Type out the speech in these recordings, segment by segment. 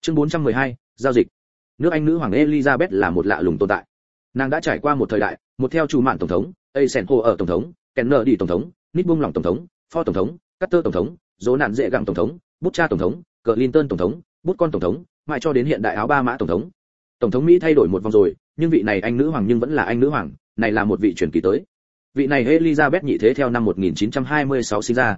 Chương 412, giao dịch. Nước Anh nữ hoàng Elizabeth là một lạ lùng tồn tại. Nàng đã trải qua một thời đại, một theo chủ mạn tổng thống, Eisenhower tổng thống, Kennedy tổng thống, Nixon bung lỏng tổng thống, Ford tổng thống, Carter tổng thống, dỗ nạn dễ gặng tổng thống, Bush tổng thống, Clinton tổng thống, Bush con tổng thống, mãi cho đến hiện đại áo ba mã tổng thống. Tổng thống Mỹ thay đổi một vòng rồi, nhưng vị này anh nữ hoàng nhưng vẫn là anh nữ hoàng, này là một vị truyền kỳ tới. Vị này Elizabeth nhị thế theo năm 1926 sinh ra,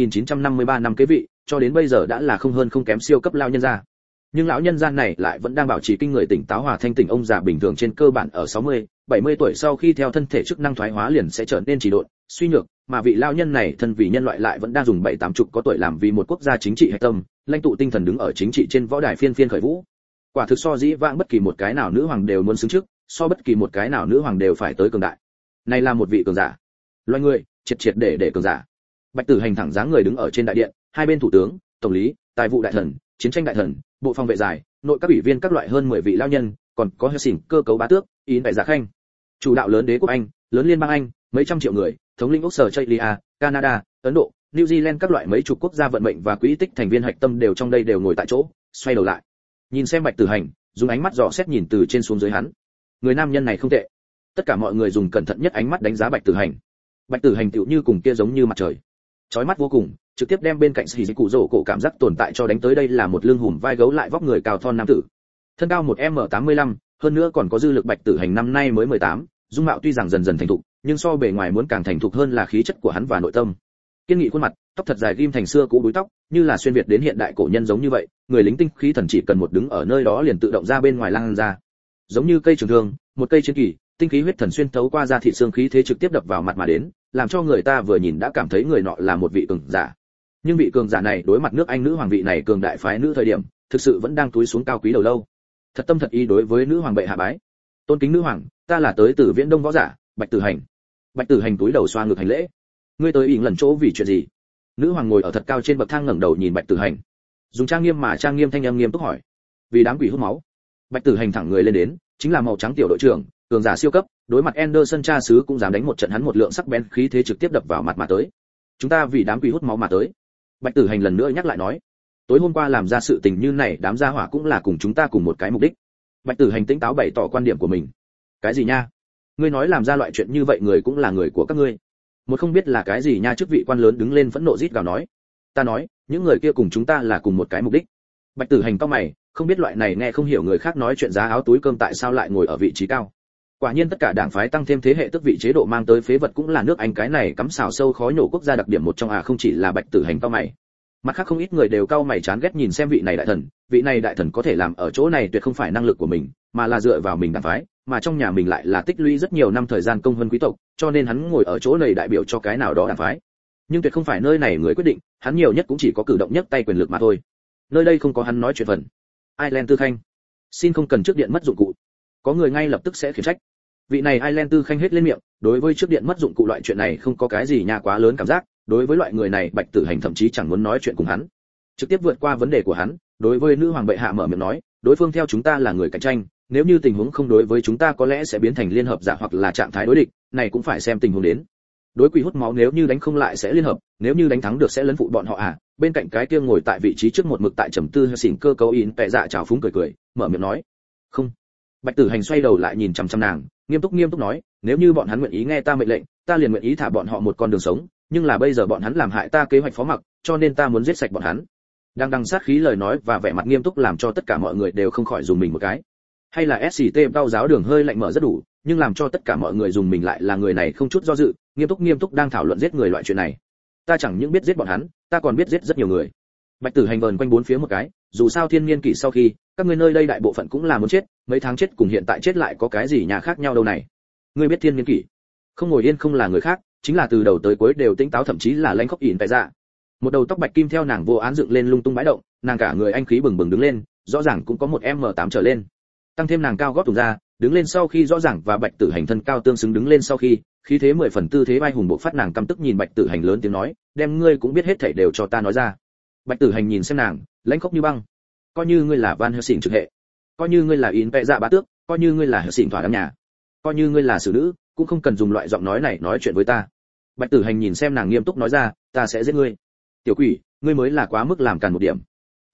1953 năm kế vị, cho đến bây giờ đã là không hơn không kém siêu cấp lao nhân gia. Nhưng lão nhân gian này lại vẫn đang bảo trì kinh người tỉnh táo hòa thanh tỉnh. Ông già bình thường trên cơ bản ở 60, 70 tuổi sau khi theo thân thể chức năng thoái hóa liền sẽ trở nên trì độn, suy nhược, mà vị lão nhân này thân vì nhân loại lại vẫn đang dùng 7-80 có tuổi làm vì một quốc gia chính trị hệ tâm, lãnh tụ tinh thần đứng ở chính trị trên võ đài phiên phiên khởi vũ. Quả thực so dĩ vãng bất kỳ một cái nào nữ hoàng đều muốn xứng trước, so bất kỳ một cái nào nữ hoàng đều phải tới cường đại. Này là một vị cường giả. Loài người, triệt triệt để cường giả. Bạch Tử Hành thẳng dáng người đứng ở trên đại điện, hai bên thủ tướng, tổng lý, tài vụ đại thần, chiến tranh đại thần, bộ phòng vệ giải, nội các ủy viên các loại hơn 10 vị lao nhân, còn có hệ xỉn cơ cấu bá tước, yến đại giả khanh, chủ đạo lớn đế quốc Anh, lớn liên bang Anh, mấy trăm triệu người, thống lĩnh Australia, Canada, Ấn Độ, New Zealand các loại mấy chục quốc gia vận mệnh và quỹ tích thành viên hạch tâm đều trong đây đều ngồi tại chỗ, xoay đầu lại, nhìn xem Bạch Tử Hành, dùng ánh mắt dò xét nhìn từ trên xuống dưới hắn. Người nam nhân này không tệ. Tất cả mọi người dùng cẩn thận nhất ánh mắt đánh giá Bạch Tử Hành. Bạch Tử Hành tựu như cùng kia giống như mặt trời, chói mắt vô cùng, trực tiếp đem bên cạnh xì cụ rổ cổ cảm giác tồn tại cho đánh tới. Đây là một lưng hùm vai gấu lại vóc người cao thon nam tử, thân cao 1m85, hơn nữa còn có dư lực. Bạch Tử Hành năm nay mới 18, dung mạo tuy rằng dần dần thành thục, nhưng so bề ngoài muốn càng thành thục hơn là khí chất của hắn và nội tâm. Kiên nghị khuôn mặt, tóc thật dài ghim thành xưa cũ búi tóc, như là xuyên việt đến hiện đại cổ nhân giống như vậy, người lính tinh khí thần chỉ cần một đứng ở nơi đó liền tự động ra bên ngoài lan ra. Giống như cây trường thương, một cây chiến kỳ, tinh khí huyết thần xuyên thấu qua da thịt xương khí thế trực tiếp đập vào mặt mà đến, làm cho người ta vừa nhìn đã cảm thấy người nọ là một vị cường giả. Nhưng vị cường giả này đối mặt nước Anh nữ hoàng vị này cường đại phái nữ thời điểm, thực sự vẫn đang túi xuống cao quý đầu lâu. Thật tâm thật ý đối với nữ hoàng bệ hạ bái. Tôn kính nữ hoàng, ta là tới từ Viễn Đông võ giả, Bạch Tử Hành. Bạch Tử Hành túi đầu xoa ngực hành lễ. Ngươi tới ỉn lần chỗ vì chuyện gì? Nữ hoàng ngồi ở thật cao trên bậc thang ngẩng đầu nhìn Bạch Tử Hành, dùng trang nghiêm mà trang nghiêm thanh âm nghiêm túc hỏi. Vì đám quỷ hút máu. Bạch Tử Hành thẳng người lên đến, chính là màu trắng tiểu đội trưởng, cường giả siêu cấp, đối mặt Anderson cha xứ cũng dám đánh một trận, hắn một lượng sắc bén khí thế trực tiếp đập vào mặt mà tới. Chúng ta vì đám quỷ hút máu mà tới. Bạch Tử Hành lần nữa nhắc lại nói, tối hôm qua làm ra sự tình như này, đám gia hỏa cũng là cùng chúng ta cùng một cái mục đích. Bạch Tử Hành tỉnh táo bày tỏ quan điểm của mình. Cái gì nha? Ngươi nói làm ra loại chuyện như vậy người cũng là người của các ngươi? Một không biết là cái gì nha chức vị quan lớn đứng lên phẫn nộ rít gào nói, ta nói, những người kia cùng chúng ta là cùng một cái mục đích. Bạch Tử Hành cau mày, không biết loại này nghe không hiểu người khác nói chuyện giá áo túi cơm tại sao lại ngồi ở vị trí cao. Quả nhiên tất cả đảng phái tăng thêm thế hệ tước vị chế độ mang tới phế vật cũng là nước Anh cái này cắm xào sâu khói nổ quốc gia đặc điểm một trong. Không chỉ là Bạch Tử Hành cau mày, mặt khác không ít người đều cau mày chán ghét nhìn xem vị này đại thần có thể làm ở chỗ này tuyệt không phải năng lực của mình, mà là dựa vào mình đảng phái, mà trong nhà mình lại là tích lũy rất nhiều năm thời gian công hơn quý tộc, cho nên hắn ngồi ở chỗ này đại biểu cho cái nào đó đảng phái. Nhưng tuyệt không phải nơi này người quyết định, hắn nhiều nhất cũng chỉ có cử động nhấc tay quyền lực mà thôi. Nơi đây không có hắn nói chuyện phần. Ireland Tư Khanh, xin không cần trước điện mất dụng cụ. Có người ngay lập tức sẽ khiển trách. Vị này Ireland Tư Khanh hết lên miệng, đối với trước điện mất dụng cụ loại chuyện này không có cái gì nha quá lớn cảm giác, đối với loại người này Bạch Tử Hành thậm chí chẳng muốn nói chuyện cùng hắn, trực tiếp vượt qua vấn đề của hắn, đối với nữ hoàng bệ hạ mở miệng nói, đối phương theo chúng ta là người cạnh tranh, nếu như tình huống không đối với chúng ta có lẽ sẽ biến thành liên hợp giả hoặc là trạng thái đối địch, này cũng phải xem tình huống đến. Đối quỷ hút máu nếu như đánh không lại sẽ liên hợp, nếu như đánh thắng được sẽ lấn phụ bọn họ à? Bên cạnh cái kia ngồi tại vị trí trước một mực tại trầm tư xỉn cơ cấu in tệ dạ chào phúng cười, mở miệng nói, không. Bạch Tử Hành xoay đầu lại nhìn chằm chằm nàng, nghiêm túc nói, nếu như bọn hắn nguyện ý nghe ta mệnh lệnh, ta liền nguyện ý thả bọn họ một con đường sống, nhưng là bây giờ bọn hắn làm hại ta kế hoạch phó mặc, cho nên ta muốn giết sạch bọn hắn. Đang sát khí lời nói và vẻ mặt nghiêm túc làm cho tất cả mọi người đều không khỏi dùng mình một cái. Hay là SCT cao giáo đường hơi lạnh mở rất đủ, nhưng làm cho tất cả mọi người dùng mình lại là người này không chút do dự, nghiêm túc đang thảo luận giết người loại chuyện này. Ta chẳng những biết giết bọn hắn, ta còn biết giết rất nhiều người. Bạch Tử Hành vờn quanh bốn phía một cái, dù sao thiên niên kỷ sau khi, các ngươi nơi đây đại bộ phận cũng là muốn chết, mấy tháng chết cùng hiện tại chết lại có cái gì nhà khác nhau đâu này. Ngươi biết thiên niên kỷ, không ngồi yên không là người khác, chính là từ đầu tới cuối đều tĩnh táo thậm chí là lãnh khốc ỉn tại dạ. Một đầu tóc bạch kim theo nàng vô án dựng lên lung tung bãi động, nàng cả người anh khí bừng bừng đứng lên, rõ ràng cũng có một M8 trở lên. Tăng thêm nàng cao gót tùng ra, đứng lên sau khi rõ ràng và Bạch Tử Hành thân cao tương xứng đứng lên sau khi, khí thế 10 phần tư thế vai hùng bộ phát. Nàng căm tức nhìn Bạch Tử Hành lớn tiếng nói, đem ngươi cũng biết hết thảy đều cho ta nói ra. Bạch Tử Hành nhìn xem nàng, lãnh khốc như băng. Coi như ngươi là Van Helsing trực hệ, coi như ngươi là Yến Vệ Dạ bá tước, coi như ngươi là Helsing thỏa đám nhà, coi như ngươi là xử nữ, cũng không cần dùng loại giọng nói này nói chuyện với ta. Bạch Tử Hành nhìn xem nàng nghiêm túc nói ra, ta sẽ giết ngươi. Tiểu quỷ, ngươi mới là quá mức làm càn một điểm.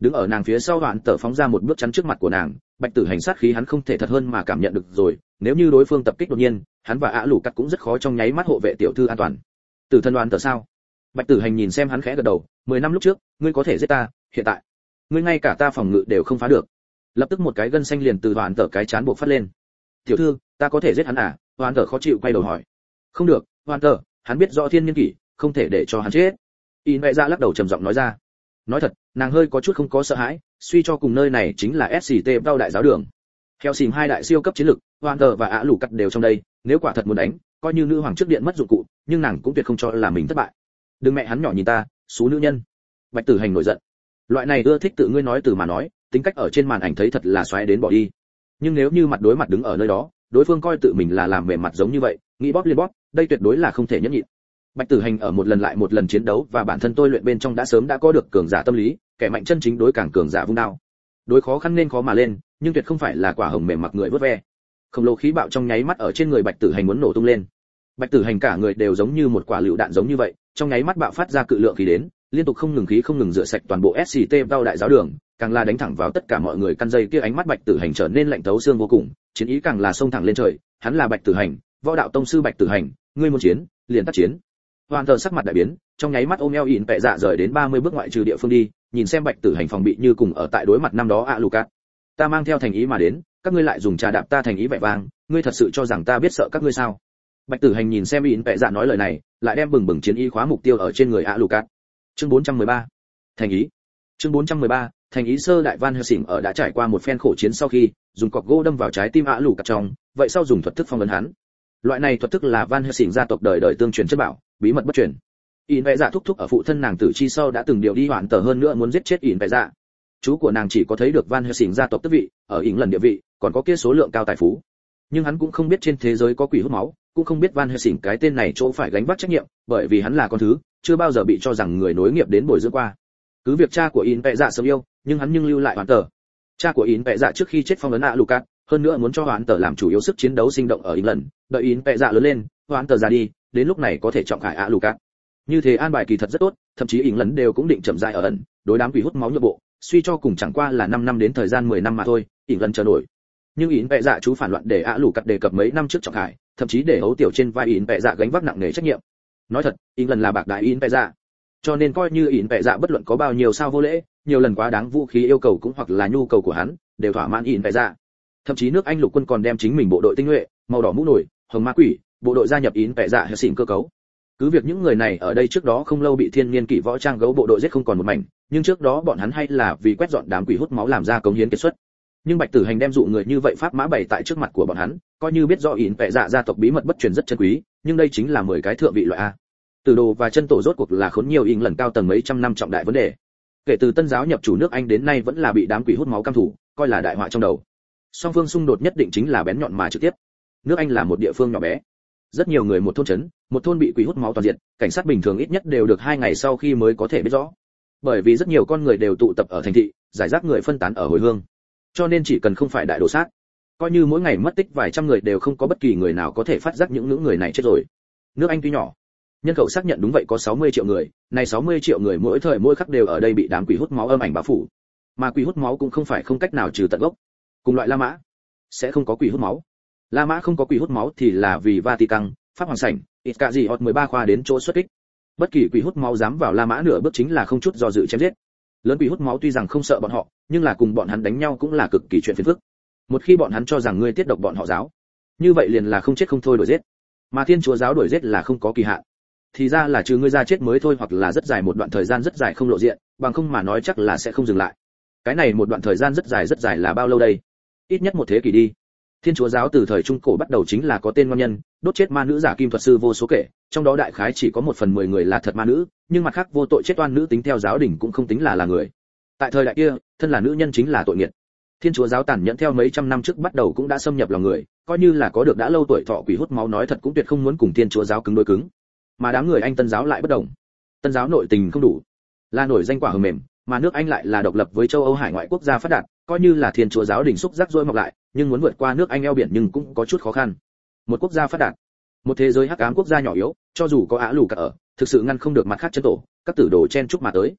đứng ở nàng phía sau Hoạn Tở phóng ra một bước chắn trước mặt của nàng, Bạch Tử Hành sát khí hắn không thể thật hơn mà cảm nhận được rồi, nếu như đối phương tập kích đột nhiên, hắn và ạ lũ cắt cũng rất khó trong nháy mắt hộ vệ tiểu thư an toàn. Tử thân Hoạn Tở sao? Bạch Tử Hành nhìn xem hắn khẽ gật đầu, 10 năm lúc trước, ngươi có thể giết ta, hiện tại, ngươi ngay cả ta phòng ngự đều không phá được. Lập tức một cái gân xanh liền từ Hoạn Tở cái chán buộc phát lên. Tiểu thư, ta có thể giết hắn à? Hoạn Tở khó chịu quay đầu hỏi. Không được, Hoạn Tở, hắn biết rõ thiên nhân kỷ, không thể để cho hắn chết. In Vệ Dạ lắc đầu trầm giọng nói ra. Nói thật, nàng hơi có chút không có sợ hãi, suy cho cùng nơi này chính là SCT Bao đại giáo đường. Theo xìm hai đại siêu cấp chiến lực, Hoạn Tở và ạ lũ cắt đều trong đây, nếu quả thật muốn đánh, coi như nữ hoàng trước điện mất dụng cụ, nhưng nàng cũng tuyệt không cho là mình thất bại. Đừng mẹ hắn nhỏ nhìn ta, xú nữ nhân. Bạch Tử Hành nổi giận. Loại này ưa thích tự ngươi nói từ mà nói, tính cách ở trên màn ảnh thấy thật là xoáy đến bỏ đi. Nhưng nếu như mặt đối mặt đứng ở nơi đó, đối phương coi tự mình là làm mềm mặt giống như vậy, nghĩ bóp liên bóp, đây tuyệt đối là không thể nhẫn nhịn. Bạch Tử Hành ở một lần lại một lần chiến đấu và bản thân tôi luyện bên trong đã sớm đã có được cường giả tâm lý, kẻ mạnh chân chính đối càng cường giả vung đao. Đối khó khăn nên khó mà lên, nhưng tuyệt không phải là quả hồng mềm mặc người vớt ve. Khổng lồ khí bạo trong nháy mắt ở trên người Bạch Tử Hành muốn nổ tung lên. Bạch Tử Hành cả người đều giống như một quả lựu đạn giống như vậy, trong nháy mắt bạo phát ra cự lượng khí đến, liên tục không ngừng khí không ngừng rửa sạch toàn bộ SCT Bao đại giáo đường, càng là đánh thẳng vào tất cả mọi người căn dây kia. Ánh mắt Bạch Tử Hành trở nên lạnh thấu xương vô cùng, chiến ý càng là xông thẳng lên trời. Hắn là Bạch Tử Hành, võ đạo tông sư Bạch Tử Hành, ngươi muốn chiến, liền tác chiến. Hoàn Tở sắc mặt đại biến, trong nháy mắt ôm eo In Vệ Dạ rời đến 30 bước ngoại trừ địa phương đi, nhìn xem Bạch Tử Hành phòng bị như cùng ở tại đối mặt năm đó ạ lũ cắt. Ta mang theo thành ý mà đến, các ngươi lại dùng trà đạp ta thành ý vẻ vang, ngươi thật sự cho rằng ta biết sợ các ngươi sao? Bạch Tử Hành nhìn xem In Vệ Dạ nói lời này, lại đem bừng bừng chiến ý khóa mục tiêu ở trên người ạ lũ cắt. Chương 413. Thành ý. Chương 413. Thành ý. Sơ đại Van Helsing ở đã trải qua một phen khổ chiến sau khi dùng cọc gỗ đâm vào trái tim ạ lũ cắt trong, vậy sau dùng thuật thức phong ấn hắn. Loại này thuật thức là Van Helsing gia tộc đời đời tương truyền chất bảo, bí mật bất truyền. In Vệ Dạ thúc thúc ở phụ thân nàng tử chi sau đã từng điều đi Hoạn Tở hơn nữa muốn giết chết In Vệ Dạ. Chú của nàng chỉ có thấy được Van Helsing gia tộc tước vị, ở ỉng lần địa vị, còn có kia số lượng cao tài phú. Nhưng hắn cũng không biết trên thế giới có quỷ hút máu, cũng không biết Van Helsing cái tên này chỗ phải gánh vác trách nhiệm, bởi vì hắn là con thứ, chưa bao giờ bị cho rằng người nối nghiệp đến bồi dưỡng qua. Cứ việc cha của In Vệ Dạ sớm yêu, nhưng hắn lưu lại Hoạn Tở. Cha của In Vệ Dạ trước khi chết phong ấn ạ lũ cắt, hơn nữa muốn cho Hoạn Tở làm chủ yếu sức chiến đấu sinh động ở England, đợi In Vệ Dạ lớn lên, Hoạn Tở ra đi, đến lúc này có thể trọng khải ạ lũ cắt. Như thế an bài kỳ thật rất tốt, thậm chí England đều cũng định chậm rãi ở ẩn, đối đám quỷ hút máu nhượng bộ, suy cho cùng chẳng qua là 5 năm đến thời gian 10 năm mà thôi, England chờ nổi. Nhưng In Vệ Dạ chú phản loạn để ạ lũ cắt đề cập mấy năm trước trọng khải, thậm chí để hấu tiểu trên vai In Vệ Dạ gánh vác nặng nề trách nhiệm. Nói thật, England là bạc đại In Vệ Dạ. Cho nên coi như In Vệ Dạ bất luận có bao nhiêu sao vô lễ, nhiều lần quá đáng vũ khí yêu cầu cũng hoặc là nhu cầu của hắn, đều thỏa mãn In Vệ Dạ. Thậm chí nước Anh lục quân còn đem chính mình bộ đội tinh nhuệ, màu đỏ mũ nổi, hồng ma quỷ, bộ đội gia nhập In Vệ Dạ Helsing cơ cấu. Cứ việc những người này ở đây trước đó không lâu bị thiên niên kỷ võ trang gấu bộ đội giết không còn một mảnh, nhưng trước đó bọn hắn hay là vì quét dọn đám quỷ hút máu làm ra cống hiến kết xuất. Nhưng Bạch Tử Hành đem dụ người như vậy pháp mã bày tại trước mặt của bọn hắn, coi như biết rõ In Vệ Dạ gia tộc bí mật bất truyền rất chân quý, nhưng đây chính là 10 cái thượng vị loại a. Tử đồ và chân tổ rốt cuộc là khốn nhiều lần cao tầng mấy trăm năm trọng đại vấn đề. Kể từ tân giáo nhập chủ nước Anh đến nay vẫn là bị đám quỷ hút máu căm thủ, coi là đại họa trong đầu. Song phương xung đột nhất định chính là bén nhọn mà trực tiếp. Nước Anh là một địa phương nhỏ bé, rất nhiều người một thôn trấn, một thôn bị quỷ hút máu toàn diện, cảnh sát bình thường ít nhất đều được 2 ngày sau khi mới có thể biết rõ. Bởi vì rất nhiều con người đều tụ tập ở thành thị, giải rác người phân tán ở hồi hương. Cho nên chỉ cần không phải đại đồ sát, coi như mỗi ngày mất tích vài trăm người đều không có bất kỳ người nào có thể phát giác những người này chết rồi. Nước Anh tuy nhỏ, nhân khẩu xác nhận đúng vậy có 60 triệu người, này 60 triệu người mỗi thời mỗi khắc đều ở đây bị đám quỷ hút máu âm ảnh bao phủ. Mà quỷ hút máu cũng không phải không cách nào trừ tận gốc. Cùng loại La Mã sẽ không có quỷ hút máu. La Mã không có quỷ hút máu thì là vì Vatican, Pháp Hoàng Sảnh, ít cả gì hot 13 khoa đến chỗ xuất kích. Bất kỳ quỷ hút máu dám vào La Mã nửa bước chính là không chút do dự chém giết. Lớn quỷ hút máu tuy rằng không sợ bọn họ, nhưng là cùng bọn hắn đánh nhau cũng là cực kỳ chuyện phiền phức. Một khi bọn hắn cho rằng ngươi tiết độc bọn họ giáo, như vậy liền là không chết không thôi đuổi giết. Mà Thiên Chúa giáo đuổi giết là không có kỳ hạn. Thì ra là trừ ngươi ra chết mới thôi, hoặc là rất dài một đoạn thời gian rất dài không lộ diện, bằng không mà nói chắc là sẽ không dừng lại. Cái này một đoạn thời gian rất dài là bao lâu đây? Ít nhất một thế kỷ đi. Thiên Chúa giáo từ thời trung cổ bắt đầu chính là có tên ngon nhân, đốt chết ma nữ giả kim thuật sư vô số kể, trong đó đại khái chỉ có 1/10 người là thật ma nữ, nhưng mặt khác vô tội chết oan nữ tính theo giáo đình cũng không tính là người. Tại thời đại kia, thân là nữ nhân chính là tội nghiệt. Thiên Chúa giáo tàn nhẫn theo mấy trăm năm trước bắt đầu cũng đã xâm nhập lòng người, coi như là có được đã lâu tuổi thọ quỷ hút máu nói thật cũng tuyệt không muốn cùng Thiên Chúa giáo cứng đối cứng. Mà đám người Anh Tân giáo lại bất động. Tân giáo nội tình không đủ, là nổi danh quả hờ mềm, mà nước Anh lại là độc lập với châu Âu hải ngoại quốc gia phát đạt, coi như là Thiên Chúa giáo đỉnh xúc rắc rối mọc lại, nhưng muốn vượt qua nước Anh eo biển nhưng cũng có chút khó khăn. Một quốc gia phát đạt, một thế giới hắc ám quốc gia nhỏ yếu, cho dù có Á lù cả ở, thực sự ngăn không được mặt khác chân tổ, các tử đồ chen chúc mà tới.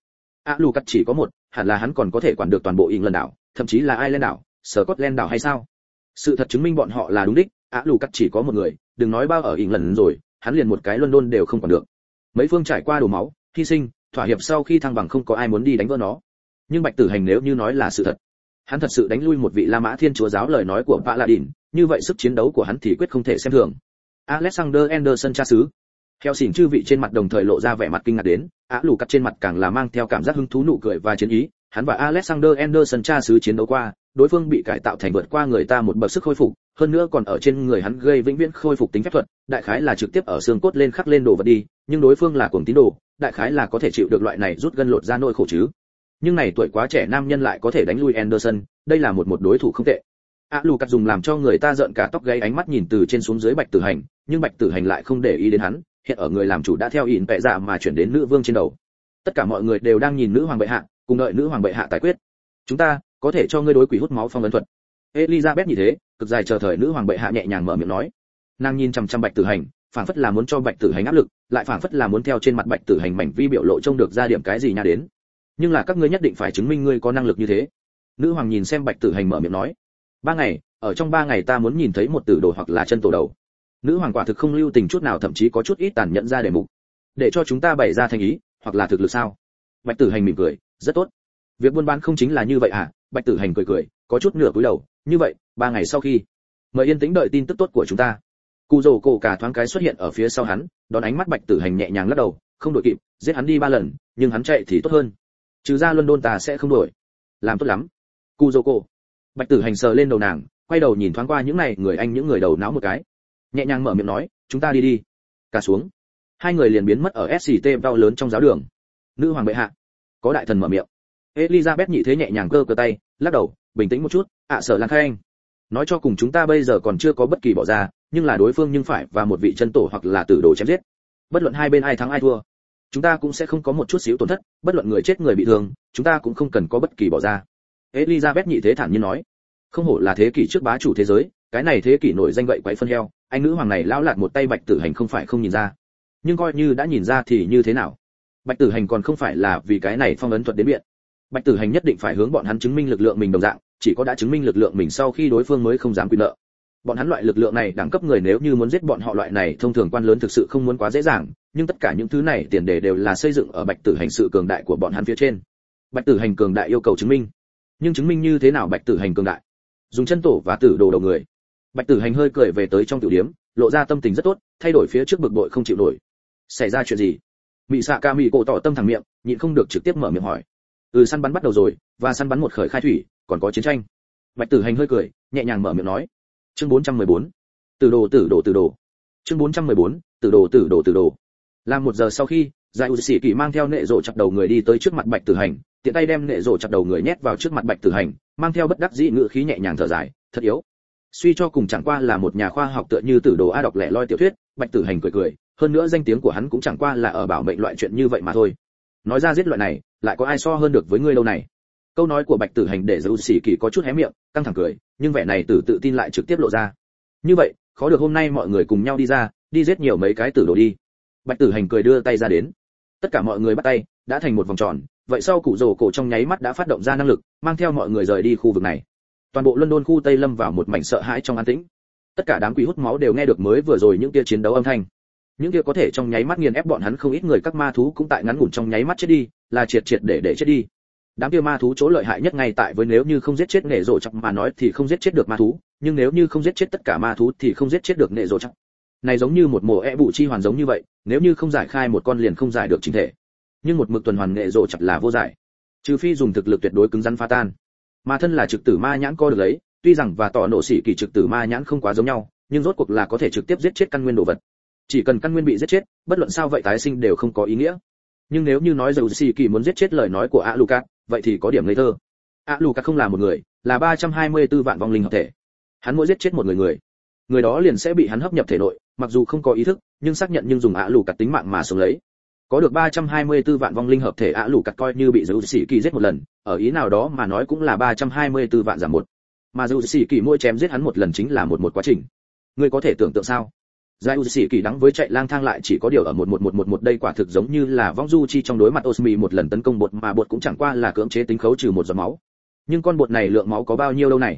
Lucas chỉ có một, hẳn là hắn còn có thể quản được toàn bộ England đảo, thậm chí là Ireland đảo, Scotland đảo hay sao? Sự thật chứng minh bọn họ là đúng đích, Lucas chỉ có một người, đừng nói bao ở England rồi, hắn liền một cái London đều không quản được. Mấy phương trải qua đổ máu, hy sinh, thỏa hiệp sau khi thăng bằng không có ai muốn đi đánh vỡ nó. Nhưng Bạch Tử Hành nếu như nói là sự thật, hắn thật sự đánh lui một vị La Mã Thiên Chúa giáo lời nói của Paladin, như vậy sức chiến đấu của hắn thì quyết không thể xem thường. Alexander Anderson cha xứ. Theo xỉn chư vị trên mặt đồng thời lộ ra vẻ mặt kinh ngạc đến, Lucas trên mặt càng là mang theo cảm giác hứng thú nụ cười và chiến ý, hắn và Alexander Anderson cha xứ chiến đấu qua, đối phương bị cải tạo thành vượt qua người ta một bậc sức khôi phục, hơn nữa còn ở trên người hắn gây vĩnh viễn khôi phục tính phép thuật, đại khái là trực tiếp ở xương cốt lên khắc lên đồ vật đi, nhưng đối phương là cuồng tín đồ, đại khái là có thể chịu được loại này rút gân lột ra nỗi khổ chứ. Nhưng này tuổi quá trẻ nam nhân lại có thể đánh lui Anderson, đây là một đối thủ không tệ. Lucas dùng làm cho người ta giận cả tóc gáy ánh mắt nhìn từ trên xuống dưới Bạch Tử Hành, nhưng Bạch Tử Hành lại không để ý đến hắn, hiện ở người làm chủ đã theo ỉn bệ dạ mà chuyển đến nữ vương trên đầu. Tất cả mọi người đều đang nhìn nữ hoàng bệ hạ, cùng đợi nữ hoàng bệ hạ tài quyết. Chúng ta có thể cho ngươi đối quỷ hút máu phong ấn thuật. Elizabeth như thế, cực dài chờ thời nữ hoàng bệ hạ nhẹ nhàng mở miệng nói. Nàng nhìn chằm chằm Bạch Tử Hành, phảng phất là muốn cho Bạch Tử Hành áp lực, lại phảng phất là muốn theo trên mặt Bạch Tử Hành mảnh vi biểu lộ trông được ra điểm cái gì nha đến. Nhưng là các ngươi nhất định phải chứng minh ngươi có năng lực như thế. Nữ hoàng nhìn xem Bạch Tử Hành mở miệng nói. 3 ngày, ở trong 3 ngày ta muốn nhìn thấy một tử đồ hoặc là chân tổ đầu. Nữ hoàng quả thực không lưu tình chút nào, thậm chí có chút ít tàn nhẫn ra đề mục. Để cho chúng ta bày ra thành ý, hoặc là thực lực sao? Bạch Tử Hành mỉm cười, rất tốt. Việc buôn bán không chính là như vậy à? Bạch Tử Hành cười cười, có chút nửa cúi đầu, như vậy, 3 ngày sau khi, mời yên tĩnh đợi tin tức tốt của chúng ta. Cù Dầu cổ cả thoáng cái xuất hiện ở phía sau hắn, đón ánh mắt Bạch Tử Hành nhẹ nhàng lắc đầu, không đổi kịp, giết hắn đi 3 lần, nhưng hắn chạy thì tốt hơn. Trừ ra London ta sẽ không đổi. Làm tốt lắm. Cù Dầu cổ. Bạch Tử Hành sờ lên đầu nàng, quay đầu nhìn thoáng qua những này người anh những người đầu não một cái, nhẹ nhàng mở miệng nói, chúng ta đi đi. Cả xuống. Hai người liền biến mất ở SCT bao lớn trong giáo đường. Nữ hoàng bệ hạ. Có đại thần mở miệng. Elizabeth nhị thế nhẹ nhàng cơ tay, lắc đầu, bình tĩnh một chút, Sở Lan Khai Anh. Nói cho cùng chúng ta bây giờ còn chưa có bất kỳ bỏ ra, nhưng là đối phương nhưng phải và một vị chân tổ hoặc là tử đồ chém giết. Bất luận hai bên ai thắng ai thua, chúng ta cũng sẽ không có một chút xíu tổn thất, bất luận người chết người bị thương, chúng ta cũng không cần có bất kỳ bỏ ra. Elizabeth nhị thế thản nhiên nói. Không hổ là thế kỷ trước bá chủ thế giới, cái này thế kỷ nổi danh vậy quậy phân heo, anh nữ hoàng này lão lạt một tay Bạch Tử Hành không phải không nhìn ra. Nhưng coi như đã nhìn ra thì như thế nào? Bạch Tử Hành còn không phải là vì cái này phong ấn thuật đến biện. Bạch Tử Hành nhất định phải hướng bọn hắn chứng minh lực lượng mình đồng dạng, chỉ có đã chứng minh lực lượng mình sau khi đối phương mới không dám quy nợ. Bọn hắn loại lực lượng này đẳng cấp người nếu như muốn giết bọn họ loại này thông thường quan lớn thực sự không muốn quá dễ dàng, nhưng tất cả những thứ này tiền đề đều là xây dựng ở Bạch Tử Hành sự cường đại của bọn hắn phía trên. Bạch Tử Hành cường đại yêu cầu chứng minh. Nhưng chứng minh như thế nào Bạch Tử Hành cường đại? Dùng chân tổ và tử đồ đầu người. Bạch Tử Hành hơi cười về tới trong tiểu điếm, lộ ra tâm tình rất tốt, thay đổi phía trước bực bội không chịu nổi. Xảy ra chuyện gì? Mị Sạ Ca Mị cổ tỏ tâm thẳng miệng, nhịn không được trực tiếp mở miệng hỏi. Săn bắn bắt đầu rồi, và săn bắn một khởi khai thủy, còn có chiến tranh. Bạch Tử Hành hơi cười, nhẹ nhàng mở miệng nói. Chương 414. Tử đồ. Chương 414. Tử đồ. Làm 1 giờ sau khi, Giải U Sĩ Kỳ mang theo nệ rộ chặt đầu người đi tới trước mặt Bạch Tử Hành, tiện tay đem nệ rộ chặt đầu người nhét vào trước mặt Bạch Tử Hành, mang theo bất đắc dĩ ngữ khí nhẹ nhàng thở dài, thật yếu. Suy cho cùng chẳng qua là một nhà khoa học tựa như Tử đồ a đọc lẻ loi tiểu thuyết, Bạch Tử Hành cười cười, hơn nữa danh tiếng của hắn cũng chẳng qua là ở bảo mệnh loại chuyện như vậy mà thôi. Nói ra giết loại này, lại có ai so hơn được với ngươi lâu này? Câu nói của Bạch Tử Hành để Dữu Sĩ Kỳ có chút hé miệng, căng thẳng cười, nhưng vẻ này tự tin lại trực tiếp lộ ra. Như vậy, khó được hôm nay mọi người cùng nhau đi ra, đi giết nhiều mấy cái tử đồ đi. Bạch Tử Hành cười đưa tay ra đến. Tất cả mọi người bắt tay, đã thành một vòng tròn, vậy sau Cụ Rồ cổ trong nháy mắt đã phát động ra năng lực, mang theo mọi người rời đi khu vực này. Toàn bộ London khu Tây lâm vào một mảnh sợ hãi trong an tĩnh. Tất cả đám quỷ hút máu đều nghe được mới vừa rồi những kia chiến đấu âm thanh. Những kia có thể trong nháy mắt nghiền ép bọn hắn không ít người các ma thú cũng tại ngắn ngủn trong nháy mắt chết đi, là triệt để chết đi. Đám kia ma thú chỗ lợi hại nhất ngay tại với nếu như không giết chết nệ rộ chắc mà nói thì không giết chết được ma thú, nhưng nếu như không giết chết tất cả ma thú thì không giết chết được nệ rộ chắc. Này giống như một mổ bụ chi hoàn giống như vậy, nếu như không giải khai một con liền không giải được chính thể. Nhưng một mực tuần hoàn nệ rộ chắc là vô giải, trừ phi dùng thực lực tuyệt đối cứng rắn phá tan. Mà thân là trực tử ma nhãn co được lấy, tuy rằng và tỏ nổ xỉ kỳ trực tử ma nhãn không quá giống nhau, nhưng rốt cuộc là có thể trực tiếp giết chết căn nguyên đồ vật. Chỉ cần căn nguyên bị giết chết, bất luận sao vậy tái sinh đều không có ý nghĩa. Nhưng nếu như nói dầu xỉ kỳ muốn giết chết lời nói của Alucard, vậy thì có điểm ngây thơ. Alucard không là một người, là 324 vạn vong linh hợp thể. Hắn mỗi giết chết một người đó liền sẽ bị hắn hấp nhập thể nội, mặc dù không có ý thức, nhưng xác nhận nhưng dùng Alucard tính mạng mà sống lấy. Có được 324 vạn vong linh hợp thể Alucard coi như bị dầu xỉ kỳ giết một lần, ở ý nào đó mà nói cũng là 324 vạn giảm một. Mà dầu xỉ kỳ mỗi chém giết hắn một lần chính là một quá trình. Ngươi có thể tưởng tượng sao? Giải Sĩ Kỳ đắng với chạy lang thang lại chỉ có điều ở 1111 đây quả thực giống như là vong du chi trong đối mặt Osmi một lần tấn công bột mà bột cũng chẳng qua là cưỡng chế tính khấu trừ một giọt máu. Nhưng con bột này lượng máu có bao nhiêu đâu này?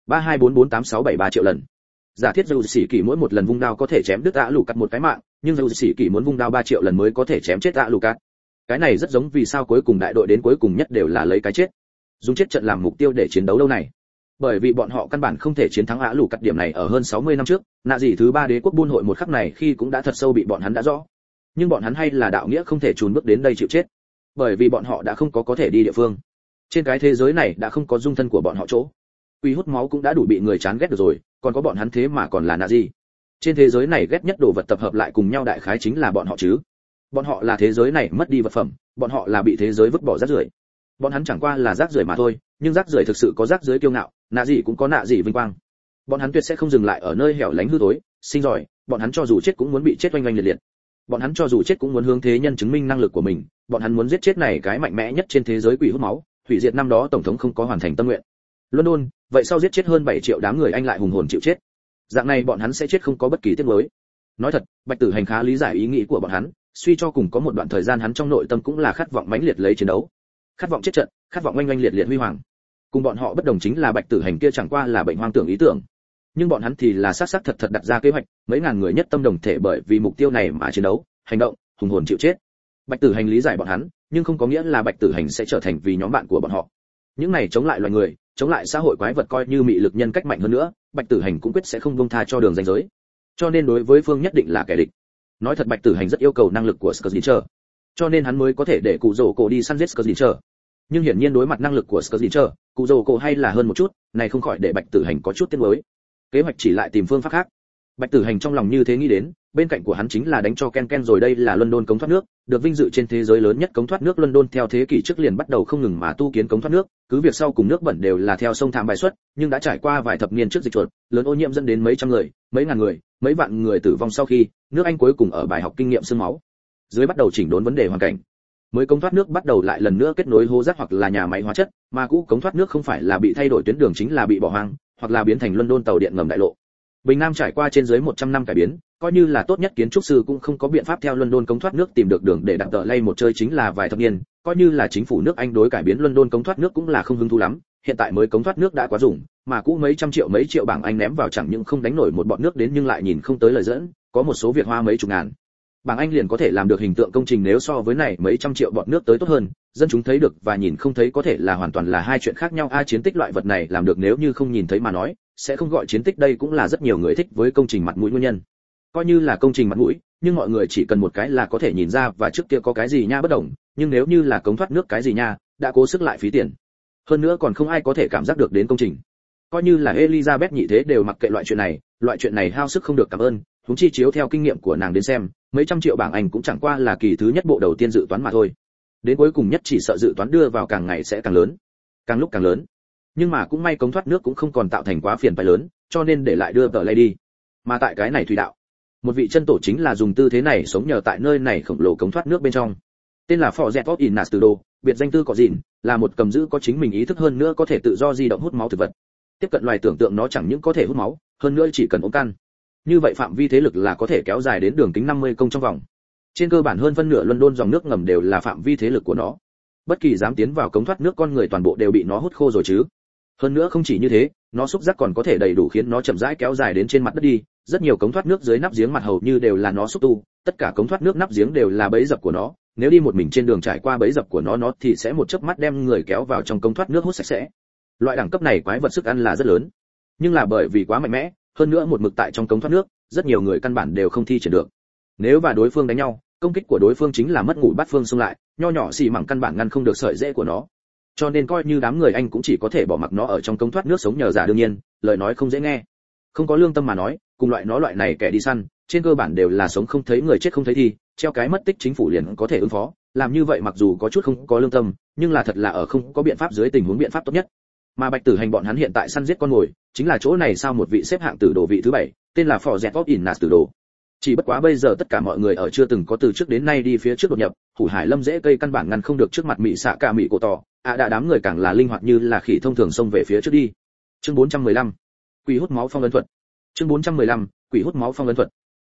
32448673 triệu lần. Giả thiết Giải Sĩ Kỳ mỗi một lần vung đao có thể chém đứt ạ lù cắt một cái mạng, nhưng Giải Sĩ Kỳ muốn vung đao 3 triệu lần mới có thể chém chết ạ lù cắt. Cái này rất giống vì sao cuối cùng đại đội đến cuối cùng nhất đều là lấy cái chết. Dùng chết trận làm mục tiêu để chiến đấu đâu này. Bởi vì bọn họ căn bản không thể chiến thắng ạ lù cắt điểm này ở hơn 60 năm trước, nạ gì thứ 3 đế quốc buôn hội một khắc này khi cũng đã thật sâu bị bọn hắn đã rõ. Nhưng bọn hắn hay là đạo nghĩa không thể chùn bước đến đây chịu chết. Bởi vì bọn họ đã không có thể đi địa phương. Trên cái thế giới này đã không có dung thân của bọn họ chỗ. Quỷ hút máu cũng đã đủ bị người chán ghét được rồi, còn có bọn hắn thế mà còn là nạ gì. Trên thế giới này ghét nhất đồ vật tập hợp lại cùng nhau đại khái chính là bọn họ chứ. Bọn họ là thế giới này mất đi vật phẩm, bọn họ là bị thế giới vứt bỏ rác rưởi. Bọn hắn chẳng qua là rác rưởi mà thôi, nhưng rác rưởi thực sự có rác rưởi kiêu ngạo, nạ gì cũng có nạ gì vinh quang. Bọn hắn tuyệt sẽ không dừng lại ở nơi hẻo lánh hư tối, sinh giỏi, bọn hắn cho dù chết cũng muốn bị chết oanh oanh liệt liệt. Bọn hắn cho dù chết cũng muốn hướng thế nhân chứng minh năng lực của mình, bọn hắn muốn giết chết này cái mạnh mẽ nhất trên thế giới quỷ hút máu, hủy diệt năm đó tổng thống không có hoàn thành tâm nguyện. London, vậy sau giết chết hơn 7 triệu đám người anh lại hùng hồn chịu chết. Dạng này bọn hắn sẽ chết không có bất kỳ tiếc nuối. Nói thật, Bạch Tử Hành khá lý giải ý nghĩ của bọn hắn, suy cho cùng có một đoạn thời gian hắn trong nội tâm cũng là khát vọng mãnh liệt lấy chiến đấu, khát vọng chết trận, khát vọng oanh oanh liệt liệt huy hoàng. Cùng bọn họ bất đồng chính là Bạch Tử Hành kia chẳng qua là bệnh hoang tưởng ý tưởng, nhưng bọn hắn thì là xác thật đặt ra kế hoạch, mấy ngàn người nhất tâm đồng thể bởi vì mục tiêu này mà chiến đấu, hành động, hùng hồn chịu chết. Bạch Tử Hành lý giải bọn hắn, nhưng không có nghĩa là Bạch Tử Hành sẽ trở thành vì nhóm bạn của bọn họ. Những này chống lại loài người, chống lại xã hội quái vật coi như mị lực nhân cách mạnh hơn nữa, Bạch Tử Hành cũng quyết sẽ không buông tha cho đường ranh giới. Cho nên đối với phương nhất định là kẻ địch. Nói thật Bạch Tử Hành rất yêu cầu năng lực của Skirlisher, cho nên hắn mới có thể để cụ rồ cổ đi săn giết Skirlisher. Nhưng hiển nhiên đối mặt năng lực của Skirlisher, cụ rồ cổ hay là hơn một chút, này không khỏi để Bạch Tử Hành có chút tiếc nuối. Kế hoạch chỉ lại tìm phương pháp khác. Bạch Tử Hành trong lòng như thế nghĩ đến, bên cạnh của hắn chính là đánh cho Ken rồi đây là London cống thoát nước, được vinh dự trên thế giới lớn nhất cống thoát nước London theo thế kỷ trước liền bắt đầu không ngừng mà tu kiến cống thoát nước, cứ việc sau cùng nước bẩn đều là theo sông Thảm bài xuất, nhưng đã trải qua vài thập niên trước dịch chuột, lớn ô nhiễm dẫn đến mấy trăm người, mấy ngàn người, mấy vạn người tử vong sau khi, nước Anh cuối cùng ở bài học kinh nghiệm xương máu. Dưới bắt đầu chỉnh đốn vấn đề hoàn cảnh. Mới cống thoát nước bắt đầu lại lần nữa kết nối hố rác hoặc là nhà máy hóa chất, mà cũ cống thoát nước không phải là bị thay đổi tuyến đường chính là bị bỏ hoang, hoặc là biến thành London tàu điện ngầm đại lộ. Bình Nam trải qua trên dưới 100 năm cải biến, coi như là tốt nhất kiến trúc sư cũng không có biện pháp theo London cống thoát nước tìm được đường để đặt tờ lay một chơi chính là vài thập niên, coi như là chính phủ nước Anh đối cải biến London cống thoát nước cũng là không hứng thú lắm, hiện tại mới cống thoát nước đã quá dùng, mà cũ mấy triệu bảng Anh ném vào chẳng những không đánh nổi một bọn nước đến nhưng lại nhìn không tới lời dẫn, có một số việc hoa mấy chục ngàn. Bảng Anh liền có thể làm được hình tượng công trình nếu so với này mấy trăm triệu bọn nước tới tốt hơn, dân chúng thấy được và nhìn không thấy có thể là hoàn toàn là hai chuyện khác nhau. Chiến tích loại vật này làm được nếu như không nhìn thấy mà nói, sẽ không gọi chiến tích đây cũng là rất nhiều người thích với công trình mặt mũi nguyên nhân. Coi như là công trình mặt mũi, nhưng mọi người chỉ cần một cái là có thể nhìn ra và trước kia có cái gì nha bất đồng, nhưng nếu như là cống thoát nước cái gì nha, đã cố sức lại phí tiền. Hơn nữa còn không ai có thể cảm giác được đến công trình. Coi như là Elizabeth nhị thế đều mặc kệ loại chuyện này hao sức không được cảm ơn, huống chi chiếu theo kinh nghiệm của nàng đến xem, mấy trăm triệu bảng Anh cũng chẳng qua là kỳ thứ nhất bộ đầu tiên dự toán mà thôi. Đến cuối cùng nhất chỉ sợ dự toán đưa vào càng ngày sẽ càng lớn, càng lúc càng lớn. Nhưng mà cũng may cống thoát nước cũng không còn tạo thành quá phiền phức lớn, cho nên để lại đưa tờ lay đi. Mà tại cái này thủy đạo, một vị chân tổ chính là dùng tư thế này sống nhờ tại nơi này khổng lồ cống thoát nước bên trong. Tên là Forget of Inastudo, biệt danh tư có gìn, là một cầm giữ có chính mình ý thức hơn nữa có thể tự do di động hút máu thực vật. Tiếp cận loài tưởng tượng nó chẳng những có thể hút máu, hơn nữa chỉ cần ống căn. Như vậy phạm vi thế lực là có thể kéo dài đến đường kính 50 công trong vòng. Trên cơ bản hơn phân nửa London dòng nước ngầm đều là phạm vi thế lực của nó. Bất kỳ dám tiến vào cống thoát nước con người toàn bộ đều bị nó hút khô rồi chứ. Hơn nữa không chỉ như thế, nó xúc giác còn có thể đầy đủ khiến nó chậm rãi kéo dài đến trên mặt đất đi. Rất nhiều cống thoát nước dưới nắp giếng mặt hầu như đều là nó xúc tu, tất cả cống thoát nước nắp giếng đều là bẫy dập của nó. Nếu đi một mình trên đường trải qua bẫy dập của nó thì sẽ một chớp mắt đem người kéo vào trong cống thoát nước hút sạch sẽ. Loại đẳng cấp này quái vật sức ăn là rất lớn, nhưng là bởi vì quá mạnh mẽ, hơn nữa một mực tại trong cống thoát nước, rất nhiều người căn bản đều không thi triển được. Nếu và đối phương đánh nhau, công kích của đối phương chính là mất ngủ bắt phương xông lại, nho nhỏ xì mảng căn bản ngăn không được sợi rễ của nó. Cho nên coi như đám người Anh cũng chỉ có thể bỏ mặc nó ở trong cống thoát nước sống nhờ giả đương nhiên, lời nói không dễ nghe. Không có lương tâm mà nói, cùng loại này kẻ đi săn, trên cơ bản đều là sống không thấy người chết không thấy thi, treo cái mất tích chính phủ liền có thể ứng phó, làm như vậy mặc dù có chút không có lương tâm, nhưng là thật là ở không có biện pháp dưới tình huống biện pháp tốt nhất. Mà Bạch Tử Hành bọn hắn hiện tại săn giết con mồi, chính là chỗ này sao một vị xếp hạng tử đồ vị thứ 7, tên là Forget of Inas tử đồ. Chỉ bất quá bây giờ tất cả mọi người ở chưa từng có từ trước đến nay đi phía trước đột nhập, Hủ Hải Lâm dễ cây căn bản ngăn không được trước mặt mị xạ cả mị cổ tỏ, đã đám người càng là linh hoạt như là khỉ thông thường xông về phía trước đi. Chương 415. Quỷ hút máu phong ấn thuật. Chương 415. Quỷ hút máu phong ấn thuật.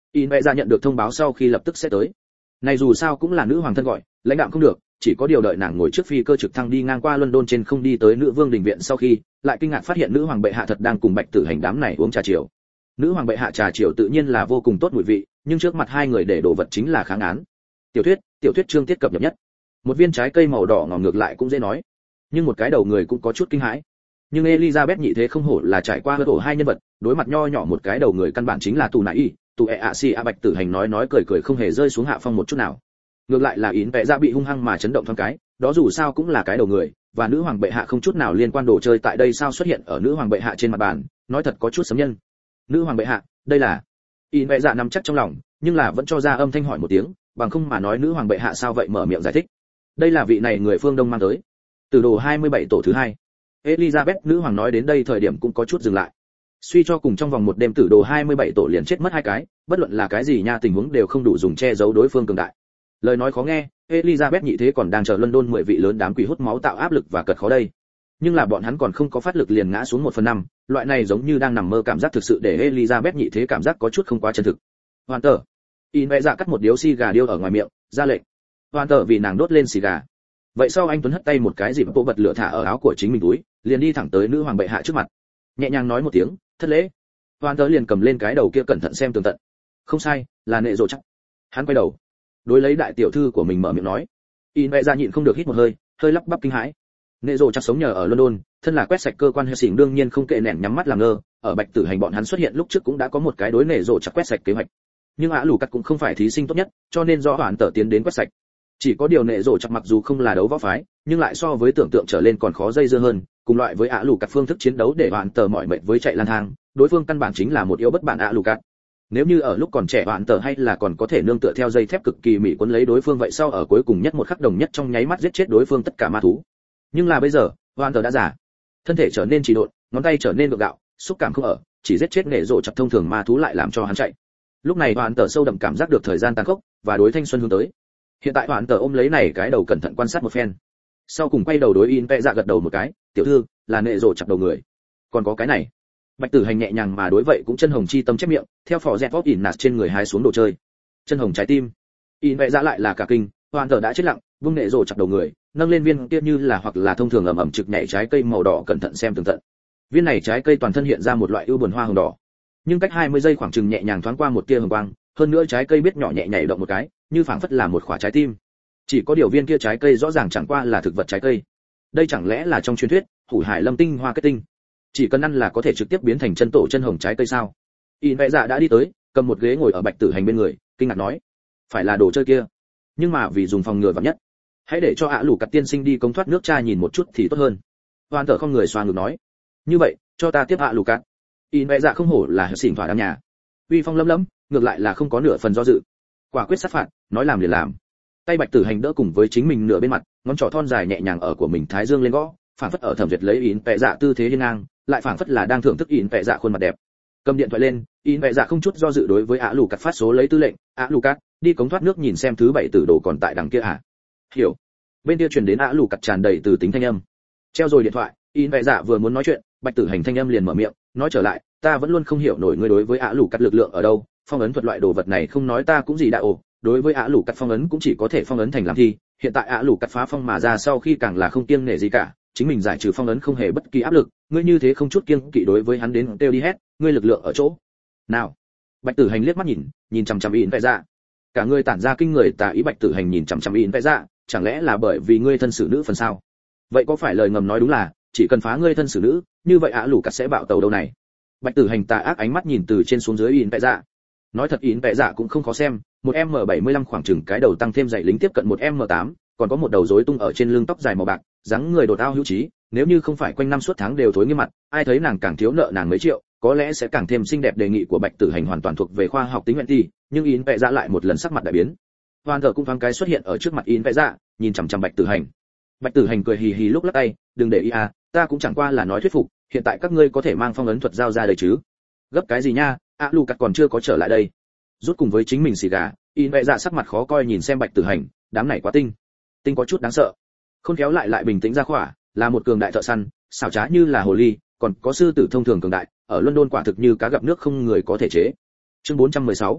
In vẽ ra nhận được thông báo sau khi lập tức sẽ tới. Này dù sao cũng là nữ hoàng thân gọi, lãnh đạm không được, chỉ có điều đợi nàng ngồi trước phi cơ trực thăng đi ngang qua London trên không đi tới nữ vương đình viện sau khi, lại kinh ngạc phát hiện nữ hoàng bệ hạ thật đang cùng Bạch Tử Hành đám này uống trà chiều. Nữ hoàng bệ hạ trà chiều tự nhiên là vô cùng tốt mùi vị, nhưng trước mặt hai người để đồ vật chính là kháng án. Tiểu thuyết chương tiết cập nhập nhất. Một viên trái cây màu đỏ ngỏ ngược lại cũng dễ nói, nhưng một cái đầu người cũng có chút kinh hãi. Nhưng Elizabeth nhị thế không hổ là trải qua hớt ổ hai nhân vật, đối mặt nho nhỏ một cái đầu người căn bản chính là tù nại y, tù ẹ ạ xì a. Bạch Tử Hành nói cười không hề rơi xuống hạ phong một chút nào. Ngược lại là Yến Vẽ Dạ bị hung hăng mà chấn động thoáng cái, đó dù sao cũng là cái đầu người, và nữ hoàng bệ hạ không chút nào liên quan đồ chơi tại đây sao xuất hiện ở nữ hoàng bệ hạ trên mặt bàn, nói thật có chút sấm nhân. Nữ hoàng bệ hạ, đây là. Yến Vẽ Dạ nằm chắc trong lòng, nhưng là vẫn cho ra âm thanh hỏi một tiếng, bằng không mà nói nữ hoàng bệ hạ sao vậy mở miệng giải thích. Đây là vị này người phương Đông mang tới. Từ đồ 27 tổ thứ 2. Elizabeth nữ hoàng nói đến đây thời điểm cũng có chút dừng lại. Suy cho cùng trong vòng một đêm tử đồ 27 tổ liền chết mất hai cái, bất luận là cái gì nha tình huống đều không đủ dùng che giấu đối phương cường đại. Lời nói khó nghe, Elizabeth nhị thế còn đang chờ London 10 vị lớn đám quỷ hút máu tạo áp lực và cật khó đây. Nhưng là bọn hắn còn không có phát lực liền ngã xuống 1/5, loại này giống như đang nằm mơ cảm giác thực sự để Elizabeth nhị thế cảm giác có chút không quá chân thực. Hoàn tờ. In vẽ dạ cắt một điếu xì gà điêu ở ngoài miệng, ra lệnh. Hoàn tờ vì nàng đốt lên xì gà. Vậy sau anh Tuấn hất tay một cái dịp bộ bật lửa thả ở áo của chính mình túi, liền đi thẳng tới nữ hoàng bệ hạ trước mặt. Nhẹ nhàng nói một tiếng, thất lễ. Hoàn tờ liền cầm lên cái đầu kia cẩn thận xem tường tận. Không sai, là nệ rồ chắc. Hắn quay đầu, đối lấy đại tiểu thư của mình mở miệng nói. In vẽ ra nhịn không được hít một hơi, hơi lắp bắp kinh hãi. Nệ rồ chắc sống nhờ ở London, thân là quét sạch cơ quan hệ xỉn đương nhiên không kệ nẻn nhắm mắt làm ngơ. Ở Bạch Tử Hành bọn hắn xuất hiện lúc trước cũng đã có một cái đối nệ rồ chắc quét sạch kế hoạch. Nhưng ả lù cắt cũng không phải thí sinh tốt nhất, cho nên do hoàn tờ tiến đến quét sạch. Chỉ có điều nệ rồ chắc mặc dù không là đấu võ phái, nhưng lại so với tưởng tượng trở lên còn khó dây dưa hơn, cùng loại với ả lù cắt phương thức chiến đấu để hoàn tờ mỏi mệt với chạy lang thang, đối phương căn bản chính là một yếu bất bản ả lù cắt. Nếu như ở lúc còn trẻ hoàn tờ hay là còn có thể nương tựa theo dây thép cực kỳ mỹ quấn lấy đối phương, vậy sau ở cuối cùng nhất một khắc đồng nhất trong nháy mắt giết chết đối phương tất cả ma thú. Nhưng là bây giờ hoàn tờ đã già, thân thể trở nên trì độn, ngón tay trở nên gượng gạo, xúc cảm không ở, chỉ giết chết nệ rồ chắc thông thường ma thú lại làm cho hắn chạy. Lúc này hoàn tờ sâu đậm cảm giác được thời gian tàn khốc và đối thanh xuân hướng tới. Hiện tại hoàn tờ ôm lấy này cái đầu cẩn thận quan sát một phen, sau cùng quay đầu đối In vẽ dạ gật đầu một cái, tiểu thư là nệ rồ chặt đầu người. Còn có cái này. Bạch Tử Hành nhẹ nhàng mà đối vậy cũng chân hồng chi tâm chép miệng, theo phò dẹt vót ỉn nạt trên người hái xuống đồ chơi. Chân hồng trái tim. In vẽ dạ lại là cả kinh, hoàn tờ đã chết lặng, vung nệ rồ chặt đầu người, nâng lên viên kia như là hoặc là thông thường ẩm ẩm trực nhảy trái cây màu đỏ cẩn thận xem tường tận. Viên này trái cây toàn thân hiện ra một loại ưu buồn hoa hồng đỏ, nhưng cách 20 giây khoảng chừng nhẹ nhàng thoáng qua một tia hồng quang, hơn nữa trái cây biết nhỏ nhẹ nhảy động một cái, như phảng phất là một quả trái tim. Chỉ có điều viên kia trái cây rõ ràng chẳng qua là thực vật trái cây. Đây chẳng lẽ là trong truyền thuyết, Hủ Hải Lâm tinh hoa kết tinh, chỉ cần ăn là có thể trực tiếp biến thành chân tổ chân hồng trái cây sao? In vẽ dạ đã đi tới, cầm một ghế ngồi ở Bạch Tử Hành bên người, kinh ngạc nói, phải là đồ chơi kia. Nhưng mà vì dùng phòng ngừa vạn nhất, hãy để cho ả lù cắt tiên sinh đi công thoát nước cha nhìn một chút thì tốt hơn. Hoàn tờ không người xoa ngực nói, như vậy cho ta tiếp ả lù cắt. In vẽ dạ không hổ là xỉn thỏa đam nhà, uy phong lấm lấm, ngược lại là không có nửa phần do dự, quả quyết sát phạt, nói làm liền làm. Tay Bạch Tử Hành đỡ cùng với chính mình nửa bên mặt, ngón trỏ thon dài nhẹ nhàng ở của mình thái dương lên gõ, phảng phất ở thẩm duyệt lấy In vẽ dạ tư thế hiên ngang, lại phảng phất là đang thưởng thức In vẽ dạ khuôn mặt đẹp. Cầm điện thoại lên, In vẽ dạ không chút do dự đối với ả lù cắt phát số lấy tư lệnh, ả lù cắt đi cống thoát nước nhìn xem thứ 7 tử đồ còn tại đằng kia à? Hiểu. Bên kia truyền đến ả lù cắt tràn đầy từ tính thanh âm. Treo rồi điện thoại, In vẽ dạ vừa muốn nói chuyện, Bạch Tử Hành thanh âm liền mở miệng, nói trở lại, ta vẫn luôn không hiểu nổi ngươi đối với ả lù cắt lực lượng ở đâu, phong ấn thuật loại đồ vật này không nói ta cũng gì đã ồ, đối với ả lù cắt phong ấn cũng chỉ có thể phong ấn thành làm thi, hiện tại ả lù cắt phá phong mà ra sau khi càng là không kiêng nể gì cả, chính mình giải trừ phong ấn không hề bất kỳ áp lực, ngươi như thế không chút kiêng kỵ đối với hắn đến kêu đi hét, ngươi lực lượng ở chỗ nào? Bạch Tử Hành liếc mắt nhìn chằm chằm In vẽ dạ, cả người tản ra kinh người tà ý. Bạch Tử Hành nhìn chằm chằm In vẽ dạ, chẳng lẽ là bởi vì ngươi thân xử nữ phần sao? Vậy có phải lời ngầm nói đúng là chỉ cần phá ngươi thân xử nữ, như vậy ả lù cắt sẽ bạo tàu đâu này? Bạch Tử Hành tà ác ánh mắt nhìn từ trên xuống dưới In vẽ dạ, nói thật In vẽ dạ cũng không khó xem, một M75 khoảng chừng cái đầu tăng thêm dày lính tiếp cận một M8, còn có một đầu rối tung ở trên lưng tóc dài màu bạc, dáng người đột ao hữu trí, nếu như không phải quanh năm suốt tháng đều thối nghiêm mặt, ai thấy nàng càng thiếu nợ nàng mấy triệu, có lẽ sẽ càng thêm xinh đẹp. Đề nghị của Bạch Tử Hành hoàn toàn thuộc về khoa học tính nguyện thi, nhưng In vẽ dạ lại một lần sắc mặt đại biến. Hoàn thờ cũng thoáng cái xuất hiện ở trước mặt In vẽ dạ, nhìn chằm chằm Bạch Tử Hành. Bạch Tử Hành cười hì hì lúc lắc tay, đừng để ý à, ta cũng chẳng qua là nói thuyết phục, hiện tại các ngươi có thể mang phong ấn thuật giao ra đây chứ? Gấp cái gì nha, ả lù cắt còn chưa có trở lại đây. Rút cùng với chính mình xì gà, In vẽ dạ sắc mặt khó coi nhìn xem Bạch Tử Hành, đám này quá tinh có chút đáng sợ. Khôn khéo lại bình tĩnh ra khỏa, là một cường đại thợ săn, xảo trá như là hồ ly, còn có sư tử thông thường cường đại, ở London quả thực như cá gặp nước không người có thể chế. Chương 416.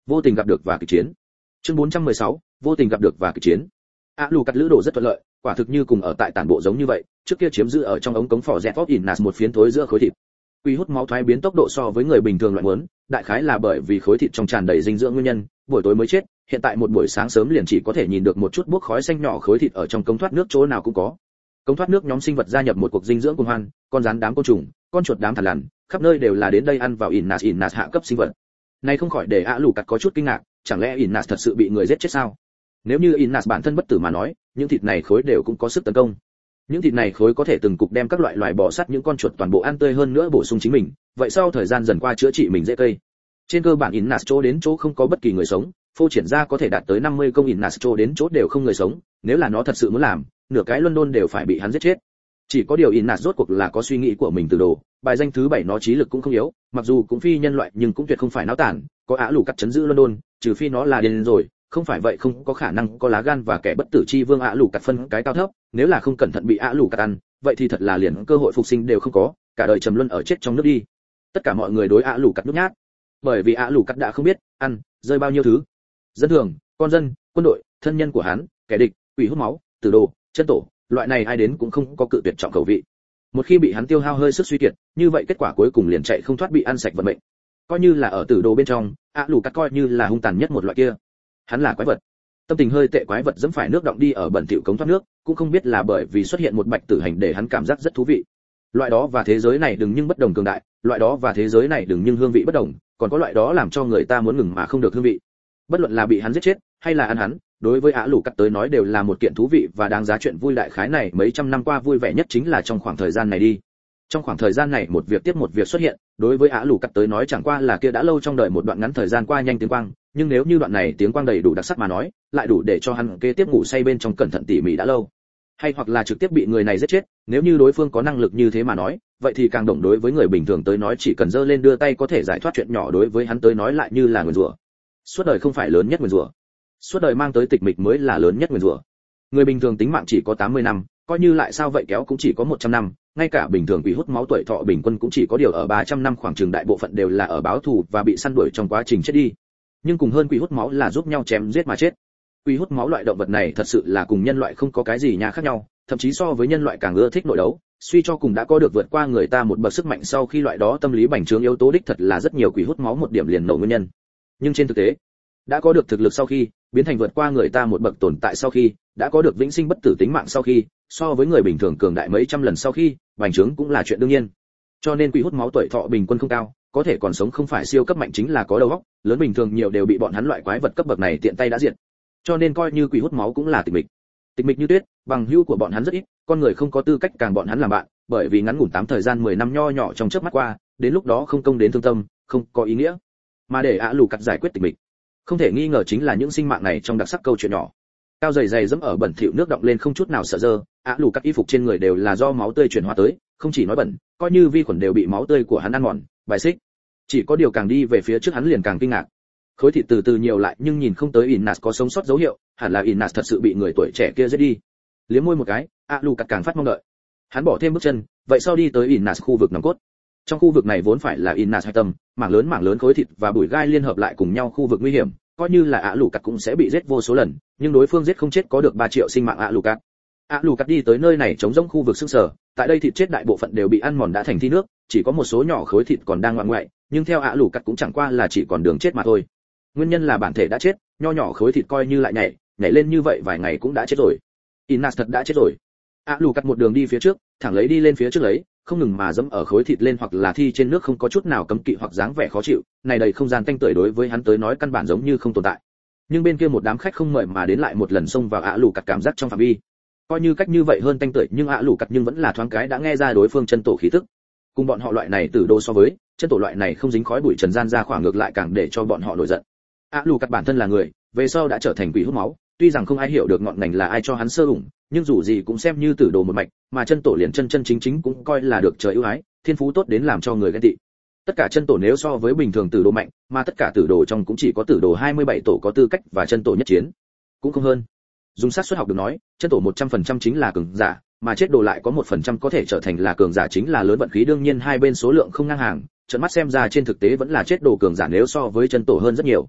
Vô tình gặp được và kịch chiến. Chương 416, vô tình gặp được và kịch chiến. Lù cắt lữ đồ rất thuận lợi, quả thực như cùng ở tại tản bộ giống như vậy, trước kia chiếm giữ ở trong ống cống phò rẽ Pop Innas một phiến thối giữa khối thịt. Quy hút máu thoái biến tốc độ so với người bình thường loại muốn, đại khái là bởi vì khối thịt trong tràn đầy dinh dưỡng nguyên nhân, buổi tối mới chết, hiện tại một buổi sáng sớm liền chỉ có thể nhìn được một chút bốc khói xanh nhỏ khối thịt ở trong cống thoát nước chỗ nào cũng có. Cống thoát nước nhóm sinh vật gia nhập một cuộc dinh dưỡng cuồng hoan, con rắn đám côn trùng, con chuột đám thằn lằn, khắp nơi đều là đến đây ăn vào Innas hạ cấp sinh vật. Này không khỏi để Lù cắt có chút kinh ngạc, chẳng lẽ Innas thật sự bị người giết chết sao? Nếu như Innas bản thân bất tử mà nói, những thịt này khối đều cũng có sức tấn công. Những thịt này khối có thể từng cục đem các loại loài bò sát những con chuột toàn bộ ăn tươi hơn nữa bổ sung chính mình, vậy sau thời gian dần qua chữa trị mình dễ cây. Trên cơ bản Innas chỗ đến chỗ không có bất kỳ người sống, phô triển ra có thể đạt tới 50 công Innas chỗ đến chỗ đều không người sống, nếu là nó thật sự muốn làm, nửa cái London đều phải bị hắn giết chết. Chỉ có điều Innas rốt cuộc là có suy nghĩ của mình từ đồ, bài danh thứ 7 nó trí lực cũng không yếu, mặc dù cũng phi nhân loại nhưng cũng tuyệt không phải náo tản, có Lù cắt chấn giữ London, trừ phi nó là điên rồi, không phải vậy không có khả năng có lá gan và kẻ bất tử chi vương Lù cắt phân cái cao thấp, nếu là không cẩn thận bị Lù cắt ăn, vậy thì thật là liền cơ hội phục sinh đều không có, cả đời trầm luân ở chết trong nước đi. Tất cả mọi người đối Lù cắt nhút nhát, bởi vì Lù cắt đã không biết ăn rơi bao nhiêu thứ. Dân thường, con dân, quân đội, thân nhân của hắn, kẻ địch, quỷ hút máu, tử đồ, chân tổ, loại này ai đến cũng không có cự tuyệt trọng khẩu vị. Một khi bị hắn tiêu hao hơi sức suy kiệt, như vậy kết quả cuối cùng liền chạy không thoát bị ăn sạch vận mệnh. Coi như là ở tử đồ bên trong, Lù cắt coi như là hung tàn nhất một loại kia. Hắn là quái vật. Tâm tình hơi tệ quái vật dẫm phải nước động đi ở bẩn thỉu cống thoát nước, cũng không biết là bởi vì xuất hiện một bạch tử hành để hắn cảm giác rất thú vị. Loại đó và thế giới này đừng nhưng bất đồng cường đại, loại đó và thế giới này đừng nhưng hương vị bất đồng, còn có loại đó làm cho người ta muốn ngừng mà không được hương vị. Bất luận là bị hắn giết chết hay là ăn hắn, đối với Lù cắt tới nói đều là một kiện thú vị và đáng giá chuyện vui. Đại khái này mấy trăm năm qua vui vẻ nhất chính là trong khoảng thời gian này đi. Trong khoảng thời gian này một việc tiếp một việc xuất hiện, đối với Lù cắt tới nói chẳng qua là kia đã lâu trong đời một đoạn ngắn thời gian qua nhanh tiếng quang, nhưng nếu như đoạn này tiếng quang đầy đủ đặc sắc mà nói, lại đủ để cho hắn kế tiếp ngủ say bên trong cẩn thận tỉ mỉ đã lâu. Hay hoặc là trực tiếp bị người này giết chết, nếu như đối phương có năng lực như thế mà nói, vậy thì càng động đối với người bình thường tới nói chỉ cần giơ lên đưa tay có thể giải thoát chuyện nhỏ, đối với hắn tới nói lại như là nguyền rủa. Suốt đời không phải lớn nhất nguyền rủa, suốt đời mang tới tịch mịch mới là lớn nhất nguyền rủa. Người bình thường tính mạng chỉ có 80 năm, coi như lại sao vậy kéo cũng chỉ có 100 năm, ngay cả bình thường quỷ hút máu tuổi thọ bình quân cũng chỉ có điều ở 300 năm, khoảng chừng đại bộ phận đều là ở báo thù và bị săn đuổi trong quá trình chết đi. Nhưng cùng hơn quỷ hút máu là giúp nhau chém giết mà chết. Quỷ hút máu loại động vật này thật sự là cùng nhân loại không có cái gì nha khác nhau, thậm chí so với nhân loại càng ưa thích nội đấu, suy cho cùng đã có được vượt qua người ta một bậc sức mạnh. Sau khi loại đó tâm lý bành trướng yếu tố đích thật là rất nhiều quỷ hút máu một điểm liền nổ nguyên nhân. Nhưng trên thực tế, đã có được thực lực sau khi, biến thành vượt qua người ta một bậc tồn tại sau khi, đã có được vĩnh sinh bất tử tính mạng sau khi, so với người bình thường cường đại mấy trăm lần sau khi, bành trướng cũng là chuyện đương nhiên. Cho nên quỷ hút máu tuổi thọ bình quân không cao, có thể còn sống không phải siêu cấp mạnh chính là có đầu óc, lớn bình thường nhiều đều bị bọn hắn loại quái vật cấp bậc này tiện tay đã diệt. Cho nên coi như quỷ hút máu cũng là tịch mịch. Tịch mịch như tuyết, bằng hữu của bọn hắn rất ít, con người không có tư cách càng bọn hắn làm bạn, bởi vì ngắn ngủn 8 thời gian 10 năm nho nhỏ trong chớp mắt qua, đến lúc đó không công đến thương tâm, không có ý nghĩa. Mà để Lù cắt giải quyết tịch mịch, không thể nghi ngờ chính là những sinh mạng này trong đặc sắc câu chuyện nhỏ. Cao dày dày dẫm ở bẩn thỉu nước động lên không chút nào sợ dơ, Lù cắt y phục trên người đều là do máu tươi chuyển hóa tới, không chỉ nói bẩn, coi như vi khuẩn đều bị máu tươi của hắn ăn mòn, bài xích. Chỉ có điều càng đi về phía trước hắn liền càng kinh ngạc. Khối thịt từ từ nhiều lại nhưng nhìn không tới Innas có sống sót dấu hiệu, hẳn là Innas thật sự bị người tuổi trẻ kia giết đi. Liếm môi một cái, Lù cắt càng phát mong đợi. Hắn bỏ thêm bước chân, vậy sau đi tới Innas khu vực nòng cốt. Trong khu vực này vốn phải là Innas hạch tâm, mảng lớn khối thịt và bụi gai liên hợp lại cùng nhau khu vực nguy hiểm, coi như là Lù cắt cũng sẽ bị giết vô số lần, nhưng đối phương giết không chết có được 3 triệu sinh mạng Lù cắt. Lù cắt đi tới nơi này chống rỗng khu vực sức sở, tại đây thịt chết đại bộ phận đều bị ăn mòn đã thành thi nước, chỉ có một số nhỏ khối thịt còn đang ngoạn ngoại, nhưng theo Lù cắt cũng chẳng qua là chỉ còn đường chết mà thôi. Nguyên nhân là bản thể đã chết, nho nhỏ khối thịt coi như lại nhảy lên như vậy vài ngày cũng đã chết rồi. Innas thật đã chết rồi. Lù cắt một đường đi phía trước, thẳng lấy đi lên phía trước lấy, không ngừng mà dẫm ở khối thịt lên hoặc là thi trên nước, không có chút nào cấm kỵ hoặc dáng vẻ khó chịu, này đầy không gian tanh tưởi đối với hắn tới nói căn bản giống như không tồn tại. Nhưng bên kia một đám khách không mời mà đến lại một lần xông vào Lù cắt cảm giác trong phạm vi. Coi như cách như vậy hơn tanh tưởi, nhưng Lù cắt nhưng vẫn là thoáng cái đã nghe ra đối phương chân tổ khí tức. Cùng bọn họ loại này tử đô so với, chân tổ loại này không dính khói bụi trần gian ra khoảng ngược lại càng để cho bọn họ nổi giận. Lù cắt bản thân là người, về sau đã trở thành quỷ hút máu, tuy rằng không ai hiểu được ngọn ngành là ai cho hắn sơ ủng, nhưng dù gì cũng xem như tử đồ một mạch, mà chân tổ liền chân chính cũng coi là được trời ưu ái, thiên phú tốt đến làm cho người ghen tị. Tất cả chân tổ nếu so với bình thường tử đồ mạnh, mà tất cả tử đồ trong cũng chỉ có tử đồ 27 tổ có tư cách và chân tổ nhất chiến, cũng không hơn. Dùng xác suất học được nói, chân tổ 100% chính là cường giả, mà chết đồ lại có 1% có thể trở thành là cường giả, chính là lớn vận khí. Đương nhiên hai bên số lượng không ngang hàng, trợn mắt xem ra trên thực tế vẫn là chết đồ cường giả nếu so với chân tổ hơn rất nhiều.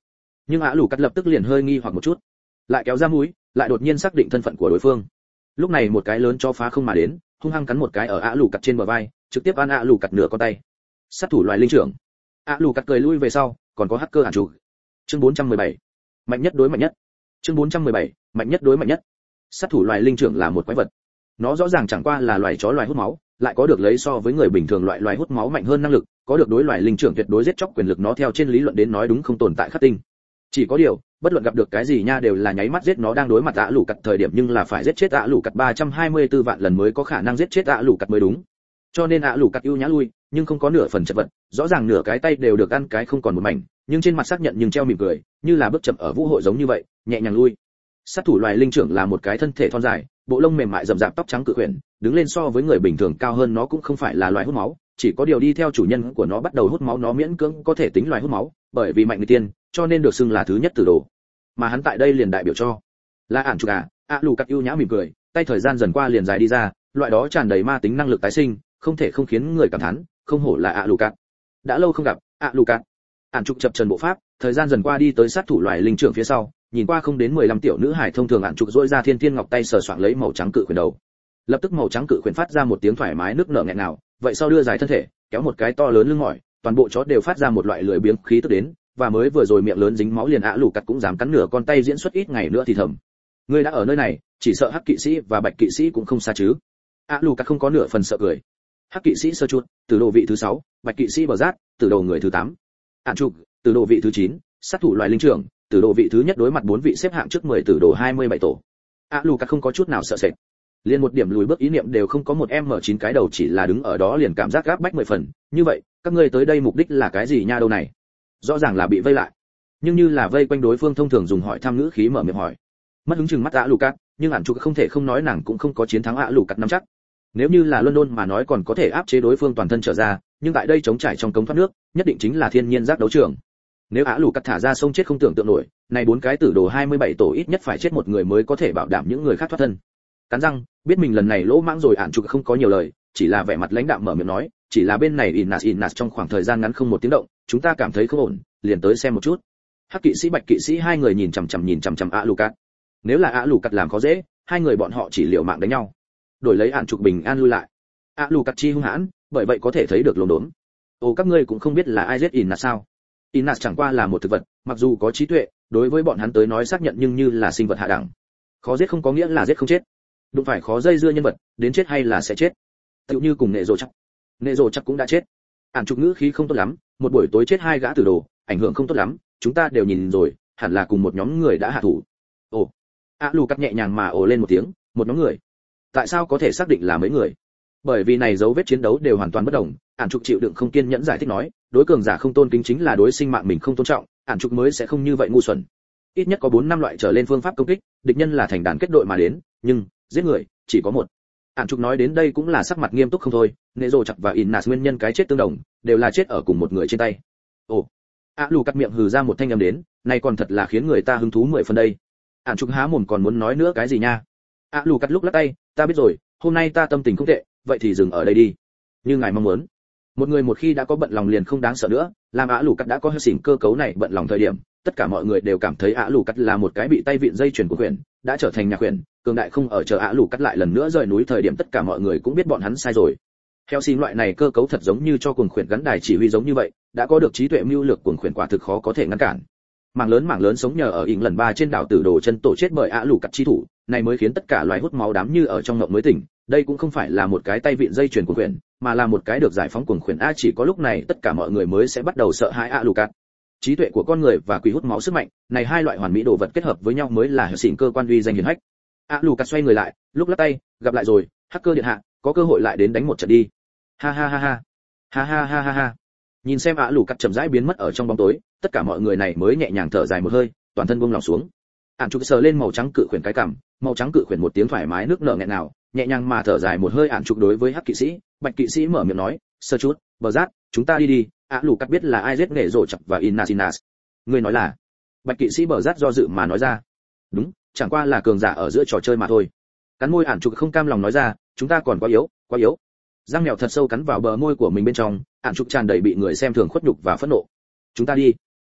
Nhưng ạ lù cắt lập tức liền hơi nghi hoặc một chút, lại kéo ra mũi, lại đột nhiên xác định thân phận của đối phương. Lúc này một cái lớn cho phá không mà đến, hung hăng cắn một cái ở ạ lù cắt trên bờ vai, trực tiếp ăn ạ lù cắt nửa con tay. Sát thủ loài linh trưởng. ạ lù cắt cười lui về sau, còn có hacker ản trụ. Chương 417. Mạnh nhất đối mạnh nhất. Chương 417. Mạnh nhất đối mạnh nhất. Sát thủ loài linh trưởng là một quái vật. Nó rõ ràng chẳng qua là loài chó loài hút máu, lại có được lấy so với người bình thường loài hút máu mạnh hơn năng lực, có được đối loài linh trưởng tuyệt đối giết chóc quyền lực, nó theo trên lý luận đến nói đúng không tồn tại khắc tinh. Chỉ có điều, bất luận gặp được cái gì nha đều là nháy mắt giết nó, đang đối mặt ạ lù cắt thời điểm nhưng là phải giết chết ạ lù cắt 324 vạn lần mới có khả năng giết chết ạ lù cắt mới đúng. Cho nên ạ lù cắt ưu nhã lui, nhưng không có nửa phần chật vật, rõ ràng nửa cái tay đều được ăn cái không còn một mảnh, nhưng trên mặt xác nhận nhưng treo mỉm cười, như là bước chậm ở vũ hội giống như vậy, nhẹ nhàng lui. Sát thủ loài linh trưởng là một cái thân thể thon dài, bộ lông mềm mại rậm rạp, tóc trắng cự quyển, đứng lên so với người bình thường cao hơn, nó cũng không phải là loài hút máu, chỉ có điều đi theo chủ nhân của nó bắt đầu hút máu, nó miễn cưỡng có thể tính loài hút máu, bởi vì mạnh người tiên, cho nên được xưng là thứ nhất tử đồ. Mà hắn tại đây liền đại biểu cho là ản trục ạ lù cắt ưu nhã mỉm cười, tay thời gian dần qua liền dài đi ra, loại đó tràn đầy ma tính năng lực tái sinh, không thể không khiến người cảm thán, không hổ là ạ lù cắt. Đã lâu không gặp, ạ lù cắt. Ản trục chập trần bộ pháp, thời gian dần qua đi tới sát thủ loài linh trưởng phía sau, nhìn qua không đến 15 tiểu nữ hải thông thường, ản trục duỗi ra thiên tiên ngọc tay sờ soạng lấy màu trắng cự khuyển đầu. Lập tức màu trắng cự khuyển phát ra một tiếng thoải mái nước nở nghẹn ngào, vậy sau đưa dài thân thể, kéo một cái to lớn lưng mỏi, toàn bộ chó đều phát ra một loại lười biếng khí tức đến, và mới vừa rồi miệng lớn dính máu liền ạ lù cắt cũng dám cắn nửa con tay, diễn xuất ít ngày nữa thì thầm. Ngươi đã ở nơi này, chỉ sợ hắc kỵ sĩ và bạch kỵ sĩ cũng không xa chứ? ạ lù cắt không có nửa phần sợ cười. Hắc kỵ sĩ sơ chuột, từ đồ vị thứ 6, bạch kỵ sĩ bờ rát, từ đầu người thứ 8. Ản trục, từ đồ vị thứ 9, sát thủ loài linh trưởng, từ đồ vị thứ nhất đối mặt 4 vị xếp hạng trước 10 từ đồ 27 tổ. ạ lù cắt không có chút nào sợ sệt, liền một điểm lùi bước ý niệm đều không có, một M9 cái đầu chỉ là đứng ở đó liền cảm giác gáp bách 10 phần. Như vậy, các ngươi tới đây mục đích là cái gì nha đâu này? Rõ ràng là bị vây lại, nhưng như là vây quanh đối phương thông thường dùng hỏi thăm ngữ khí mở miệng hỏi. Mất hứng chừng mắt ạ lù cắt, nhưng ản trục không thể không nói nàng cũng không có chiến thắng ạ lù cắt nắm chắc. Nếu như là London mà nói còn có thể áp chế đối phương toàn thân trở ra, nhưng tại đây chống trải trong cống thoát nước, nhất định chính là thiên nhiên giác đấu trường. Nếu ạ lù cắt thả ra sông chết không tưởng tượng nổi, này 4 cái tử đồ 27 tổ ít nhất phải chết một người mới có thể bảo đảm những người khác thoát thân. Cắn răng, biết mình lần này lỗ mãng rồi, ản trục không có nhiều lời, chỉ là vẻ mặt lãnh đạm mở miệng nói, chỉ là bên này Inas trong khoảng thời gian ngắn không một tiếng động, chúng ta cảm thấy không ổn, liền tới xem một chút. Hắc kỵ sĩ bạch kỵ sĩ hai người nhìn chằm chằm ạ lù cắt. Nếu là ạ lù cắt làm khó dễ, hai người bọn họ chỉ liều mạng đánh nhau, đổi lấy ản trục bình an lui lại. ạ lù cắt chi hung hãn, bởi vậy có thể thấy được lồn đốn. Ồ, các ngươi cũng không biết là ai giết Inas sao? Inas chẳng qua là một thực vật, mặc dù có trí tuệ, đối với bọn hắn tới nói xác nhận nhưng như là sinh vật hạ đẳng. Khó giết không có nghĩa là giết không chết, đụng phải khó dây dưa nhân vật, đến chết hay là sẽ chết. Tựu như cùng nệ rồ chắc cũng đã chết. Ản trục ngữ khí không tốt lắm, một buổi tối chết 2 gã tử đồ, ảnh hưởng không tốt lắm, chúng ta đều nhìn rồi, hẳn là cùng một nhóm người đã hạ thủ. Ồ, ạ lù cắt nhẹ nhàng mà ồ lên một tiếng, một nhóm người. Tại sao có thể xác định là mấy người? Bởi vì này dấu vết chiến đấu đều hoàn toàn bất đồng. Ản trục chịu đựng không kiên nhẫn giải thích nói, đối cường giả không tôn kính chính là đối sinh mạng mình không tôn trọng, ản trục mới sẽ không như vậy ngu xuẩn. Ít nhất có 4-5 loại trở lên phương pháp công kích, địch nhân là thành đàn kết đội mà đến, nhưng giết người chỉ có một. Ản trục nói đến đây cũng là sắc mặt nghiêm túc không thôi, nệ rồ chặt và Inas nguyên nhân cái chết tương đồng, đều là chết ở cùng một người trên tay. Ồ, ạ lù cắt miệng hừ ra một thanh âm đến, này còn thật là khiến người ta hứng thú 10 phần đây. Ản trục há mồm còn muốn nói nữa cái gì nha? ạ lù cắt lúc lắc tay, ta biết rồi, hôm nay ta tâm tình không tệ, vậy thì dừng ở đây đi. Như ngài mong muốn. Một người một khi đã có bận lòng liền không đáng sợ nữa, làm ạ lù cắt đã có hơi xỉn cơ cấu này bận lòng thời điểm, tất cả mọi người đều cảm thấy ạ lù cắt là một cái bị tay vịn dây chuyền của quyền, đã trở thành nhà quyền, cường đại không ở chờ ạ lù cắt lại lần nữa rời núi thời điểm, tất cả mọi người cũng biết bọn hắn sai rồi. Theo xin loại này cơ cấu thật giống như cho cuồng khuyển gắn đài chỉ huy giống như vậy, đã có được trí tuệ mưu lược cuồng khuyển quả thực khó có thể ngăn cản. Mảng lớn sống nhờ ở ỉn lần 3 trên đảo Tử Đồ chân tổ chết bởi ạ lù cắt chi thủ, này mới khiến tất cả loài hút máu đám như ở trong ngộng mới tỉnh. Đây cũng không phải là một cái tay vịn dây chuyền cuồng khuyển, mà là một cái được giải phóng cuồng khuyển. Chỉ có lúc này tất cả mọi người mới sẽ bắt đầu sợ hãi ạ lù cắt. Trí tuệ của con người và quỷ hút máu sức mạnh, này hai loại hoàn mỹ đồ vật kết hợp với nhau mới là hệ xỉn cơ quan uy danh hiển hách. ạ lù cắt xoay người lại, lúc lắc tay, gặp lại rồi, hacker điện hạ, có cơ hội lại đến đánh một trận đi. Ha ha ha ha, ha ha ha ha ha. Nhìn xem ạ lù cắt chậm rãi biến mất ở trong bóng tối, tất cả mọi người này mới nhẹ nhàng thở dài một hơi, toàn thân buông lỏng xuống. Ản trục sờ lên màu trắng cự khuyển cái cằm, màu trắng cự khuyển một tiếng thoải mái nước nở nghẹn nào, nhẹ nhàng mà thở dài một hơi. Ản trục đối với hắc kỵ sĩ, bạch kỵ sĩ mở miệng nói, sơ chút, bờ rát, chúng ta đi đi. ạ lù cắt biết là ai giết nghệ rồ chặt và Inas. Người nói là? Bạch kỵ sĩ bờ rát do dự mà nói ra. Đúng, chẳng qua là cường giả ở giữa trò chơi mà thôi. Cắn môi Ản trục không cam lòng nói ra, chúng ta còn quá yếu, quá yếu. Răng mèo thật sâu cắn vào bờ môi của mình bên trong, Ản trục tràn đầy bị người xem thường khuất nhục và phẫn nộ. Chúng ta đi.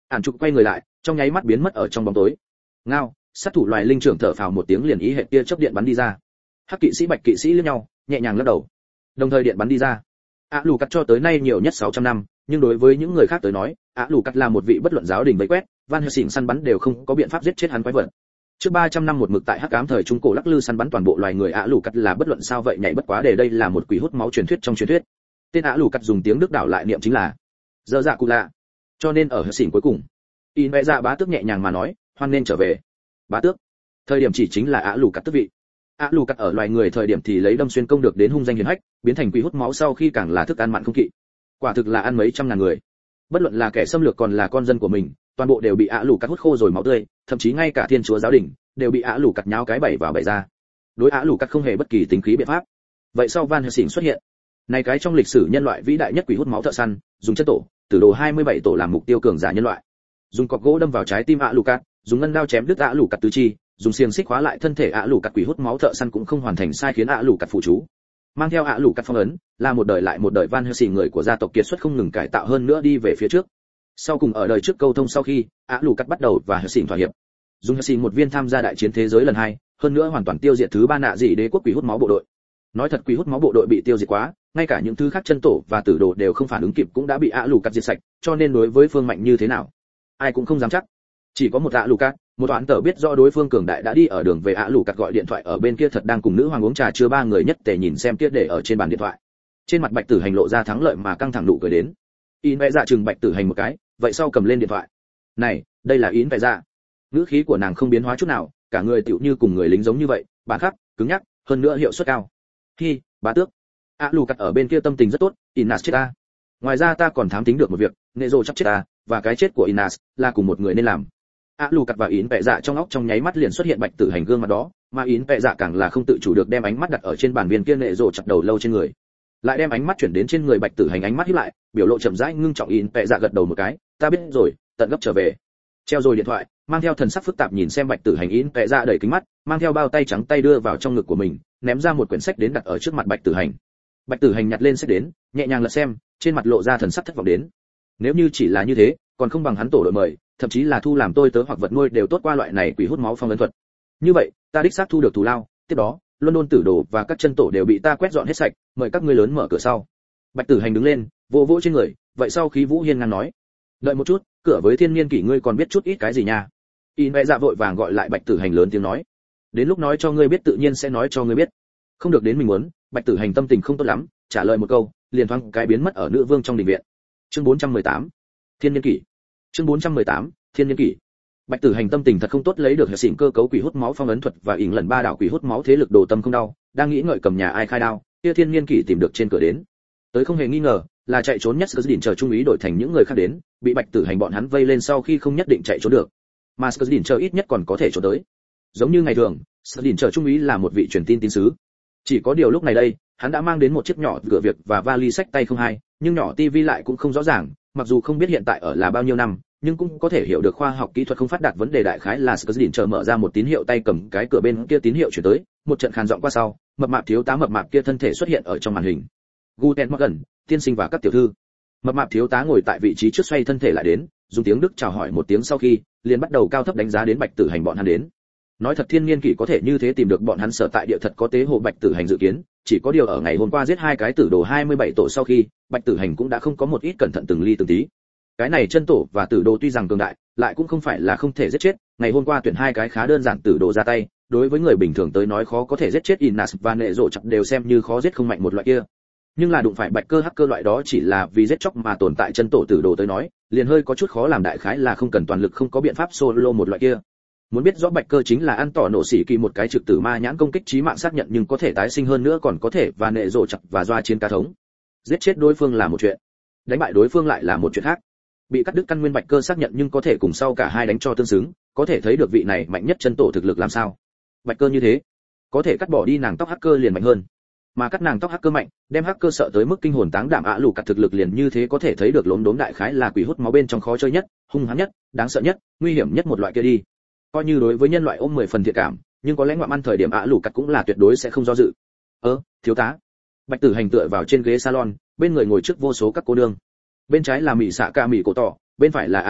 Ản trục quay người lại, trong nháy mắt biến mất ở trong bóng tối. Ngao, sát thủ loài linh trưởng thở phào một tiếng liền ý hệ tia chớp điện bắn đi ra. Hắc kỵ sĩ bạch kỵ sĩ liếc nhau, nhẹ nhàng lắc đầu. Đồng thời điện bắn đi ra. Lù cắt cho tới nay nhiều nhất 600 năm, nhưng đối với những người khác tới nói, Lù cắt là một vị bất luận giáo đình vây quét, Van Helsing săn bắn đều không có biện pháp giết chết hắn quái vật. Trước 300 năm một mực tại hắc ám thời trung cổ lắc lư săn bắn toàn bộ loài người Lù cắt là bất luận sao vậy nhảy bất quá để đây là một quỷ hút máu truyền thuyết trong truyền thuyết. Tên Lù cắt dùng tiếng Đức đảo lại niệm chính là Dơ Dạ Cụ Lạ. Cho nên ở Helsing cuối cùng, In Vẽ Dạ bá tước nhẹ nhàng mà nói, hoan nên trở về. Bá tước. Thời điểm chỉ chính là Lù cắt tước vị. Lù cắt ở loài người thời điểm thì lấy đâm xuyên công được đến hung danh hiển hách, biến thành quỷ hút máu sau khi càng là thức ăn mặn không kỵ. Quả thực là ăn mấy trăm ngàn người. Bất luận là kẻ xâm lược còn là con dân của mình, toàn bộ đều bị Lù cắt hút khô rồi máu tươi, thậm chí ngay cả thiên chúa giáo đình đều bị Lù cắt nháo cái bảy vào bảy ra. Đối Lù cắt không hề bất kỳ tính khí biện pháp. Vậy sau Van Helsing xuất hiện, này cái trong lịch sử nhân loại vĩ đại nhất quỷ hút máu thợ săn, dùng chất tổ, tử đồ 27 tổ làm mục tiêu cường giả nhân loại. Dùng cọc gỗ đâm vào trái tim Lù cắt, dùng ngân đao chém đứt Lù cắt tứ chi, dùng xiềng xích khóa lại thân thể Lù cắt quỷ hút máu thợ săn cũng không hoàn thành sai khiến Lù cắt phụ chú. Mang theo Lù cắt phong ấn, là một đời lại một đời Van Helsing người của gia tộc kiệt xuất không ngừng cải tạo hơn nữa đi về phía trước. Sau cùng ở đời trước câu thông sau khi, Lù cắt bắt đầu và Helsing thỏa hiệp. Dùng Helsing một viên tham gia đại chiến thế giới lần 2, hơn nữa hoàn toàn tiêu diệt thứ 3 nạ dị đế quốc quỷ hút máu bộ đội. Nói thật quỷ hút máu bộ đội bị tiêu diệt quá, ngay cả những thứ khác chân tổ và tử đồ đều không phản ứng kịp cũng đã bị Lù cắt diệt sạch, cho nên đối với phương mạnh như thế nào, ai cũng không dám chắc. Chỉ có một Lù cắt, một toán tờ biết rõ đối phương cường đại đã đi ở đường về Lù cắt gọi điện thoại ở bên kia thật đang cùng nữ hoàng uống trà chưa ba người nhất tề nhìn xem tiết để ở trên bàn điện thoại. Trên mặt Bạch Tử Hành lộ ra thắng lợi mà căng thẳng nụ cười đến. In Vẽ Dạ chừng Bạch Tử Hành một cái, vậy sau cầm lên điện thoại. Này, đây là In Vẽ Dạ. Ngữ khí của nàng không biến hóa chút nào, cả người tựu như cùng người lính giống như vậy, bản khắc, cứng nhắc, hơn nữa hiệu suất cao. Hi, bá tước. Lù cắt ở bên kia tâm tình rất tốt, Inas chết ta. Ngoài ra ta còn thám tính được một việc, Nezo chắc chết ta, và cái chết của Inas là cùng một người nên làm. Lù cắt và In Vẽ Dạ trong óc trong nháy mắt liền xuất hiện Bạch Tử Hành gương mặt đó, mà In Vẽ Dạ càng là không tự chủ được đem ánh mắt đặt ở trên bàn viên kia Nezo chặt đầu lâu trên người. Lại đem ánh mắt chuyển đến trên người Bạch Tử Hành, ánh mắt híp lại, biểu lộ chậm rãi ngưng trọng. In Vẽ Dạ gật đầu một cái, ta biết rồi, tận gấp trở về. Treo rồi điện thoại, mang theo thần sắc phức tạp nhìn xem Bạch Tử Hành. In Vẽ Dạ đẩy kính mắt, mang theo bao tay trắng tay đưa vào trong ngực của mình, ném ra một quyển sách đến đặt ở trước mặt Bạch Tử Hành. Bạch Tử Hành nhặt lên sách đến, nhẹ nhàng lật xem, trên mặt lộ ra thần sắc thất vọng đến. Nếu như chỉ là như thế, còn không bằng hắn tổ đội mời, thậm chí là thu làm tôi tớ hoặc vật nuôi đều tốt qua loại này quỷ hút máu phong ấn thuật. Như vậy, ta đích xác thu được thù lao, tiếp đó, London tử đồ và các chân tổ đều bị ta quét dọn hết sạch, mời các ngươi lớn mở cửa sau. Bạch Tử Hành đứng lên, vỗ vỗ trên người, vậy sau khí vũ hiên ngang nói, đợi một chút, cửa với thiên niên kỷ ngươi còn biết chút ít cái gì nha? In Vẽ Dạ vội vàng gọi lại Bạch Tử Hành lớn tiếng nói, đến lúc nói cho ngươi biết tự nhiên sẽ nói cho ngươi biết. Không được đến mình muốn. Bạch Tử Hành tâm tình không tốt lắm, trả lời một câu, liền thoáng cái biến mất ở nữ vương trong đình viện. Chương 418, Thiên niên kỷ. Chương 418, Thiên niên kỷ. Bạch Tử Hành tâm tình thật không tốt, lấy được hệ xỉn cơ cấu quỷ hút máu phong ấn thuật và ỉn lần 3 đảo quỷ hút máu thế lực đồ tâm không đau, đang nghĩ ngợi cầm nhà ai khai đao, kia Thiên niên kỷ tìm được trên cửa đến. Tới không hề nghi ngờ, là chạy trốn nhất Skzdin chờ trung ý đổi thành những người khác đến, bị Bạch Tử Hành bọn hắn vây lên sau khi không nhất định chạy trốn được. Mà Skzdin chờ ít nhất còn có thể trốn tới. Giống như ngày thường, Skzdin chờ trung ý là một vị truyền tin tín sứ. Chỉ có điều lúc này đây, hắn đã mang đến một chiếc nhỏ cửa việc và vali sách tay không hai, nhưng nhỏ tivi lại cũng không rõ ràng, mặc dù không biết hiện tại ở là bao nhiêu năm, nhưng cũng có thể hiểu được khoa học kỹ thuật không phát đạt vấn đề. Đại khái là Skzdin chờ mở ra một tín hiệu tay cầm cái cửa bên kia tín hiệu chuyển tới, một trận khàn giọng qua sau, mập mạp thiếu tá mập mạp kia thân thể xuất hiện ở trong màn hình. Guten Morgen, tiên sinh và các tiểu thư. Mập mạp thiếu tá ngồi tại vị trí trước xoay thân thể lại đến, dùng tiếng Đức chào hỏi một tiếng sau khi, liền bắt đầu cao thấp đánh giá đến Bạch Tử Hành bọn hắn đến. Nói thật thiên niên kỷ có thể như thế tìm được bọn hắn sở tại địa thật có tế hồ Bạch Tử Hành dự kiến, chỉ có điều ở ngày hôm qua giết hai cái tử đồ 27 tổ sau khi, Bạch Tử Hành cũng đã không có một ít cẩn thận từng ly từng tí. Cái này chân tổ và tử đồ tuy rằng cường đại, lại cũng không phải là không thể giết chết, ngày hôm qua tuyển hai cái khá đơn giản tử đồ ra tay, đối với người bình thường tới nói khó có thể giết chết Inas và nệ rộ chặt đều xem như khó giết không mạnh một loại kia. Nhưng là đụng phải Bạch Cơ hacker loại đó chỉ là vì giết chóc mà tồn tại chân tổ tử đồ tới nói, liền hơi có chút khó làm, đại khái là không cần toàn lực không có biện pháp solo một loại kia. Muốn biết rõ Bạch Cơ chính là ăn tỏ nổ xỉ kỳ một cái trực tử ma nhãn công kích chí mạng xác nhận nhưng có thể tái sinh hơn nữa còn có thể và nệ rộ chặt và doa chiến cá thống. Giết chết đối phương là một chuyện, đánh bại đối phương lại là một chuyện khác. Bị cắt đứt căn nguyên Bạch Cơ xác nhận nhưng có thể cùng sau cả hai đánh cho tương xứng, có thể thấy được vị này mạnh nhất chân tổ thực lực làm sao. Bạch Cơ như thế, có thể cắt bỏ đi nàng tóc hacker liền mạnh hơn, mà cắt nàng tóc hacker mạnh, đem hacker sợ tới mức kinh hồn táng đảm lù cắt thực lực liền như thế có thể thấy được lốm đốm đại khái là quỷ hút máu bên trong khó chơi nhất, hung hãn nhất, đáng sợ nhất, nguy hiểm nhất một loại kia đi. Coi như đối với nhân loại ôm 10 phần thiện cảm, nhưng có lẽ ngoạm ăn thời điểm lù cắt cũng là tuyệt đối sẽ không do dự. Thiếu tá. Bạch Tử Hành tựa vào trên ghế salon, bên người ngồi trước vô số các cô nương. Bên trái là Mị Xạ Ca Mị Cổ Tỏ, bên phải là Ada,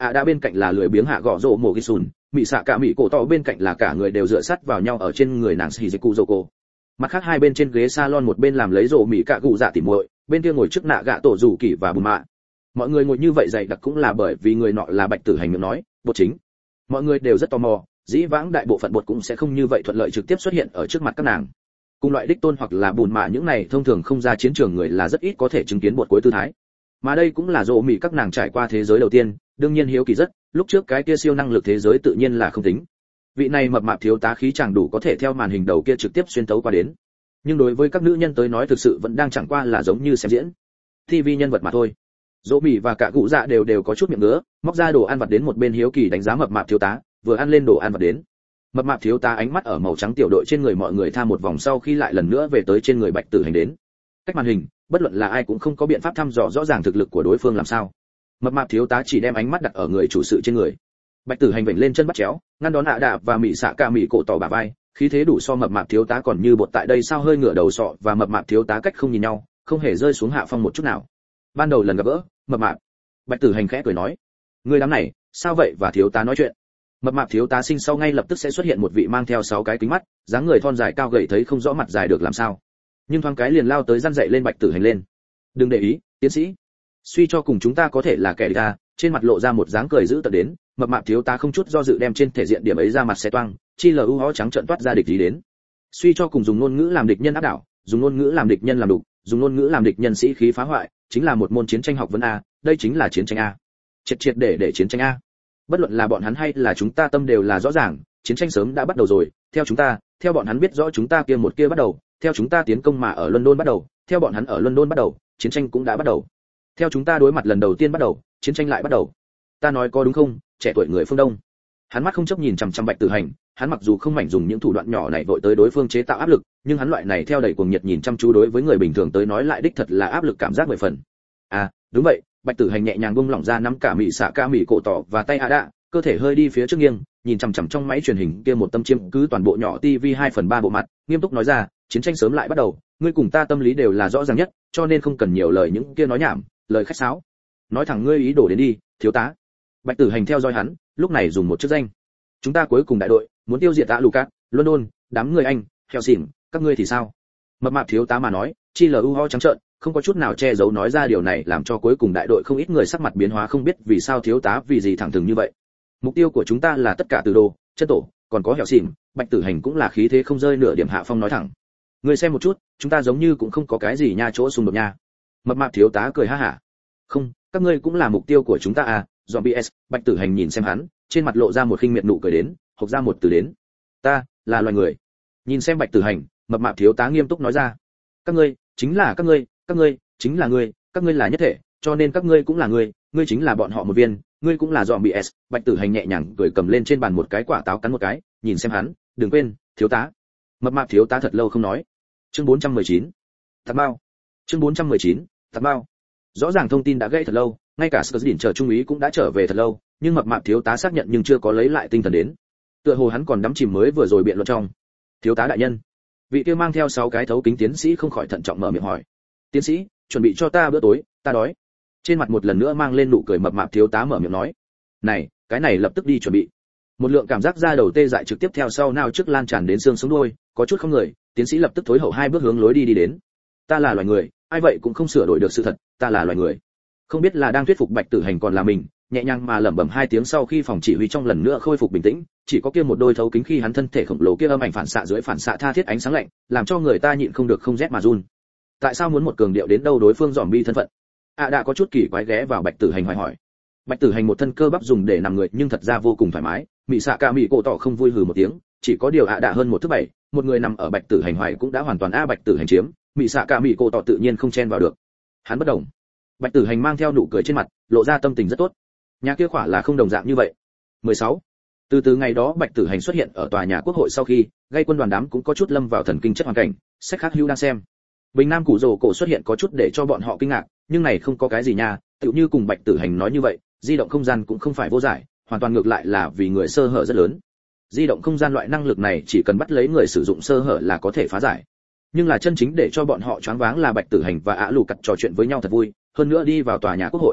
đã bên cạnh là lười biếng hạ gõ rổ mổ ghi sùn, mị xạ cả mị cổ tỏ bên cạnh là cả người đều dựa sát vào nhau ở trên người nàng Shizuku Zoko. Mặt khác hai bên trên ghế salon một bên làm lấy rổ mị cả gụ dạ tỉ muội, bên kia ngồi trước nạ gạ tổ rủ kỳ và bùn mạ. Mọi người ngồi như vậy dày đặc cũng là bởi vì người nọ là Bạch Tử Hành miệng nói, bột chính. Mọi người đều rất tò mò, dĩ vãng đại bộ phận bột cũng sẽ không như vậy thuận lợi trực tiếp xuất hiện ở trước mặt các nàng. Cùng loại đích tôn hoặc là bùn mạ những này thông thường không ra chiến trường người là rất ít có thể chứng kiến bột cuối tư thái. Mà đây cũng là rổ mị các nàng trải qua thế giới đầu tiên, đương nhiên hiếu kỳ rất, lúc trước cái kia siêu năng lực thế giới tự nhiên là không tính. Vị này mập mạp thiếu tá khí chẳng đủ có thể theo màn hình đầu kia trực tiếp xuyên tấu qua đến. Nhưng đối với các nữ nhân tới nói thực sự vẫn đang chẳng qua là giống như xem diễn TV nhân vật mà thôi. Dỗ Bỉ và cả cụ dạ đều có chút miệng ngứa, móc ra đồ ăn vặt đến một bên hiếu kỳ đánh giá mập mạp thiếu tá, vừa ăn lên đồ ăn vặt đến. Mập mạp thiếu tá ánh mắt ở màu trắng tiểu đội trên người mọi người tha một vòng sau khi lại lần nữa về tới trên người Bạch Tử Hành đến. Cách màn hình, bất luận là ai cũng không có biện pháp thăm dò rõ ràng thực lực của đối phương làm sao. Mập mạp thiếu tá chỉ đem ánh mắt đặt ở người chủ sự trên người. Bạch Tử Hành vểnh lên chân bắt chéo, ngăn đón đạ và mị xạ cả mị cổ tỏ bả vai, khí thế đủ so mập mạp thiếu tá còn như bột tại đây sao hơi ngửa đầu sọ và mập mạp thiếu tá cách không nhìn nhau, không hề rơi xuống hạ phong một chút nào. Ban đầu lần gặp gỡ, mập mạp. Bạch Tử Hành khẽ cười nói, người đám này, sao vậy và thiếu tá nói chuyện. Mập mạp thiếu tá sinh sau ngay lập tức sẽ xuất hiện một vị mang theo 6 cái kính mắt, dáng người thon dài cao gầy thấy không rõ mặt dài được làm sao. Nhưng thoáng cái liền lao tới răn dậy lên Bạch Tử Hành lên. Đừng để ý, tiến sĩ. Suy cho cùng chúng ta có thể là kẻ địch ta, trên mặt lộ ra một dáng cười dữ tợn đến, mập mạp thiếu tá không chút do dự đem trên thể diện điểm ấy ra mặt xé toang, chi lu hó trắng trợn toát ra địch ý đến. Suy cho cùng dùng ngôn ngữ làm địch nhân áp đảo, dùng ngôn ngữ làm địch nhân làm đục, dùng ngôn ngữ làm địch nhân sĩ khí phá hoại, chính là một môn chiến tranh học vấn a, đây chính là chiến tranh a. Triệt để chiến tranh a. Bất luận là bọn hắn hay là chúng ta tâm đều là rõ ràng, chiến tranh sớm đã bắt đầu rồi, theo chúng ta, theo bọn hắn biết rõ chúng ta kia một kia bắt đầu, theo chúng ta tiến công mà ở London bắt đầu, theo bọn hắn ở London bắt đầu, chiến tranh cũng đã bắt đầu. Theo chúng ta đối mặt lần đầu tiên bắt đầu, chiến tranh lại bắt đầu. Ta nói có đúng không, trẻ tuổi người phương Đông. Hắn mắt không chớp nhìn chằm chằm Bạch Tử Hành, hắn mặc dù không mảnh dùng những thủ đoạn nhỏ này vội tới đối phương chế tạo áp lực, nhưng hắn loại này theo đầy cuồng nhiệt nhìn chăm chú đối với người bình thường tới nói lại đích thật là áp lực cảm giác 10 phần. À, đúng vậy, Bạch Tử Hành nhẹ nhàng buông lỏng ra nắm cả mị xạ ca mị cổ tỏ và tay đạ, cơ thể hơi đi phía trước nghiêng, nhìn chằm chằm trong máy truyền hình kia một tâm chiếm cứ toàn bộ nhỏ TV 2/3 bộ mặt, nghiêm túc nói ra, chiến tranh sớm lại bắt đầu, ngươi cùng ta tâm lý đều là rõ ràng nhất, cho nên không cần nhiều lời những kia nói nhảm, lời khách sáo. Nói thẳng ngươi ý đồ đến đi, thiếu tá. Bạch Tử Hành theo dõi hắn, lúc này dùng một chức danh. Chúng ta cuối cùng đại đội, muốn tiêu diệt Lucas, London, đám người Anh, heo xỉn, các ngươi thì sao? Mập mạp thiếu tá mà nói, chi lu ho trắng trợn, không có chút nào che giấu nói ra điều này làm cho cuối cùng đại đội không ít người sắc mặt biến hóa không biết vì sao thiếu tá vì gì thẳng thừng như vậy. Mục tiêu của chúng ta là tất cả từ đồ, chân tổ, còn có heo xỉn, Bạch Tử Hành cũng là khí thế không rơi nửa điểm hạ phong nói thẳng. Người xem một chút, chúng ta giống như cũng không có cái gì nha chỗ xung đột nha. Mập mạp thiếu tá cười ha hả. Không, các ngươi cũng là mục tiêu của chúng ta à, Zombies. Bạch Tử Hành nhìn xem hắn, trên mặt lộ ra một khinh miệt nụ cười đến, hộc ra một từ đến. Ta là loài người. Nhìn xem Bạch Tử Hành, mập mạp thiếu tá nghiêm túc nói ra. Các ngươi chính là các ngươi chính là ngươi, các ngươi là nhất thể, cho nên các ngươi cũng là ngươi, ngươi chính là bọn họ một viên, ngươi cũng là Zombies. Bạch Tử Hành nhẹ nhàng cười cầm lên trên bàn một cái quả táo cắn một cái, nhìn xem hắn, đừng quên, thiếu tá. Mập mạp thiếu tá thật lâu không nói. Chương 419. Tạc bao. Chương 419. Tạc bao. Rõ ràng thông tin đã gãy thật lâu, ngay cả Skurdin chờ trung úy cũng đã trở về thật lâu, nhưng mập mạp thiếu tá xác nhận nhưng chưa có lấy lại tinh thần đến. Tựa hồ hắn còn đắm chìm mới vừa rồi biện luận trong. Thiếu tá đại nhân. Vị kia mang theo 6 cái thấu kính tiến sĩ không khỏi thận trọng mở miệng hỏi. Tiến sĩ, chuẩn bị cho ta bữa tối, ta đói. Trên mặt một lần nữa mang lên nụ cười mập mạp thiếu tá mở miệng nói. Này, cái này lập tức đi chuẩn bị. Một lượng cảm giác da đầu tê dại trực tiếp theo sau nào trước lan tràn đến xương sống đuôi, có chút không người, tiến sĩ lập tức thối hậu 2 bước hướng lối đi đến. Ta là loài người, ai vậy cũng không sửa đổi được sự thật, ta là loài người. Không biết là đang thuyết phục Bạch Tử Hành còn là mình, nhẹ nhàng mà lẩm bẩm 2 tiếng sau khi phòng chỉ huy trong lần nữa khôi phục bình tĩnh, chỉ có kia một đôi thấu kính khi hắn thân thể khổng lồ kia âm ảnh phản xạ dưới phản xạ tha thiết ánh sáng lạnh, làm cho người ta nhịn không được không rét mà run. Tại sao muốn một cường điệu đến đâu đối phương zombie thân phận? Đã có chút kỳ quái ghé vào Bạch Tử Hành hỏi. Bạch Tử Hành một thân cơ bắp dùng để nằm người nhưng thật ra vô cùng thoải mái, mị xạ cả mị cổ tỏ không vui hừ một tiếng, chỉ có điều đã hơn 1/7, một người nằm ở Bạch Tử Hành hoài cũng đã hoàn toàn Bạch Tử Hành chiếm, mị xạ cả mị cổ tỏ tự nhiên không chen vào được. Hắn bất động. Bạch Tử Hành mang theo nụ cười trên mặt, lộ ra tâm tình rất tốt. Nhà kia quả là không đồng dạng như vậy. 16. Từ ngày đó Bạch Tử Hành xuất hiện ở tòa nhà quốc hội sau khi, gây quân đoàn đám cũng có chút lâm vào thần kinh chất hoàn cảnh, sách khác hữu đang xem. Bình Nam Củ Rồ cổ xuất hiện có chút để cho bọn họ kinh ngạc, nhưng này không có cái gì nha, tựu như cùng Bạch Tử Hành nói như vậy, di động không gian cũng không phải vô giải, hoàn toàn ngược lại là vì người sơ hở rất lớn. Di động không gian loại năng lực này chỉ cần bắt lấy người sử dụng sơ hở là có thể phá giải. Nhưng là chân chính để cho bọn họ choáng váng là Bạch Tử Hành và Lù Cặt trò chuyện với nhau thật vui, hơn nữa đi vào tòa nhà quốc hội.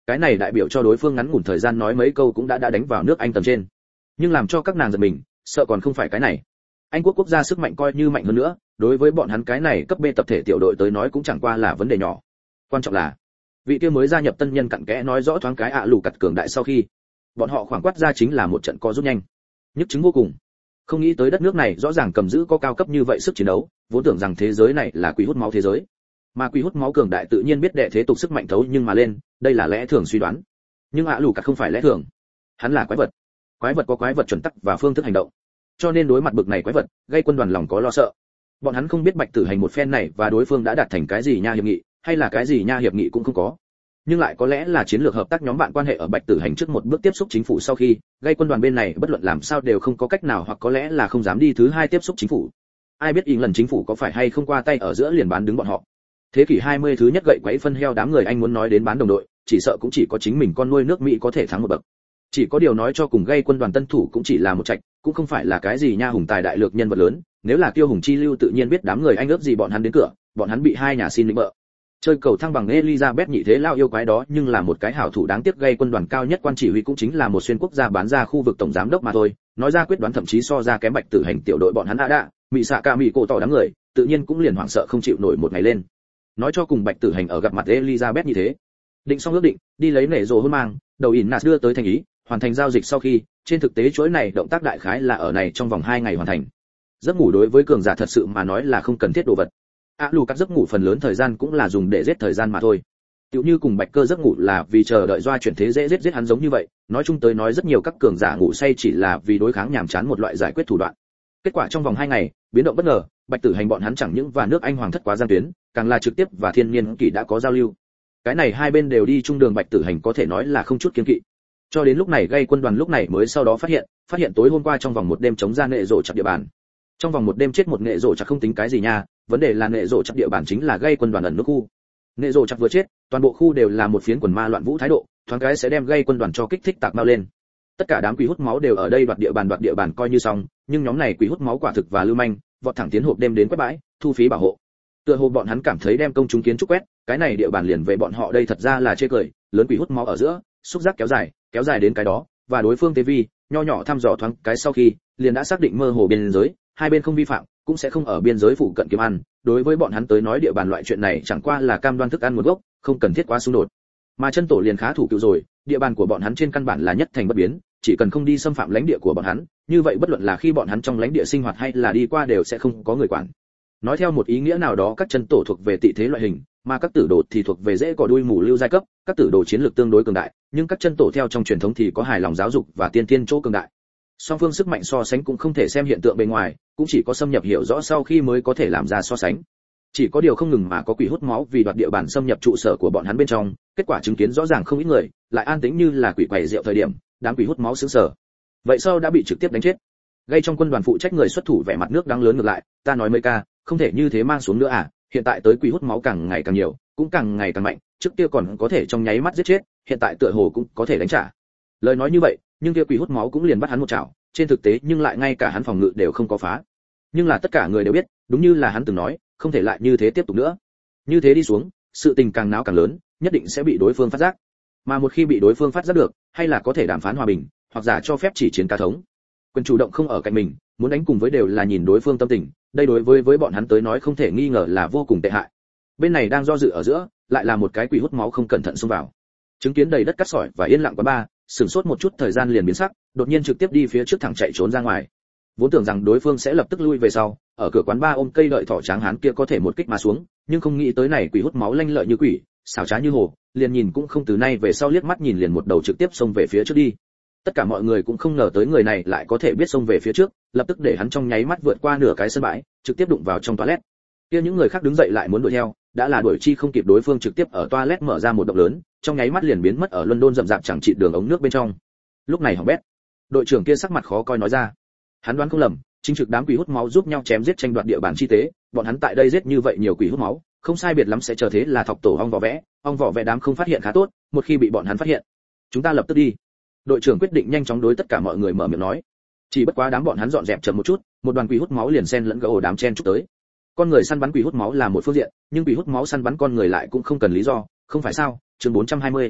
cái này đại biểu cho đối phương ngắn ngủn thời gian nói mấy câu cũng đã đánh vào nước Anh tầm trên. Nhưng làm cho các nàng giật mình, sợ còn không phải cái này. Anh quốc quốc gia sức mạnh coi như mạnh hơn nữa, đối với bọn hắn cái này cấp B tập thể tiểu đội tới nói cũng chẳng qua là vấn đề nhỏ. Quan trọng là, vị kia mới gia nhập tân nhân cặn kẽ nói rõ thoáng cái lù cặt cường đại sau khi, bọn họ khoảng quát ra chính là một trận co rút nhanh. Nhức chứng vô cùng. Không nghĩ tới đất nước này rõ ràng cầm giữ có cao cấp như vậy sức chiến đấu, vốn tưởng rằng thế giới này là quỷ hút máu thế giới. Mà quỷ hút máu cường đại tự nhiên biết đệ thế tục sức mạnh thấu nhưng mà lên, đây là lẽ thường suy đoán. Nhưng lù cặt không phải lẽ thường. Hắn là quái vật. Quái vật có quái vật chuẩn tắc và phương thức hành động. Cho nên đối mặt bực này quái vật, gây quân đoàn lòng có lo sợ. Bọn hắn không biết Bạch Tử Hành một phen này và đối phương đã đạt thành cái gì nha hiệp nghị, hay là cái gì nha hiệp nghị cũng không có. Nhưng lại có lẽ là chiến lược hợp tác nhóm bạn quan hệ ở Bạch Tử Hành trước một bước tiếp xúc chính phủ sau khi, gây quân đoàn bên này bất luận làm sao đều không có cách nào hoặc có lẽ là không dám đi thứ hai tiếp xúc chính phủ. Ai biết lần chính phủ có phải hay không qua tay ở giữa liền bán đứng bọn họ. Thế kỷ 20 thứ nhất gậy quấy phân heo đám người Anh muốn nói đến bán đồng đội, chỉ sợ cũng chỉ có chính mình con nuôi nước Mỹ có thể thắng một bậc. Chỉ có điều nói cho cùng gây quân đoàn tân thủ cũng chỉ là một trạch, cũng không phải là cái gì nha hùng tài đại lược nhân vật lớn, nếu là Tiêu Hùng Chi Lưu tự nhiên biết đám người Anh ước gì bọn hắn đến cửa, bọn hắn bị hai nhà xin lĩnh bợ. Chơi cầu thăng bằng Elizabeth nhị thế lao yêu quái đó, nhưng là một cái hảo thủ đáng tiếc gây quân đoàn cao nhất quan chỉ huy cũng chính là một xuyên quốc gia bán ra khu vực tổng giám đốc mà thôi, nói ra quyết đoán thậm chí so ra kém Bạch Tử Hành tiểu đội bọn hắn đã, mị xạ ca mị cổ tỏ đám người, tự nhiên cũng liền hoảng sợ không chịu nổi một ngày lên. Nói cho cùng Bạch Tử Hành ở gặp mặt Elizabeth như thế, định xong ước định, đi lấy nể rồ hôn mang, đầu ỉn nạt đưa tới thành ý, hoàn thành giao dịch sau khi, trên thực tế chuỗi này động tác đại khái là ở này trong vòng 2 ngày hoàn thành. Giấc ngủ đối với cường giả thật sự mà nói là không cần thiết đồ vật. Lù cắt giấc ngủ phần lớn thời gian cũng là dùng để giết thời gian mà thôi. Tiểu như cùng Bạch Cơ giấc ngủ là vì chờ đợi doa chuyển thế dễ giết hắn giống như vậy, nói chung tới nói rất nhiều các cường giả ngủ say chỉ là vì đối kháng nhàm chán một loại giải quyết thủ đoạn. Kết quả trong vòng 2 ngày, biến động bất ngờ, Bạch Tử Hành bọn hắn chẳng những và nước Anh hoàng thất quá gian tuyến, càng là trực tiếp và thiên niên kỷ đã có giao lưu. Cái này hai bên đều đi chung đường, Bạch Tử Hành có thể nói là không chút kiêng kỵ. Cho đến lúc này gây quân đoàn lúc này mới sau đó phát hiện tối hôm qua trong vòng một đêm chống ra nệ rổ chặt địa bàn. Trong vòng một đêm chết một nệ rổ chặt không tính cái gì nha, vấn đề là nệ rổ chặt địa bàn chính là gây quân đoàn ẩn nút khu. Nệ rổ chặt vừa chết, toàn bộ khu đều là một phiến quần ma loạn vũ thái độ, thoáng cái sẽ đem gây quân đoàn cho kích thích tạc mau lên. Tất cả đám quỷ hút máu đều ở đây đoạt địa bàn coi như xong, nhưng nhóm này quỷ hút máu quả thực và lưu manh, vọt thẳng tiến hộp đêm đến quét bãi, thu phí bảo hộ. Tựa hồ bọn hắn cảm thấy đem công chúng kiến trúc quét, cái này địa bàn liền về bọn họ đây thật ra là chê cười, lớn quỷ hút máu ở giữa, xúc giác kéo dài đến cái đó, và đối phương tế vi, nho nhỏ thăm dò thoáng cái sau khi, liền đã xác định mơ hồ biên giới, hai bên không vi phạm, cũng sẽ không ở biên giới phụ cận kiếm ăn, đối với bọn hắn tới nói địa bàn loại chuyện này chẳng qua là cam đoan thức ăn nguồn gốc, không cần thiết quá xung đột. Mà chân tổ liền khá thủ cựu rồi, địa bàn của bọn hắn trên căn bản là nhất thành bất biến, chỉ cần không đi xâm phạm lãnh địa của bọn hắn, như vậy bất luận là khi bọn hắn trong lãnh địa sinh hoạt hay là đi qua đều sẽ không có người quản. Nói theo một ý nghĩa nào đó, các chân tổ thuộc về tị thế loại hình, mà các tử đồ thì thuộc về dễ cỏ đuôi mù lưu giai cấp, các tử đồ chiến lược tương đối cường đại, nhưng các chân tổ theo trong truyền thống thì có hài lòng giáo dục và tiên tiên chỗ cường đại. Song phương sức mạnh so sánh cũng không thể xem hiện tượng bề ngoài, cũng chỉ có xâm nhập hiểu rõ sau khi mới có thể làm ra so sánh. Chỉ có điều không ngừng mà có quỷ hút máu vì đoạt địa bàn xâm nhập trụ sở của bọn hắn bên trong, kết quả chứng kiến rõ ràng không ít người, lại an tĩnh như là quỷ quẩy rượu thời điểm, đám quỷ hút máu sững sờ. Vậy sau đã bị trực tiếp đánh chết. Gây trong quân đoàn phụ trách người xuất thủ vẻ mặt nước đáng lớn ngược lại, ta nói mấy ca, không thể như thế mang xuống nữa à, hiện tại tới quỷ hút máu càng ngày càng nhiều, cũng càng ngày càng mạnh, trước kia còn có thể trong nháy mắt giết chết, hiện tại tựa hồ cũng có thể đánh trả. Lời nói như vậy, nhưng kia quỷ hút máu cũng liền bắt hắn một chảo, trên thực tế nhưng lại ngay cả hắn phòng ngự đều không có phá. Nhưng là tất cả người đều biết, đúng như là hắn từng nói, không thể lại như thế tiếp tục nữa. Như thế đi xuống, sự tình càng náo càng lớn, nhất định sẽ bị đối phương phát giác. Mà một khi bị đối phương phát giác được, hay là có thể đàm phán hòa bình, hoặc giả cho phép chỉ chiến cá thống. Quyền chủ động không ở cạnh mình, muốn đánh cùng với đều là nhìn đối phương tâm tình, đây đối với bọn hắn tới nói không thể nghi ngờ là vô cùng tệ hại. Bên này đang do dự ở giữa, lại là một cái quỷ hút máu không cẩn thận xông vào. Chứng kiến đầy đất cát sỏi và yên lặng quán ba, sửng sốt một chút thời gian liền biến sắc, đột nhiên trực tiếp đi phía trước thẳng chạy trốn ra ngoài. Vốn tưởng rằng đối phương sẽ lập tức lui về sau, ở cửa quán ba ôm cây đợi thỏ tráng hán kia có thể một kích mà xuống, nhưng không nghĩ tới này quỷ hút máu lanh lợi như quỷ, xảo trá như hồ, liền nhìn cũng không từ nay về sau liếc mắt nhìn liền một đầu trực tiếp xông về phía trước đi. Tất cả mọi người cũng không ngờ tới người này lại có thể biết xông về phía trước, lập tức để hắn trong nháy mắt vượt qua nửa cái sân bãi, trực tiếp đụng vào trong toilet. Kia những người khác đứng dậy lại muốn đuổi theo, đã là đuổi chi không kịp, đối phương trực tiếp ở toilet mở ra một động lớn, trong nháy mắt liền biến mất ở London rậm rạp chẳng chịt đường ống nước bên trong. Lúc này hỏng bét. Đội trưởng kia sắc mặt khó coi nói ra. Hắn đoán không lầm, chính trực đám quỷ hút máu giúp nhau chém giết tranh đoạt địa bàn chi tế, bọn hắn tại đây giết như vậy nhiều quỷ hút máu, không sai biệt lắm sẽ chờ thế là thọc tổ ong vỏ vẽ đám không phát hiện khá tốt, một khi bị bọn hắn phát hiện, chúng ta lập tức đi. Đội trưởng quyết định nhanh chóng đối tất cả mọi người mở miệng nói. Chỉ bất quá đám bọn hắn dọn dẹp chậm một chút, một đoàn quỷ hút máu liền xen lẫn gỗ đám chen chúc tới. Con người săn bắn quỷ hút máu là một phương diện, nhưng quỷ hút máu săn bắn con người lại cũng không cần lý do, không phải sao? Chương 420.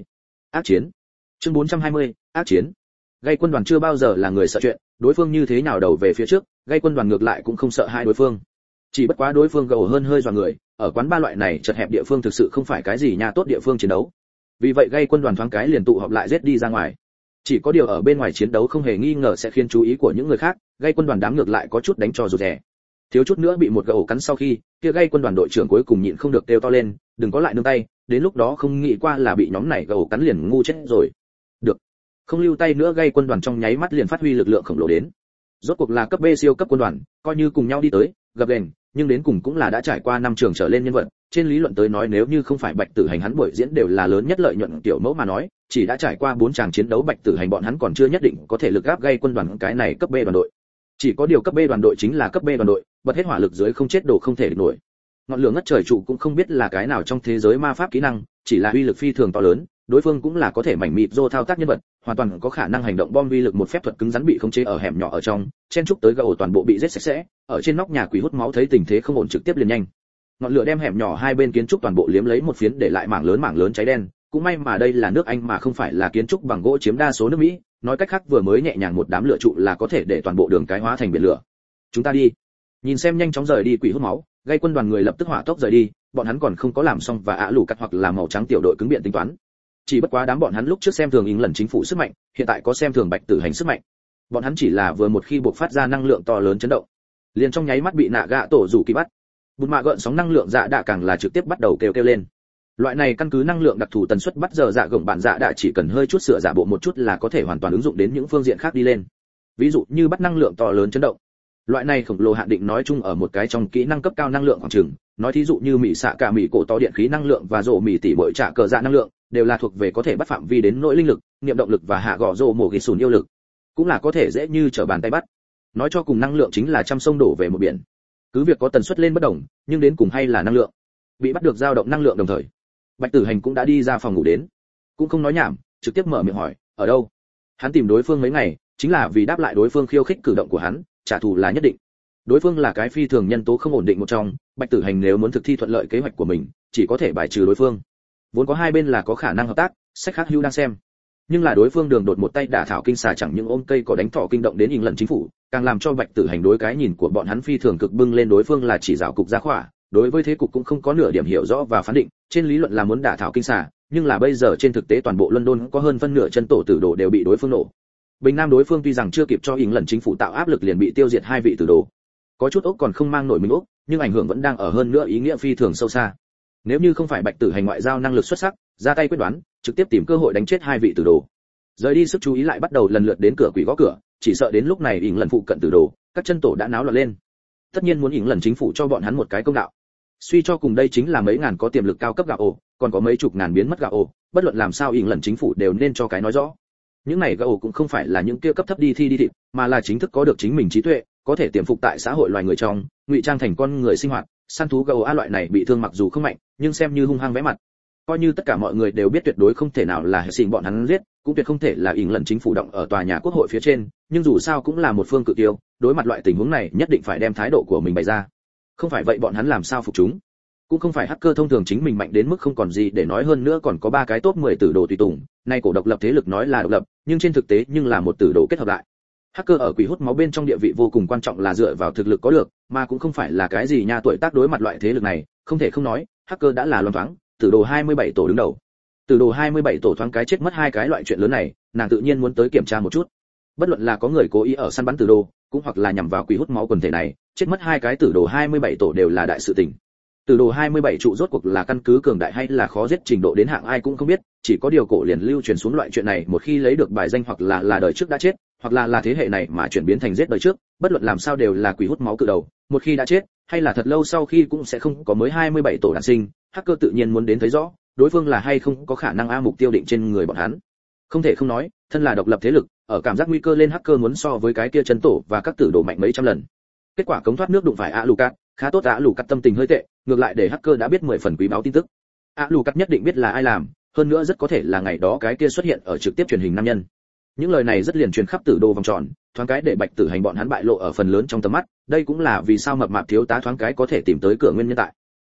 Ác chiến. Chương 420, ác chiến. Gây quân đoàn chưa bao giờ là người sợ chuyện, đối phương như thế nào đầu về phía trước, gây quân đoàn ngược lại cũng không sợ hai đối phương. Chỉ bất quá đối phương gầu hơn hơi dọa người, ở quán ba loại này chật hẹp địa phương thực sự không phải cái gì nha tốt địa phương chiến đấu. Vì vậy gây quân đoàn thoáng cái liền tụ họp lại giết đi ra ngoài. Chỉ có điều ở bên ngoài chiến đấu không hề nghi ngờ sẽ khiến chú ý của những người khác, gây quân đoàn đám ngược lại có chút đánh cho rụt rè. Thiếu chút nữa bị một gầu cắn sau khi, kia gây quân đoàn đội trưởng cuối cùng nhịn không được kêu to lên, đừng có lại nương tay, đến lúc đó không nghĩ qua là bị nhóm này gầu cắn liền ngu chết rồi. Được. Không lưu tay nữa gây quân đoàn trong nháy mắt liền phát huy lực lượng khổng lồ đến. Rốt cuộc là cấp B siêu cấp quân đoàn, coi như cùng nhau đi tới, gặp gềnh, nhưng đến cùng cũng là đã trải qua năm trường trở lên nhân vật, trên lý luận tới nói nếu như không phải Bạch Tử Hành hắn buổi diễn đều là lớn nhất lợi nhuận tiểu mẫu mà nói, chỉ đã trải qua 4 tràng chiến đấu Bạch Tử Hành bọn hắn còn chưa nhất định có thể lực gáp gây quân đoàn cái này cấp B đoàn đội. Chỉ có điều cấp B đoàn đội chính là cấp B đoàn đội, bật hết hỏa lực dưới không chết đồ không thể địch nổi. Ngọn lửa ngất trời trụ cũng không biết là cái nào trong thế giới ma pháp kỹ năng, chỉ là uy lực phi thường to lớn, đối phương cũng là có thể mảnh mịt rô thao tác nhân vật, hoàn toàn có khả năng hành động bom uy lực một phép thuật cứng rắn bị khống chế ở hẻm nhỏ ở trong, chen chúc tới gầu toàn bộ bị giết sạch sẽ, ở trên nóc nhà quỷ hút máu thấy tình thế không ổn trực tiếp liền nhanh. Ngọn lửa đem hẻm nhỏ hai bên kiến trúc toàn bộ liếm lấy một phiến để lại mảng lớn cháy đen, cũng may mà đây là nước Anh mà không phải là kiến trúc bằng gỗ chiếm đa số nước Mỹ, nói cách khác vừa mới nhẹ nhàng một đám lửa trụ là có thể để toàn bộ đường cái hóa thành biển lửa. Chúng ta đi. Nhìn xem nhanh chóng rời đi quỷ hút máu, gây quân đoàn người lập tức hỏa tốc rời đi, bọn hắn còn không có làm xong và lù cắt hoặc là màu trắng tiểu đội cứng biện tính toán. Chỉ bất quá đám bọn hắn lúc trước xem thường lần chính phủ sức mạnh, hiện tại có xem thường Bạch Tử Hành sức mạnh. Bọn hắn chỉ là vừa một khi buộc phát ra năng lượng to lớn chấn động, liền trong nháy mắt bị nạ gạ tổ rủ kỳ bắt. Bụt mạ gợn sóng năng lượng dạ đạ càng là trực tiếp bắt đầu kêu lên. Loại này căn cứ năng lượng đặc thù tần suất bắt giờ dạ gồng bản dạ đạ chỉ cần hơi chút sửa giả bộ một chút là có thể hoàn toàn ứng dụng đến những phương diện khác đi lên. Ví dụ như bắt năng lượng to lớn chấn động. Loại này khổng lồ hạn định nói chung ở một cái trong kỹ năng cấp cao năng lượng khoảng chừng, nói thí dụ như mị xạ cả mị cổ to điện khí năng lượng và rổ mị tỷ bội trả cờ dạ năng lượng, đều là thuộc về có thể bắt phạm vi đến nội linh lực, niệm động lực và hạ gò rổ mổ ghi sùn yêu lực, cũng là có thể dễ như trở bàn tay bắt. Nói cho cùng năng lượng chính là trăm sông đổ về một biển. Cứ việc có tần suất lên bất đồng, nhưng đến cùng hay là năng lượng. Bị bắt được dao động năng lượng đồng thời, Bạch Tử Hành cũng đã đi ra phòng ngủ đến, cũng không nói nhảm, trực tiếp mở miệng hỏi, ở đâu? Hắn tìm đối phương mấy ngày, chính là vì đáp lại đối phương khiêu khích cử động của hắn, trả thù là nhất định. Đối phương là cái phi thường nhân tố không ổn định một trong, Bạch Tử Hành nếu muốn thực thi thuận lợi kế hoạch của mình, chỉ có thể bài trừ đối phương. Vốn có hai bên là có khả năng hợp tác, sách khác hữu đang xem. Nhưng là đối phương đường đột một tay đả thảo kinh xà chẳng những ôm cây cỏ đánh thỏ kinh động đến lần chính phủ, càng làm cho Bạch Tử Hành đối cái nhìn của bọn hắn phi thường cực bưng lên đối phương là chỉ dạo cục gia khỏa, đối với thế cục cũng không có nửa điểm hiểu rõ và phán định, trên lý luận là muốn đả thảo kinh xà, nhưng là bây giờ trên thực tế toàn bộ London có hơn phân nửa chân tổ tử đồ đều bị đối phương nổ. Bình Nam đối phương tuy rằng chưa kịp cho lần chính phủ tạo áp lực liền bị tiêu diệt hai vị tử đồ. Có chút ốc còn không mang nổi mình ốc, nhưng ảnh hưởng vẫn đang ở hơn nữa ý nghĩa phi thường sâu xa. Nếu như không phải Bạch Tử Hành ngoại giao năng lực xuất sắc, ra tay quyết đoán, trực tiếp tìm cơ hội đánh chết hai vị tử đồ. Rời đi sức chú ý lại bắt đầu lần lượt đến cửa quỷ gõ cửa, chỉ sợ đến lúc này lần phụ cận tử đồ, các chân tổ đã náo loạn lên. Tất nhiên muốn lần chính phủ cho bọn hắn một cái công đạo. Suy cho cùng đây chính là mấy ngàn có tiềm lực cao cấp gạo ổ, còn có mấy chục ngàn biến mất gạo ổ, bất luận làm sao lần chính phủ đều nên cho cái nói rõ. Những này gạo ổ cũng không phải là những kia cấp thấp đi thi đi thịt, mà là chính thức có được chính mình trí tuệ, có thể tiềm phục tại xã hội loài người trong, ngụy trang thành con người sinh hoạt, săn thú gấu a loại này bị thương mặc dù không mạnh, nhưng xem như hung hăng vẽ mặt. Coi như tất cả mọi người đều biết tuyệt đối không thể nào là hệ sinh bọn hắn giết, cũng tuyệt không thể là lần chính phủ động ở tòa nhà quốc hội phía trên, nhưng dù sao cũng là một phương cự tiêu, đối mặt loại tình huống này nhất định phải đem thái độ của mình bày ra. Không phải vậy bọn hắn làm sao phục chúng? Cũng không phải hacker thông thường chính mình mạnh đến mức không còn gì để nói hơn nữa còn có 3 cái top 10 tử đồ tùy tùng, nay cổ độc lập thế lực nói là độc lập, nhưng trên thực tế nhưng là một tử đồ kết hợp lại. Hacker ở quỷ hút máu bên trong địa vị vô cùng quan trọng là dựa vào thực lực có được, mà cũng không phải là cái gì nha tuổi tác đối mặt loại thế lực này, không thể không nói, hacker đã là loan thoáng, tử đồ 27 tổ đứng đầu. Tử đồ 27 tổ thoáng cái chết mất 2 cái loại chuyện lớn này, nàng tự nhiên muốn tới kiểm tra một chút. Bất luận là có người cố ý ở săn bắn tử đồ, cũng hoặc là nhằm vào quỷ hút máu quần thể này, chết mất 2 cái tử đồ 27 tổ đều là đại sự tình. Tử đồ 27 trụ rốt cuộc là căn cứ cường đại hay là khó giết trình độ đến hạng ai cũng không biết, chỉ có điều cổ liền lưu truyền xuống loại chuyện này, một khi lấy được bài danh hoặc là đời trước đã chết, hoặc là thế hệ này mà chuyển biến thành giết đời trước, bất luận làm sao đều là quỷ hút máu cự đầu, một khi đã chết, hay là thật lâu sau khi cũng sẽ không có mới 27 tổ đản sinh, hacker tự nhiên muốn đến thấy rõ, đối phương là hay không có khả năng mục tiêu định trên người bọn hắn. Không thể không nói, thân là độc lập thế lực, ở cảm giác nguy cơ lên hacker muốn so với cái kia chân tổ và các tử đồ mạnh mấy trăm lần. Kết quả cống thoát nước đụng phải Lucas, khá tốt Lucas tâm tình hơi tệ, ngược lại để hacker đã biết 10 phần quý báo tin tức. Lucas nhất định biết là ai làm, hơn nữa rất có thể là ngày đó cái kia xuất hiện ở trực tiếp truyền hình nam nhân. Những lời này rất liền truyền khắp tử đồ vòng tròn, thoáng cái để Bạch Tử Hành bọn hắn bại lộ ở phần lớn trong tầm mắt, đây cũng là vì sao mập mạp thiếu tá thoáng cái có thể tìm tới cửa nguyên nhân tại.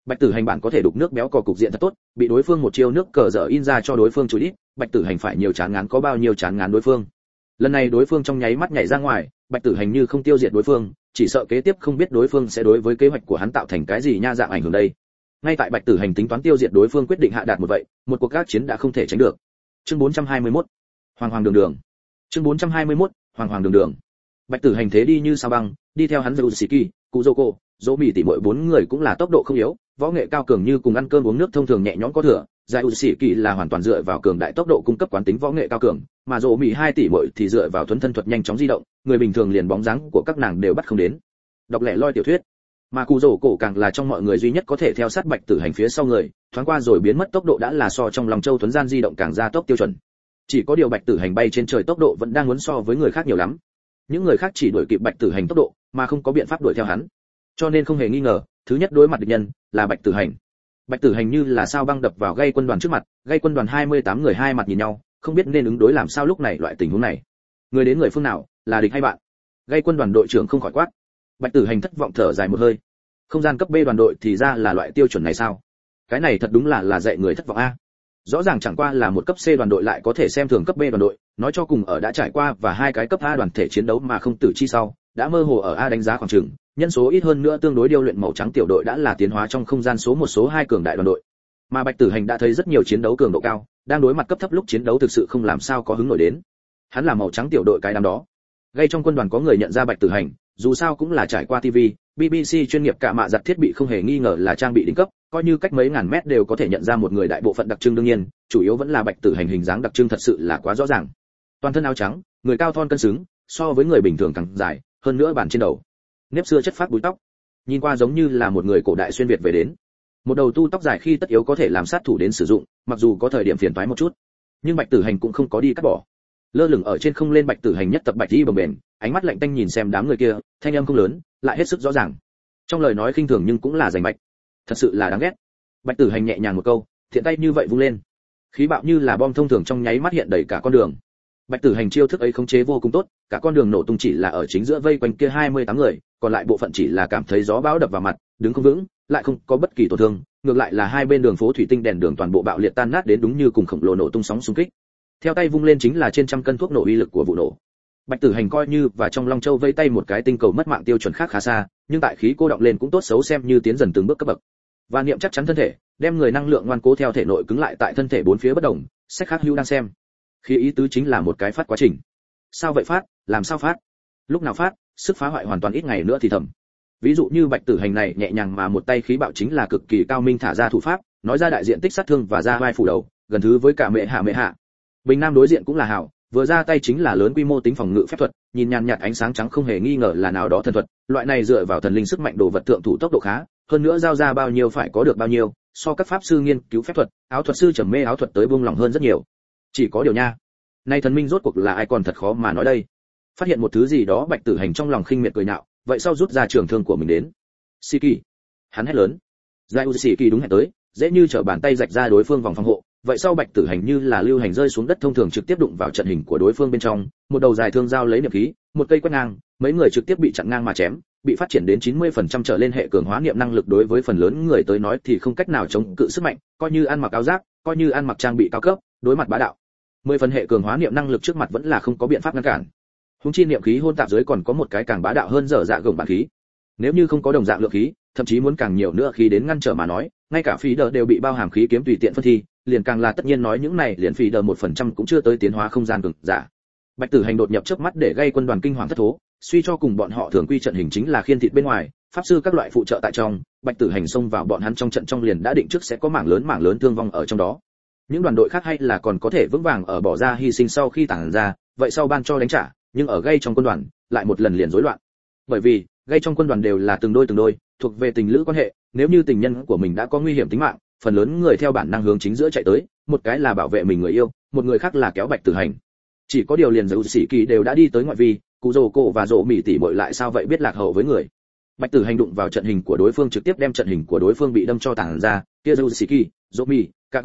Bạch Tử Hành bản có thể đục nước béo cò cục diện thật tốt, bị đối phương một chiêu nước cờ dở in ra cho đối phương chùi đít, Bạch Tử Hành phải nhiều chán ngán có bao nhiêu chán ngán đối phương. Lần này đối phương trong nháy mắt nhảy ra ngoài, Bạch Tử Hành như không tiêu diệt đối phương, chỉ sợ kế tiếp không biết đối phương sẽ đối với kế hoạch của hắn tạo thành cái gì nha dạng ảnh hưởng đây. Ngay tại Bạch Tử Hành tính toán tiêu diệt đối phương quyết định hạ đạt một vậy, một cuộc các chiến đã không thể tránh được. Chương 421. Hoàng hoàng đường đường. Chương 421. Hoàng hoàng đường đường. Bạch Tử Hành thế đi như sao băng, đi theo hắn Zeusiki, Kuzoko, Dỗ Mị tỷ muội bốn người cũng là tốc độ không yếu, võ nghệ cao cường như cùng ăn cơm uống nước thông thường nhẹ nhõm có thừa. Zeusiki là hoàn toàn dựa vào cường đại tốc độ cung cấp quán tính võ nghệ cao cường, mà Dỗ Mị hai tỷ muội thì dựa vào thuần thân thuật nhanh chóng di động, người bình thường liền bóng dáng của các nàng đều bắt không đến. Đọc lẻ loi tiểu thuyết. Mà Kuzoko càng là trong mọi người duy nhất có thể theo sát Bạch Tử Hành phía sau người, thoáng qua rồi biến mất tốc độ đã là so trong lòng châu thuần gian di động càng ra tốc tiêu chuẩn. Chỉ có điều Bạch Tử Hành bay trên trời tốc độ vẫn đang muốn so với người khác nhiều lắm. Những người khác chỉ đuổi kịp Bạch Tử Hành tốc độ, mà không có biện pháp đuổi theo hắn. Cho nên không hề nghi ngờ, thứ nhất đối mặt địch nhân là Bạch Tử Hành. Bạch Tử Hành như là sao băng đập vào gây quân đoàn trước mặt, gây quân đoàn 28 người hai mặt nhìn nhau, không biết nên ứng đối làm sao lúc này loại tình huống này. Người đến người phương nào, là địch hay bạn? Gây quân đoàn đội trưởng không khỏi quát. Bạch Tử Hành thất vọng thở dài một hơi. Không gian cấp B đoàn đội thì ra là loại tiêu chuẩn này sao? Cái này thật đúng là dạy người thất vọng a. Rõ ràng chẳng qua là một cấp C đoàn đội lại có thể xem thường cấp B đoàn đội, nói cho cùng ở đã trải qua và hai cái cấp A đoàn thể chiến đấu mà không tử chi sau, đã mơ hồ ở A đánh giá khoảng chừng, nhân số ít hơn nữa tương đối điêu luyện màu trắng tiểu đội đã là tiến hóa trong không gian số 1 số 2 cường đại đoàn đội. Mà Bạch Tử Hành đã thấy rất nhiều chiến đấu cường độ cao, đang đối mặt cấp thấp lúc chiến đấu thực sự không làm sao có hứng nổi đến. Hắn là màu trắng tiểu đội cái đám đó. Gây trong quân đoàn có người nhận ra Bạch Tử Hành, dù sao cũng là trải qua TV, BBC chuyên nghiệp cả mạ giặt thiết bị không hề nghi ngờ là trang bị đỉnh cấp, coi như cách mấy ngàn mét đều có thể nhận ra một người đại bộ phận đặc trưng đương nhiên, chủ yếu vẫn là Bạch Tử Hành hình dáng đặc trưng thật sự là quá rõ ràng. Toàn thân áo trắng, người cao thon cân xứng, so với người bình thường càng dài, hơn nữa bản trên đầu nếp xưa chất phát búi tóc, nhìn qua giống như là một người cổ đại xuyên việt về đến. Một đầu tu tóc dài khi tất yếu có thể làm sát thủ đến sử dụng, mặc dù có thời điểm phiền toái một chút, nhưng Bạch Tử Hành cũng không có đi cắt bỏ. Lơ lửng ở trên không lên Bạch Tử Hành nhất tập bạch y bồng bềnh, ánh mắt lạnh tanh nhìn xem đám người kia, thanh âm không lớn, lại hết sức rõ ràng. Trong lời nói khinh thường nhưng cũng là rành mạch, thật sự là đáng ghét. Bạch Tử Hành nhẹ nhàng một câu, thiện tay như vậy vung lên, khí bạo như là bom thông thường trong nháy mắt hiện đầy cả con đường. Bạch Tử Hành chiêu thức ấy khống chế vô cùng tốt, cả con đường nổ tung chỉ là ở chính giữa vây quanh kia 28 người, còn lại bộ phận chỉ là cảm thấy gió bão đập vào mặt, đứng không vững, lại không có bất kỳ tổn thương, ngược lại là hai bên đường phố thủy tinh đèn đường toàn bộ bạo liệt tan nát đến đúng như cùng khổng lồ nổ tung sóng xung kích. Theo tay vung lên chính là trên trăm cân thuốc nổ uy lực của vụ nổ. Bạch Tử Hành coi như và trong Long Châu vây tay một cái tinh cầu mất mạng tiêu chuẩn khác khá xa, nhưng tại khí cô động lên cũng tốt xấu xem như tiến dần từng bước cấp bậc. Và niệm chắc chắn thân thể, đem người năng lượng ngoan cố theo thể nội cứng lại tại thân thể bốn phía bất động, sách khác hữu đang xem. Khí ý tứ chính là một cái phát quá trình. Sao vậy phát, làm sao phát? Lúc nào phát, sức phá hoại hoàn toàn ít ngày nữa thì thầm. Ví dụ như Bạch Tử Hành này nhẹ nhàng mà một tay khí bạo chính là cực kỳ cao minh thả ra thủ pháp, nói ra đại diện tích sát thương và ra vai phủ đầu, gần thứ với cả mẹ hạ. Bình Nam đối diện cũng là hảo, vừa ra tay chính là lớn quy mô tính phòng ngự phép thuật, nhìn nhàn nhạt ánh sáng trắng không hề nghi ngờ là nào đó thần thuật, loại này dựa vào thần linh sức mạnh đồ vật thượng thủ tốc độ khá, hơn nữa giao ra bao nhiêu phải có được bao nhiêu, so các pháp sư nghiên cứu phép thuật, áo thuật sư trầm mê áo thuật tới buông lòng hơn rất nhiều. Chỉ có điều nha, nay thần minh rốt cuộc là ai còn thật khó mà nói đây. Phát hiện một thứ gì đó Bạch Tử Hành trong lòng khinh miệt cười nhạo, vậy sau rút ra trường thương của mình đến. Siki, hắn hét lớn. Zai Siki đúng hẹn tới, dễ như trở bàn tay rạch ra đối phương vòng phòng hộ, vậy sau Bạch Tử Hành như là lưu hành rơi xuống đất thông thường trực tiếp đụng vào trận hình của đối phương bên trong, một đầu dài thương dao lấy niệm khí, một cây quét ngang, mấy người trực tiếp bị chặn ngang mà chém, bị phát triển đến 90% trở lên hệ cường hóa niệm năng lực đối với phần lớn người tới nói thì không cách nào chống cự sức mạnh, coi như ăn mặc áo giáp, coi như ăn mặc trang bị cao cấp, đối mặt bá đạo. 10 phần hệ cường hóa niệm năng lực trước mặt vẫn là không có biện pháp ngăn cản. Húng chi niệm khí hôn tạp dưới còn có một cái càng bá đạo hơn dở dạ gồng bản khí. Nếu như không có đồng dạng lượng khí, thậm chí muốn càng nhiều nữa khí đến ngăn trở mà nói, ngay cả phí đờ đều bị bao hàm khí kiếm tùy tiện phân thi, liền càng là tất nhiên nói những này liền phí đờ 1% cũng chưa tới tiến hóa không gian cường giả. Bạch Tử Hành đột nhập chớp mắt để gây quân đoàn kinh hoàng thất thố, suy cho cùng bọn họ thường quy trận hình chính là khiên thịt bên ngoài, pháp sư các loại phụ trợ tại trong, Bạch Tử Hành xông vào bọn hắn trong trận trong liền đã định trước sẽ có mảng lớn thương vong ở trong đó. Những đoàn đội khác hay là còn có thể vững vàng ở bỏ ra hy sinh sau khi tản ra, vậy sau ban cho đánh trả, nhưng ở gây trong quân đoàn lại một lần liền rối loạn. Bởi vì gây trong quân đoàn đều là từng đôi, thuộc về tình lữ quan hệ, nếu như tình nhân của mình đã có nguy hiểm tính mạng, phần lớn người theo bản năng hướng chính giữa chạy tới, một cái là bảo vệ mình người yêu, một người khác là kéo Bạch Tử Hành. Chỉ có điều liền Zeusiki đều đã đi tới ngoại vi, Kuzoko và Dỗ Mị tỷ muội lại sao vậy biết lạc hậu với người. Bạch Tử Hành đụng vào trận hình của đối phương trực tiếp đem trận hình của đối phương bị đâm cho tản ra, kia Zeusiki, Dỗ Mị, Kakuza,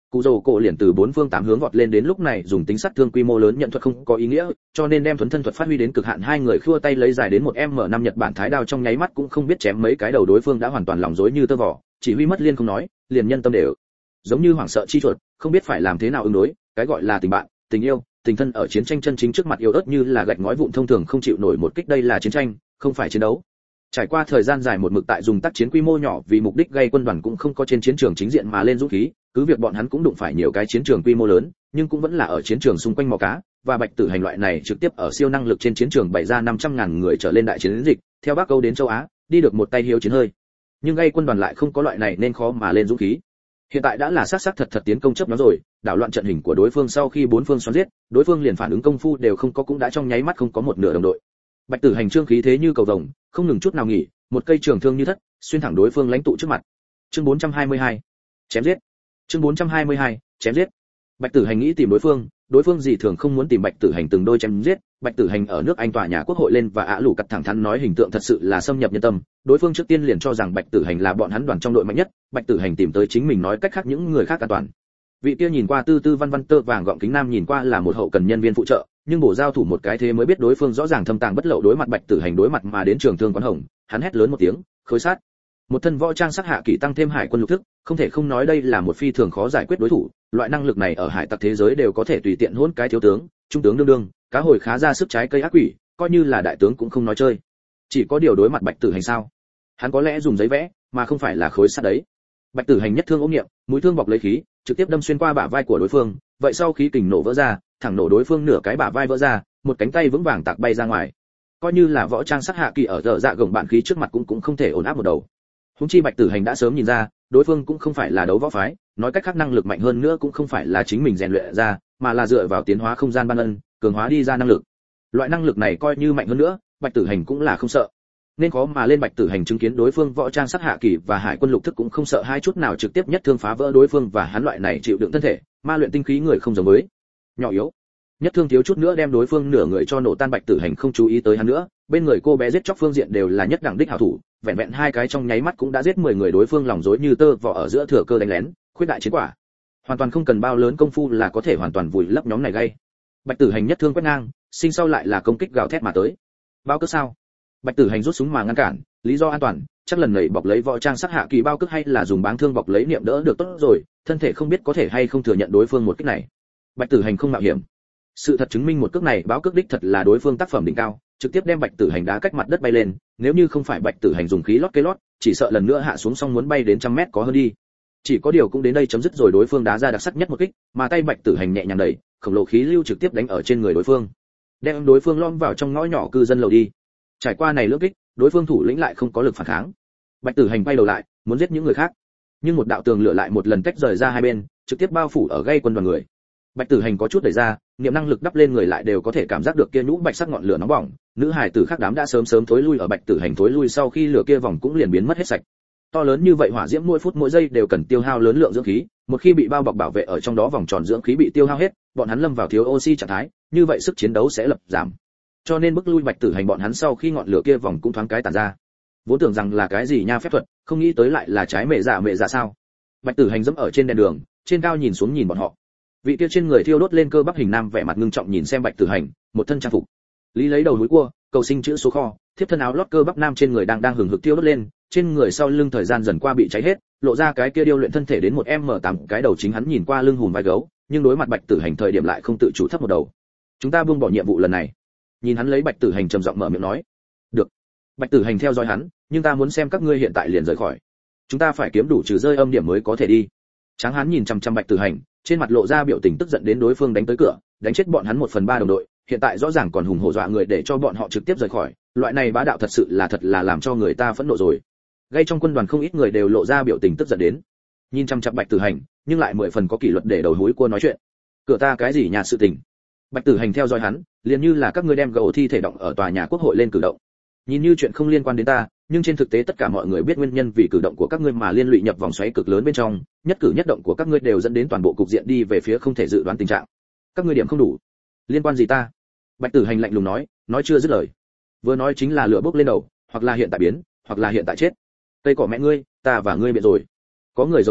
cụ rồ cổ liền từ bốn phương tám hướng vọt lên, đến lúc này dùng tính sát thương quy mô lớn nhận thuật không có ý nghĩa, cho nên đem thuần thân thuật phát huy đến cực hạn. Hai người khua tay lấy dài đến 1m5 Nhật Bản thái đao trong nháy mắt cũng không biết chém mấy cái đầu đối phương đã hoàn toàn lòng rối như tơ vò, chỉ huy mất liên không nói, liền nhân tâm đều giống như hoảng sợ chi chuột, không biết phải làm thế nào ứng đối. Cái gọi là tình bạn, tình yêu, tình thân ở chiến tranh chân chính trước mặt yếu ớt như là gạch ngói vụn thông thường không chịu nổi một kích. Đây là chiến tranh, không phải chiến đấu. Trải qua thời gian dài một mực tại dùng tác chiến quy mô nhỏ vì mục đích gây quân đoàn cũng không có trên chiến trường chính diện mà lên dũng khí, cứ việc bọn hắn cũng đụng phải nhiều cái chiến trường quy mô lớn, nhưng cũng vẫn là ở chiến trường xung quanh mò cá, và Bạch Tử Hành loại này trực tiếp ở siêu năng lực trên chiến trường bày ra 500.000 người trở lên đại chiến dịch, theo Bắc Âu đến châu Á, đi được một tay hiếu chiến hơi. Nhưng gây quân đoàn lại không có loại này nên khó mà lên dũng khí. Hiện tại đã là sát thật tiến công chấp nó rồi, đảo loạn trận hình của đối phương sau khi bốn phương xoắn giết, đối phương liền phản ứng công phu đều không có, cũng đã trong nháy mắt không có một nửa đồng đội. Bạch Tử Hành trương khí thế như cầu vồng, không ngừng chút nào nghỉ, một cây trường thương như thất, xuyên thẳng đối phương lãnh tụ trước mặt. Chương 422, chém giết. Chương 422, chém giết. Bạch Tử Hành nghĩ tìm đối phương gì thường không muốn tìm Bạch Tử Hành từng đôi chém giết. Bạch Tử Hành ở nước Anh tòa nhà quốc hội lên và ạ lũ cặt thẳng thắn nói hình tượng thật sự là xâm nhập nhân tâm, đối phương trước tiên liền cho rằng Bạch Tử Hành là bọn hắn đoàn trong đội mạnh nhất. Bạch Tử Hành tìm tới chính mình nói cách khác những người khác an toàn. Vị kia nhìn qua tư tư văn văn tơ vàng gọng kính nam nhìn qua là một hậu cần nhân viên phụ trợ, nhưng bổ giao thủ một cái thế mới biết đối phương rõ ràng thâm tàng bất lậu. Đối mặt Bạch Tử Hành đối mặt mà đến trường thương quán hồng, hắn hét lớn một tiếng, khối sát. Một thân võ trang sắc hạ kỳ tăng thêm hải quân lục thức, không thể không nói đây là một phi thường khó giải quyết đối thủ. Loại năng lực này ở hải tặc thế giới đều có thể tùy tiện hỗn cái thiếu tướng, trung tướng đương đương, cá hồi khá ra sức trái cây ác quỷ, coi như là đại tướng cũng không nói chơi. Chỉ có điều đối mặt Bạch Tử Hành sao? Hắn có lẽ dùng giấy vẽ, mà không phải là khối sắt đấy. Bạch Tử Hành nhất thương ôm niệm, mũi thương bọc lấy khí, trực tiếp đâm xuyên qua bả vai của đối phương, vậy sau khí kình nổ vỡ ra, thẳng nổ đối phương nửa cái bả vai vỡ ra, một cánh tay vững vàng tạc bay ra ngoài. Coi như là võ trang sắc hạ kỳ ở dở dạ gồng bạn khí trước mặt cũng không thể ổn áp một đầu. Huống chi Bạch Tử Hành đã sớm nhìn ra, đối phương cũng không phải là đấu võ phái, nói cách khác năng lực mạnh hơn nữa cũng không phải là chính mình rèn luyện ra, mà là dựa vào tiến hóa không gian ban ân, cường hóa đi ra năng lực. Loại năng lực này coi như mạnh hơn nữa, Bạch Tử Hành cũng là không sợ. Nên khó mà lên Bạch Tử Hành chứng kiến đối phương võ trang sắc hạ kỳ và hải quân lục thức cũng không sợ hai chút nào, trực tiếp nhất thương phá vỡ đối phương, và hắn loại này chịu đựng thân thể, ma luyện tinh khí người không giống với nhỏ yếu. Nhất thương thiếu chút nữa đem đối phương nửa người cho nổ tan. Bạch Tử Hành không chú ý tới hắn nữa, bên người cô bé giết chóc phương diện đều là nhất đẳng đích hảo thủ, vẹn vẹn hai cái trong nháy mắt cũng đã giết 10 người. Đối phương lòng rối như tơ vò ở giữa thừa cơ đánh lén, khuyết đại chiến quả. Hoàn toàn không cần bao lớn công phu là có thể hoàn toàn vùi lấp nhóm này gây. Bạch Tử Hành nhất thương quét ngang, sinh sau lại là công kích gào thét mà tới. Bao cước sao? Bạch Tử Hành rút súng mà ngăn cản, lý do an toàn, chắc lần này bọc lấy võ trang sắc hạ kỳ bao cước hay là dùng báng thương bọc lấy niệm đỡ được tốt rồi, thân thể không biết có thể hay không thừa nhận đối phương một kích này. Bạch Tử Hành không mạo hiểm. Sự thật chứng minh một cước này báo cước đích thật là đối phương tác phẩm đỉnh cao, trực tiếp đem Bạch Tử Hành đá cách mặt đất bay lên, nếu như không phải Bạch Tử Hành dùng khí lót cây lót, chỉ sợ lần nữa hạ xuống xong muốn bay đến trăm mét có hơn đi. Chỉ có điều cũng đến đây chấm dứt rồi, đối phương đá ra đặc sắc nhất một kích, mà tay Bạch Tử Hành nhẹ nhàng đẩy, khổng lồ khí lưu trực tiếp đánh ở trên người đối phương, đem đối phương lõm vào trong ngõ nhỏ cư dân lầu đi. Trải qua này lưỡng kích, đối phương thủ lĩnh lại không có lực phản kháng. Bạch Tử Hành quay đầu lại, muốn giết những người khác, nhưng một đạo tường lửa lại một lần tách rời ra hai bên, trực tiếp bao phủ ở gây quân đoàn người. Bạch Tử Hành có chút đẩy ra, niệm năng lực đắp lên người lại đều có thể cảm giác được kia nhũ bạch sắc ngọn lửa nóng bỏng. Nữ hài tử khác đám đã sớm thối lui, ở Bạch Tử Hành thối lui sau khi lửa kia vòng cũng liền biến mất hết sạch. To lớn như vậy hỏa diễm mỗi phút mỗi giây đều cần tiêu hao lớn lượng dưỡng khí, một khi bị bao bọc bảo vệ ở trong đó vòng tròn dưỡng khí bị tiêu hao hết, bọn hắn lâm vào thiếu oxy trạng thái, như vậy sức chiến đấu sẽ lập giảm. Cho nên bức lui Bạch Tử Hành bọn hắn sau khi ngọn lửa kia vòng cũng thoáng cái tản ra. Vốn tưởng rằng là cái gì nha phép thuật, không nghĩ tới lại là trái mẹ dạ sao. Bạch Tử Hành dẫm ở trên đèn đường, trên cao nhìn xuống nhìn bọn họ. Vị kia trên người thiêu đốt lên cơ bắp hình nam vẻ mặt ngưng trọng nhìn xem Bạch Tử Hành, một thân trang phục lý lấy đầu núi cua, cầu sinh chữ số kho, thiếp thân áo lót cơ bắp nam trên người đang hừng hực thiêu đốt lên, trên người sau lưng thời gian dần qua bị cháy hết, lộ ra cái kia điêu luyện thân thể đến một M8 cái đầu. Chính hắn nhìn qua lưng hùm vai gấu, nhưng đối mặt Bạch Tử Hành thời điểm lại không tự chủ thấp một đầu. Chúng ta buông bỏ nhiệm vụ lần này. Nhìn hắn lấy Bạch Tử Hành trầm giọng mở miệng nói. Được. Bạch Tử Hành theo dõi hắn, nhưng ta muốn xem các ngươi hiện tại liền rời khỏi. Chúng ta phải kiếm đủ trừ rơi âm điểm mới có thể đi. Tráng hán nhìn chăm chăm Bạch Tử Hành, trên mặt lộ ra biểu tình tức giận đến đối phương đánh tới cửa, đánh chết bọn hắn 1/3 đồng đội, hiện tại rõ ràng còn hùng hổ dọa người để cho bọn họ trực tiếp rời khỏi, loại này bá đạo thật là làm cho người ta phẫn nộ rồi. Gây trong quân đoàn không ít người đều lộ ra biểu tình tức giận đến. Nhìn chăm chăm Bạch Tử Hành, nhưng lại 10 phần có kỷ luật để đầu húi cua nói chuyện. Cửa ta cái gì nhà sự tình? Bạch Tử Hành theo dõi hắn, liền như là các ngươi đem gầu thi thể động ở tòa nhà quốc hội lên cử động. Nhìn như chuyện không liên quan đến ta, nhưng trên thực tế tất cả mọi người biết nguyên nhân vì cử động của các ngươi mà liên lụy nhập vòng xoáy cực lớn bên trong, nhất cử nhất động của các ngươi đều dẫn đến toàn bộ cục diện đi về phía không thể dự đoán tình trạng. Các ngươi điểm không đủ, liên quan gì ta? Bạch Tử Hành lạnh lùng nói chưa dứt lời, vừa nói chính là lửa bốc lên đầu, hoặc là hiện tại biến, hoặc là hiện tại chết. Cây cỏ mẹ ngươi, ta và ngươi biệt rồi. Có người giống to,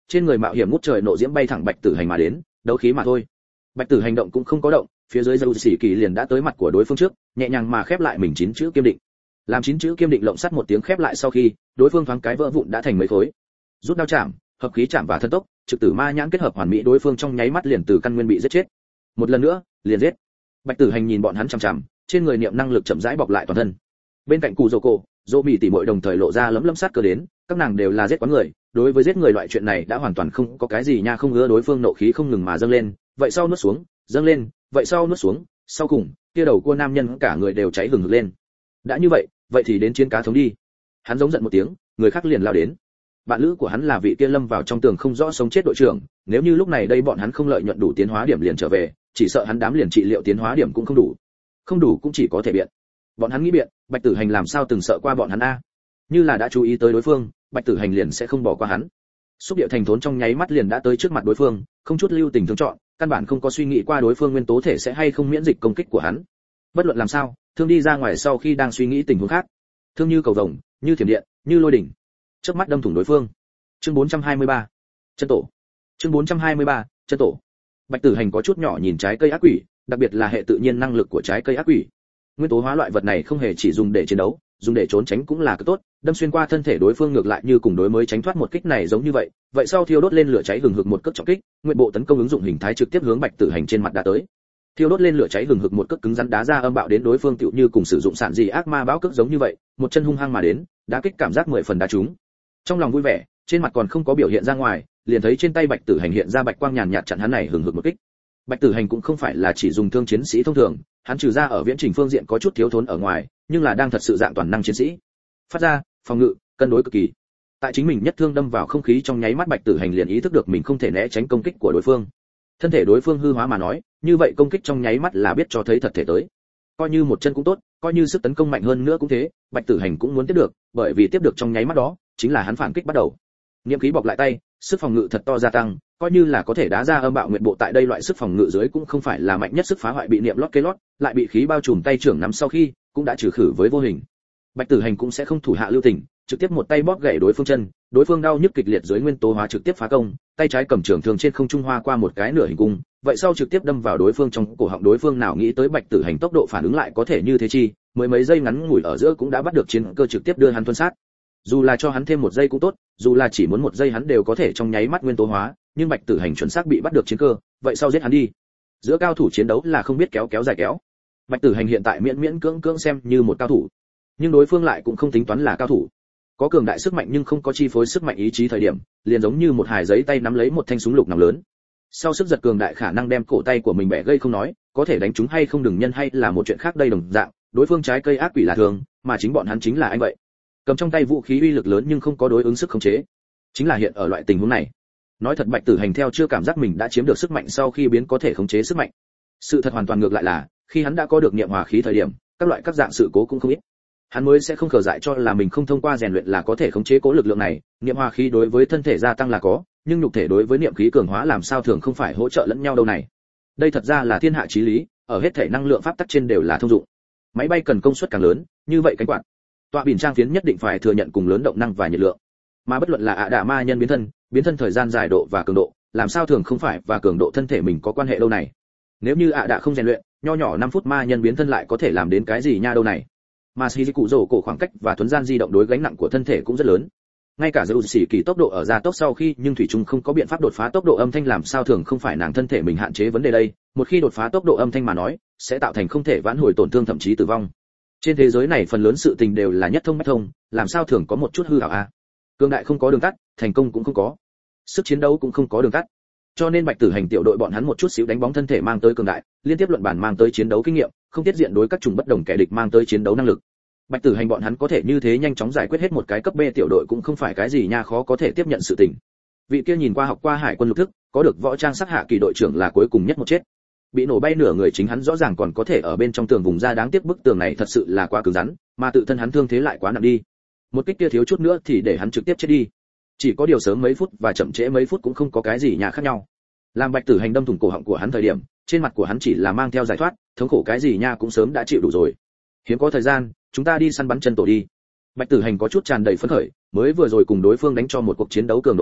trên người mạo hiểm ngút trời nộ diễm bay thẳng Bạch Tử Hành mà đến, đấu khí mà thôi. Bạch Tử Hành động cũng không có động, phía dưới dầu xỉ kỳ liền đã tới mặt của đối phương trước, nhẹ nhàng mà khép lại mình 9 chữ kiêm định. Làm 9 chữ kiêm định lộng sắt một tiếng khép lại sau khi, đối phương thoáng cái vỡ vụn đã thành mấy khối. Rút đao chạm, hợp khí chạm và thân tốc, trực tử ma nhãn kết hợp hoàn mỹ, đối phương trong nháy mắt liền từ căn nguyên bị giết chết. Một lần nữa, liền giết. Bạch Tử Hành nhìn bọn hắn chằm chằm, trên người niệm năng lực chậm rãi bọc lại toàn thân. Bên cạnh Cù Dô Cổ, Dô Mị tỷ muội đồng thời lộ ra lấm lấm sát cơ đến, các nàng đều là giết quán người, đối với giết người loại chuyện này đã hoàn toàn không có cái gì nha, không ngứa đối phương nộ khí không ngừng mà dâng lên, vậy sau nuốt xuống, dâng lên, vậy sau nuốt xuống, sau cùng, kia đầu cua nam nhân cả người đều cháy hừng hực lên. Đã như vậy, vậy thì đến chiến cá thống đi. Hắn giống giận một tiếng, người khác liền lao đến. Bạn lữ của hắn là vị kia lâm vào trong tường không rõ sống chết đội trưởng, nếu như lúc này đây bọn hắn không lợi nhuận đủ tiến hóa điểm liền trở về, chỉ sợ hắn đám liền trị liệu tiến hóa điểm cũng không đủ. Không đủ cũng chỉ có thể biện. Bọn hắn nghĩ biện, Bạch Tử Hành làm sao từng sợ qua bọn hắn a? Như là đã chú ý tới đối phương, Bạch Tử Hành liền sẽ không bỏ qua hắn. Xúc điệu thành thốn trong nháy mắt liền đã tới trước mặt đối phương, không chút lưu tình thương chọn, căn bản không có suy nghĩ qua đối phương nguyên tố thể sẽ hay không miễn dịch công kích của hắn. Bất luận làm sao, thương đi ra ngoài sau khi đang suy nghĩ tình huống khác. Thương như cầu vồng, như thiểm điện, như lôi đỉnh. Chớp mắt đâm thủng đối phương. Chương 423. Chân tổ. Chương 423. Chân tổ. Bạch Tử Hành có chút nhỏ nhìn trái cây ác quỷ, đặc biệt là hệ tự nhiên năng lực của trái cây ác quỷ. Nguyên tố hóa loại vật này không hề chỉ dùng để chiến đấu, dùng để trốn tránh cũng là cực tốt, đâm xuyên qua thân thể đối phương ngược lại như cùng đối mới tránh thoát một kích này giống như vậy, vậy sau thiêu đốt lên lửa cháy hừng hực một cước trọng kích, nguyện bộ tấn công ứng dụng hình thái trực tiếp hướng Bạch Tử Hành trên mặt đã tới. Thiêu đốt lên lửa cháy hừng hực một cước cứng rắn đá ra âm bạo đến đối phương tựu như cùng sử dụng sản dị ác ma báo cước giống như vậy, một chân hung hăng mà đến, đá kích cảm giác 10 phần đá trúng. Trong lòng vui vẻ, trên mặt còn không có biểu hiện ra ngoài, liền thấy trên tay Bạch Tử Hành hiện ra bạch quang nhàn nhạt chặn hắn này hừng hực một kích. Bạch Tử Hành cũng không phải là chỉ dùng thương chiến sĩ thông thường, hắn trừ ra ở viễn trình phương diện có chút thiếu thốn ở ngoài, nhưng là đang thật sự dạng toàn năng chiến sĩ. Phát ra, phòng ngự, cân đối cực kỳ. Tại chính mình nhất thương đâm vào không khí trong nháy mắt, Bạch Tử Hành liền ý thức được mình không thể né tránh công kích của đối phương. Thân thể đối phương hư hóa mà nói, như vậy công kích trong nháy mắt là biết cho thấy thật thể tới. Coi như một chân cũng tốt, coi như sức tấn công mạnh hơn nữa cũng thế, Bạch Tử Hành cũng muốn tiếp được, bởi vì tiếp được trong nháy mắt đó, chính là hắn phản kích bắt đầu. Niệm khí bọc lại tay, sức phòng ngự thật to gia tăng, coi như là có thể đá ra âm bạo nguyện bộ tại đây loại sức phòng ngự dưới cũng không phải là mạnh nhất sức phá hoại, bị niệm lót kê lót, lại bị khí bao trùm tay trưởng nắm sau khi, cũng đã trừ khử với vô hình. Bạch Tử Hành cũng sẽ không thủ hạ lưu tình, trực tiếp một tay bóp gãy đối phương chân, đối phương đau nhức kịch liệt dưới nguyên tố hóa trực tiếp phá công, tay trái cầm trường thương trên không trung hoa qua một cái nửa hình cung, vậy sau trực tiếp đâm vào đối phương trong cổ họng. Đối phương nào nghĩ tới Bạch Tử Hành tốc độ phản ứng lại có thể như thế chi, mới mấy giây ngắn ngủi ở giữa cũng đã bắt được chiến cơ trực tiếp đưa hắn tuân sát. Dù là cho hắn thêm một giây cũng tốt, dù là chỉ muốn một giây hắn đều có thể trong nháy mắt nguyên tố hóa, nhưng Bạch Tử Hành chuẩn xác bị bắt được chiến cơ, vậy sau giết hắn đi. Giữa cao thủ chiến đấu là không biết kéo kéo dài kéo. Bạch Tử Hành hiện tại miễn miễn cưỡng cưỡng xem như một cao thủ, nhưng đối phương lại cũng không tính toán là cao thủ. Có cường đại sức mạnh nhưng không có chi phối sức mạnh ý chí thời điểm, liền giống như một hài giấy tay nắm lấy một thanh súng lục nòng lớn. Sau sức giật cường đại khả năng đem cổ tay của mình bẻ gây không nói, có thể đánh trúng hay không đừng nhân hay là một chuyện khác đây đồng dạng, đối phương trái cây ác quỷ là thường, mà chính bọn hắn chính là anh vậy. Cầm trong tay vũ khí uy lực lớn nhưng không có đối ứng sức khống chế. Chính là hiện ở loại tình huống này. Nói thật Bạch Tử Hành theo chưa cảm giác mình đã chiếm được sức mạnh sau khi biến có thể khống chế sức mạnh. Sự thật hoàn toàn ngược lại là, khi hắn đã có được niệm hòa khí thời điểm, các loại các dạng sự cố cũng không ít. Hắn mới sẽ không khờ dại cho là mình không thông qua rèn luyện là có thể khống chế cố lực lượng này, niệm hòa khí đối với thân thể gia tăng là có, nhưng nhục thể đối với niệm khí cường hóa làm sao thường không phải hỗ trợ lẫn nhau đâu này. Đây thật ra là thiên hạ chí lý, ở hết thể năng lượng pháp tắc trên đều là thông dụng. Máy bay cần công suất càng lớn, như vậy cánh quạt, tọa biển trang phiến nhất định phải thừa nhận cùng lớn động năng và nhiệt lượng. Mà bất luận là đả ma nhân biến thân thời gian dài độ và cường độ, làm sao thường không phải và cường độ thân thể mình có quan hệ đâu này. Nếu như đả không rèn luyện, nho nhỏ 5 phút ma nhân biến thân lại có thể làm đến cái gì nha đâu này. Mà Shizuku rổ cổ khoảng cách và thuấn gian di động đối gánh nặng của thân thể cũng rất lớn. Ngay cả dầu xỉ kỳ tốc độ ở gia tốc sau khi, nhưng thủy chung không có biện pháp đột phá tốc độ âm thanh, làm sao thường không phải nàng thân thể mình hạn chế vấn đề đây. Một khi đột phá tốc độ âm thanh mà nói, sẽ tạo thành không thể vãn hồi tổn thương thậm chí tử vong. Trên thế giới này phần lớn sự tình đều là nhất thông bách thông, làm sao thường có một chút hư ảo a. Cường đại không có đường tắt, thành công cũng không có. Sức chiến đấu cũng không có đường tắt. Cho nên Bạch Tử Hành tiểu đội bọn hắn một chút xíu đánh bóng thân thể mang tới cường đại, liên tiếp luận bản mang tới chiến đấu kinh nghiệm, không tiết diện đối các chủng bất đồng kẻ địch mang tới chiến đấu năng lực. Bạch Tử Hành bọn hắn có thể như thế nhanh chóng giải quyết hết một cái cấp B tiểu đội cũng không phải cái gì nha khó có thể tiếp nhận sự tình. Vị kia nhìn qua học qua hải quân lục thức, có được võ trang sắc hạ kỳ đội trưởng là cuối cùng nhất một chết. Bị nổ bay nửa người chính hắn rõ ràng còn có thể ở bên trong tường vùng ra, đáng tiếc bức tường này thật sự là quá cứng rắn, mà tự thân hắn thương thế lại quá nặng đi. Một kích kia thiếu chút nữa thì để hắn trực tiếp chết đi. Chỉ có điều sớm mấy phút và chậm trễ mấy phút cũng không có cái gì nhà khác nhau. Làm Bạch Tử Hành đâm thủng cổ họng của hắn thời điểm, trên mặt của hắn chỉ là mang theo giải thoát, thống khổ cái gì nha cũng sớm đã chịu đủ rồi. Hiếm có thời gian, chúng ta đi săn bắn chân tổ đi. Bạch Tử Hành có chút tràn đầy phấn khởi, mới vừa rồi cùng đối phương đánh cho một cuộc chiến đấu cường độ cao,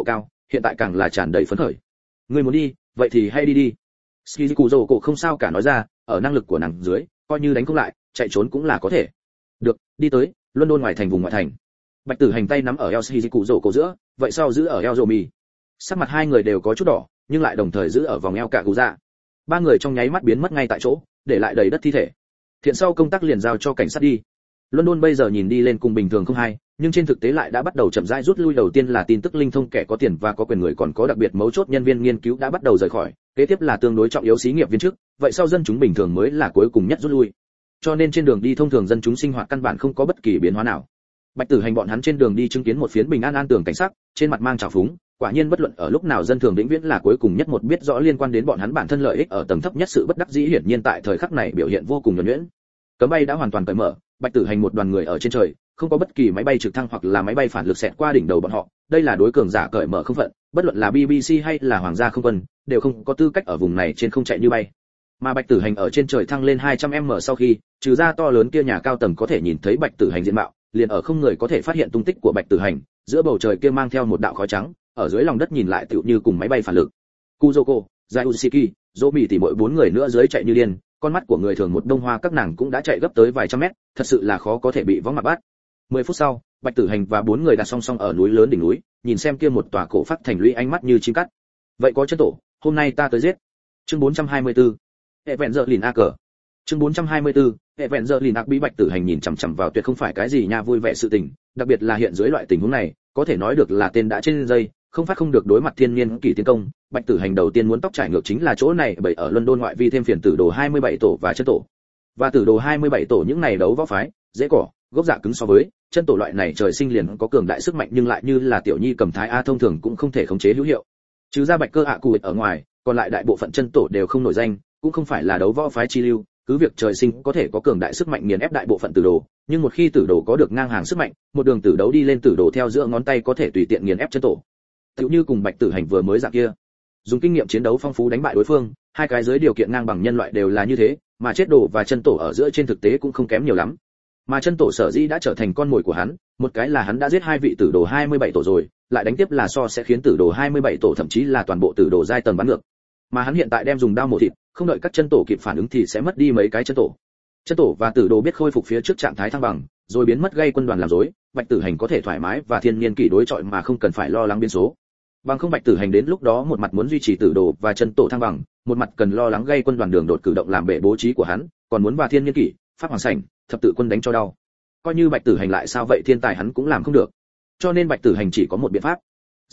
hiện tại càng là tràn đầy phấn khởi. Ngươi muốn đi, vậy thì hay đi đi. Shizukuro cổ không sao cả nói ra, ở năng lực của nàng dưới, coi như đánh không lại, chạy trốn cũng là có thể. Được, đi tới London ngoài thành vùng ngoại thành. Bạch Tử Hành tay nắm ở eo Shizukuro cổ giữa, vậy sau giữ ở eo Yomi. Sắc mặt hai người đều có chút đỏ, nhưng lại đồng thời giữ ở vòng eo cả gù dạ. Ba người trong nháy mắt biến mất ngay tại chỗ, để lại đầy đất thi thể. Thiện sau công tác liền giao cho cảnh sát đi. London bây giờ nhìn đi lên cùng bình thường không hay, nhưng trên thực tế lại đã bắt đầu chậm rãi rút lui. Đầu tiên là tin tức linh thông kẻ có tiền và có quyền người còn có đặc biệt mấu chốt nhân viên nghiên cứu đã bắt đầu rời khỏi, kế tiếp là tương đối trọng yếu xí nghiệp viên chức, vậy sau dân chúng bình thường mới là cuối cùng nhất rút lui. Cho nên trên đường đi thông thường dân chúng sinh hoạt căn bản không có bất kỳ biến hóa nào. Bạch Tử Hành bọn hắn trên đường đi chứng kiến một phiến bình an an tường cảnh sắc, trên mặt mang trào phúng, quả nhiên bất luận ở lúc nào dân thường vĩnh viễn là cuối cùng nhất. Một biết rõ liên quan đến bọn hắn bản thân lợi ích ở tầng thấp nhất sự bất đắc dĩ hiển nhiên tại thời khắc này biểu hiện vô cùng nhuần nhuyễn. Cấm bay đã hoàn toàn cởi mở, Bạch Tử Hành một đoàn người ở trên trời, không có bất kỳ máy bay trực thăng hoặc là máy bay phản lực xẹt qua đỉnh đầu bọn họ, đây là đối cường giả cởi mở không phận, bất luận là BBC hay là Hoàng gia không quân, đều không có tư cách ở vùng này trên không chạy như bay. Mà Bạch Tử Hành ở trên trời thăng lên 200m sau khi, trừ ra to lớn kia nhà cao tầng có thể nhìn thấy Bạch Tử Hành diện mạo, liền ở không người có thể phát hiện tung tích của Bạch Tử Hành, giữa bầu trời kia mang theo một đạo khói trắng, ở dưới lòng đất nhìn lại tựu như cùng máy bay phản lực. Kuzoko, Zayushiki, Zomi tỷ mỗi bốn người nữa dưới chạy như điên, con mắt của người thường một đông hoa các nàng cũng đã chạy gấp tới vài trăm mét, thật sự là khó có thể bị võng mặt bắt. 10 phút sau, Bạch Tử Hành và bốn người đặt song song ở núi lớn đỉnh núi, nhìn xem kia một tòa cổ phát thành lũy, ánh mắt như chim cắt. Vậy có chân tổ, hôm nay ta tới giết. Chương 424. Hệ vẹn giờ lìn a cờ. Chương 424. Hệ vẹn giờ lìn ác bí. Bạch Tử Hành nhìn chằm chằm vào tuyệt không phải cái gì nha vui vẻ sự tình, đặc biệt là hiện dưới loại tình huống này, có thể nói được là tên đã trên dây, không phát không được đối mặt thiên niên kỳ tiến công. Bạch Tử Hành đầu tiên muốn tóc trải ngược chính là chỗ này, bởi ở London ngoại vi thêm phiền tử đồ 27 tổ và chân tổ. Và tử đồ 27 tổ những này đấu võ phái, dễ cỏ, gốc dạ cứng so với chân tổ loại này trời sinh liền có cường đại sức mạnh nhưng lại như là tiểu nhi cầm thái a thông thường cũng không thể khống chế hữu hiệu. Trừ ra Bạch Cơ ạ cụ ở ngoài, còn lại đại bộ phận chân tổ đều không nổi danh, cũng không phải là đấu võ phái chi lưu, cứ việc trời sinh có thể có cường đại sức mạnh nghiền ép đại bộ phận tử đồ, nhưng một khi tử đồ có được ngang hàng sức mạnh, một đường tử đấu đi lên tử đồ theo giữa ngón tay có thể tùy tiện nghiền ép chân tổ. Tựu như cùng Bạch Tử Hành vừa mới dạng kia, dùng kinh nghiệm chiến đấu phong phú đánh bại đối phương, hai cái dưới điều kiện ngang bằng nhân loại đều là như thế, mà chết đồ và chân tổ ở giữa trên thực tế cũng không kém nhiều lắm. Mà chân tổ sở dĩ đã trở thành con mồi của hắn, một cái là hắn đã giết hai vị tử đồ 27 tổ rồi, lại đánh tiếp là so sẽ khiến tử đồ 27 tổ thậm chí là toàn bộ tử đồ giai tầng bắn ngược. Mà hắn hiện tại đem dùng đao mổ thịt, không đợi các chân tổ kịp phản ứng thì sẽ mất đi mấy cái chân tổ. Chân tổ và tử đồ biết khôi phục phía trước trạng thái thăng bằng, rồi biến mất gây quân đoàn làm rối, Bạch Tử Hành có thể thoải mái và thiên niên kỷ đối chọi mà không cần phải lo lắng biến số. Bằng không Bạch Tử Hành đến lúc đó một mặt muốn duy trì tử đồ và chân tổ thăng bằng, một mặt cần lo lắng gây quân đoàn đường đột cử động làm bể bố trí của hắn, còn muốn và thiên niên kỷ, pháp hoàng sảnh, thập tự quân đánh cho đau. Coi như Bạch Tử Hành lại sao vậy thiên tài hắn cũng làm không được. Cho nên Bạch Tử Hành chỉ có một biện pháp,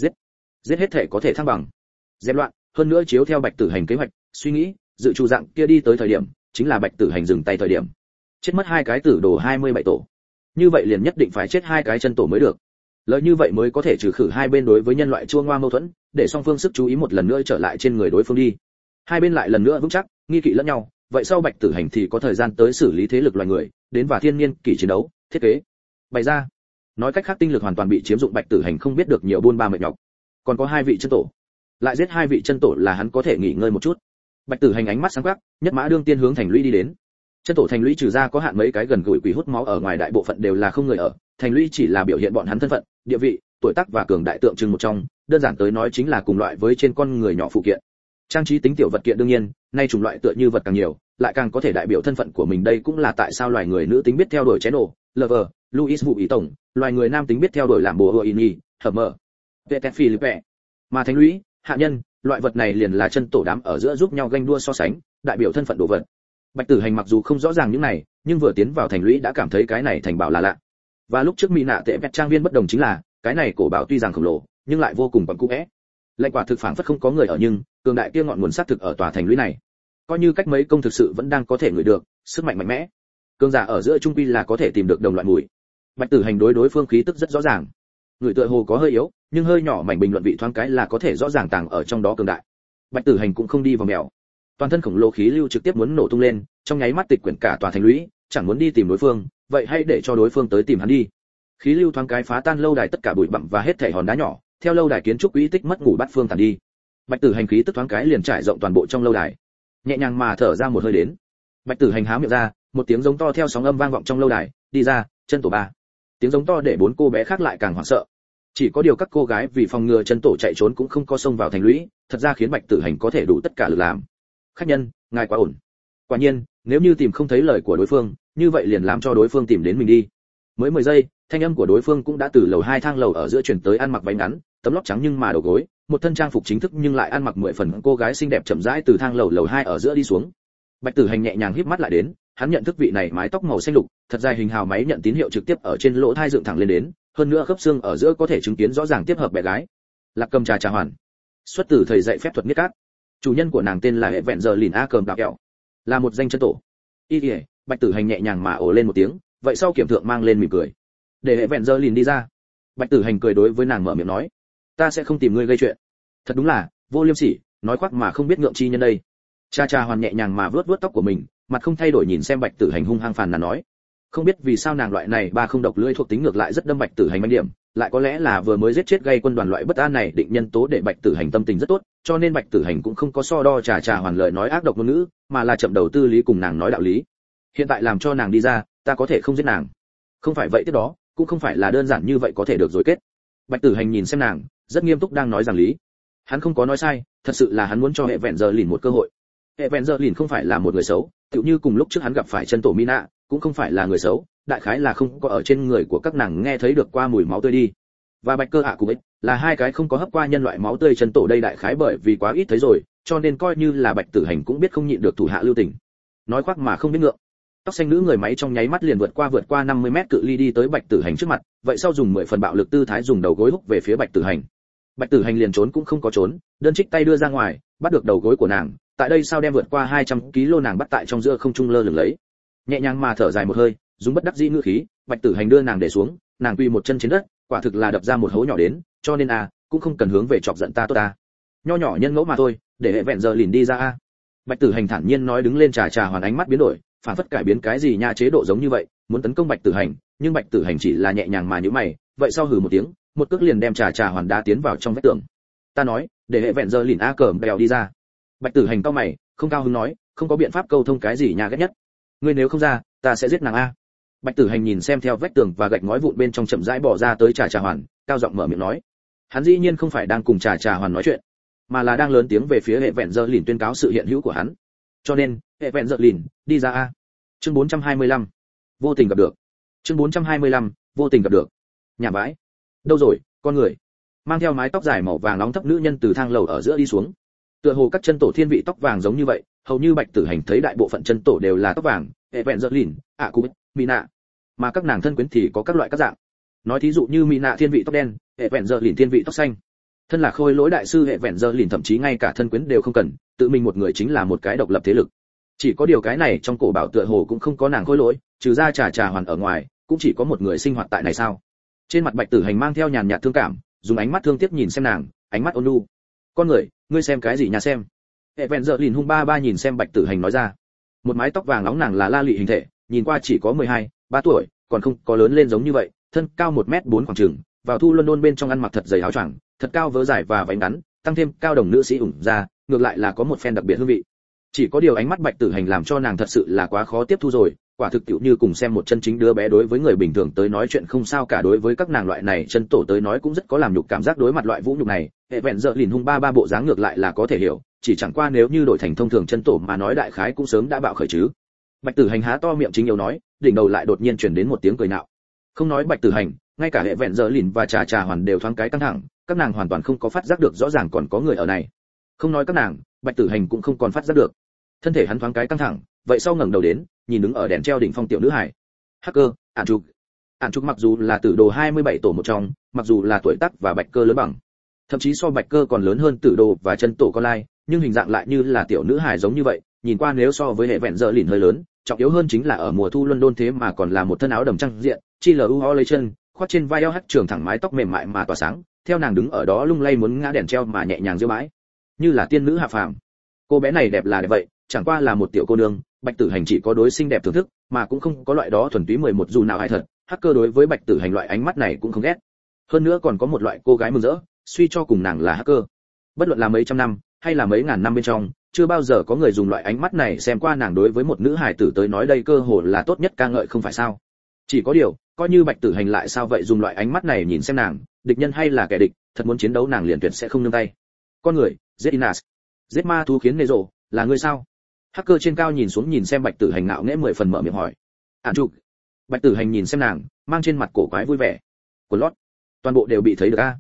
giết hết thể có thể thăng bằng. Dẹp loạn, hơn nữa chiếu theo Bạch Tử Hành kế hoạch, suy nghĩ, dự trù dạng kia đi tới thời điểm, chính là Bạch Tử Hành dừng tay thời điểm. Chết mất hai cái tử đồ 27 tổ. Như vậy liền nhất định phải chết hai cái chân tổ mới được. Lợi như vậy mới có thể trừ khử hai bên đối với nhân loại chua ngoa mâu thuẫn, để song phương sức chú ý một lần nữa trở lại trên người đối phương đi. Hai bên lại lần nữa vững chắc, nghi kỵ lẫn nhau, vậy sau Bạch Tử Hành thì có thời gian tới xử lý thế lực loài người, đến và thiên niên kỷ chiến đấu, thiết kế. Bày ra. Nói cách khác tinh lực hoàn toàn bị chiếm dụng, Bạch Tử Hành không biết được nhiều buôn ba mệt nhọc. Còn có hai vị chân tổ. Lại giết hai vị chân tổ là hắn có thể nghỉ ngơi một chút. Bạch Tử Hành ánh mắt sáng quắc, nhất mã đương tiên hướng thành lũy đi đến. Chân tổ thành lũy trừ ra có hạn mấy cái gần gũi quỷ hút máu ở ngoài đại bộ phận đều là không người ở, thành lũy chỉ là biểu hiện bọn hắn thân phận, địa vị, tuổi tác và cường đại tượng trưng một trong, đơn giản tới nói chính là cùng loại với trên con người nhỏ phụ kiện. Trang trí tính tiểu vật kiện đương nhiên, nay chủng loại tựa như vật càng nhiều, lại càng có thể đại biểu thân phận của mình, đây cũng là tại sao loài người nữ tính biết theo đuổi chén nổ, lover, Louis vụ ý tổng, loài người nam tính biết theo đuổi làm bùa hựa ini, hợp mở. Peter Philippe. Mà thành lũy, hạ nhân, loại vật này liền là chân tổ đám ở giữa giúp nhau ganh đua so sánh, đại biểu thân phận đồ vật. Bạch Tử Hành mặc dù không rõ ràng những này, nhưng vừa tiến vào thành lũy đã cảm thấy cái này thành bảo là lạ. Và lúc trước mỹ nạ tệ vẹt trang viên bất đồng chính là, cái này cổ bảo tuy rằng khổng lồ, nhưng lại vô cùng bằng cũ é. Lệnh quả thực phảng phất không có người ở, nhưng cường đại kia ngọn nguồn sát thực ở tòa thành lũy này. Coi như cách mấy công thực sự vẫn đang có thể ngửi được, sức mạnh mạnh mẽ. Cường giả ở giữa trung quy là có thể tìm được đồng loại mùi. Bạch Tử Hành đối phương khí tức rất rõ ràng. Người tựa hồ có hơi yếu, nhưng hơi nhỏ mảnh bình luận vị thoáng cái là có thể rõ ràng tàng ở trong đó cường đại. Bạch Tử Hành cũng không đi vào mèo. Toàn thân khổng lồ khí lưu trực tiếp muốn nổ tung lên, trong nháy mắt tịch quyển cả tòa thành lũy, chẳng muốn đi tìm đối phương, vậy hãy để cho đối phương tới tìm hắn đi. Khí lưu thoáng cái phá tan lâu đài tất cả bụi bặm và hết thảy hòn đá nhỏ, theo lâu đài kiến trúc quỹ tích mất ngủ bát phương tàn đi. Bạch Tử Hành khí tức thoáng cái liền trải rộng toàn bộ trong lâu đài. Nhẹ nhàng mà thở ra một hơi đến. Bạch Tử Hành há miệng ra, một tiếng giống to theo sóng âm vang vọng trong lâu đài, đi ra, chân tổ ba. Tiếng giống to để bốn cô bé khác lại càng hoảng sợ. Chỉ có điều các cô gái vì phòng ngừa chân tổ chạy trốn cũng không có xông vào thành lũy, thật ra khiến Bạch Tử Hành có thể đủ tất cả lực làm. Khách nhân, ngài quá ổn. Quả nhiên, nếu như tìm không thấy lời của đối phương, như vậy liền làm cho đối phương tìm đến mình đi. Mới 10 giây, thanh âm của đối phương cũng đã từ lầu 2 thang lầu ở giữa chuyển tới ăn mặc váy ngắn, tấm lót trắng nhưng mà đầu gối, một thân trang phục chính thức nhưng lại ăn mặc 10 phần cô gái xinh đẹp chậm rãi từ thang lầu 2 ở giữa đi xuống. Bạch Tử Hành nhẹ nhàng híp mắt lại đến, hắn nhận thức vị này mái tóc màu xanh lục, thật dài hình hào máy nhận tín hiệu trực tiếp ở trên lỗ tai dựng thẳng lên đến, hơn nữa khớp xương ở giữa có thể chứng kiến rõ ràng tiếp hợp bé gái. Lạc Cầm Trà Hoàn, xuất từ thầy dạy phép thuật Niết Cát. Chủ nhân của nàng tên là hệ vẹn giờ lìn a cờm đạo kẹo, là một danh chân tổ. Bạch Tử Hành nhẹ nhàng mà ồ lên một tiếng, vậy sau kiểm thượng mang lên mỉm cười. Để hệ vẹn giờ lìn đi ra. Bạch Tử Hành cười đối với nàng mở miệng nói, ta sẽ không tìm ngươi gây chuyện. Thật đúng là vô liêm sỉ, nói khoác mà không biết ngượng chi nhân đây. Cha Hoàn nhẹ nhàng mà vuốt vuốt tóc của mình, mặt không thay đổi nhìn xem Bạch Tử Hành hung hăng phàn nàn nói, không biết vì sao nàng loại này ba không độc lưỡi thuộc tính ngược lại rất đâm Bạch Tử Hành manh điểm, lại có lẽ là vừa mới giết chết gây quân đoàn loại bất an này định nhân tố để Bạch Tử Hành tâm tình rất tốt, cho nên Bạch Tử Hành cũng không có so đo Cha Hoàn lời nói ác độc ngôn ngữ, mà là chậm đầu tư lý cùng nàng nói đạo lý. Hiện tại làm cho nàng đi ra, ta có thể không giết nàng. Không phải vậy tiếp đó, cũng không phải là đơn giản như vậy có thể được rồi kết. Bạch Tử Hành nhìn xem nàng, rất nghiêm túc đang nói rằng lý. Hắn không có nói sai, thật sự là hắn muốn cho hệ vẹn giờ lìn một cơ hội. Hệ vẹn giờ lìn không phải là một người xấu, tựu như cùng lúc trước hắn gặp phải chân tổ Mina, cũng không phải là người xấu, đại khái là không có ở trên người của các nàng nghe thấy được qua mùi máu tươi đi. Và Bạch Cơ cùng ấy là hai cái không có hấp qua nhân loại máu tươi chân tổ đây đại khái bởi vì quá ít thấy rồi, cho nên coi như là Bạch Tử Hành cũng biết không nhịn được thủ hạ lưu tình. Nói khoác mà không biết ngượng. Tóc xanh nữ người máy trong nháy mắt liền vượt qua 50 mét cự ly đi tới Bạch Tử Hành trước mặt, vậy sau dùng 10 phần bạo lực tư thái dùng đầu gối húc về phía Bạch Tử Hành. Bạch Tử Hành liền trốn cũng không có trốn, đơn trích tay đưa ra ngoài, bắt được đầu gối của nàng, tại đây sao đem vượt qua 200 kg nàng bắt tại trong giữa không trung lơ lửng lấy. Nhẹ nhàng mà thở dài một hơi, dùng bất đắc dĩ ngữ khí, Bạch Tử Hành đưa nàng để xuống, nàng quỳ một chân trên đất, quả thực là đập ra một hố nhỏ đến, cho nên cũng không cần hướng về chọc giận ta tốt ta. Nho nhỏ nhân ngẫu mà thôi, để hệ vẹn giờ lìn đi ra Bạch Tử Hành thản nhiên nói đứng lên Trà Hoàn ánh mắt biến đổi, phản phất cải biến cái gì nha chế độ giống như vậy, muốn tấn công Bạch Tử Hành, nhưng Bạch Tử Hành chỉ là nhẹ nhàng mà nhíu mày, vậy sau hừ một tiếng, một cước liền đem Trà Hoàn đá tiến vào trong vách tường. Ta nói, để hệ vẹn giờ lìn cờm bèo đi ra. Bạch Tử Hành cau mày, không cao hứng nói, không có biện pháp câu thông cái gì nhà ghét nhất. Ngươi nếu không ra, ta sẽ giết nàng Bạch Tử Hành nhìn xem theo vách tường và gạch ngói vụn bên trong chậm rãi bỏ ra tới Trà Hoàn, cao giọng mở miệng nói. Hắn dĩ nhiên không phải đang cùng Trà Hoàn nói chuyện, mà là đang lớn tiếng về phía hệ vẹn giờ lìn tuyên cáo sự hiện hữu của hắn. Cho nên, hệ vẹn giờ lìn, đi ra Chương 425. Vô tình gặp được. Chương 425. Vô tình gặp được. Nhà bãi. Đâu rồi, con người. Mang theo mái tóc dài màu vàng nóng thấp nữ nhân từ thang lầu ở giữa đi xuống. Tựa hồ các chân tổ thiên vị tóc vàng giống như vậy, hầu như Bạch Tử Hành thấy đại bộ phận chân tổ đều là tóc vàng, hệ vẹn dợ lìn, cú, Mina. Mà các nàng thân quyến thì có các loại các dạng. Nói thí dụ như Mina thiên vị tóc đen, hệ vẹn dợ lìn thiên vị tóc xanh. Thân là khôi lỗi đại sư hệ vẹn dợ lìn thậm chí ngay cả thân quyến đều không cần, tự mình một người chính là một cái độc lập thế lực. Chỉ có điều cái này trong cổ bảo tựa hồ cũng không có nàng khôi lỗi, trừ ra Trà Hoàn ở ngoài, cũng chỉ có một người sinh hoạt tại này sao? Trên mặt Bạch Tử Hành mang theo nhàn nhạt thương cảm, dùng ánh mắt thương tiếc nhìn xem nàng, ánh mắt ôn nhu. Con người, ngươi xem cái gì nhà xem? Hệ vẹn giờ lìn hung ba nhìn xem Bạch Tử Hành nói ra. Một mái tóc vàng nóng nàng là la lị hình thể, nhìn qua chỉ có 3 tuổi, còn không có lớn lên giống như vậy, thân cao 1m4 khoảng chừng, vào thu London bên trong ăn mặc thật dày áo choàng, thật cao vớ dài và váy ngắn, tăng thêm cao đồng nữ sĩ ủng ra, ngược lại là có một phen đặc biệt hương vị. Chỉ có điều ánh mắt Bạch Tử Hành làm cho nàng thật sự là quá khó tiếp thu rồi, quả thực tiểu như cùng xem một chân chính đứa bé đối với người bình thường tới nói chuyện không sao cả đối với các nàng loại này chân tổ tới nói cũng rất có làm nhục cảm giác đối mặt loại vũ nhục này, hệ vẹn dợ lìn hung ba bộ dáng ngược lại là có thể hiểu, chỉ chẳng qua nếu như đổi thành thông thường chân tổ mà nói đại khái cũng sớm đã bạo khởi chứ. Bạch Tử Hành há to miệng chính yếu nói, đỉnh đầu lại đột nhiên truyền đến một tiếng cười nạo. Không nói Bạch Tử Hành, ngay cả hệ vẹn dợ lìn và Trà Hoàn đều thoáng cái căng thẳng, các nàng hoàn toàn không có phát giác được rõ ràng còn có người ở này. Không nói các nàng, Bạch Tử Hành cũng không còn phát giác được. Thân thể hắn thoáng cái căng thẳng, vậy sau ngẩng đầu đến, nhìn đứng ở đèn treo đỉnh phong tiểu nữ hải. Hacker, Ản Trục mặc dù là tử đồ 27 tổ một trong, mặc dù là tuổi tác và Bạch Cơ lớn bằng, thậm chí so Bạch Cơ còn lớn hơn tử đồ và chân tổ con lai, nhưng hình dạng lại như là tiểu nữ hải giống như vậy, nhìn qua nếu so với hệ vẹn dợ lìn hơi lớn, trọng yếu hơn chính là ở mùa thu London thế mà còn là một thân áo đầm trăng diện, chi lu lê chân, khoác trên vai eo hắt trường thẳng mái tóc mềm mại mà tỏa sáng, theo nàng đứng ở đó lung lay muốn ngã đèn treo mà nhẹ nhàng giơ bãi, như là tiên nữ hạ phàm. Cô bé này đẹp là đẹp vậy, chẳng qua là một tiểu cô nương, Bạch Tử Hành chỉ có đối xinh đẹp thưởng thức, mà cũng không có loại đó thuần túy 11 dù nào hay thật. Hacker đối với Bạch Tử Hành loại ánh mắt này cũng không ghét. Hơn nữa còn có một loại cô gái mừng rỡ, suy cho cùng nàng là Hacker. Bất luận là mấy trăm năm hay là mấy ngàn năm bên trong, chưa bao giờ có người dùng loại ánh mắt này xem qua nàng đối với một nữ hài tử tới nói đây cơ hồ là tốt nhất ca ngợi không phải sao? Chỉ có điều, coi như Bạch Tử Hành lại sao vậy dùng loại ánh mắt này nhìn xem nàng, địch nhân hay là kẻ địch, thật muốn chiến đấu nàng liền tuyệt sẽ không nương tay. Con người, giết Inas, giết ma thú khiến nê rồ, là ngươi sao? Hacker trên cao nhìn xuống nhìn xem Bạch Tử Hành ngạo nghễ 10 phần mở miệng hỏi. Ản trụ. Bạch Tử Hành nhìn xem nàng, mang trên mặt cổ quái vui vẻ. Quần lót, toàn bộ đều bị thấy được a.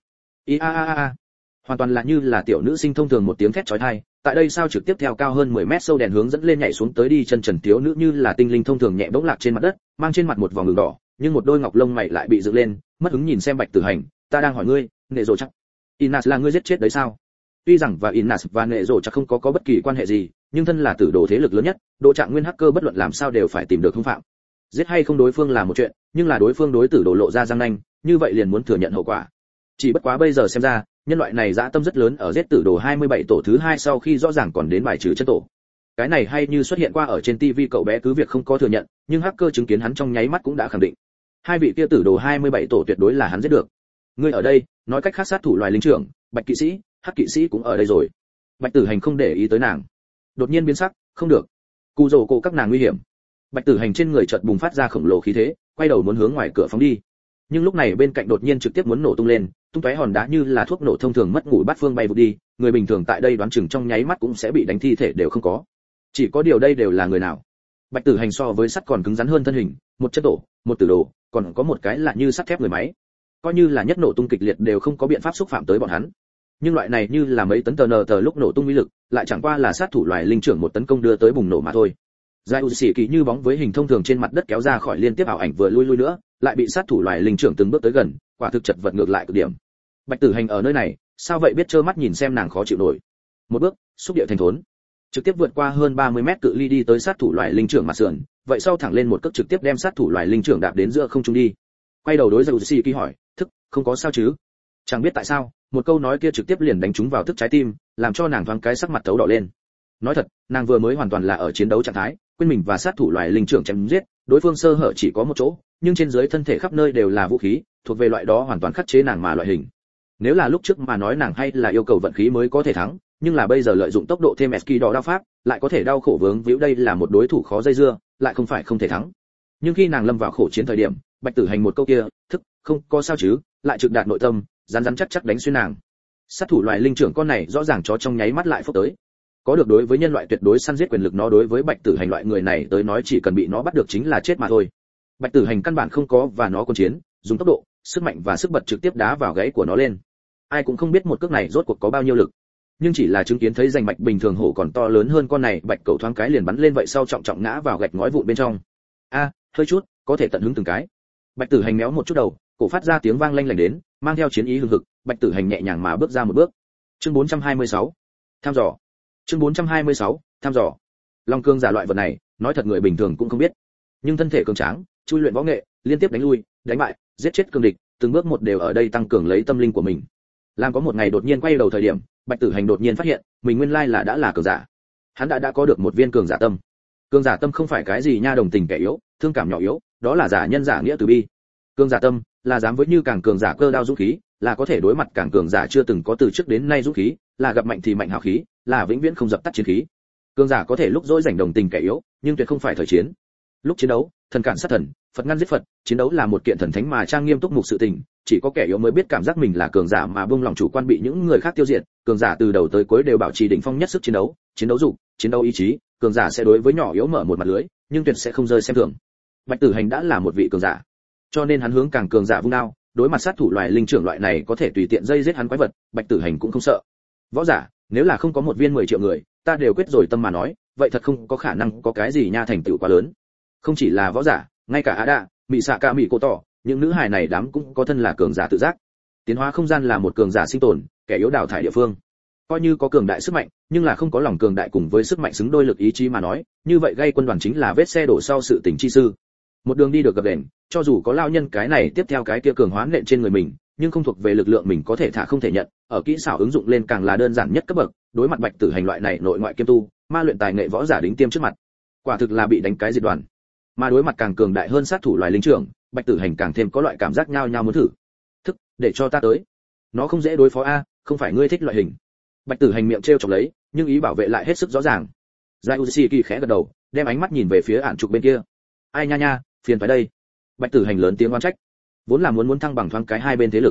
Hoàn toàn là như là tiểu nữ sinh thông thường một tiếng thét chói tai, tại đây sao trực tiếp theo cao hơn 10 mét sâu đèn hướng dẫn lên nhảy xuống tới đi chân trần thiếu nữ như là tinh linh thông thường nhẹ bỗng lạc trên mặt đất, mang trên mặt một vòng đường đỏ, nhưng một đôi ngọc lông mày lại bị dựng lên, mất hứng nhìn xem Bạch Tử Hành, ta đang hỏi ngươi, nệ rồ chắc. Inas là ngươi giết chết đấy sao? Tuy rằng và Inas và nệ rồ chắc không có bất kỳ quan hệ gì, nhưng thân là tử đồ thế lực lớn nhất, độ trạng nguyên hacker bất luận làm sao đều phải tìm được hung phạm. Giết hay không đối phương là một chuyện, nhưng là đối phương đối tử đồ lộ ra răng nanh, như vậy liền muốn thừa nhận hậu quả. Chỉ bất quá bây giờ xem ra, nhân loại này dã tâm rất lớn ở giết tử đồ 27 tổ thứ 2 sau khi rõ ràng còn đến bài trừ chân tổ. Cái này hay như xuất hiện qua ở trên TV cậu bé cứ việc không có thừa nhận, nhưng hacker chứng kiến hắn trong nháy mắt cũng đã khẳng định. Hai vị kia tử đồ 27 tổ tuyệt đối là hắn giết được. Ngươi ở đây, nói cách khác sát thủ loài linh trưởng, Bạch kỵ sĩ, Hắc kỵ sĩ cũng ở đây rồi. Bạch Tử Hành không để ý tới nàng. Đột nhiên biến sắc, không được. Cù rồ cổ các nàng nguy hiểm. Bạch Tử Hành trên người chợt bùng phát ra khổng lồ khí thế, quay đầu muốn hướng ngoài cửa phóng đi. Nhưng lúc này bên cạnh đột nhiên trực tiếp muốn nổ tung lên, tung tóe hòn đá như là thuốc nổ thông thường mất ngủ bát phương bay vụt đi, người bình thường tại đây đoán chừng trong nháy mắt cũng sẽ bị đánh thi thể đều không có. Chỉ có điều đây đều là người nào? Bạch Tử Hành so với sắt còn cứng rắn hơn thân hình, một chất tổ, một tử đồ, còn có một cái là như sắt thép người máy. Coi như là nhất nổ tung kịch liệt đều không có biện pháp xúc phạm tới bọn hắn. Nhưng loại này như là mấy tấn tờ lúc nổ tung uy lực, lại chẳng qua là sát thủ loài linh trưởng một tấn công đưa tới bùng nổ mà thôi. Giải Uzi kỳ như bóng với hình thông thường trên mặt đất kéo ra khỏi liên tiếp ảo ảnh vừa lui nữa, lại bị sát thủ loài linh trưởng từng bước tới gần, quả thực chật vật ngược lại cực điểm. Bạch Tử Hành ở nơi này, sao vậy biết trơ mắt nhìn xem nàng khó chịu nổi. Một bước, xúc địa thành thốn, trực tiếp vượt qua hơn 30 mét cự ly đi tới sát thủ loài linh trưởng mặt sườn, vậy sau thẳng lên một cước trực tiếp đem sát thủ loài linh trưởng đạp đến giữa không trung đi. Quay đầu đối Giải Uzi kỳ hỏi, thức, không có sao chứ? Chẳng biết tại sao, một câu nói kia trực tiếp liền đánh trúng vào thức trái tim, làm cho nàng thoáng cái sắc mặt thấu đỏ lên. Nói thật, nàng vừa mới hoàn toàn là ở chiến đấu trạng thái, quên mình và sát thủ loài linh trưởng chém giết, đối phương sơ hở chỉ có một chỗ, nhưng trên dưới thân thể khắp nơi đều là vũ khí, thuộc về loại đó hoàn toàn khắc chế nàng mà loại hình. Nếu là lúc trước mà nói nàng hay là yêu cầu vận khí mới có thể thắng, nhưng là bây giờ lợi dụng tốc độ thêm ski đỏ đao pháp, lại có thể đau khổ vướng víu đây là một đối thủ khó dây dưa, lại không phải không thể thắng. Nhưng khi nàng lâm vào khổ chiến thời điểm, Bạch Tử Hành một câu kia, thức, không có sao chứ, lại trực đạt nội tâm, rắn chắc đánh xuyên nàng. Sát thủ loài linh trưởng con này rõ ràng chó trong nháy mắt lại phốc tới. Có được đối với nhân loại tuyệt đối săn giết quyền lực, nó đối với Bạch Tử Hành loại người này tới nói chỉ cần bị nó bắt được chính là chết mà thôi. Bạch Tử Hành căn bản không có và nó quân chiến, dùng tốc độ, sức mạnh và sức bật trực tiếp đá vào gáy của nó lên. Ai cũng không biết một cước này rốt cuộc có bao nhiêu lực, nhưng chỉ là chứng kiến thấy rành mạch bình thường hổ còn to lớn hơn con này, Bạch Cẩu thoáng cái liền bắn lên vậy sau trọng ngã vào gạch ngói vụn bên trong. Hơi chút, có thể tận hứng từng cái. Bạch Tử Hành méo một chút đầu, cổ phát ra tiếng vang lanh lảnh đến, mang theo chiến ý hừng hực, Bạch Tử Hành nhẹ nhàng mà bước ra một bước. Chương 426. Tham dò. Chương 426. Tham dò. Long cương giả loại vật này, nói thật người bình thường cũng không biết, nhưng thân thể cường tráng, chui luyện võ nghệ, liên tiếp đánh lui, đánh bại, giết chết cường địch, từng bước một đều ở đây tăng cường lấy tâm linh của mình. Làm có một ngày đột nhiên quay đầu thời điểm, Bạch Tử Hành đột nhiên phát hiện, mình nguyên lai là đã là cường giả. Hắn đã có được một viên cường giả tâm. Cường giả tâm không phải cái gì nha đồng tình kẻ yếu, thương cảm nhỏ yếu, đó là giả nhân giả nghĩa từ bi. Cường giả tâm là dám với như càng cường giả cơ đao dũng khí, là có thể đối mặt càng cường giả chưa từng có từ trước đến nay dũng khí, là gặp mạnh thì mạnh hào khí, là vĩnh viễn không dập tắt chiến khí. Cường giả có thể lúc dỗi rảnh đồng tình kẻ yếu, nhưng tuyệt không phải thời chiến. Lúc chiến đấu, thần cản sát thần, Phật ngăn giết Phật, chiến đấu là một kiện thần thánh mà trang nghiêm túc mục sự tình, chỉ có kẻ yếu mới biết cảm giác mình là cường giả mà buông lòng chủ quan bị những người khác tiêu diệt. Cường giả từ đầu tới cuối đều bảo trì đỉnh phong nhất sức chiến đấu dục, chiến đấu ý chí, cường giả sẽ đối với nhỏ yếu mở một mặt lưới, nhưng tuyệt sẽ không rơi xem thường. Bạch Tử Hành đã là một vị cường giả, cho nên hắn hướng càng cường giả vung đao, đối mặt sát thủ loài linh trưởng loại này có thể tùy tiện dây giết hắn quái vật, Bạch Tử Hành cũng không sợ. Võ giả, nếu là không có một viên 10 triệu người, ta đều quyết rồi tâm mà nói, vậy thật không có khả năng có cái gì nha thành tựu quá lớn. Không chỉ là võ giả, ngay cả Ada, Mị Sạ Cả Mị Cổ Tỏ, những nữ hài này đám cũng có thân là cường giả tự giác. Tiến hóa không gian là một cường giả sinh tồn, kẻ yếu đào thải địa phương. Coi như có cường đại sức mạnh, nhưng là không có lòng cường đại cùng với sức mạnh xứng đôi lực ý chí mà nói, như vậy gây quân đoàn chính là vết xe đổ sau sự tình chi sư. Một đường đi được gập ghềnh, cho dù có lao nhân cái này tiếp theo cái kia cường hóa nện trên người mình, nhưng không thuộc về lực lượng mình có thể thả không thể nhận, ở kỹ xảo ứng dụng lên càng là đơn giản nhất cấp bậc, đối mặt Bạch Tử Hành loại này nội ngoại kiêm tu, ma luyện tài nghệ võ giả đỉnh tiêm trước mặt, quả thực là bị đánh cái diệt đoàn. Mà đối mặt càng cường đại hơn sát thủ loài linh trưởng, Bạch Tử Hành càng thêm có loại cảm giác nhao nhao muốn thử. Thức, để cho ta tới. Nó không dễ đối phó a, không phải ngươi thích loại hình. Bạch Tử Hành miệng trêu chọc lấy, nhưng ý bảo vệ lại hết sức rõ ràng. Giải Uzi khẽ gật đầu, đem ánh mắt nhìn về phía ản trục bên kia. Ai nha nha, phiền phải đây. Bạch Tử Hành lớn tiếng oán trách. Vốn là muốn thăng bằng thoáng cái hai bên thế lực,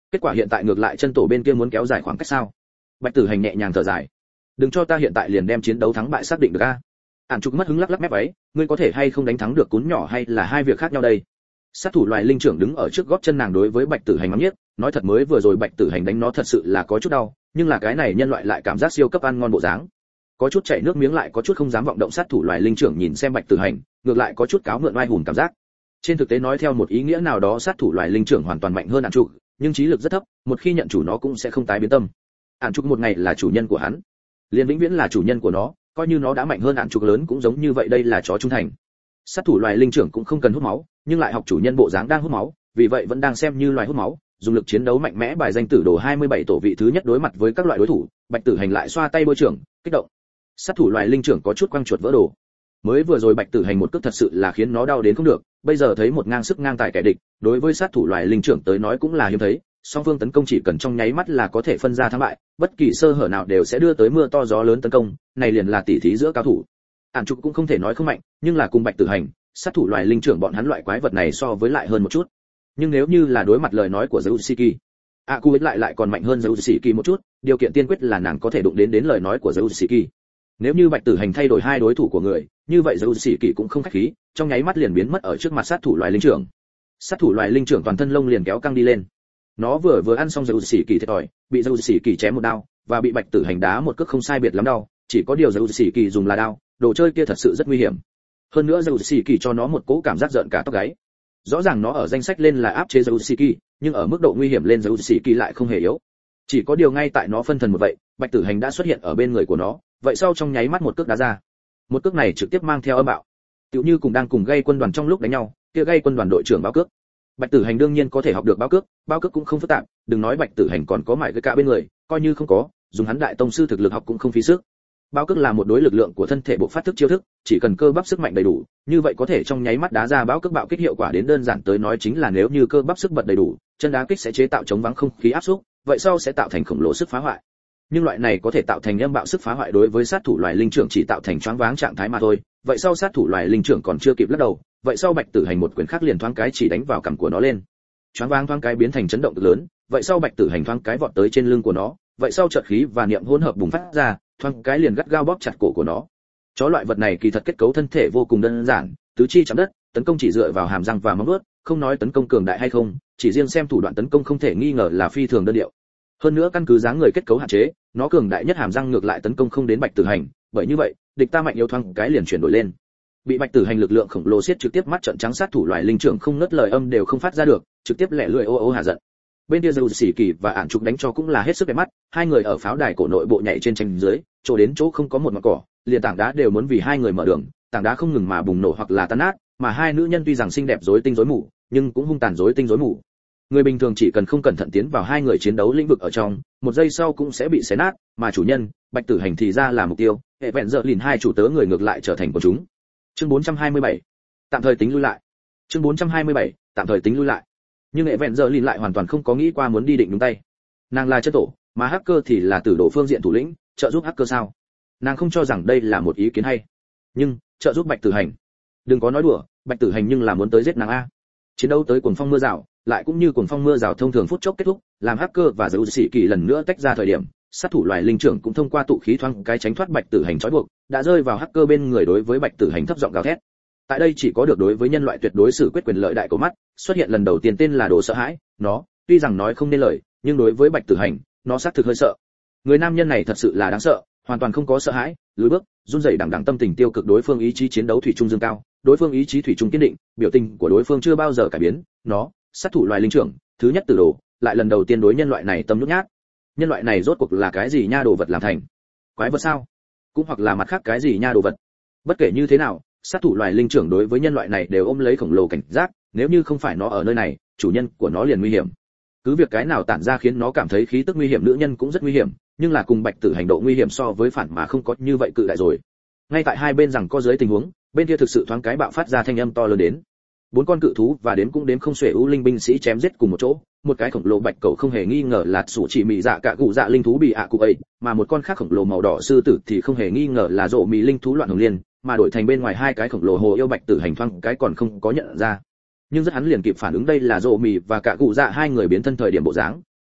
Kết quả hiện tại ngược lại chân tổ bên kia muốn kéo dài khoảng cách sao? Bạch Tử Hành nhẹ nhàng thở dài. Đừng cho ta hiện tại liền đem chiến đấu thắng bại xác định được a. Ản Trục mất hứng lắc lắc mép váy, ngươi có thể hay không đánh thắng được cún nhỏ hay là hai việc khác nhau đây? Sát thủ loài linh trưởng đứng ở trước gót chân nàng đối với Bạch Tử Hành mắng nhiếc, nói thật mới vừa rồi Bạch Tử Hành đánh nó thật sự là có chút đau, nhưng là cái này nhân loại lại cảm giác siêu cấp ăn ngon bộ dáng. Có chút chảy nước miếng lại có chút không dám vọng động. Sát thủ loài linh trưởng nhìn xem Bạch Tử Hành, ngược lại có chút cáo mượn oai hùng cảm giác. Trên thực tế nói theo một ý nghĩa nào đó sát thủ loài linh trưởng hoàn toàn mạnh hơn Ản Trục, nhưng trí lực rất thấp, một khi nhận chủ nó cũng sẽ không tái biến tâm. Ản Trục một ngày là chủ nhân của hắn, liền vĩnh viễn là chủ nhân của nó, coi như nó đã mạnh hơn Ản Trục lớn cũng giống như vậy, đây là chó trung thành. Sát thủ loài linh trưởng cũng không cần hút máu, nhưng lại học chủ nhân bộ dáng đang hút máu, vì vậy vẫn đang xem như loài hút máu, dùng lực chiến đấu mạnh mẽ bài danh tử đồ 27 tổ vị thứ nhất đối mặt với các loại đối thủ. Bạch Tử Hành lại xoa tay bôi trưởng, kích động. Sát thủ loài linh trưởng có chút quăng chuột vỡ đồ. Mới vừa rồi Bạch Tử Hành một cước thật sự là khiến nó đau đến không được, bây giờ thấy một ngang sức ngang tài kẻ địch, đối với sát thủ loài linh trưởng tới nói cũng là hiếm thấy. Song phương tấn công chỉ cần trong nháy mắt là có thể phân ra thắng bại, bất kỳ sơ hở nào đều sẽ đưa tới mưa to gió lớn tấn công, này liền là tỉ thí giữa cao thủ. Ản Trục cũng không thể nói không mạnh, nhưng là cùng Bạch Tử Hành, sát thủ loài linh trưởng bọn hắn loại quái vật này so với lại hơn một chút. Nhưng nếu như là đối mặt lời nói của Zeusiki, Aku lại còn mạnh hơn Zeusiki một chút, điều kiện tiên quyết là nàng có thể đụng đến lời nói của Zeusiki. Nếu như Bạch Tử Hành thay đổi hai đối thủ của người, như vậy Zeusiki cũng không khách khí, trong nháy mắt liền biến mất ở trước mặt sát thủ loài linh trưởng. Sát thủ loài linh trưởng toàn thân lông liền kéo căng đi lên. Nó vừa ăn xong Zeusiki thiệt thòi, bị Zeusiki chém một đao, và bị Bạch Tử Hành đá một cước không sai biệt lắm đau, chỉ có điều Zeusiki dùng là đao, đồ chơi kia thật sự rất nguy hiểm. Hơn nữa Zeusiki cho nó một cỗ cảm giác giận cả tóc gáy. Rõ ràng nó ở danh sách lên là áp chế Zeusiki, nhưng ở mức độ nguy hiểm lên Zeusiki lại không hề yếu. Chỉ có điều ngay tại nó phân thần một vậy, Bạch Tử Hành đã xuất hiện ở bên người của nó, vậy sau trong nháy mắt một cước đá ra. Một cước này trực tiếp mang theo âm bạo, tựu như cùng đang cùng gây quân đoàn trong lúc đánh nhau, kia gây quân đoàn đội trưởng báo cước. Bạch Tử Hành đương nhiên có thể học được báo cước cũng không phức tạp, đừng nói Bạch Tử Hành còn có mải cái cả bên người, coi như không có, dùng hắn đại tông sư thực lực học cũng không phí sức. Báo cước là một đối lực lượng của thân thể bộ phát thức chiêu thức, chỉ cần cơ bắp sức mạnh đầy đủ, như vậy có thể trong nháy mắt đá ra báo cước bạo kích. Hiệu quả đến đơn giản tới nói chính là nếu như cơ bắp sức bật đầy đủ, chân đá kích sẽ chế tạo chống vắng không khí áp xúc, vậy sau sẽ tạo thành khổng lồ sức phá hoại. Nhưng loại này có thể tạo thành âm bạo sức phá hoại đối với sát thủ loài linh trưởng chỉ tạo thành choáng váng trạng thái mà thôi. Vậy sau sát thủ loài linh trưởng còn chưa kịp lắc đầu, vậy sau Bạch Tử Hành một quyền khác liền thoáng cái chỉ đánh vào cằm của nó lên. Choáng váng thoáng cái biến thành chấn động cực lớn, vậy sau Bạch Tử Hành thoáng cái vọt tới trên lưng của nó, vậy sau chợt khí và niệm hỗn hợp bùng phát ra, thoáng cái liền gắt gao bóp chặt cổ của nó. Chó loại vật này kỳ thật kết cấu thân thể vô cùng đơn giản, tứ chi chạm đất, tấn công chỉ dựa vào hàm răng và móng vuốt, không nói tấn công cường đại hay không, chỉ riêng xem thủ đoạn tấn công không thể nghi ngờ là phi thường đơn điệu. Hơn nữa căn cứ dáng người kết cấu hạn chế, nó cường đại nhất hàm răng ngược lại tấn công không đến Bạch Tử Hành, bởi như vậy, địch ta mạnh yếu thoáng cái liền chuyển đổi lên. Bị Bạch Tử Hành lực lượng khổng lồ siết trực tiếp mắt trợn trắng, sát thủ loài linh trưởng không ngớt lời âm đều không phát ra được, trực tiếp lẻ lưỡi ô ô hạ giận. Bên kia Zeusiki và Ản Trục đánh cho cũng là hết sức đẹp mắt, hai người ở pháo đài cổ nội bộ nhảy trên tranh dưới, chỗ đến chỗ không có một ngọn cỏ, liền tảng đá đều muốn vì hai người mở đường, tảng đá không ngừng mà bùng nổ hoặc là tan nát, mà hai nữ nhân tuy rằng xinh đẹp rối tinh rối mù, nhưng cũng hung tàn rối tinh rối mù. Người bình thường chỉ cần không cẩn thận tiến vào hai người chiến đấu lĩnh vực ở trong, một giây sau cũng sẽ bị xé nát, mà chủ nhân, Bạch Tử Hành thì ra là mục tiêu, hệ vẹn dở lìn hai chủ tớ người ngược lại trở thành của chúng. Chương 427. Tạm thời tính lui lại. Chương 427. Tạm thời tính lui lại. Nhưng hệ vẹn dở lìn lại hoàn toàn không có nghĩ qua muốn đi định đúng tay. Nàng là chân tổ, mà hacker thì là tử độ phương diện thủ lĩnh, trợ giúp hacker sao? Nàng không cho rằng đây là một ý kiến hay. Nhưng, trợ giúp Bạch Tử Hành. Đừng có nói đùa, Bạch Tử Hành nhưng là muốn tới giết nàng a. Chiến đấu tới cuồng phong mưa rào, lại cũng như cuồng phong mưa rào thông thường phút chốc kết thúc, làm hacker và Zeusiki lần nữa tách ra thời điểm, sát thủ loài linh trưởng cũng thông qua tụ khí thoáng cái tránh thoát Bạch Tử Hành trói buộc, đã rơi vào hacker bên người đối với Bạch Tử Hành thấp giọng gào thét. Tại đây chỉ có được đối với nhân loại tuyệt đối xử quyết quyền lợi đại của mắt, xuất hiện lần đầu tiên tên là Đồ Sợ Hãi, nó, tuy rằng nói không nên lời, nhưng đối với Bạch Tử Hành, nó xác thực hơi sợ. Người nam nhân này thật sự là đáng sợ, hoàn toàn không có sợ hãi, lùi bước, run rẩy đằng đằng tâm tình tiêu cực, đối phương ý chí chiến đấu thủy chung dương cao, đối phương ý chí thủy chung kiên định, biểu tình của đối phương chưa bao giờ cải biến, nó, sát thủ loài linh trưởng, thứ nhất tử đồ, lại lần đầu tiên đối nhân loại này tâm nhút nhát. Nhân loại này rốt cuộc là cái gì nha, đồ vật làm thành? Quái vật sao? Cũng hoặc là mặt khác cái gì nha, đồ vật? Bất kể như thế nào, sát thủ loài linh trưởng đối với nhân loại này đều ôm lấy khổng lồ cảnh giác, nếu như không phải nó ở nơi này, chủ nhân của nó liền nguy hiểm. Cứ việc cái nào tản ra khiến nó cảm thấy khí tức nguy hiểm nữ nhân cũng rất nguy hiểm, nhưng là cùng Bạch Tử Hành độ nguy hiểm so với phản mà không có như vậy cự đại rồi. Ngay tại hai bên rằng có dưới tình huống, bên kia thực sự thoáng cái bạo phát ra thanh âm to lớn đến. Bốn con cự thú và đến cũng đến không xuể u linh binh sĩ chém giết cùng một chỗ, một cái khổng lồ bạch cầu không hề nghi ngờ là sủ chỉ mị dạ cả cụ dạ linh thú bị ạ cụ ấy, mà một con khác khổng lồ màu đỏ sư tử thì không hề nghi ngờ là rộ mị linh thú loạn hồng liên, mà đổi thành bên ngoài hai cái khổng lồ hồ yêu Bạch Tử Hành thoáng cái còn không có nhận ra. Nhưng rất hắn liền kịp phản ứng đây là rộ mị và cả cụ dạ hai người biến thân thời điểm bộ dáng,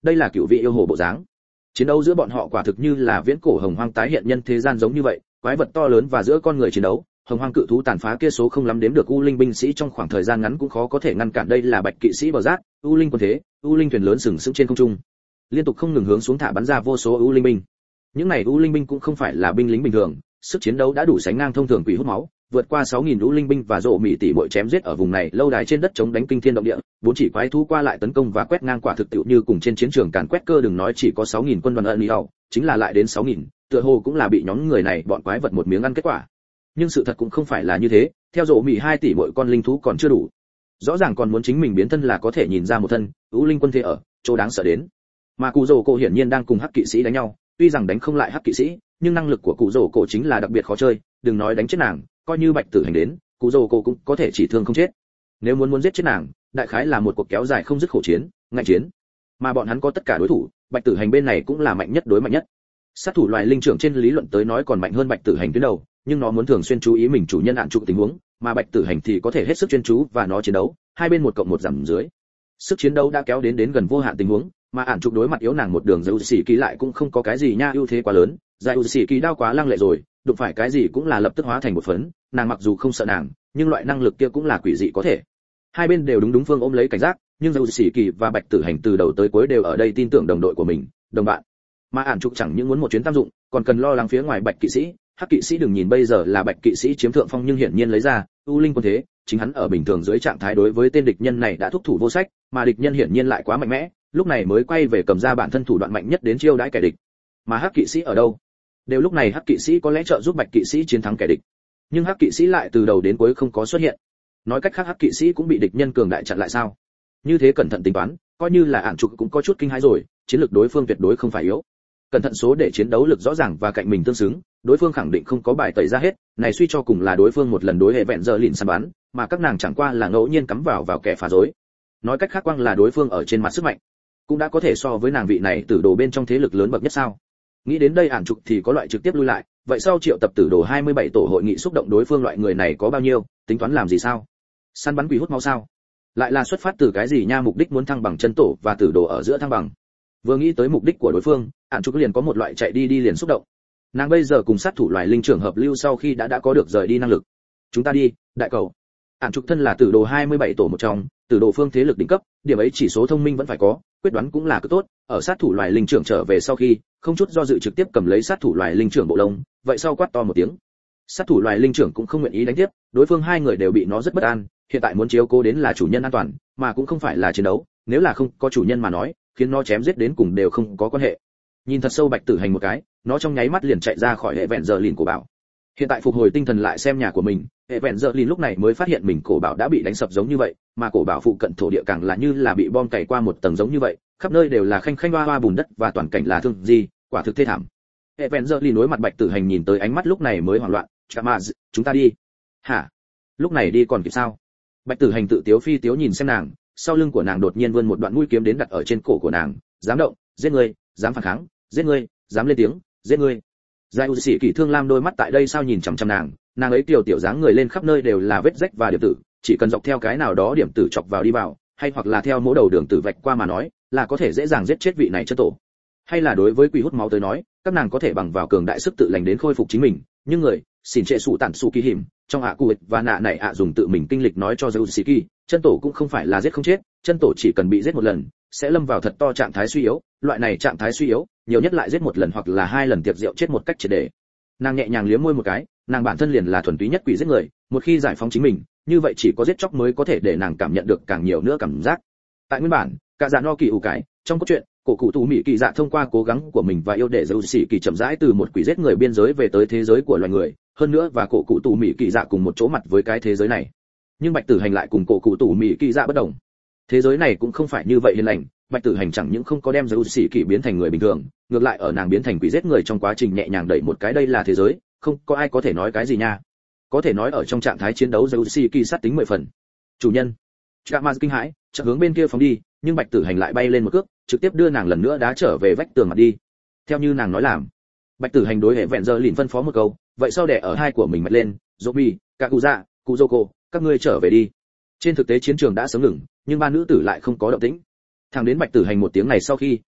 đây là cựu vị yêu hồ bộ dáng. Chiến đấu giữa bọn họ quả thực như là viễn cổ hồng hoang tái hiện nhân thế gian giống như vậy, quái vật to lớn và giữa con người chiến đấu, hồng hoang cự thú tàn phá kia số không lắm đếm được u linh binh sĩ trong khoảng thời gian ngắn cũng khó có thể ngăn cản. Đây là bạch kỵ sĩ bờ giác, u linh quân thế, u linh thuyền lớn sừng sững trên không trung, liên tục không ngừng hướng xuống thả bắn ra vô số u linh binh. Những này u linh binh cũng không phải là binh lính bình thường, sức chiến đấu đã đủ sánh ngang thông thường quỷ hút máu, vượt qua 6000 u linh binh và rộ mị tỷ muội chém giết ở vùng này lâu đài trên đất chống đánh kinh thiên động địa, bốn chỉ quái thú qua lại tấn công và quét ngang quả thực tiệu như cùng trên chiến trường càn quét cơ. Đừng nói chỉ có 6000 quân đoàn ân ý đầu, chính là lại đến 6000, tựa hồ cũng là bị nhóm người này bọn quái vật một miếng ăn kết quả. Nhưng sự thật cũng không phải là như thế, theo rộ mị 2 tỷ muội con linh thú còn chưa đủ. Rõ ràng còn muốn chính mình biến thân là có thể nhìn ra một thân, u linh quân thế ở, chỗ đáng sợ đến. Mà cụ rồ cổ hiển nhiên đang cùng hắc kỵ sĩ đánh nhau, tuy rằng đánh không lại hắc kỵ sĩ, nhưng năng lực của cụ rồ cổ chính là đặc biệt khó chơi, đừng nói đánh chết nàng, coi như bạch tử hành đến, cụ rồ cổ cũng có thể chỉ thương không chết. Nếu muốn giết chết nàng, đại khái là một cuộc kéo dài không dứt khổ chiến, ngạnh chiến. Mà bọn hắn có tất cả đối thủ, bạch tử hành bên này cũng là mạnh nhất đối mạnh nhất. Sát thủ loài linh trưởng trên lý luận tới nói còn mạnh hơn bạch tử hành tuyến đầu, nhưng nó muốn thường xuyên chú ý mình chủ nhân hạn trụ tình huống, mà bạch tử hành thì có thể hết sức chuyên chú và nó chiến đấu, hai bên 1+1 giảm dưới. Sức chiến đấu đã kéo đến gần vô hạn tình huống, mà ản trục đối mặt yếu nàng một đường dầu xỉ kỳ lại cũng không có cái gì nha ưu thế quá lớn, dầu xỉ kỳ đao quá lăng lệ rồi, đụng phải cái gì cũng là lập tức hóa thành một phấn, nàng mặc dù không sợ nàng, nhưng loại năng lực kia cũng là quỷ dị có thể. Hai bên đều đúng phương ôm lấy cảnh giác, nhưng dầu xỉ kỳ và bạch tử hành từ đầu tới cuối đều ở đây tin tưởng đồng đội của mình, đồng bạn. Mà ản trục chẳng những muốn một chuyến tam dụng, còn cần lo lắng phía ngoài bạch kỵ sĩ. Hắc kỵ sĩ đừng nhìn bây giờ là bạch kỵ sĩ chiếm thượng phong, nhưng hiển nhiên lấy ra u linh quân thế, chính hắn ở bình thường dưới trạng thái đối với tên địch nhân này đã thúc thủ vô sách, mà địch nhân hiển nhiên lại quá mạnh mẽ, lúc này mới quay về cầm ra bản thân thủ đoạn mạnh nhất đến chiêu đãi kẻ địch. Mà hắc kỵ sĩ ở đâu? Đều lúc này hắc kỵ sĩ có lẽ trợ giúp bạch kỵ sĩ chiến thắng kẻ địch, nhưng hắc kỵ sĩ lại từ đầu đến cuối không có xuất hiện. Nói cách khác hắc kỵ sĩ cũng bị địch nhân cường đại chặn lại sao? Như thế cẩn thận tính toán, coi như là ản trục cũng có chút kinh hãi rồi, chiến lược đối phương tuyệt đối không phải yếu. Cẩn thận số để chiến đấu lực rõ ràng và cạnh mình tương xứng, đối phương khẳng định không có bài tẩy ra hết, này suy cho cùng là đối phương một lần đối hệ vẹn giờ lìn săn bắn, mà các nàng chẳng qua là ngẫu nhiên cắm vào kẻ phá rối. Nói cách khác quang là đối phương ở trên mặt sức mạnh, cũng đã có thể so với nàng vị này tử đồ bên trong thế lực lớn bậc nhất sao? Nghĩ đến đây ản trục thì có loại trực tiếp lui lại, vậy sau triệu tập tử đồ 27 tổ hội nghị xúc động đối phương loại người này có bao nhiêu, tính toán làm gì sao? Săn bắn quỷ hút máu sao? Lại là xuất phát từ cái gì nha? Mục đích muốn thăng bằng chân tổ và tử đồ ở giữa thăng bằng. Vừa nghĩ tới mục đích của đối phương, ản trục liền có một loại chạy đi liền xúc động. Nàng bây giờ cùng sát thủ loài linh trưởng hợp lưu sau khi đã có được rời đi năng lực. Chúng ta đi, đại cầu. Ản trục thân là tử đồ 27 tổ một trong, tử đồ phương thế lực đỉnh cấp, điểm ấy chỉ số thông minh vẫn phải có, quyết đoán cũng là cực tốt. Ở sát thủ loài linh trưởng trở về sau khi, không chút do dự trực tiếp cầm lấy sát thủ loài linh trưởng bộ lông, vậy sau quát to một tiếng. Sát thủ loài linh trưởng cũng không nguyện ý đánh tiếp, đối phương hai người đều bị nó rất bất an, hiện tại muốn chiếu cố đến là chủ nhân an toàn, mà cũng không phải là chiến đấu, nếu là không có chủ nhân mà nói, khiến nó chém giết đến cùng đều không có quan hệ. Nhìn thật sâu bạch tử hành một cái, nó trong nháy mắt liền chạy ra khỏi hệ vẹn giờ lìn của bảo. Hiện tại phục hồi tinh thần lại xem nhà của mình, hệ vẹn giờ lìn lúc này mới phát hiện mình cổ bảo đã bị đánh sập giống như vậy, mà cổ bảo phụ cận thổ địa càng là như là bị bom cày qua một tầng giống như vậy, khắp nơi đều là khanh hoa hoa bùn đất và toàn cảnh là thương gì, quả thực thê thảm. Hệ vẹn giờ lìn đối mặt bạch tử hành nhìn tới ánh mắt lúc này mới hoảng loạn, "Chamaz, chúng ta đi." "Hả? Lúc này đi còn kịp sao?" Bạch tử hành tự tiếu phi tiếu nhìn xem nàng, sau lưng của nàng đột nhiên vươn một đoạn mũi kiếm đến đặt ở trên cổ của nàng, "Dám động, giết ngươi, dám phản kháng, giết ngươi, dám lên tiếng, giết ngươi." Giai U Sĩ Kỳ Thương Lam đôi mắt tại đây sao nhìn chằm chằm nàng ấy tiểu dáng người lên khắp nơi đều là vết rách và điểm tử, chỉ cần dọc theo cái nào đó điểm tử chọc vào đi vào, hay hoặc là theo mỗ đầu đường tử vạch qua mà nói, là có thể dễ dàng giết chết vị này chân tổ. Hay là đối với quỷ hút máu tới nói, các nàng có thể bằng vào cường đại sức tự lành đến khôi phục chính mình, nhưng người, xỉn trệ sụ tản sụ kỳ hiểm, trong ạ cụ và nạ này dùng tự mình kinh lịch nói cho Giai U Sĩ Kỳ, chân tổ cũng không phải là giết không chết, chân tổ chỉ cần bị giết một lần, sẽ lâm vào thật to trạng thái suy yếu, loại này trạng thái suy yếu, nhiều nhất lại giết một lần hoặc là hai lần tiệc rượu chết một cách triệt để. Nàng nhẹ nhàng liếm môi một cái, nàng bản thân liền là thuần túy nhất quỷ giết người, một khi giải phóng chính mình, như vậy chỉ có giết chóc mới có thể để nàng cảm nhận được càng nhiều nữa cảm giác. Tại nguyên bản, cả dạ no kỳ ủ cái, trong cốt truyện, cổ cụ tù mỹ kỳ dạ thông qua cố gắng của mình và yêu để dầu xỉ kỳ chậm rãi từ một quỷ giết người biên giới về tới thế giới của loài người, hơn nữa và cổ cụ tù mỹ kỳ dạ cùng một chỗ mặt với cái thế giới này. Nhưng bạch tử hành lại cùng cổ cụ tù mỹ kỳ dạ bất đồng. Thế giới này cũng không phải như vậy hiền lành, bạch tử hành chẳng những không có đem dầu xỉ kỳ biến thành người bình thường, ngược lại ở nàng biến thành quỷ giết người trong quá trình nhẹ nhàng đẩy một cái, đây là thế giới, không có ai có thể nói cái gì nha. Có thể nói ở trong trạng thái chiến đấu dầu xỉ kỳ sát tính 10 phần. Chủ nhân. Chamaz kinh hãi, chợt hướng bên kia phóng đi, nhưng bạch tử hành lại bay lên một cước, trực tiếp đưa nàng lần nữa đá trở về vách tường mặt đi. Theo như nàng nói làm, bạch tử hành đối hệ vẹn giờ lìn phân phó một câu, vậy sau đè ở hai của mình mệt lên, Zobi, Kakuza, Kuzoko, các ngươi trở về đi. Trên thực tế chiến trường đã sớm ngừng, nhưng ba nữ tử lại không có động tĩnh. Thẳng đến bạch tử hành một tiếng này sau khi,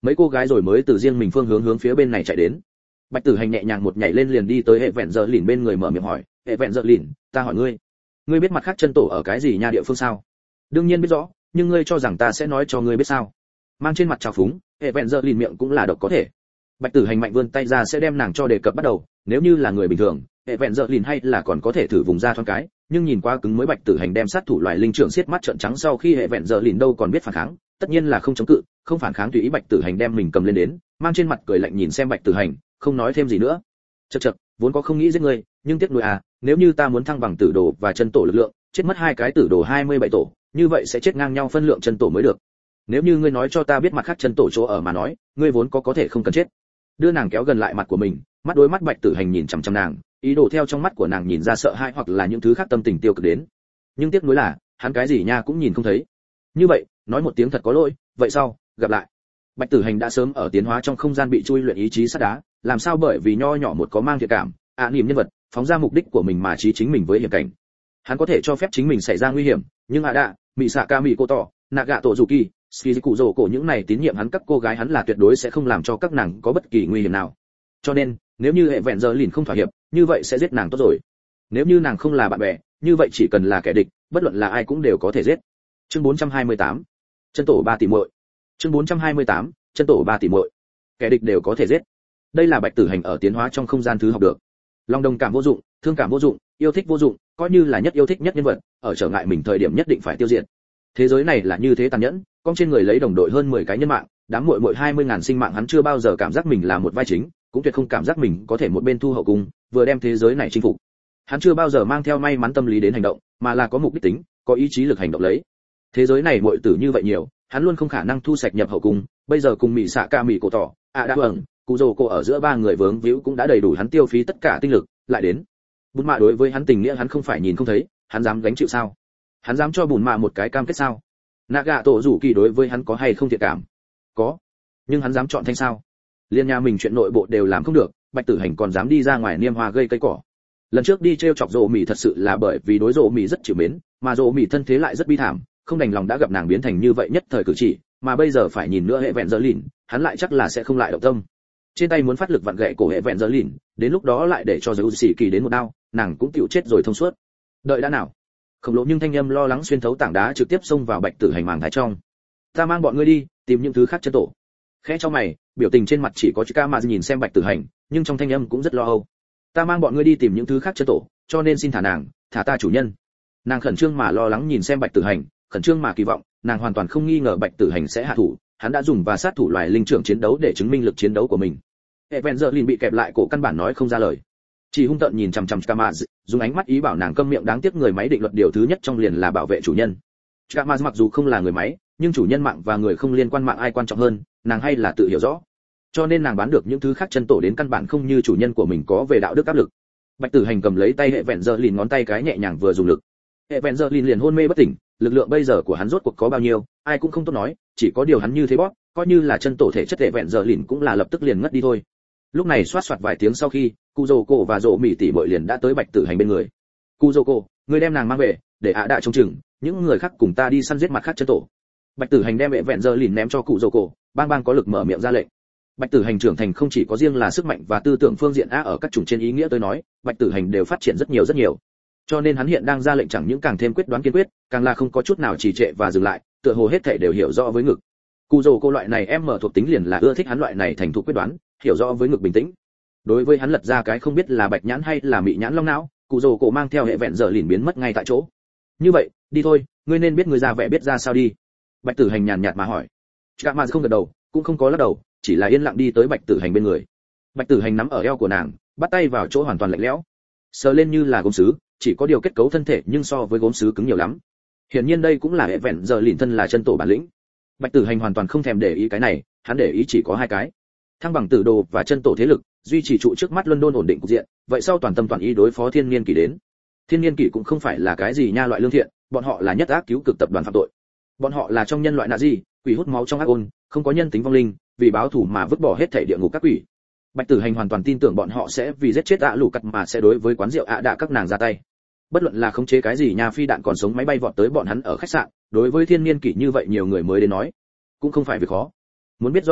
mấy cô gái rồi mới từ riêng mình phương hướng phía bên này chạy đến. Bạch Tử Hành nhẹ nhàng một nhảy lên liền đi tới hệ vẹn giờ lìn bên người mở miệng hỏi, hệ vẹn giờ lìn, ta hỏi ngươi biết mặt khác chân tổ ở cái gì nha địa phương sao? Đương nhiên biết rõ, nhưng ngươi cho rằng ta sẽ nói cho ngươi biết sao? Mang trên mặt trào phúng, hệ vẹn giờ lìn miệng cũng là độc có thể. Bạch Tử Hành mạnh vươn tay ra sẽ đem nàng cho đề cập bắt đầu, nếu như là người bình thường, hệ vẹn giờ lìn hay là còn có thể thử vùng ra thoáng cái, nhưng nhìn qua cứng mới Bạch Tử Hành đem sát thủ loài linh trưởng siết mắt trợn trắng sau khi hệ vẹn giờ lìn đâu còn biết phản kháng, tất nhiên là không chống cự, không phản kháng tùy ý Bạch Tử Hành đem mình cầm lên đến, mang trên mặt cười lạnh nhìn xem Bạch Tử Hành, không nói thêm gì nữa. Chậc, vốn có không nghĩ giết ngươi, nhưng tiếc nuối à, nếu như ta muốn thăng bằng tử đồ và chân tổ lực lượng, chết mất hai cái tử đồ 27 tổ, như vậy sẽ chết ngang nhau phân lượng chân tổ mới được. Nếu như ngươi nói cho ta biết mặt khác chân tổ chỗ ở mà nói, ngươi vốn có thể không cần chết. Đưa nàng kéo gần lại mặt của mình, mắt đối mắt Bạch Tử Hành nhìn chằm chằm nàng, ý đồ theo trong mắt của nàng nhìn ra sợ hãi hoặc là những thứ khác tâm tình tiêu cực đến. Nhưng tiếc nuối là, hắn cái gì nha cũng nhìn không thấy. Như vậy, nói một tiếng thật có lỗi, vậy sau, gặp lại. Bạch Tử Hành đã sớm ở tiến hóa trong không gian bị chui luyện ý chí sắt đá, làm sao bởi vì nho nhỏ một có mang thiện cảm, niềm nhân vật, phóng ra mục đích của mình mà trí chính mình với hiểm cảnh. Hắn có thể cho phép chính mình xảy ra nguy hiểm, nhưng đạ, mị xạ ca mị cô tỏ, Naga tổ dù kỳ, Skizuku rồ cổ những này tín nhiệm hắn các cô gái hắn là tuyệt đối sẽ không làm cho các nàng có bất kỳ nguy hiểm nào. Cho nên, nếu như hệ vẹn giờ lìn không thỏa hiệp, như vậy sẽ giết nàng tốt rồi. Nếu như nàng không là bạn bè, như vậy chỉ cần là kẻ địch, bất luận là ai cũng đều có thể giết. Chương 428. Chân tổ 3 tỷ muội. Chương 428. Chân tổ 3 tỷ muội. Kẻ địch đều có thể giết. Đây là Bạch Tử Hành ở tiến hóa trong không gian thứ học được. Lòng đồng cảm vô dụng, thương cảm vô dụng, yêu thích vô dụng, coi như là nhất yêu thích nhất nhân vật, ở trở ngại mình thời điểm nhất định phải tiêu diệt. Thế giới này là như thế tàn nhẫn, con trên người lấy đồng đội hơn 10 cái nhân mạng, đám muội muội 20.000 sinh mạng hắn chưa bao giờ cảm giác mình là một vai chính, cũng tuyệt không cảm giác mình có thể một bên thu hậu cung, vừa đem thế giới này chinh phục. Hắn chưa bao giờ mang theo may mắn tâm lý đến hành động, mà là có mục đích tính, có ý chí lực hành động lấy. Thế giới này muội tử như vậy nhiều, hắn luôn không khả năng thu sạch nhập hậu cung, bây giờ cùng Mị Xạ Ca Mị cổ tỏ, đã vâng, Cú Dồ cô ở giữa ba người vướng víu cũng đã đầy đủ hắn tiêu phí tất cả tinh lực, lại đến. Bùn Mạ đối với hắn tình nghĩa hắn không phải nhìn không thấy, hắn dám gánh chịu sao? Hắn dám cho Bùn Mạ một cái cam kết sao? Naga tổ rủ kỳ đối với hắn có hay không thiện cảm? Có. Nhưng hắn dám chọn thanh sao? Liên nhà mình chuyện nội bộ đều làm không được, Bạch Tử Hành còn dám đi ra ngoài niêm hoa gây cây cỏ. Lần trước đi trêu chọc Dỗ Mị thật sự là bởi vì đối Dỗ Mị rất chịu mến, mà Dỗ Mị thân thế lại rất bi thảm, không đành lòng đã gặp nàng biến thành như vậy nhất thời cử chỉ, mà bây giờ phải nhìn nữa hệ vẹn giờ lìn, hắn lại chắc là sẽ không lại động tâm. Trên tay muốn phát lực vặn gậy cổ hệ vẹn giờ lìn, đến lúc đó lại để cho Dỗ Sĩ Kỳ đến một đao, nàng cũng chịu chết rồi thông suốt. Đợi đã nào. Khổng lồ nhưng thanh âm lo lắng xuyên thấu tảng đá trực tiếp xông vào Bạch Tử Hành màng thái trong. Ta mang bọn ngươi đi, tìm những thứ khác chân tổ. Khẽ cho mày, biểu tình trên mặt chỉ có Chika mà nhìn xem Bạch Tử Hành, nhưng trong thanh âm cũng rất lo âu. Ta mang bọn ngươi đi tìm những thứ khác chân tổ, cho nên xin thả nàng, thả ta chủ nhân. Nàng khẩn trương mà lo lắng nhìn xem Bạch Tử Hành, khẩn trương mà kỳ vọng, nàng hoàn toàn không nghi ngờ Bạch Tử Hành sẽ hạ thủ, hắn đã dùng và sát thủ loài linh trưởng chiến đấu để chứng minh lực chiến đấu của mình. Evangeline bị kẹp lại cổ căn bản nói không ra lời, chỉ hung tợn nhìn chằm chằm Kamaz, dùng ánh mắt ý bảo nàng câm miệng. Đáng tiếc người máy định luật điều thứ nhất trong liền là bảo vệ chủ nhân. Kamaz mặc dù không là người máy, nhưng chủ nhân mạng và người không liên quan mạng ai quan trọng hơn, nàng hay là tự hiểu rõ. Cho nên nàng bán được những thứ khác chân tổ đến căn bản không như chủ nhân của mình có về đạo đức áp lực. Bạch Tử Hành cầm lấy tay hệ vẹn giờ lìn ngón tay cái nhẹ nhàng vừa dùng lực. Hệ vẹn giờ lìn liền hôn mê bất tỉnh, lực lượng bây giờ của hắn rốt cuộc có bao nhiêu, ai cũng không tốt nói, chỉ có điều hắn như thế bóp, coi như là chân tổ thể chất hệ vẹn giờ lìn cũng là lập tức liền ngất đi thôi. Lúc này xoát xoạt vài tiếng sau khi, Cú Dồ Cổ và Dỗ Mị tỷ muội liền đã tới Bạch Tử Hành bên người. Cú Dồ Cổ, ngươi đem nàng mang về, để đại trông chừng, những người khác cùng ta đi săn giết mặt khác chân tổ. Bạch Tử Hành đem hệ vẹn giờ lìn ném cho Cú Dồ Cổ, bang bang có lực mở miệng ra lệnh. Bạch Tử Hành trưởng thành không chỉ có riêng là sức mạnh và tư tưởng phương diện ở các chủng trên ý nghĩa tôi nói, Bạch Tử Hành đều phát triển rất nhiều. Cho nên hắn hiện đang ra lệnh chẳng những càng thêm quyết đoán kiên quyết, càng là không có chút nào trì trệ và dừng lại, tựa hồ hết thảy đều hiểu rõ với ngực. Cú Dồ Cổ loại này em mở thuộc tính liền là ưa thích hắn loại này thành thục quyết đoán, hiểu rõ với ngực bình tĩnh. Đối với hắn lật ra cái không biết là bạch nhãn hay là mị nhãn long não, Cú Dồ Cổ mang theo hệ vẹn giờ lìn biến mất ngay tại chỗ. Như vậy, đi thôi, ngươi nên biết ngươi ra vẻ biết ra sao đi. Bạch Tử Hành nhàn nhạt mà hỏi. Chama không gật đầu, cũng không có lắc đầu, chỉ là yên lặng đi tới Bạch Tử Hành bên người. Bạch Tử Hành nắm ở eo của nàng, bắt tay vào chỗ hoàn toàn lạnh lẽo, sờ lên như là gốm sứ, chỉ có điều kết cấu thân thể nhưng so với gốm sứ cứng nhiều lắm. Hiển nhiên đây cũng là hệ vẹn giờ lìn thân là chân tổ bản lĩnh. Bạch Tử Hành hoàn toàn không thèm để ý cái này, hắn để ý chỉ có hai cái: thăng bằng tử đồ và chân tổ thế lực, duy trì trụ trước mắt London ổn định cục diện, vậy sau toàn tâm toàn ý đối phó Thiên Niên Kỷ đến. Thiên Niên Kỷ cũng không phải là cái gì nha loại lương thiện, bọn họ là nhất ác cứu cực tập đoàn phạm tội. Bọn họ là trong nhân loại Nazi, quỷ hút máu trong ác ôn, không có nhân tính vong linh, vì báo thù mà vứt bỏ hết thảy địa ngục các quỷ. Bạch Tử Hành hoàn toàn tin tưởng bọn họ sẽ vì giết chết lũ cắt mà sẽ đối với quán rượu đạ các nàng ra tay. Bất luận là khống chế cái gì nha phi đạn còn sống máy bay vọt tới bọn hắn ở khách sạn, đối với Thiên Niên Kỷ như vậy nhiều người mới đến nói, cũng không phải việc khó. Muốn biết rõ ở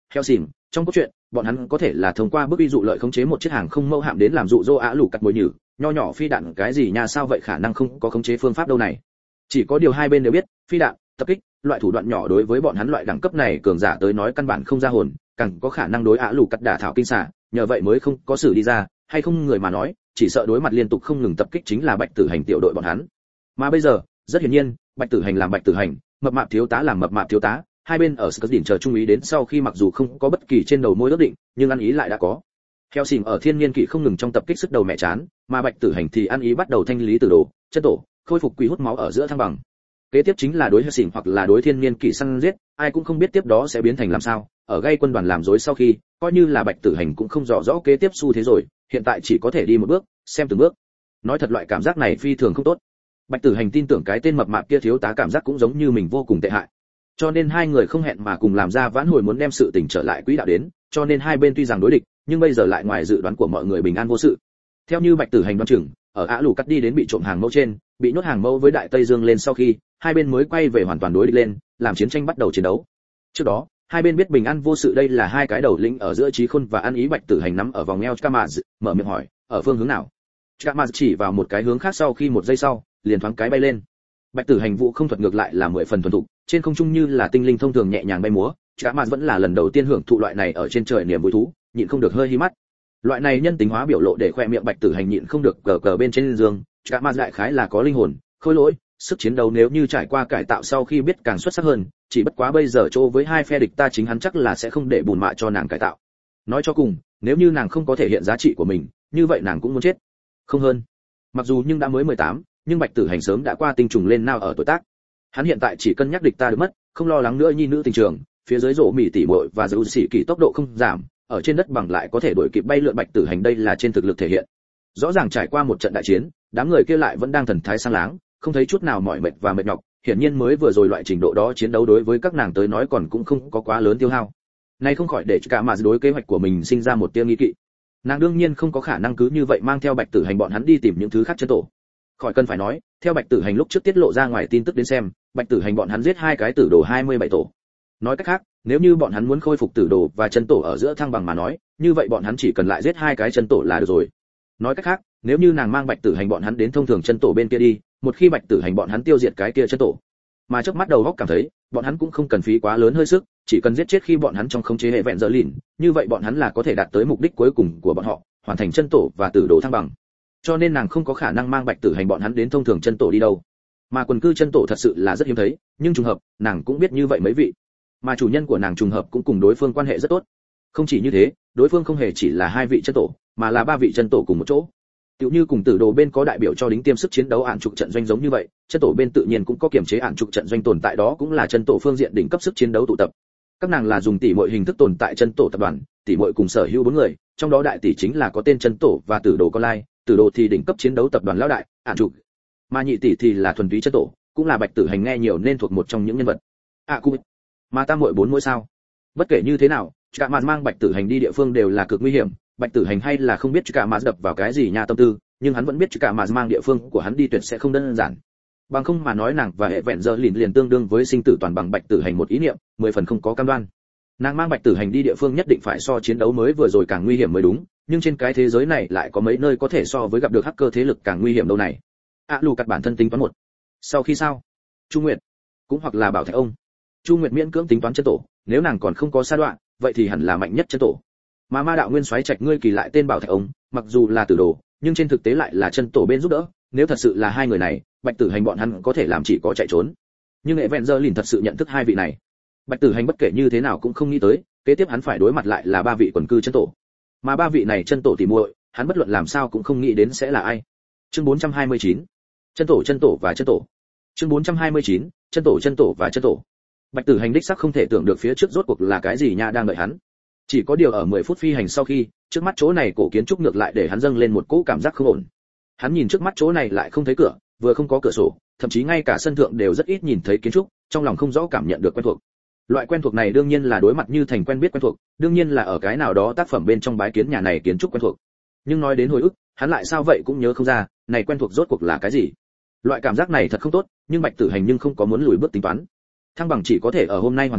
Hellsing, trong cốt truyện, bọn hắn có thể là thông qua bức ví dụ lợi khống chế một chiếc hàng không mẫu hạm đến làm dụ dỗ Ả Lù cắt mồi nhử, nho nhỏ phi đạn cái gì nha, sao vậy khả năng không có khống chế phương pháp đâu này. Chỉ có điều hai bên đều biết, phi đạn, tập kích, loại thủ đoạn nhỏ đối với bọn hắn loại đẳng cấp này cường giả tới nói căn bản không ra hồn, càng có khả năng đối Ả Lù cắt đả thảo kinh xà, nhờ vậy mới không có xử đi ra, hay không người mà nói, chỉ sợ đối mặt liên tục không ngừng tập kích chính là Bạch Tử Hành tiểu đội bọn hắn. Mà bây giờ, rất hiển nhiên, Bạch Tử Hành làm Bạch Tử Hành, mập mạp thiếu tá làm mập mạp thiếu tá, hai bên ở Scotland chờ trung ý đến sau khi mặc dù không có bất kỳ trên đầu môi ước định, nhưng ăn ý lại đã có. Hellsing ở thiên niên kỷ không ngừng trong tập kích sức đầu mẹ chán, mà Bạch Tử Hành thì ăn ý bắt đầu thanh lý tử đồ, chân tổ, khôi phục quỷ hút máu ở giữa thăng bằng. Kế tiếp chính là đối Hellsing hoặc là đối thiên niên kỷ săn giết, ai cũng không biết tiếp đó sẽ biến thành làm sao. Ở gây quân đoàn làm rối sau khi, coi như là Bạch Tử Hành cũng không rõ kế tiếp xu thế rồi, hiện tại chỉ có thể đi một bước, xem từng bước. Nói thật loại cảm giác này phi thường không tốt. Bạch Tử Hành tin tưởng cái tên mập mạp kia thiếu tá cảm giác cũng giống như mình vô cùng tệ hại. Cho nên hai người không hẹn mà cùng làm ra vãn hồi muốn đem sự tình trở lại quỹ đạo đến, cho nên hai bên tuy rằng đối địch, nhưng bây giờ lại ngoài dự đoán của mọi người bình an vô sự. Theo như Bạch Tử Hành đoán chừng, ở Ả Lù cắt đi đến bị trộm hàng mẫu trên, bị nhốt hàng mẫu với Đại Tây Dương lên sau khi, hai bên mới quay về hoàn toàn đối địch lên, làm chiến tranh bắt đầu chiến đấu. Trước đó, hai bên biết bình an vô sự đây là hai cái đầu lĩnh ở giữa Chí Khôn và An Ý. Bạch Tử Hành nắm ở vòng eo Kamaz, mở miệng hỏi, ở phương hướng nào? Kamaz chỉ vào một cái hướng khác, sau khi một giây sau, liền thoáng cái bay lên. Bạch Tử Hành vũ không thuật ngược lại là 10 phần thuần thục, trên không trung như là tinh linh thông thường nhẹ nhàng bay múa. Kamaz vẫn là lần đầu tiên hưởng thụ loại này ở trên trời niềm vui thú, nhịn không được hơi hí mắt. Loại này nhân tính hóa biểu lộ để khoe miệng Bạch Tử Hành nhịn không được cờ bên trên giường. Kamaz đại khái là có linh hồn, khôi lỗi, sức chiến đấu nếu như trải qua cải tạo sau khi biết càng xuất sắc hơn, chỉ bất quá bây giờ chỗ với hai phe địch ta chính hắn chắc là sẽ không để bùn mạ cho nàng cải tạo. Nói cho cùng, nếu như nàng không có thể hiện giá trị của mình, như vậy nàng cũng muốn chết. Không hơn. Mặc dù nhưng đã mới 18, nhưng Bạch Tử Hành sớm đã qua tinh trùng lên nào ở tuổi tác. Hắn hiện tại chỉ cân nhắc địch ta được mất, không lo lắng nữa nhi nữ tình trường, phía dưới rổ mỉ tỉ muội và dấu sĩ kỳ tốc độ không giảm, ở trên đất bằng lại có thể đuổi kịp bay lượn. Bạch Tử Hành đây là trên thực lực thể hiện. Rõ ràng trải qua một trận đại chiến, đám người kia lại vẫn đang thần thái sang láng, không thấy chút nào mỏi mệt và mệt nhọc, hiển nhiên mới vừa rồi loại trình độ đó chiến đấu đối với các nàng tới nói còn cũng không có quá lớn tiêu hao. Này không khỏi để cả mà đối kế hoạch của mình sinh ra một tia nghi kỵ. Nàng đương nhiên không có khả năng cứ như vậy mang theo Bạch Tử Hành bọn hắn đi tìm những thứ khác chân tổ. Khỏi cần phải nói, theo Bạch Tử Hành lúc trước tiết lộ ra ngoài tin tức đến xem, Bạch Tử Hành bọn hắn giết hai cái tử đồ 27 tổ. Nói cách khác, nếu như bọn hắn muốn khôi phục tử đồ và chân tổ ở giữa thăng bằng mà nói, như vậy bọn hắn chỉ cần lại giết hai cái chân tổ là được rồi. Nói cách khác, nếu như nàng mang Bạch Tử Hành bọn hắn đến thông thường chân tổ bên kia đi, một khi Bạch Tử Hành bọn hắn tiêu diệt cái kia chân tổ, mà trước mắt đầu góc cảm thấy, bọn hắn cũng không cần phí quá lớn hơi sức, chỉ cần giết chết khi bọn hắn trong khống chế hệ vẹn giờ lìn, như vậy bọn hắn là có thể đạt tới mục đích cuối cùng của bọn họ, hoàn thành chân tổ và tử đồ thăng bằng. Cho nên nàng không có khả năng mang Bạch Tử Hành bọn hắn đến thông thường chân tổ đi đâu. Mà quần cư chân tổ thật sự là rất hiếm thấy, nhưng trùng hợp, nàng cũng biết như vậy mấy vị. Mà chủ nhân của nàng trùng hợp cũng cùng đối phương quan hệ rất tốt. Không chỉ như thế, đối phương không hề chỉ là hai vị chân tổ, mà là ba vị chân tổ cùng một chỗ. Tiểu như cùng tử đồ bên có đại biểu cho đính tiêm sức chiến đấu ản trục trận doanh giống như vậy, chân tổ bên tự nhiên cũng có kiểm chế ản trục trận doanh tồn tại, đó cũng là chân tổ phương diện đỉnh cấp sức chiến đấu tụ tập. Các nàng là dùng tỷ muội hình thức tồn tại chân tổ tập đoàn, tỷ muội cùng sở hữu 4 người, trong đó đại tỷ chính là có tên chân tổ và tử đồ con lai, tử đồ thì đỉnh cấp chiến đấu tập đoàn lão đại, ản trục. Mà nhị tỷ thì là thuần túy chân tổ, cũng là Bạch Tử Hành nghe nhiều nên thuộc một trong những nhân vật. Cũng mà tam muội 4 muội sao? Bất kể như thế nào, cả màn mang Bạch Tử Hành đi địa phương đều là cực nguy hiểm. Bạch Tử Hành hay là không biết cả màn đập vào cái gì nha tâm tư, nhưng hắn vẫn biết cả màn mang địa phương của hắn đi tuyệt sẽ không đơn giản. Bằng không mà nói nàng và hệ vẹn giờ liền tương đương với sinh tử toàn bằng. Bạch Tử Hành một ý niệm, 10 phần không có cam đoan. Nàng mang Bạch Tử Hành đi địa phương nhất định phải so chiến đấu mới vừa rồi càng nguy hiểm mới đúng, nhưng trên cái thế giới này lại có mấy nơi có thể so với gặp được hacker thế lực càng nguy hiểm đâu này. Lù cắt bản thân tính toán một. Sau khi sao? Chu Nguyệt, cũng hoặc là Bảo Thạch ông. Chu Nguyệt miễn cưỡng tính toán chân tổ, nếu nàng còn không có sa đoạn, vậy thì hẳn là mạnh nhất chân tổ. Mà Ma đạo nguyên soái Trạch ngươi kỳ lại tên Bảo Thạch ông, mặc dù là tử đồ, nhưng trên thực tế lại là chân tổ bên giúp đỡ, nếu thật sự là hai người này, Bạch Tử Hành bọn hắn có thể làm chỉ có chạy trốn. Nhưng hệ vẹn giờ lìn thật sự nhận thức hai vị này. Bạch Tử Hành bất kể như thế nào cũng không nghĩ tới, kế tiếp hắn phải đối mặt lại là ba vị quần cư chân tổ. Mà ba vị này chân tổ tỉ muội, hắn bất luận làm sao cũng không nghĩ đến sẽ là ai. Chương 429. Chân tổ và chân tổ. Chương 429. Chân tổ và chân tổ. Bạch Tử Hành đích xác không thể tưởng được phía trước rốt cuộc là cái gì nha đang đợi hắn. Chỉ có điều ở 10 phút phi hành sau khi, trước mắt chỗ này cổ kiến trúc ngược lại để hắn dâng lên một cỗ cảm giác không ổn. Hắn nhìn trước mắt chỗ này lại không thấy cửa, vừa không có cửa sổ, thậm chí ngay cả sân thượng đều rất ít nhìn thấy kiến trúc, trong lòng không rõ cảm nhận được quen thuộc. Loại quen thuộc này đương nhiên là đối mặt như thành quen biết quen thuộc, đương nhiên là ở cái nào đó tác phẩm bên trong bái kiến nhà này kiến trúc quen thuộc. Nhưng nói đến hồi ức, hắn lại sao vậy cũng nhớ không ra, này quen thuộc rốt cuộc là cái gì. Loại cảm giác này thật không tốt, nhưng Bạch Tử Hành nhưng không có muốn lùi bước tính toán. Thăng bằng chỉ có thể ở hôm nay hoàn thành,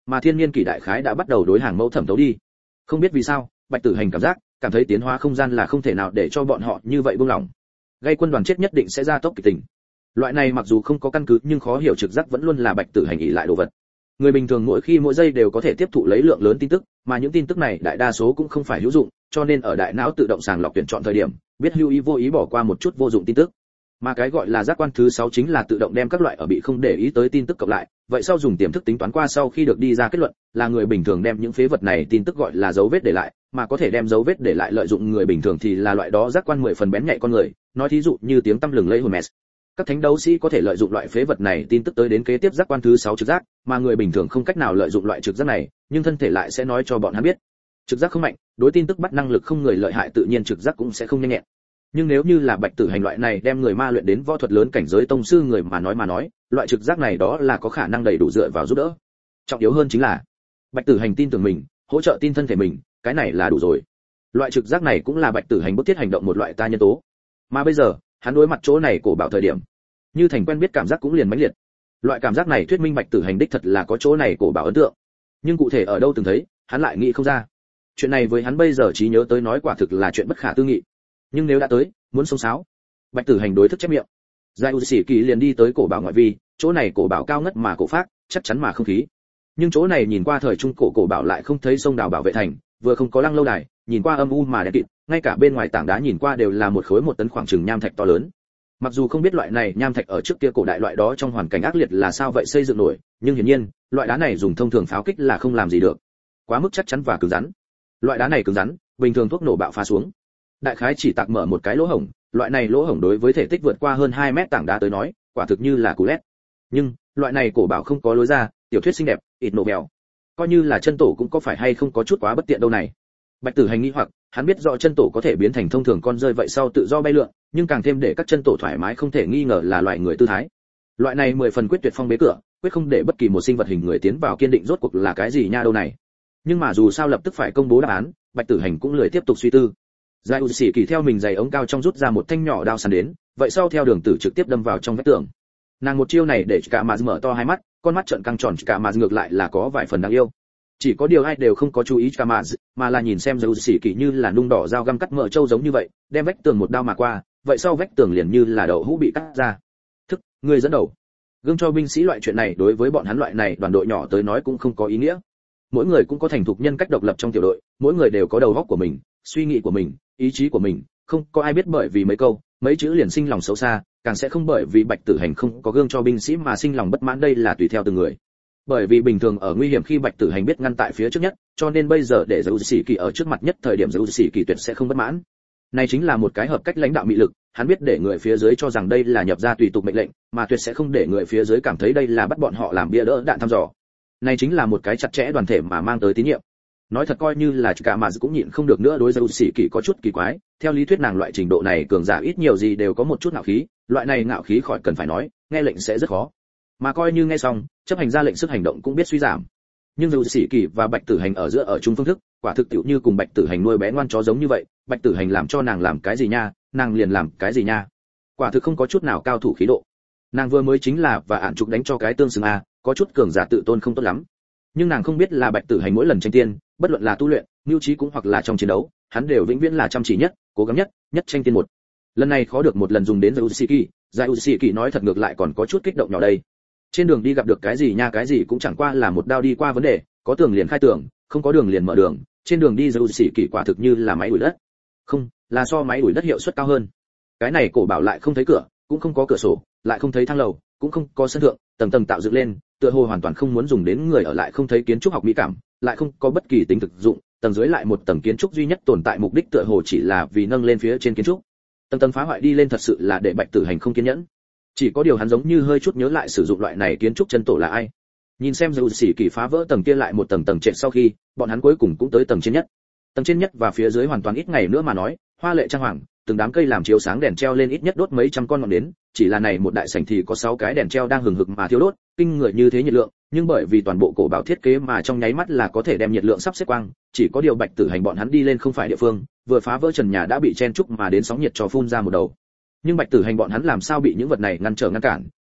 mà thiên niên kỷ đại khái đã bắt đầu đối hàng mẫu thẩm thấu đi. Không biết vì sao, Bạch Tử Hành cảm thấy tiến hóa không gian là không thể nào để cho bọn họ như vậy buông lỏng. Gây quân đoàn chết nhất định sẽ ra tốc kịch tình. Loại này mặc dù không có căn cứ nhưng khó hiểu trực giác vẫn luôn là Bạch Tử Hành ỷ lại đồ vật. Người bình thường mỗi khi mỗi giây đều có thể tiếp thụ lấy lượng lớn tin tức, mà những tin tức này đại đa số cũng không phải hữu dụng, cho nên ở đại não tự động sàng lọc tuyển chọn thời điểm, biết hữu ý vô ý bỏ qua một chút vô dụng tin tức. Mà cái gọi là giác quan thứ 6 chính là tự động đem các loại ở bị không để ý tới tin tức cộng lại, vậy sau dùng tiềm thức tính toán qua sau khi được đi ra kết luận, là người bình thường đem những phế vật này tin tức gọi là dấu vết để lại, mà có thể đem dấu vết để lại lợi dụng người bình thường thì là loại đó giác quan 10 phần bén nhạy con người, nói thí dụ như tiếng tăm lừng lẫy Hermes. Các thánh đấu sĩ có thể lợi dụng loại phế vật này tin tức tới đến kế tiếp giác quan thứ 6 trực giác, mà người bình thường không cách nào lợi dụng loại trực giác này, nhưng thân thể lại sẽ nói cho bọn hắn biết. Trực giác không mạnh, đối tin tức bắt năng lực không người lợi hại tự nhiên trực giác cũng sẽ không nhanh nhẹn. Nhưng nếu như là Bạch Tử Hành loại này đem người ma luyện đến võ thuật lớn cảnh giới tông sư người mà nói, loại trực giác này đó là có khả năng đầy đủ dựa vào giúp đỡ. Trọng yếu hơn chính là Bạch Tử Hành tin tưởng mình, hỗ trợ tin thân thể mình, cái này là đủ rồi. Loại trực giác này cũng là Bạch Tử Hành bức thiết hành động một loại ta nhân tố. Mà bây giờ, hắn đối mặt chỗ này cổ bảo thời điểm, như thành quen biết cảm giác cũng liền mãnh liệt. Loại cảm giác này thuyết minh Bạch Tử Hành đích thật là có chỗ này cổ bảo ấn tượng. Nhưng cụ thể ở đâu từng thấy, hắn lại nghĩ không ra. Chuyện này với hắn bây giờ trí nhớ tới nói quả thực là chuyện bất khả tư nghị. Nhưng nếu đã tới, muốn sống sáo. Bạch Tử Hành đối thức chép miệng. Giai U Sĩ Kỳ liền đi tới cổ bảo ngoại vi, chỗ này cổ bảo cao ngất mà cổ phác, chắc chắn mà không khí. Nhưng chỗ này nhìn qua thời trung cổ bảo lại không thấy sông đào bảo vệ thành, vừa không có lăng lâu đài, nhìn qua âm u mà đen kịt, ngay cả bên ngoài tảng đá nhìn qua đều là một khối 1 tấn khoảng chừng nham thạch to lớn. Mặc dù không biết loại này nham thạch ở trước kia cổ đại loại đó trong hoàn cảnh ác liệt là sao vậy xây dựng nổi, nhưng hiển nhiên, loại đá này dùng thông thường pháo kích là không làm gì được. Quá mức chắc chắn và cứng rắn. Loại đá này cứng rắn, bình thường thuốc nổ bạo phá xuống. Đại khái chỉ tạc mở một cái lỗ hổng, loại này lỗ hổng đối với thể tích vượt qua hơn 2 mét tảng đá tới nói, quả thực như là cú lét. Nhưng, loại này cổ bảo không có lối ra, tiểu thuyết xinh đẹp, ít nổ bèo. Coi như là chân tổ cũng có phải hay không có chút quá bất tiện đâu này. Bạch Tử Hành nghi hoặc, hắn biết rõ chân tổ có thể biến thành thông thường con rơi vậy sau tự do bay lượn, nhưng càng thêm để các chân tổ thoải mái không thể nghi ngờ là loại người tư thái. Loại này 10 phần quyết tuyệt phong bế cửa, quyết không để bất kỳ một sinh vật hình người tiến vào kiên định rốt cuộc là cái gì nha đâu này. Nhưng mà dù sao lập tức phải công bố đáp án, Bạch Tử Hành cũng lười tiếp tục suy tư. Giai U Sĩ Kỳ theo mình giày ống cao trong rút ra một thanh nhỏ đao săn đến, vậy sau theo đường tử trực tiếp đâm vào trong vách tường. Nàng một chiêu này để cả mà mở to hai mắt, con mắt trợn căng tròn cả mà ngược lại là có vài phần đáng yêu. Chỉ có điều ai đều không có chú ý cả mà là nhìn xem Giai U Sĩ Kỳ như là nung đỏ dao găm cắt mỡ trâu giống như vậy, đem vách tường một đao mà qua, vậy sau vách tường liền như là đậu hũ bị cắt ra. Thức, người dẫn đầu. Gương cho binh sĩ loại chuyện này đối với bọn hắn loại này đoàn đội nhỏ tới nói cũng không có ý nghĩa. Mỗi người cũng có thành thục nhân cách độc lập trong tiểu đội, mỗi người đều có đầu óc của mình, suy nghĩ của mình, ý chí của mình, không có ai biết bởi vì mấy câu, mấy chữ liền sinh lòng xấu xa, càng sẽ không bởi vì Bạch Tử Hành không có gương cho binh sĩ mà sinh lòng bất mãn, đây là tùy theo từng người. Bởi vì bình thường ở nguy hiểm khi Bạch Tử Hành biết ngăn tại phía trước nhất, cho nên bây giờ để Giai U Sĩ Kỳ ở trước mặt nhất thời điểm Giai U Sĩ Kỳ tuyệt sẽ không bất mãn. Này chính là một cái hợp cách lãnh đạo mị lực, hắn biết để người phía dưới cho rằng đây là nhập ra tùy tục mệnh lệnh, mà tuyệt sẽ không để người phía dưới cảm thấy đây là bắt bọn họ làm bia đỡ đạn thăm dò. Này chính là một cái chặt chẽ đoàn thể mà mang tới tín nhiệm. Nói thật coi như là cả mà cũng nhịn không được nữa, đối Giai U Sĩ Kỳ có chút kỳ quái, theo lý thuyết nàng loại trình độ này cường giả ít nhiều gì đều có một chút ngạo khí, loại này ngạo khí khỏi cần phải nói, nghe lệnh sẽ rất khó. Mà coi như nghe xong, chấp hành ra lệnh sức hành động cũng biết suy giảm. Nhưng Giai U Sĩ Kỳ và Bạch Tử Hành ở giữa ở chung phương thức, quả thực tiểu như cùng Bạch Tử Hành nuôi bé ngoan chó giống như vậy, Bạch Tử Hành làm cho nàng làm cái gì nha, nàng liền làm cái gì nha. Quả thực không có chút nào cao thủ khí độ. Nàng vừa mới chính là và ản trục đánh cho cái tương xứng a, có chút cường giả tự tôn không tốt lắm. Nhưng nàng không biết là Bạch Tử Hành mỗi lần tranh tiên, bất luận là tu luyện, nhu trí cũng hoặc là trong chiến đấu, hắn đều vĩnh viễn là chăm chỉ nhất, cố gắng nhất, nhất tranh tiên một. Lần này khó được một lần dùng đến Giai U Sĩ Kỳ nói thật ngược lại còn có chút kích động nhỏ đây. Trên đường đi gặp được cái gì nha, cái gì cũng chẳng qua là một đao đi qua vấn đề, có tường liền khai tường, không có đường liền mở đường, trên đường đi Giai U Sĩ Kỳ quả thực như là máy đuổi đất. Không, là so máy đuổi đất hiệu suất cao hơn. Cái này cổ bảo lại không thấy cửa, cũng không có cửa sổ, lại không thấy thang lầu, cũng không có sân thượng, tầng tầng tạo dựng lên, tựa hồ hoàn toàn không muốn dùng đến người ở, lại không thấy kiến trúc học mỹ cảm, lại không có bất kỳ tính thực dụng, tầng dưới lại một tầng kiến trúc duy nhất tồn tại mục đích tựa hồ chỉ là vì nâng lên phía trên kiến trúc. Tầng tầng phá hoại đi lên thật sự là để Bạch Tử Hành không kiên nhẫn. Chỉ có điều hắn giống như hơi chút nhớ lại sử dụng loại này kiến trúc chân tổ là ai. Nhìn xem Giai U Sĩ Kỳ phá vỡ tầng kia lại một tầng tầng trệt sau khi, bọn hắn cuối cùng cũng tới tầng trên nhất. Tầng trên nhất và phía dưới hoàn toàn ít ngày nữa mà nói, hoa lệ trang hoàng, từng đám cây làm chiếu sáng đèn treo lên ít nhất đốt mấy trăm con ngọn nến, chỉ là này một đại sảnh thì có 6 cái đèn treo đang hừng hực mà thiêu đốt, kinh người như thế nhiệt lượng, nhưng bởi vì toàn bộ cổ bảo thiết kế mà trong nháy mắt là có thể đem nhiệt lượng sắp xếp quang, chỉ có điều Bạch Tử Hành bọn hắn đi lên không phải địa phương, vừa phá vỡ trần nhà đã bị chen trúc mà đến sóng nhiệt cho phun ra một đầu. Nhưng Bạch Tử Hành bọn hắn làm sao bị những vật này ngăn cản,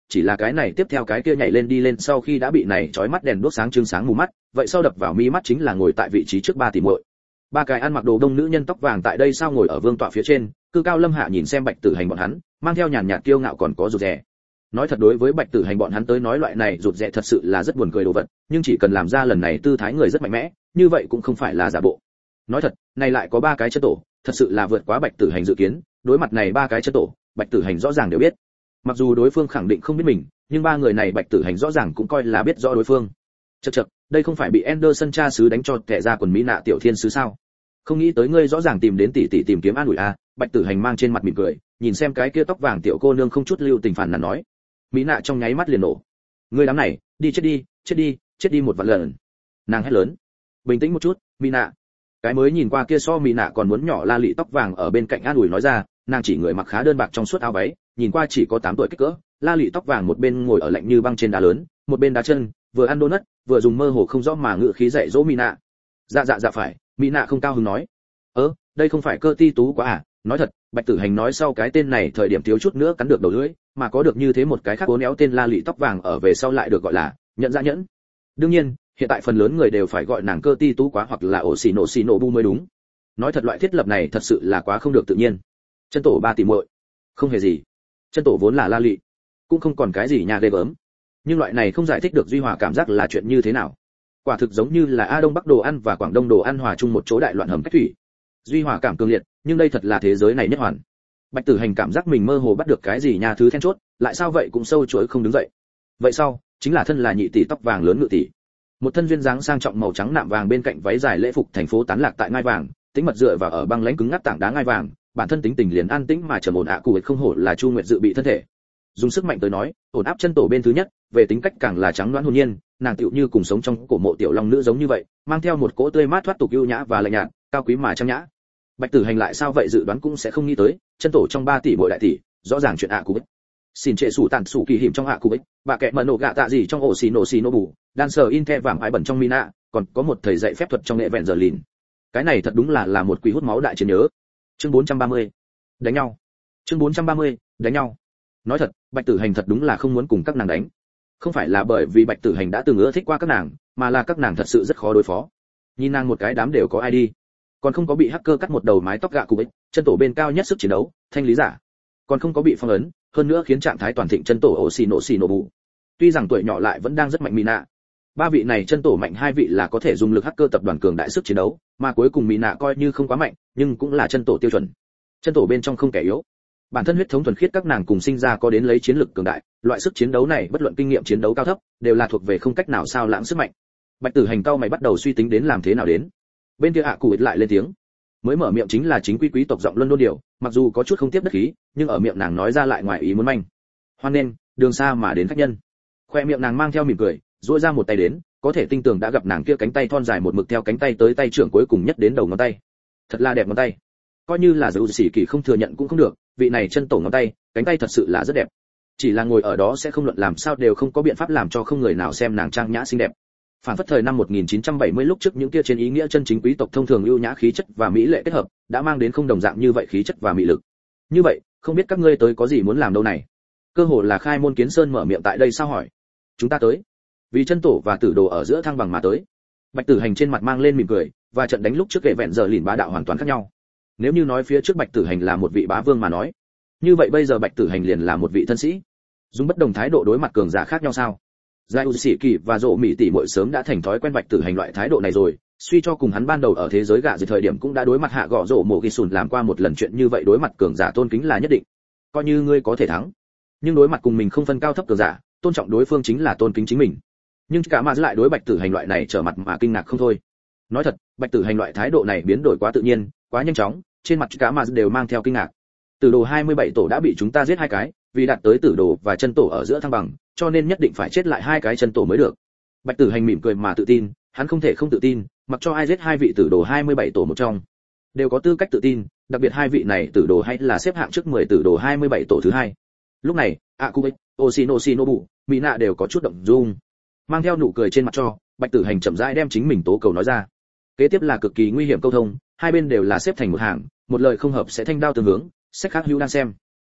chỉ là cái này tiếp theo cái kia nhảy lên đi lên sau khi đã bị này chói mắt đèn đuốc sáng trưng sáng mù mắt, vậy sau đập vào mi mắt chính là ngồi tại vị trí trước ba tỷ muội. Ba cái ăn mặc đồ đông nữ nhân tóc vàng tại đây sao ngồi ở vương tọa phía trên, cư cao lâm hạ nhìn xem Bạch Tử Hành bọn hắn, mang theo nhàn nhạt kiêu ngạo còn có rụt rè. Nói thật đối với Bạch Tử Hành bọn hắn tới nói loại này rụt rè thật sự là rất buồn cười đồ vật, nhưng chỉ cần làm ra lần này tư thái người rất mạnh mẽ, như vậy cũng không phải là giả bộ. Nói thật, này lại có ba cái chân tổ, thật sự là vượt quá Bạch Tử Hành dự kiến, đối mặt này ba cái chân tổ, Bạch Tử Hành rõ ràng đều biết. Mặc dù đối phương khẳng định không biết mình, nhưng ba người này Bạch Tử Hành rõ ràng cũng coi là biết rõ đối phương. Chậc chậc, đây không phải bị Anderson cha sứ đánh cho tè ra quần mỹ nạ tiểu thiên sứ sao? Không nghĩ tới ngươi rõ ràng tìm đến tỷ tỷ tìm kiếm an ủi a. Bạch Tử Hành mang trên mặt mỉm cười, nhìn xem cái kia tóc vàng tiểu cô nương không chút lưu tình phản nàn nói. Mỹ nạ trong nháy mắt liền nổ. Ngươi đám này, đi chết đi, chết đi, chết đi một vạn lần. Nàng hét lớn. Bình tĩnh một chút, Mỹ nạ. Cái mới nhìn qua kia so Mỹ nạ còn muốn nhỏ La Lị tóc vàng ở bên cạnh an ủi nói ra, nàng chỉ người mặc khá đơn bạc trong suốt áo váy, nhìn qua chỉ có 8 tuổi kích cỡ. La Lị tóc vàng một bên ngồi ở lạnh như băng trên đá lớn, một bên đá chân, vừa ăn donut, vừa dùng mơ hồ không rõ mà ngự khí dạy dỗ Mỹ nạ. Dạ phải, Mỹ nạ không cao hứng nói. Đây không phải Cơ Ti Tú quá à? Nói thật, Bạch Tử Hành nói sau cái tên này thời điểm thiếu chút nữa cắn được đầu lưỡi, mà có được như thế một cái khác uốn éo tên La Lị tóc vàng ở về sau lại được gọi là nhận ra nhẫn. Đương nhiên, hiện tại phần lớn người đều phải gọi nàng Cơ Ti Tú quá hoặc là ổ xì nổ bu mới đúng. Nói thật loại thiết lập này thật sự là quá không được tự nhiên. Chân tổ ba tỷ muội, không hề gì. Chân tổ vốn là La Lị, cũng không còn cái gì nhà ghê gớm. Nhưng loại này không giải thích được duy hòa cảm giác là chuyện như thế nào. Quả thực giống như là A Đông Bắc đồ ăn và Quảng Đông đồ ăn hòa chung một chỗ đại loạn hầm cách thủy. Duy hòa cảm cường liệt, nhưng đây thật là thế giới này nhất hoàn. Bạch Tử Hành cảm giác mình mơ hồ bắt được cái gì nhà thứ then chốt, lại sao vậy cũng sâu chuỗi không đứng dậy. Vậy sau, chính là thân là nhị tỷ tóc vàng lớn ngự tỷ. Một thân duyên dáng sang trọng màu trắng nạm vàng bên cạnh váy dài lễ phục thành phố tán lạc tại ngai vàng, tính mật dựa vào ở băng lãnh cứng ngắc tảng đá ngai vàng, bản thân tính tình liền an tĩnh mà trầm ổn ạ cụ không hổ là Chu Nguyệt dự bị thân thể. Dùng sức mạnh tới nói, ổn áp chân tổ bên thứ nhất, về tính cách càng là trắng đoán hồn nhiên, nàng tựu như cùng sống trong cổ mộ tiểu long nữ giống như vậy, mang theo một cỗ tươi mát thoát tục ưu nhã và lạnh nhạt, cao quý mà trang nhã. Bạch Tử Hành lại sao vậy dự đoán cũng sẽ không nghĩ tới, chân tổ trong 3 tỷ bội đại tỷ, rõ ràng chuyện ạ cụ. Xin trệ sủ tản sủ kỳ hiểm trong ạ cụ, bà kệ mận nổ gạ tạ gì trong ổ xì nổ bù, đan sở in the vàng ái bẩn trong Mina, còn có một thầy dạy phép thuật trong nghệ vẹn giờ lìn. Cái này thật đúng là một quỷ hút máu đại chiến nhớ. Chương 430. Đánh nhau. Chương 430. Đánh nhau. Nói thật, Bạch Tử Hành thật đúng là không muốn cùng các nàng đánh. Không phải là bởi vì Bạch Tử Hành đã từng ưa thích qua các nàng, mà là các nàng thật sự rất khó đối phó. Nhìn nàng một cái đám đều có ID, còn không có bị hacker cắt một đầu mái tóc gạ cụ ích, chân tổ bên cao nhất sức chiến đấu, thanh lý giả, còn không có bị phong ấn, hơn nữa khiến trạng thái toàn thịnh chân tổ ổ xì nổ bù. Tuy rằng tuổi nhỏ lại vẫn đang rất mạnh Mina. Ba vị này chân tổ mạnh hai vị là có thể dùng lực hacker tập đoàn cường đại sức chiến đấu, mà cuối cùng Mina coi như không quá mạnh, nhưng cũng là chân tổ tiêu chuẩn. Chân tổ bên trong không kẻ yếu. Bản thân huyết thống thuần khiết các nàng cùng sinh ra có đến lấy chiến lực cường đại, loại sức chiến đấu này bất luận kinh nghiệm chiến đấu cao thấp, đều là thuộc về không cách nào sao lãng sức mạnh. Bạch Tử Hành cao mày bắt đầu suy tính đến làm thế nào đến. Bên kia ạ cụ ít lại lên tiếng, mới mở miệng chính là chính quy quý tộc giọng luân đôn điều, mặc dù có chút không tiếp đất khí, nhưng ở miệng nàng nói ra lại ngoài ý muốn manh. Hoan nên, đường xa mà đến khách nhân. Khoe miệng nàng mang theo mỉm cười, duỗi ra một tay đến, có thể tinh tường đã gặp nàng kia cánh tay thon dài một mực theo cánh tay tới tay trưởng cuối cùng nhất đến đầu ngón tay. Thật là đẹp ngón tay. Coi như là Dữu Sĩ Kỳ không thừa nhận cũng không được, vị này chân tổ ngón tay, cánh tay thật sự là rất đẹp. Chỉ là ngồi ở đó sẽ không luận làm sao đều không có biện pháp làm cho không người nào xem nàng trang nhã xinh đẹp. Phản phất thời năm 1970 lúc trước những kia trên ý nghĩa chân chính quý tộc thông thường ưu nhã khí chất và mỹ lệ kết hợp, đã mang đến không đồng dạng như vậy khí chất và mỹ lực. Như vậy, không biết các ngươi tới có gì muốn làm đâu này? Cơ hồ là khai môn kiến sơn mở miệng tại đây sao hỏi. Chúng ta tới, vì chân tổ và tử đồ ở giữa thăng bằng mà tới. Bạch Tử Hành trên mặt mang lên mỉm cười, và trận đánh lúc trước kệ vẹn giờ lìn bá đạo hoàn toàn khác nhau. Nếu như nói phía trước Bạch Tử Hành là một vị bá vương mà nói, như vậy bây giờ Bạch Tử Hành liền là một vị thân sĩ. Dùng bất đồng thái độ đối mặt cường giả khác nhau sao? Dai Sĩ Kỳ và Dỗ Mỹ tỷ muội sớm đã thành thói quen Bạch Tử Hành loại thái độ này rồi, suy cho cùng hắn ban đầu ở thế giới gạ dưới thời điểm cũng đã đối mặt hạ gõ rổ mổ kỳ sùn làm qua một lần chuyện như vậy, đối mặt cường giả tôn kính là nhất định. Coi như ngươi có thể thắng, nhưng đối mặt cùng mình không phân cao thấp cường giả, tôn trọng đối phương chính là tôn kính chính mình. Nhưng cả mà lại đối Bạch Tử Hành loại này trở mặt mà kinh ngạc không thôi. Nói thật, Bạch Tử Hành loại thái độ này biến đổi quá tự nhiên, quá nhanh chóng, trên mặt cả mà đều mang theo kinh ngạc. Tử đồ 27 tổ đã bị chúng ta giết 2 cái, vì đạt tới tử đồ và chân tổ ở giữa thăng bằng, cho nên nhất định phải chết lại 2 cái chân tổ mới được. Bạch Tử Hành mỉm cười mà tự tin, hắn không thể không tự tin, mặc cho ai giết 2 vị tử đồ 27 tổ một trong, đều có tư cách tự tin, đặc biệt 2 vị này tử đồ hay là xếp hạng trước 10 tử đồ 27 tổ thứ 2. Lúc này, Akube, Oshinobu, Mina đều có chút động dung. Mang theo nụ cười trên mặt cho, Bạch Tử Hành chậm rãi đem chính mình tố cầu nói ra. Kế tiếp là cực kỳ nguy hiểm câu thông, hai bên đều là xếp thành một hàng, một lời không hợp sẽ thanh đao tương hướng, sách khác hữu đang xem.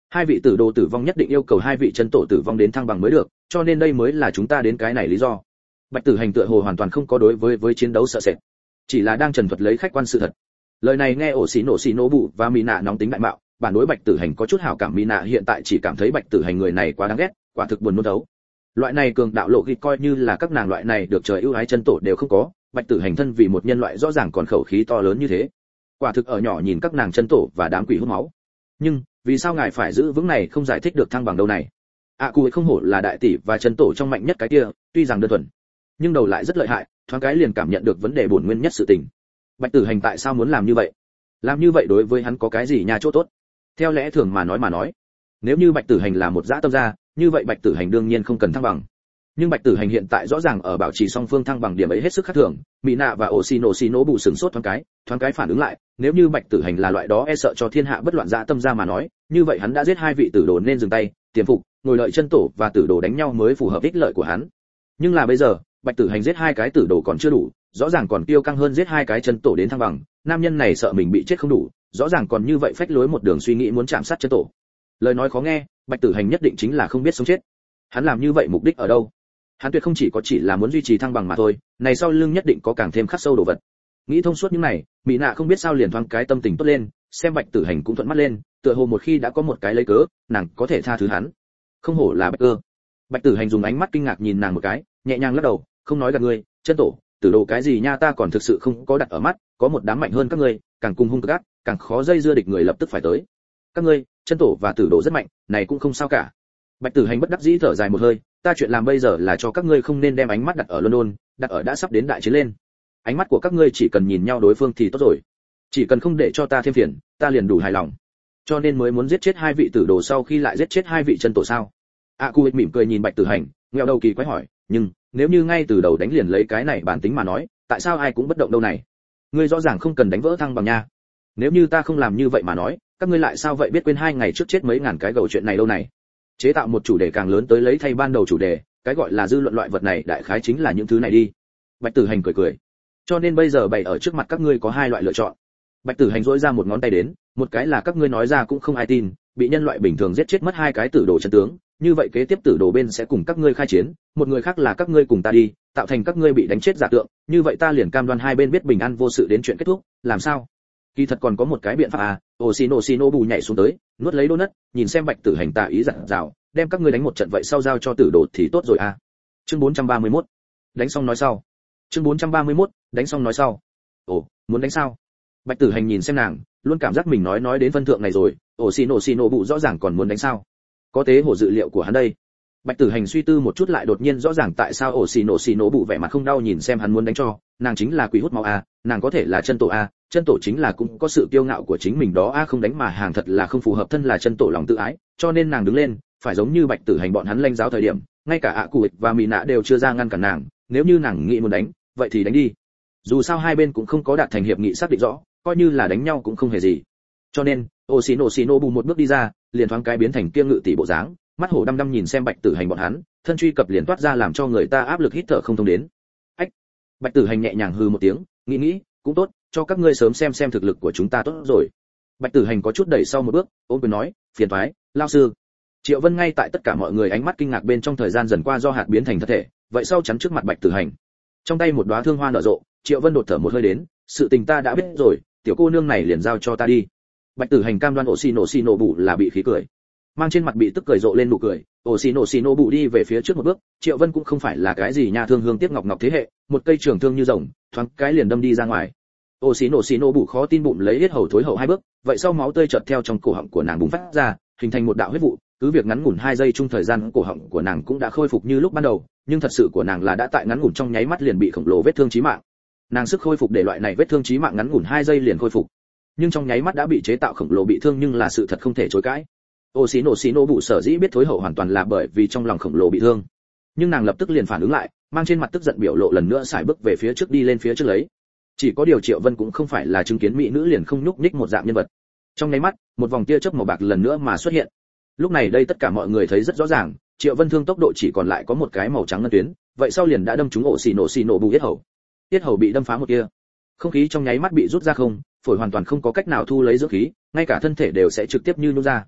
Hai vị tử đồ tử vong nhất định yêu cầu hai vị chân tổ tử vong đến thăng bằng mới được, cho nên đây mới là chúng ta đến cái này lý do. Bạch Tử Hành tựa hồ hoàn toàn không có đối với chiến đấu sợ sệt, chỉ là đang trần thuật lấy khách quan sự thật. Lời này nghe ổ xì nổ bụ và Mỹ Nạ nóng tính đại mạo, bản đối Bạch Tử Hành có chút hảo cảm. Mỹ Nạ hiện tại chỉ cảm thấy Bạch Tử Hành người này quá đáng ghét, quả thực buồn nôn đấu. Loại này cường đạo lộ ghi coi như là các nàng loại này được trời ưu ái chân tổ đều không có, Bạch Tử Hành thân vì một nhân loại rõ ràng còn khẩu khí to lớn như thế, quả thực ở nhỏ nhìn các nàng chân tổ và đám quỷ hút máu. Nhưng vì sao ngài phải giữ vững này không giải thích được thăng bằng đâu này? Cụ không hổ là đại tỷ và chân tổ trong mạnh nhất cái kia, tuy rằng đơn thuần nhưng đầu lại rất lợi hại, thoáng cái liền cảm nhận được vấn đề bổn nguyên nhất sự tình. Bạch Tử Hành tại sao muốn làm như vậy? Làm như vậy đối với hắn có cái gì nha chỗ tốt? Theo lẽ thường mà nói, nếu như Bạch Tử Hành là một dã tâm gia, như vậy Bạch Tử Hành đương nhiên không cần thăng bằng. Nhưng Bạch Tử Hành hiện tại rõ ràng ở bảo trì song phương thăng bằng điểm ấy hết sức khác thường. Mỹ Nạ và Oshino bù sừng sốt thoáng cái phản ứng lại, nếu như Bạch Tử Hành là loại đó e sợ cho thiên hạ bất loạn dã tâm gia mà nói, như vậy hắn đã giết hai vị tử đồ nên dừng tay, tiềm phục, ngồi đợi chân tổ và tử đồ đánh nhau mới phù hợp ích lợi của hắn. Nhưng là bây giờ, Bạch Tử Hành giết hai cái tử đồ còn chưa đủ, rõ ràng còn tiêu căng hơn giết hai cái chân tổ đến thăng bằng. Nam nhân này sợ mình bị chết không đủ, rõ ràng còn như vậy phách lối một đường suy nghĩ muốn chạm sát chân tổ. Lời nói khó nghe, Bạch Tử Hành nhất định chính là không biết sống chết. Hắn làm như vậy mục đích ở đâu? Hắn tuyệt không chỉ là muốn duy trì thăng bằng mà thôi, này sau lưng nhất định có càng thêm khắc sâu đồ vật. Nghĩ thông suốt những này, Mỹ Nạ không biết sao liền thoáng cái tâm tình tốt lên, xem Bạch Tử Hành cũng thuận mắt lên, tựa hồ một khi đã có một cái lấy cớ, nàng có thể tha thứ hắn. Không hổ là Bạch Cơ. Bạch Tử Hành dùng ánh mắt kinh ngạc nhìn nàng một cái, nhẹ nhàng lắc đầu, không nói gạt ngươi, chân tổ, tử đồ cái gì nha, ta còn thực sự không có đặt ở mắt, có một đám mạnh hơn các ngươi, càng cùng hung ác, càng khó dây dưa địch người lập tức phải tới. Các ngươi, chân tổ và tử đồ rất mạnh, này cũng không sao cả. Bạch Tử Hành bất đắc dĩ thở dài một hơi, ta chuyện làm bây giờ là cho các ngươi không nên đem ánh mắt đặt ở London, đặt ở đã sắp đến đại chiến lên. Ánh mắt của các ngươi chỉ cần nhìn nhau đối phương thì tốt rồi, chỉ cần không để cho ta thêm phiền, ta liền đủ hài lòng. Cho nên mới muốn giết chết hai vị tử đồ sau khi lại giết chết hai vị chân tổ sao? Cụ mỉm cười nhìn Bạch Tử Hành, nghẹo đầu kỳ quái hỏi, nhưng nếu như ngay từ đầu đánh liền lấy cái này bản tính mà nói, tại sao ai cũng bất động đâu này? Ngươi rõ ràng không cần đánh vỡ thăng bằng nha. Nếu như ta không làm như vậy mà nói, các ngươi lại sao vậy biết quên 2 ngày trước chết mấy ngàn cái gầu chuyện này đâu này? Chế tạo một chủ đề càng lớn tới lấy thay ban đầu chủ đề, cái gọi là dư luận loại vật này đại khái chính là những thứ này đi. Bạch Tử Hành cười. Cho nên bây giờ bày ở trước mặt các ngươi có 2 loại lựa chọn. Bạch Tử Hành rỗi ra một ngón tay đến, một cái là các ngươi nói ra cũng không ai tin, bị nhân loại bình thường giết chết mất 2 cái tử đồ chân tướng, như vậy kế tiếp tử đồ bên sẽ cùng các ngươi khai chiến, một người khác là các ngươi cùng ta đi, tạo thành các ngươi bị đánh chết giả tượng, như vậy ta liền cam đoan hai bên biết bình an vô sự đến chuyện kết thúc, làm sao? Kỳ thật còn có một cái biện pháp à? Oshino bù nhảy xuống tới, nuốt lấy đô nất, nhìn xem Bạch Tử Hành tà ý dặn dào, đem các ngươi đánh một trận vậy sau giao cho tử đồ thì tốt rồi à? Chương 431. Đánh xong nói sau. Chương 431. Đánh xong nói sau. Ồ, muốn đánh sao? Bạch Tử Hành nhìn xem nàng, luôn cảm giác mình nói đến phân thượng này rồi, Oshino bù rõ ràng còn muốn đánh sao? Có tế hổ dự liệu của hắn đây. Bạch Tử Hành suy tư một chút lại đột nhiên rõ ràng tại sao Oshino bù vẻ mặt không đau nhìn xem hắn muốn đánh cho, nàng chính là quỷ hút máu a, nàng có thể là chân tổ a, chân tổ chính là cũng có sự kiêu ngạo của chính mình đó a, không đánh mà hàng thật là không phù hợp thân là chân tổ lòng tự ái, cho nên nàng đứng lên, phải giống như Bạch Tử Hành bọn hắn lanh giáo thời điểm, ngay cả Cụ và Mỹ Nạ đều chưa ra ngăn cản nàng, nếu như nàng nghĩ muốn đánh, vậy thì đánh đi. Dù sao hai bên cũng không có đạt thành hiệp nghị xác định rõ, coi như là đánh nhau cũng không hề gì. Cho nên, Oshino bù một bước đi ra, liền thoáng cái biến thành kiêng ngự tỷ bộ dáng, mắt hổ đăm đăm nhìn xem Bạch Tử Hành bọn hắn, thân truy cập liền toát ra làm cho người ta áp lực hít thở không thông đến. Ách. Bạch Tử Hành nhẹ nhàng hừ một tiếng, nghĩ, cũng tốt, cho các ngươi sớm xem thực lực của chúng ta tốt rồi. Bạch Tử Hành có chút đẩy sau một bước, ôm quyền nói, phiền toái, lão sư. Triệu Vân ngay tại tất cả mọi người ánh mắt kinh ngạc bên trong thời gian dần qua do hạt biến thành thật thể, vậy sau chắn trước mặt Bạch Tử Hành. Trong tay một đóa thương hoa nở rộ, Triệu Vân đột thở một hơi đến, sự tình ta đã biết rồi, tiểu cô nương này liền giao cho ta đi. Bạch Tử Hành cam đoan Oshino bù là bị khí cười, mang trên mặt bị tức cười rộ lên nụ cười. Oshino bù đi về phía trước một bước, Triệu Vân cũng không phải là cái gì nha thương hương tiếc ngọc thế hệ, một cây trường thương như rồng, thoáng cái liền đâm đi ra ngoài. Oshino bù khó tin bụng lấy hết hầu thối hậu 2 bước, vậy sau máu tươi chợt theo trong cổ họng của nàng bùng phát ra, hình thành một đạo huyết vụ, cứ việc ngắn ngủn 2 giây chung thời gian cổ họng của nàng cũng đã khôi phục như lúc ban đầu, nhưng thật sự của nàng là đã tại ngắn ngủn trong nháy mắt liền bị khổng lồ vết thương chí mạng. Nàng sức khôi phục để loại này vết thương chí mạng ngắn ngủn 2 giây liền khôi phục, nhưng trong nháy mắt đã bị chế tạo khổng lồ bị thương nhưng là sự thật không thể chối cãi. Oshino bù sở dĩ biết thối hậu hoàn toàn là bởi vì trong lòng khổng lồ bị thương, nhưng nàng lập tức liền phản ứng lại, mang trên mặt tức giận biểu lộ lần nữa xài bước về phía trước đi lên phía trước lấy. Chỉ có điều Triệu Vân cũng không phải là chứng kiến mỹ nữ liền không nhúc nhích một dạng nhân vật. Trong nháy mắt, một vòng tia chớp màu bạc lần nữa mà xuất hiện. Lúc này đây tất cả mọi người thấy rất rõ ràng, Triệu Vân thương tốc độ chỉ còn lại có một cái màu trắng ngân tuyến, vậy sau liền đã đâm trúng Oshino bù yết hầu. Yết hầu bị đâm phá một kia, không khí trong nháy mắt bị rút ra không, phổi hoàn toàn không có cách nào thu lấy dưỡng khí, ngay cả thân thể đều sẽ trực tiếp như nhung ra.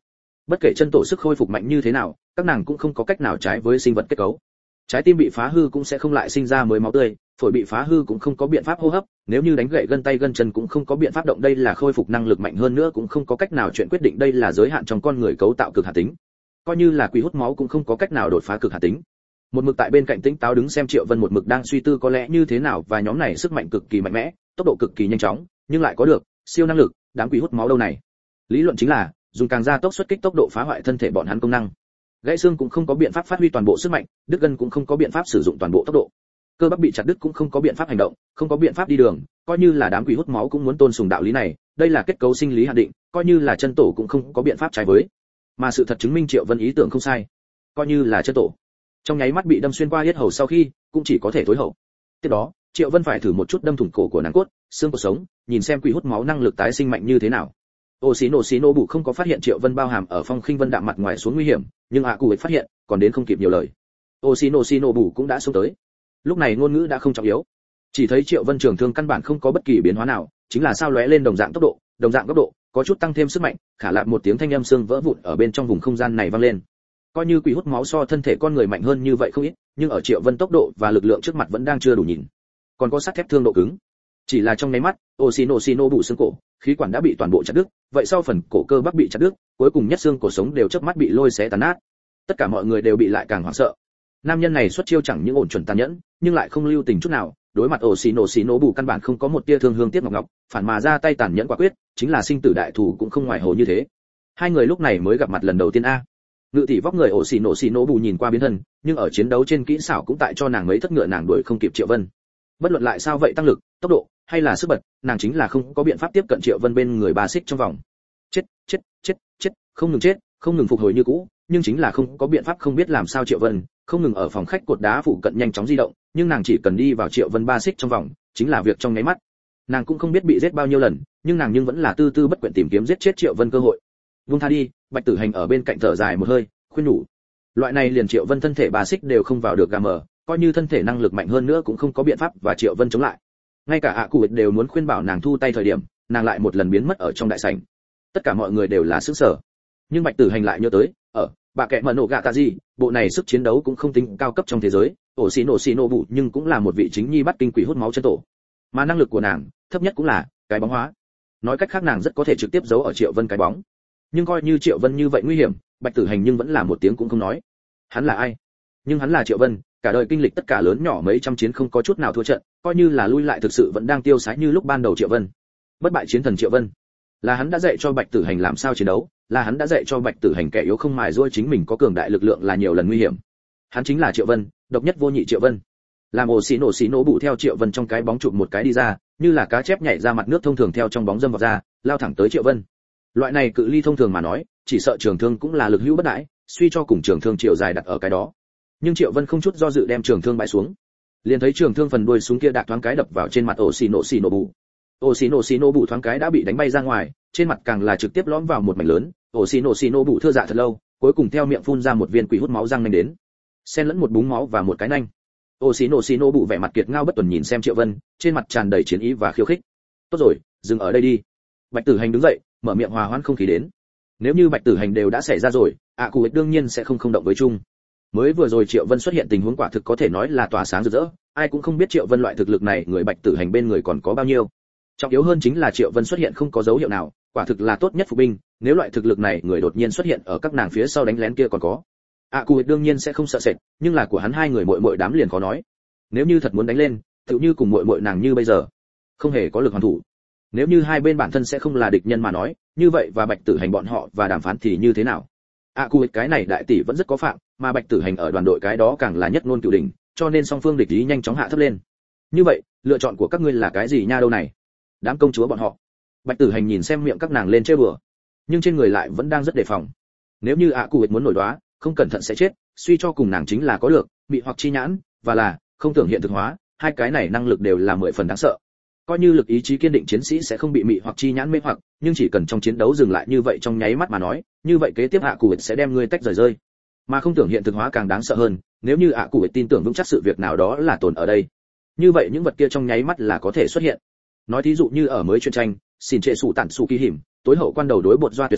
Bất kể chân tổ sức khôi phục mạnh như thế nào, các nàng cũng không có cách nào trái với sinh vật kết cấu. Trái tim bị phá hư cũng sẽ không lại sinh ra mới máu tươi, phổi bị phá hư cũng không có biện pháp hô hấp, nếu như đánh gãy gân tay gân chân cũng không có biện pháp động, đây là khôi phục năng lực mạnh hơn nữa cũng không có cách nào chuyện quyết định, đây là giới hạn trong con người cấu tạo cực hạt tính. Coi như là quỷ hút máu cũng không có cách nào đột phá cực hạt tính. Một mực tại bên cạnh tĩnh táo đứng xem Triệu Vân một mực đang suy tư có lẽ như thế nào, và nhóm này sức mạnh cực kỳ mạnh mẽ, tốc độ cực kỳ nhanh chóng, nhưng lại có được siêu năng lực, đám quỷ hút máu đâu này. Lý luận chính là dùng càng gia tốc xuất kích tốc độ phá hoại thân thể bọn hắn công năng. Gãy xương cũng không có biện pháp phát huy toàn bộ sức mạnh, đứt gân cũng không có biện pháp sử dụng toàn bộ tốc độ. Cơ bắp bị chặt đứt cũng không có biện pháp hành động, không có biện pháp đi đường, coi như là đám quỷ hút máu cũng muốn tôn sùng đạo lý này, đây là kết cấu sinh lý hạn định, coi như là chân tổ cũng không có biện pháp trái với. Mà sự thật chứng minh Triệu Vân ý tưởng không sai. Coi như là chân tổ, trong nháy mắt bị đâm xuyên qua yết hầu sau khi, cũng chỉ có thể tối hậu. Tiếp đó, Triệu Vân phải thử một chút đâm thủng cổ của nàng cốt, xương cốt sống, nhìn xem quỷ hút máu năng lực tái sinh mạnh như thế nào. Oxino Bù không có phát hiện Triệu Vân bao hàm ở Phong Khinh Vân đạm mặt ngoài xuống nguy hiểm, nhưng Cụ ấy phát hiện, còn đến không kịp nhiều lời. Oxino Bù cũng đã xông tới. Lúc này ngôn ngữ đã không trọng yếu, chỉ thấy Triệu Vân trường thương căn bản không có bất kỳ biến hóa nào, chính là sao lóe lên đồng dạng tốc độ, đồng dạng góc độ, có chút tăng thêm sức mạnh, khả lạc một tiếng thanh âm xương vỡ vụn ở bên trong vùng không gian này vang lên. Coi như quỷ hút máu so thân thể con người mạnh hơn như vậy không ít, nhưng ở Triệu Vân tốc độ và lực lượng trước mặt vẫn đang chưa đủ nhìn. Còn có sắt thép thương độ cứng. Chỉ là trong nháy mắt, Oxino Bù xương cổ, khí quản đã bị toàn bộ chặt đứt, vậy sau phần cổ cơ bắp bị chặt đứt, cuối cùng nhất xương cổ sống đều chớp mắt bị lôi xé tàn nát. Tất cả mọi người đều bị lại càng hoảng sợ. Nam nhân này xuất chiêu chẳng những ổn chuẩn tàn nhẫn, nhưng lại không lưu tình chút nào, đối mặt Oxino Bù căn bản không có một tia thương hương tiếc ngọc ngọc, phản mà ra tay tàn nhẫn quả quyết, chính là sinh tử đại thủ cũng không ngoài hồ như thế. Hai người lúc này mới gặp mặt lần đầu tiên a. Ngự tỷ vóc người Oxino Bù nhìn qua biến thân, nhưng ở chiến đấu trên kỹ xảo cũng tại cho nàng mấy thất ngựa nàng đuổi không kịp Triệu Vân. Bất luận lại sao vậy tăng lực, tốc độ hay là sức bật, nàng chính là không có biện pháp tiếp cận Triệu Vân bên người bà xích trong vòng. Chết, không ngừng chết, không ngừng phục hồi như cũ, nhưng chính là không có biện pháp không biết làm sao Triệu Vân, không ngừng ở phòng khách cột đá phụ cận nhanh chóng di động, nhưng nàng chỉ cần đi vào Triệu Vân ba xích trong vòng, chính là việc trong nháy mắt. Nàng cũng không biết bị giết bao nhiêu lần, nhưng nàng nhưng vẫn là tư tư bất quyện tìm kiếm giết chết Triệu Vân cơ hội. Vung tha đi, Bạch Tử Hành ở bên cạnh thở dài một hơi, khuyên nhủ. Loại này liền Triệu Vân thân thể ba xích đều không vào được gà mờ, coi như thân thể năng lực mạnh hơn nữa cũng không có biện pháp và Triệu Vân chống lại. Ngay cả Cụ đều muốn khuyên bảo nàng thu tay thời điểm, nàng lại một lần biến mất ở trong đại sảnh. Tất cả mọi người đều là sửng sở, nhưng Bạch Tử Hành lại nhớ tới, bà kệ mà nổ gạ tạ gì, bộ này sức chiến đấu cũng không tính cao cấp trong thế giới, Oxino Bù nhưng cũng là một vị chính nhi bắt kinh quỷ hút máu chân tổ, mà năng lực của nàng thấp nhất cũng là cái bóng hóa. Nói cách khác nàng rất có thể trực tiếp giấu ở Triệu Vân cái bóng. Nhưng coi như Triệu Vân như vậy nguy hiểm, Bạch Tử Hành nhưng vẫn là một tiếng cũng không nói. Hắn là ai? Nhưng hắn là Triệu Vân, cả đời kinh lịch tất cả lớn nhỏ mấy trăm chiến không có chút nào thua trận, coi như là lui lại thực sự vẫn đang tiêu sái như lúc ban đầu Triệu Vân. Bất bại chiến thần Triệu Vân, là hắn đã dạy cho Bạch Tử Hành làm sao chiến đấu, là hắn đã dạy cho Bạch Tử Hành kẻ yếu không mài giũa chính mình có cường đại lực lượng là nhiều lần nguy hiểm. Hắn chính là Triệu Vân, độc nhất vô nhị Triệu Vân. Làm Oxino Bù theo Triệu Vân trong cái bóng chụp một cái đi ra, như là cá chép nhảy ra mặt nước thông thường theo trong bóng dâm vào ra, lao thẳng tới Triệu Vân. Loại này cự ly thông thường mà nói, chỉ sợ trường thương cũng là lực hữu bất đãi, suy cho cùng trường thương chiều dài đặt ở cái đó. Nhưng Triệu Vân không chút do dự đem trường thương bãi xuống. Liền thấy trường thương phần đuôi súng kia đạp thoáng cái đập vào trên mặt Oxino Bù. Oxino Bù thoáng cái đã bị đánh bay ra ngoài, trên mặt càng là trực tiếp lõm vào một mảnh lớn. Oxino Bù thưa dạ thật lâu, cuối cùng theo miệng phun ra một viên quỷ hút máu răng nanh đến, xen lẫn một búng máu và một cái nanh. Oxino Bù vẻ mặt kiệt ngao bất tuần nhìn xem Triệu Vân, trên mặt tràn đầy chiến ý và khiêu khích. Tốt rồi, dừng ở đây đi. Bạch Tử Hành đứng dậy, mở miệng hòa hoãn không khí đến. Nếu như Bạch Tử Hành đều đã xảy ra rồi, Cụ đương nhiên sẽ không động với chung. Mới vừa rồi Triệu Vân xuất hiện tình huống quả thực có thể nói là tỏa sáng rực rỡ, ai cũng không biết Triệu Vân loại thực lực này người Bạch Tử Hành bên người còn có bao nhiêu. Trọng yếu hơn chính là Triệu Vân xuất hiện không có dấu hiệu nào, quả thực là tốt nhất phục binh, nếu loại thực lực này người đột nhiên xuất hiện ở các nàng phía sau đánh lén kia còn có. Cụ đương nhiên sẽ không sợ sệt, nhưng là của hắn hai người muội đám liền khó nói. Nếu như thật muốn đánh lên, tựu như cùng muội nàng như bây giờ, không hề có lực hoàn thủ. Nếu như hai bên bản thân sẽ không là địch nhân mà nói, như vậy và Bạch Tử Hành bọn họ và đàm phán thì như thế nào? Cụ cái này đại tỷ vẫn rất có phạm, mà Bạch Tử Hành ở đoàn đội cái đó càng là nhất ngôn cửu đỉnh, cho nên song phương địch ý nhanh chóng hạ thấp lên. Như vậy, lựa chọn của các ngươi là cái gì nha đâu này? Đám công chúa bọn họ. Bạch Tử Hành nhìn xem miệng các nàng lên chơi bừa, nhưng trên người lại vẫn đang rất đề phòng. Nếu như Cụ muốn nổi đoá, không cẩn thận sẽ chết, suy cho cùng nàng chính là có được mị hoặc chi nhãn, và là không tưởng hiện thực hóa, hai cái này năng lực đều là 10 phần đáng sợ. Coi như lực ý chí kiên định chiến sĩ sẽ không bị mị hoặc chi nhãn mê hoặc, nhưng chỉ cần trong chiến đấu dừng lại như vậy trong nháy mắt mà nói, như vậy kế tiếp Cụ sẽ đem ngươi tách rời rơi. Mà không tưởng hiện thực hóa càng đáng sợ hơn, nếu như Cụ tin tưởng vững chắc sự việc nào đó là tồn ở đây, như vậy những vật kia trong nháy mắt là có thể xuất hiện. Nói thí dụ như ở mới truyện tranh, xin trệ sủ tản sủ kỳ hiểm, tối hậu quan đầu đối bột doa tuyệt sát,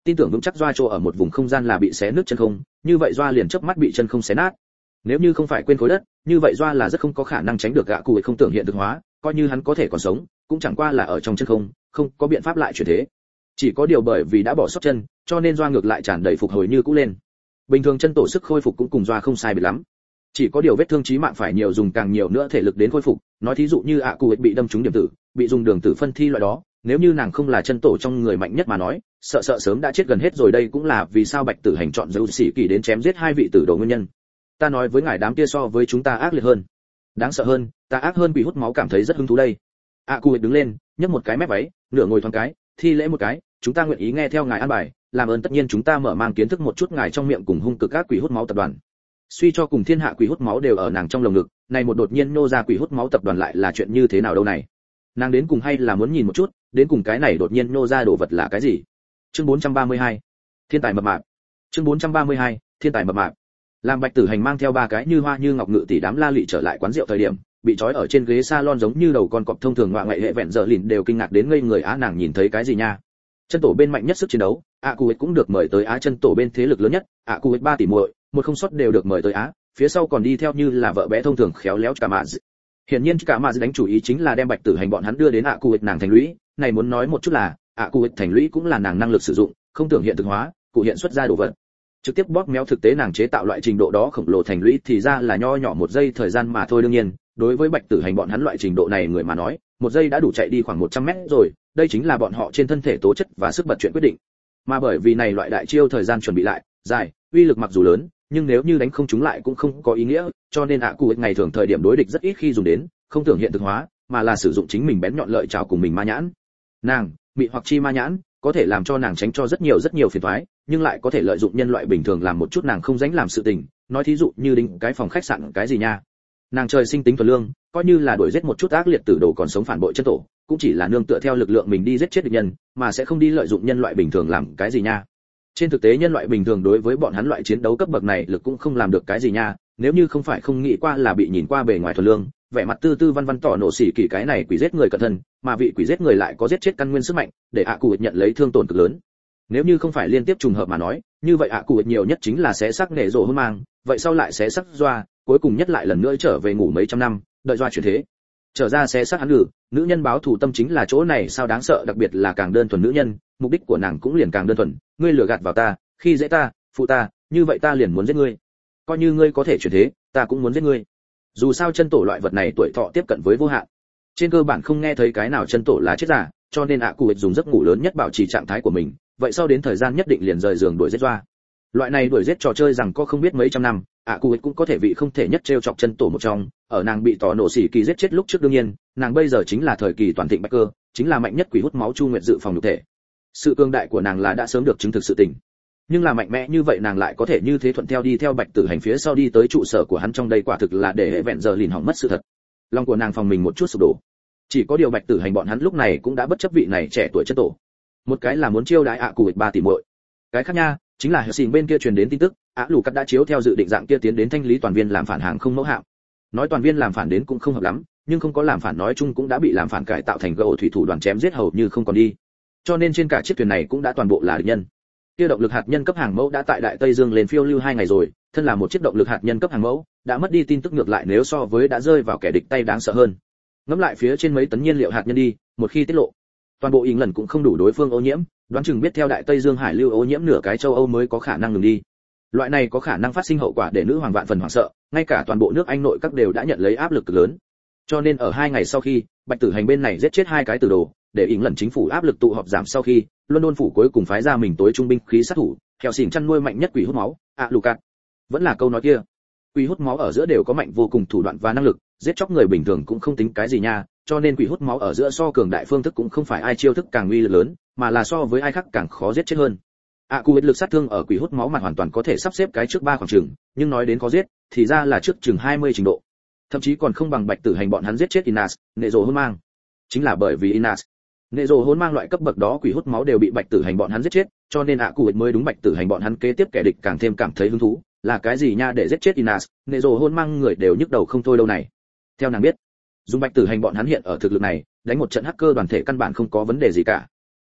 tin tưởng vững chắc Doa chỗ ở một vùng không gian là bị xé nứt chân không, như vậy Doa liền chớp mắt bị chân không xé nát. Nếu như không phải quên khối đất, như vậy Doa là rất không có khả năng tránh được gạ cụ không tưởng hiện thực hóa, coi như hắn có thể còn sống, cũng chẳng qua là ở trong chân không, không có biện pháp lại chuyển thế. Chỉ có điều bởi vì đã bỏ sót chân, cho nên Doa ngược lại tràn đầy phục hồi như cũ lên. Bình thường chân tổ sức khôi phục cũng cùng Doa không sai biệt lắm. Chỉ có điều vết thương chí mạng phải nhiều dùng càng nhiều nữa thể lực đến khôi phục, nói thí dụ như cụ bị đâm trúng điểm tử, bị dùng đường tử phân thi loại đó, nếu như nàng không là chân tổ trong người mạnh nhất mà nói, sợ sớm đã chết gần hết rồi. Đây cũng là vì sao Bạch Tử Hành chọn Dưu Sĩ Kỳ đến chém giết hai vị tử đồ nguyên nhân. Ta nói với ngài, đám kia so với chúng ta ác liệt hơn, đáng sợ hơn, ta ác hơn. Quỷ hút máu cảm thấy rất hứng thú đây. Cụ đứng lên, nhấc một cái mép váy, nửa ngồi thoáng cái, thi lễ một cái, chúng ta nguyện ý nghe theo ngài an bài, làm ơn tất nhiên chúng ta mở mang kiến thức một chút ngài trong miệng cùng hung cực các quỷ hút máu tập đoàn. Suy cho cùng thiên hạ quỷ hút máu đều ở nàng trong lồng ngực, này một đột nhiên nô ra quỷ hút máu tập đoàn lại là chuyện như thế nào đâu này? Nàng đến cùng hay là muốn nhìn một chút, đến cùng cái này đột nhiên nô ra đồ vật là cái gì? Chương 432. Thiên tài mập mạp. Chương 432. Thiên tài mập mạp. Làm Bạch Tử Hành mang theo ba cái như hoa như ngọc ngự tỷ đám la lị trở lại quán rượu thời điểm, bị trói ở trên ghế salon giống như đầu con cọp thông thường ngoại hệ vẹn giờ lìn đều kinh ngạc đến ngây người. Nàng nhìn thấy cái gì nha? Chân tổ bên mạnh nhất sức chiến đấu, Cụ cũng được mời tới chân tổ bên thế lực lớn nhất, Cụ 3 tỷ muội, một không sót đều được mời tới phía sau còn đi theo như là vợ bé thông thường khéo léo cả mạ. Hiển nhiên cả mạ đánh chủ ý chính là đem Bạch Tử Hành bọn hắn đưa đến Cụ nàng thành lũy, này muốn nói một chút là, Cụ thành lũy cũng là nàng năng lực sử dụng, không tưởng hiện thực hóa, cụ hiện xuất ra đồ vật. Trực tiếp bóp méo thực tế nàng chế tạo loại trình độ đó khổng lồ thành lũy thì ra là nho nhỏ một giây thời gian mà thôi. Đương nhiên, đối với Bạch Tử Hành bọn hắn loại trình độ này người mà nói, một giây đã đủ chạy đi khoảng 100 mét rồi, đây chính là bọn họ trên thân thể tố chất và sức bật chuyện quyết định. Mà bởi vì này loại đại chiêu thời gian chuẩn bị lại dài, uy lực mặc dù lớn, nhưng nếu như đánh không trúng lại cũng không có ý nghĩa, cho nên Cụ ngày thường thời điểm đối địch rất ít khi dùng đến, không tưởng hiện thực hóa, mà là sử dụng chính mình bén nhọn lợi chảo cùng mình ma nhãn. Nàng, bị hoặc chi ma nhãn, có thể làm cho nàng tránh cho rất nhiều phiền toái, nhưng lại có thể lợi dụng nhân loại bình thường làm một chút nàng không dám làm sự tình, nói thí dụ như đinh cái phòng khách sạn cái gì nha. Nàng trời sinh tính thuần lương, coi như là đuổi giết một chút ác liệt tử đồ còn sống phản bội chân tổ, cũng chỉ là nương tựa theo lực lượng mình đi giết chết địch nhân, mà sẽ không đi lợi dụng nhân loại bình thường làm cái gì nha. Trên thực tế nhân loại bình thường đối với bọn hắn loại chiến đấu cấp bậc này lực cũng không làm được cái gì nha, nếu như không phải không nghĩ qua là bị nhìn qua bề ngoài thuần lương, vẻ mặt tư tư văn văn tỏ nổ xỉ kỳ cái này quỷ giết người cẩn thận, mà vị quỷ giết người lại có giết chết căn nguyên sức mạnh, để Cụ nhận lấy thương tổn cực lớn. Nếu như không phải liên tiếp trùng hợp mà nói, như vậy Cụ nhiều nhất chính là sẽ sắc nể rồ hôn mang, vậy sau lại sẽ sắc Doa, cuối cùng nhất lại lần nữa trở về ngủ mấy trăm năm, đợi Doa chuyển thế. Trở ra sẽ sắc hắn ngử, nữ nhân báo thù tâm chính là chỗ này sao đáng sợ, đặc biệt là càng đơn thuần nữ nhân, mục đích của nàng cũng liền càng đơn thuần, ngươi lừa gạt vào ta, khi dễ ta, phụ ta, như vậy ta liền muốn giết ngươi. Coi như ngươi có thể chuyển thế, ta cũng muốn giết ngươi. Dù sao chân tổ loại vật này tuổi thọ tiếp cận với vô hạn, trên cơ bản không nghe thấy cái nào chân tổ là chết giả, cho nên Cụ dùng giấc ngủ lớn nhất bảo trì trạng thái của mình, vậy sau đến thời gian nhất định liền rời giường đuổi giết Doa. Loại này đuổi giết trò chơi rằng có không biết mấy trăm năm, Cụ cũng có thể vị không thể nhất trêu chọc chân tổ một trong, ở nàng bị tỏ nổ xỉ kỳ giết chết lúc trước. Đương nhiên, nàng bây giờ chính là thời kỳ toàn thịnh bạch cơ, chính là mạnh nhất quỷ hút máu Chu Nguyệt dự phòng nhục thể. Sự cường đại của nàng là đã sớm được chứng thực sự tình. Nhưng là mạnh mẽ như vậy nàng lại có thể như thế thuận theo đi theo Bạch Tử Hành phía sau đi tới trụ sở của hắn, trong đây quả thực là để hệ vẹn giờ lìn hỏng mất sự thật. Lòng của nàng phòng mình một chút sụp đổ. Chỉ có điều Bạch Tử Hành bọn hắn lúc này cũng đã bất chấp vị này trẻ tuổi chân tổ. Một cái là muốn chiêu đãi Cụ 3 tỷ muội, cái khác nha chính là Helsing bên kia truyền đến tin tức, Lù Cắt đã chiếu theo dự định dạng kia tiến đến thanh lý toàn viên làm phản hàng không mẫu hạm. Nói toàn viên làm phản đến cũng không hợp lắm, nhưng không có làm phản nói chung cũng đã bị làm phản cải tạo thành gỗ thủy thủ đoàn chém giết hầu như không còn đi. Cho nên trên cả chiếc thuyền này cũng đã toàn bộ là địch nhân. Kia động lực hạt nhân cấp hàng mẫu đã tại Đại Tây Dương lên phiêu lưu 2 ngày rồi, thân là một chiếc động lực hạt nhân cấp hàng mẫu, đã mất đi tin tức ngược lại nếu so với đã rơi vào kẻ địch tay đáng sợ hơn. Ngẫm lại phía trên mấy tấn nhiên liệu hạt nhân đi, một khi tiết lộ, toàn bộ lần cũng không đủ đối phương ô nhiễm, đoán chừng biết theo Đại Tây Dương hải lưu ô nhiễm nửa cái châu Âu mới có khả năng ngừng đi. Loại này có khả năng phát sinh hậu quả để nữ hoàng vạn phần hoảng sợ, ngay cả toàn bộ nước Anh nội các đều đã nhận lấy áp lực cực lớn. Cho nên ở 2 ngày sau khi, Bạch Tử Hành bên này giết chết 2 cái tử đồ, để lần chính phủ áp lực tụ họp giảm sau khi, London phủ cuối cùng phái ra mình tối trung binh khí sát thủ, theo xỉn chăn nuôi mạnh nhất quỷ hút máu, Lù Cắt. Vẫn là câu nói kia, quỷ hút máu ở giữa đều có mạnh vô cùng thủ đoạn và năng lực, giết chóc người bình thường cũng không tính cái gì nha, cho nên quỷ hút máu ở giữa so cường đại phương thức cũng không phải ai chiêu thức càng uy lực lớn, mà là so với ai khác càng khó giết chết hơn. Cụ lực sát thương ở quỷ hút máu mặt hoàn toàn có thể sắp xếp cái trước 3 khoảng chừng, nhưng nói đến khó giết, thì ra là trước chừng 20 trình độ. Thậm chí còn không bằng Bạch Tử Hành bọn hắn giết chết Inas, nệ rồ hôn mang. Chính là bởi vì Inas, nệ rồ hôn mang loại cấp bậc đó quỷ hút máu đều bị Bạch Tử Hành bọn hắn giết chết, cho nên Cụ mới đúng Bạch Tử Hành bọn hắn kế tiếp kẻ địch càng thêm cảm thấy hứng thú, là cái gì nha để giết chết Inas, nệ rồ hôn mang người đều nhức đầu không thôi đâu này. Theo nàng biết, dùng Bạch Tử Hành bọn hắn hiện ở thực lực này, đánh một trận hacker đoàn thể căn bản không có vấn đề gì cả.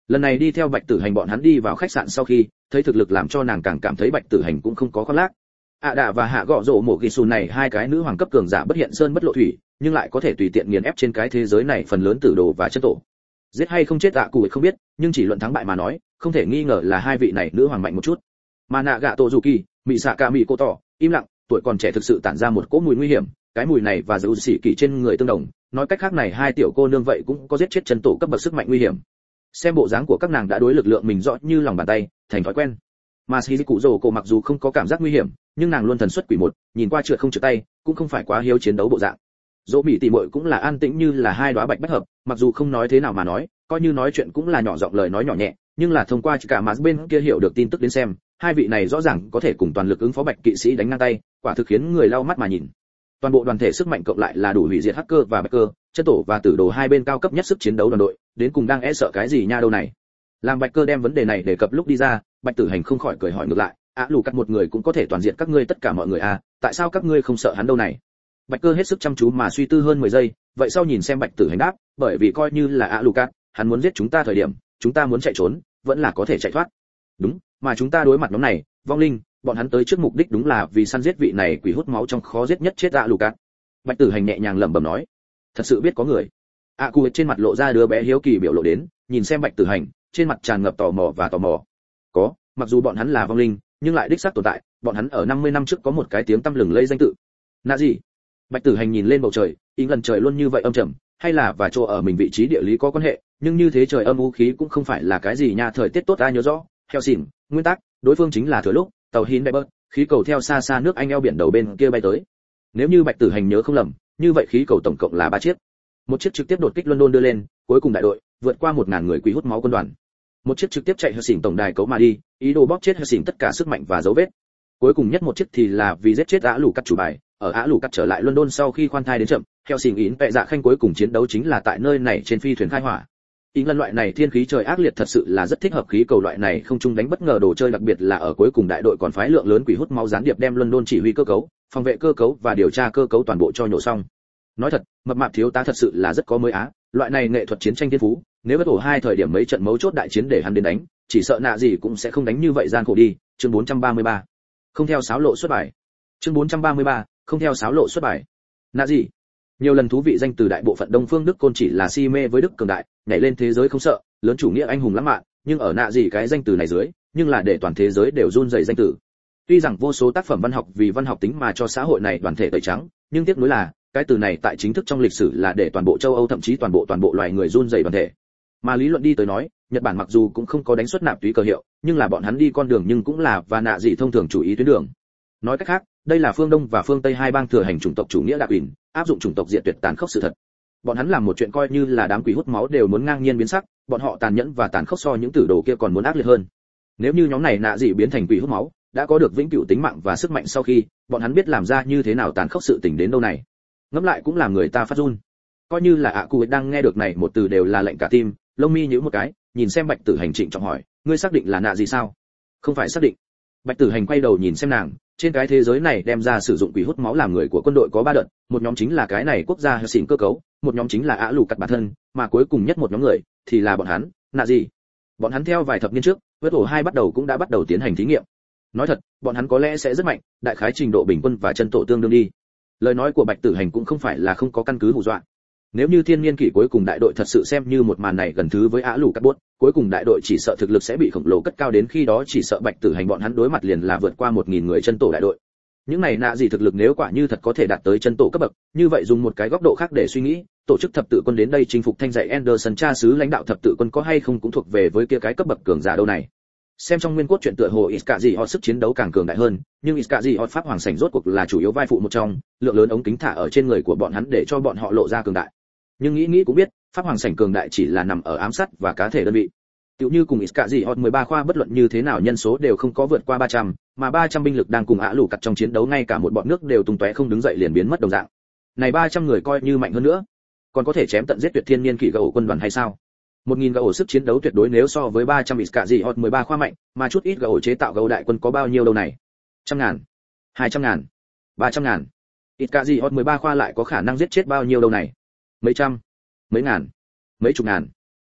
Lần này đi theo Bạch Tử Hành bọn hắn đi vào khách sạn sau khi, thấy thực lực làm cho nàng càng cảm thấy Bạch Tử Hành cũng không có khoác lác. Đạ và Hạ Gọ Rồ Mộ Gỉ Sùn này hai cái nữ hoàng cấp cường giả bất hiện sơn bất lộ thủy, nhưng lại có thể tùy tiện nghiền ép trên cái thế giới này phần lớn tử đồ và chân tổ. Giết hay không chết Cụ không biết, nhưng chỉ luận thắng bại mà nói, không thể nghi ngờ là hai vị này nữ hoàng mạnh một chút. Mà Nagato Mị Sạ Cả Mị Cô Tỏ, im lặng, tuổi còn trẻ thực sự tản ra một cỗ mùi nguy hiểm, cái mùi này và dấu sĩ kỳ trên người tương đồng, nói cách khác này hai tiểu cô nương vậy cũng có giết chết chân tổ cấp bậc sức mạnh nguy hiểm. Xem bộ dáng của các nàng đã đối lực lượng mình rõ như lòng bàn tay, thành thói quen. Mà Shizuku Doko mặc dù không có cảm giác nguy hiểm, nhưng nàng luôn thần xuất quỷ một, nhìn qua trượt không trượt tay, cũng không phải quá hiếu chiến đấu bộ dạng. Dỗ Mỹ tỷ muội cũng là an tĩnh như là hai đóa bạch bách hợp, mặc dù không nói thế nào mà nói, coi như nói chuyện cũng là nhỏ giọng lời nói nhỏ nhẹ, nhưng là thông qua cả mà bên kia hiểu được tin tức đến xem, hai vị này rõ ràng có thể cùng toàn lực ứng phó Bạch kỵ sĩ đánh ngang tay, quả thực khiến người lau mắt mà nhìn. Toàn bộ đoàn thể sức mạnh cộng lại là đủ hủy diệt hacker và Backer, chân tổ và tử đồ hai bên cao cấp nhất sức chiến đấu đoàn đội, đến cùng đang e sợ cái gì nha đâu này. Làm Backer đem vấn đề này đề cập lúc đi ra, Bạch Tử Hành không khỏi cười hỏi ngược lại, lù cắt một người cũng có thể toàn diện các ngươi tất cả mọi người à, tại sao các ngươi không sợ hắn đâu này? Bạch Cơ hết sức chăm chú mà suy tư hơn 10 giây, vậy sau nhìn xem Bạch Tử Hành đáp, bởi vì coi như là lù cắt, hắn muốn giết chúng ta thời điểm, chúng ta muốn chạy trốn, vẫn là có thể chạy thoát. Đúng, mà chúng ta đối mặt nhóm này, vong linh, bọn hắn tới trước mục đích đúng là vì săn giết vị này quỷ hút máu trong khó giết nhất chết lù cắt. Bạch Tử Hành nhẹ nhàng lẩm bẩm nói, thật sự biết có người. Cụ trên mặt lộ ra đứa bé hiếu kỳ biểu lộ đến, nhìn xem Bạch Tử Hành, trên mặt tràn ngập tò mò và tò mò. Có, mặc dù bọn hắn là vong linh, nhưng lại đích xác tồn tại, bọn hắn ở 50 năm trước có một cái tiếng tăm lừng lẫy danh tự. Nạ gì? Bạch Tử Hành nhìn lên bầu trời, ý lần trời luôn như vậy âm trầm, hay là và chỗ ở mình vị trí địa lý có quan hệ, nhưng như thế trời âm u khí cũng không phải là cái gì nha, thời tiết tốt ai nhớ rõ. Theo xỉn, nguyên tắc, đối phương chính là thừa lúc, tàu Hindenburg, khí cầu theo xa xa nước Anh eo biển đầu bên kia bay tới. Nếu như Bạch Tử Hành nhớ không lầm, như vậy khí cầu tổng cộng là 3 chiếc. Một chiếc trực tiếp đột kích London đưa lên, cuối cùng đại đội vượt qua 1000 người quỷ hút máu quân đoàn. Một chiếc trực tiếp chạy Helsing tổng đài cấu mà đi, ý đồ bóp chết Helsing tất cả sức mạnh và dấu vết. Cuối cùng nhất một chiếc thì là vì giết chết lù cắt chủ bài, ở lù cắt trở lại London sau khi khoan thai đến chậm, Helsing ín vẹ dạ khanh cuối cùng chiến đấu chính là tại nơi này trên phi thuyền khai hỏa. Ý lần loại này thiên khí trời ác liệt thật sự là rất thích hợp khí cầu loại này không trung đánh bất ngờ đồ chơi, đặc biệt là ở cuối cùng đại đội còn phái lượng lớn quỷ hút máu gián điệp đem London chỉ huy cơ cấu, phòng vệ cơ cấu và điều tra cơ cấu toàn bộ cho nhổ xong. Nói thật, mập mạp thiếu tá thật sự là rất có mới á, loại này nghệ thuật chiến tranh thiên phú, nếu bất ổ hai thời điểm mấy trận mấu chốt đại chiến để hắn đến đánh, chỉ sợ nạ gì cũng sẽ không đánh như vậy gian khổ đi. Chương 433. Không theo sáo lộ xuất bài. Chương 433. Không theo sáo lộ xuất bài. Nạ gì? Nhiều lần thú vị danh từ đại bộ phận Đông Phương Đức Côn chỉ là si mê với Đức cường đại, nhảy lên thế giới không sợ, lớn chủ nghĩa anh hùng lãng mạn, nhưng ở nạ gì cái danh từ này dưới, nhưng là để toàn thế giới đều run rẩy danh từ. Tuy rằng vô số tác phẩm văn học vì văn học tính mà cho xã hội này đoàn thể tẩy trắng, nhưng tiếc nuối là cái từ này tại chính thức trong lịch sử là để toàn bộ châu Âu thậm chí toàn bộ loài người run rẩy đoàn thể. Mà lý luận đi tới nói, Nhật Bản mặc dù cũng không có đánh xuất nạp túy cờ hiệu, nhưng là bọn hắn đi con đường nhưng cũng là và nạ gì thông thường chủ ý tuyến đường. Nói cách khác, đây là phương Đông và phương Tây hai bang thừa hành chủng tộc chủ nghĩa đạp ỉn, áp dụng chủng tộc diệt tuyệt tàn khốc sự thật. Bọn hắn làm một chuyện coi như là đám quỷ hút máu đều muốn ngang nhiên biến sắc, bọn họ tàn nhẫn và tàn khốc so những tử đồ kia còn muốn ác liệt hơn. Nếu như nhóm này nạ gì biến thành quỷ hút máu, đã có được vĩnh cửu tính mạng và sức mạnh sau khi, bọn hắn biết làm ra như thế nào tàn khốc sự tình đến đâu này. Ngẫm lại cũng làm người ta phát run. Coi như là Cụ đang nghe được này một từ đều là lệnh cả tim, lông mi nhíu một cái, nhìn xem Bạch Tử Hành trịnh trọng hỏi, ngươi xác định là nạ gì sao? Không phải xác định. Bạch Tử Hành quay đầu nhìn xem nàng, trên cái thế giới này đem ra sử dụng quỷ hút máu làm người của quân đội có 3 đợt, một nhóm chính là cái này quốc gia xỉn cơ cấu, một nhóm chính là lù cắt bản thân, mà cuối cùng nhất một nhóm người thì là bọn hắn, nạ gì. Bọn hắn theo vài thập niên trước, vớt ổ hai cũng đã bắt đầu tiến hành thí nghiệm. Nói thật, bọn hắn có lẽ sẽ rất mạnh, đại khái trình độ bình quân và chân tổ tương đương đi. Lời nói của Bạch Tử Hành cũng không phải là không có căn cứ hù dọa. Nếu như thiên niên kỷ cuối cùng đại đội thật sự xem như một màn này gần thứ với lù cắt buốt, cuối cùng đại đội chỉ sợ thực lực sẽ bị khổng lồ cất cao, đến khi đó chỉ sợ Bạch Tử Hành bọn hắn đối mặt liền là vượt qua 1000 người chân tổ đại đội. Những này nạ gì thực lực nếu quả như thật có thể đạt tới chân tổ cấp bậc, như vậy dùng một cái góc độ khác để suy nghĩ, tổ chức thập tự quân đến đây chinh phục thanh dạy Anderson cha xứ lãnh đạo thập tự quân có hay không cũng thuộc về với kia cái cấp bậc cường giả đâu này. Xem trong nguyên cốt truyện tựa hồ Iskazi họ sức chiến đấu càng cường đại hơn, nhưng Iskazi họ pháp hoàng sảnh rốt cuộc là chủ yếu vai phụ một trong, lượng lớn ống kính thả ở trên người của bọn hắn để cho bọn họ lộ ra cường đại. Nhưng nghĩ cũng biết, pháp hoàng sảnh cường đại chỉ là nằm ở ám sát và cá thể đơn vị. Tiểu như cùng Iskazi họ 13 khoa bất luận như thế nào nhân số đều không có vượt qua 300, mà 300 binh lực đang cùng lù cắt trong chiến đấu ngay cả một bọn nước đều tung tóe không đứng dậy liền biến mất đồng dạng. Này 300 người coi như mạnh hơn nữa, còn có thể chém tận giết tuyệt thiên niên kỷ gấu quân đoàn hay sao? 1000 gấu sức chiến đấu tuyệt đối nếu so với 300 Iskazi họ 13 khoa mạnh, mà chút ít gấu chế tạo gấu đại quân có bao nhiêu đâu này? 100.000, 200.000, 300.000. Iskazi họ 13 khoa lại có khả năng giết chết bao nhiêu đâu này? Mấy trăm, mấy ngàn, mấy chục ngàn.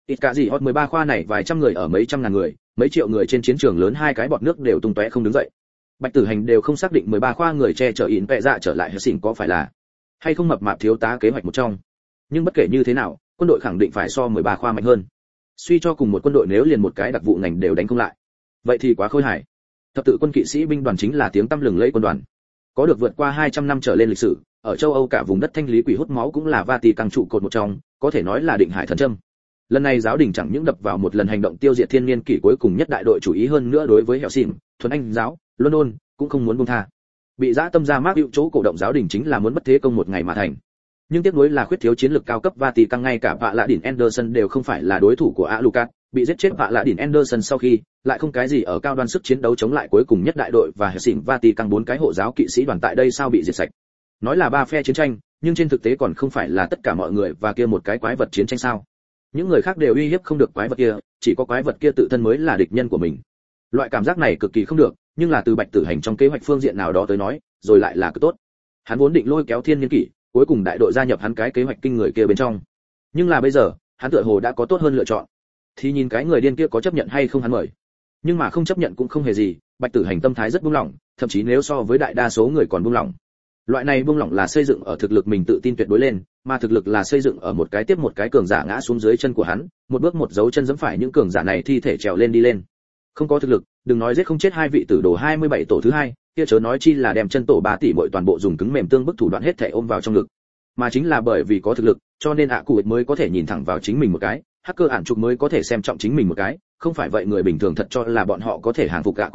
ít cả gì hot 13 khoa này vài trăm người ở mấy trăm ngàn người, mấy triệu người trên chiến trường lớn hai cái bọt nước đều tung tóe không đứng dậy. Bạch Tử Hành đều không xác định 13 khoa người che chở ỉn vẹ dạ trở lại hệ xỉn có phải là hay không mập mạp thiếu tá kế hoạch một trong. Nhưng bất kể như thế nào, quân đội khẳng định phải so 13 khoa mạnh hơn. Suy cho cùng một quân đội nếu liền một cái đặc vụ ngành đều đánh không lại, vậy thì quá khôi hài. Thập tự quân kỵ sĩ binh đoàn chính là tiếng tăm lừng lẫy quân đoàn, có được vượt qua 200 năm trở lên lịch sử, ở châu Âu cả vùng đất thanh lý quỷ hút máu cũng là Vatican trụ cột một trong, có thể nói là định hải thần châm. Lần này giáo đình chẳng những đập vào một lần hành động tiêu diệt thiên niên kỷ cuối cùng nhất đại đội chủ ý hơn nữa đối với hẻo xỉn, thuần anh giáo, London cũng không muốn buông tha. Bị dã tâm ra mác hữu chỗ cổ động giáo đình chính là muốn bất thế công một ngày mà thành. Nhưng tiếc nuối là khuyết thiếu chiến lược cao cấp Vatican, ngay cả vạ lạ đỉnh Anderson đều không phải là đối thủ của Alucard, bị giết chết vạ lạ đỉnh Anderson sau khi, lại không cái gì ở cao đoan sức chiến đấu chống lại cuối cùng nhất đại đội và hệ xỉn Vatican 4 cái hộ giáo kỵ sĩ đoàn tại đây sao bị diệt sạch. Nói là ba phe chiến tranh, nhưng trên thực tế còn không phải là tất cả mọi người và kia một cái quái vật chiến tranh sao? Những người khác đều uy hiếp không được quái vật kia, chỉ có quái vật kia tự thân mới là địch nhân của mình. Loại cảm giác này cực kỳ không được, nhưng là từ Bạch Tử Hành trong kế hoạch phương diện nào đó tới nói, rồi lại là cực tốt. Hắn vốn định lôi kéo thiên niên kỷ, cuối cùng đại đội gia nhập hắn cái kế hoạch kinh người kia bên trong. Nhưng là bây giờ, hắn tựa hồ đã có tốt hơn lựa chọn. Thì nhìn cái người điên kia có chấp nhận hay không hắn mời. Nhưng mà không chấp nhận cũng không hề gì, Bạch Tử Hành tâm thái rất buông lỏng, thậm chí nếu so với đại đa số người còn buông lỏng. Loại này buông lỏng là xây dựng ở thực lực mình tự tin tuyệt đối lên, mà thực lực là xây dựng ở một cái tiếp một cái cường giả ngã xuống dưới chân của hắn, một bước một dấu chân giẫm phải những cường giả này thi thể trèo lên đi lên. Không có thực lực, đừng nói giết không chết hai vị tử đồ 27 tổ thứ hai, kia chớ nói chi là đem chân tổ 3 tỷ mỗi toàn bộ dùng cứng mềm tương bức thủ đoạn hết thể ôm vào trong ngực. Mà chính là bởi vì có thực lực, cho nên cụ mới có thể nhìn thẳng vào chính mình một cái, hacker ản trục mới có thể xem trọng chính mình một cái, không phải vậy người bình thường thật cho là bọn họ có thể hàng phục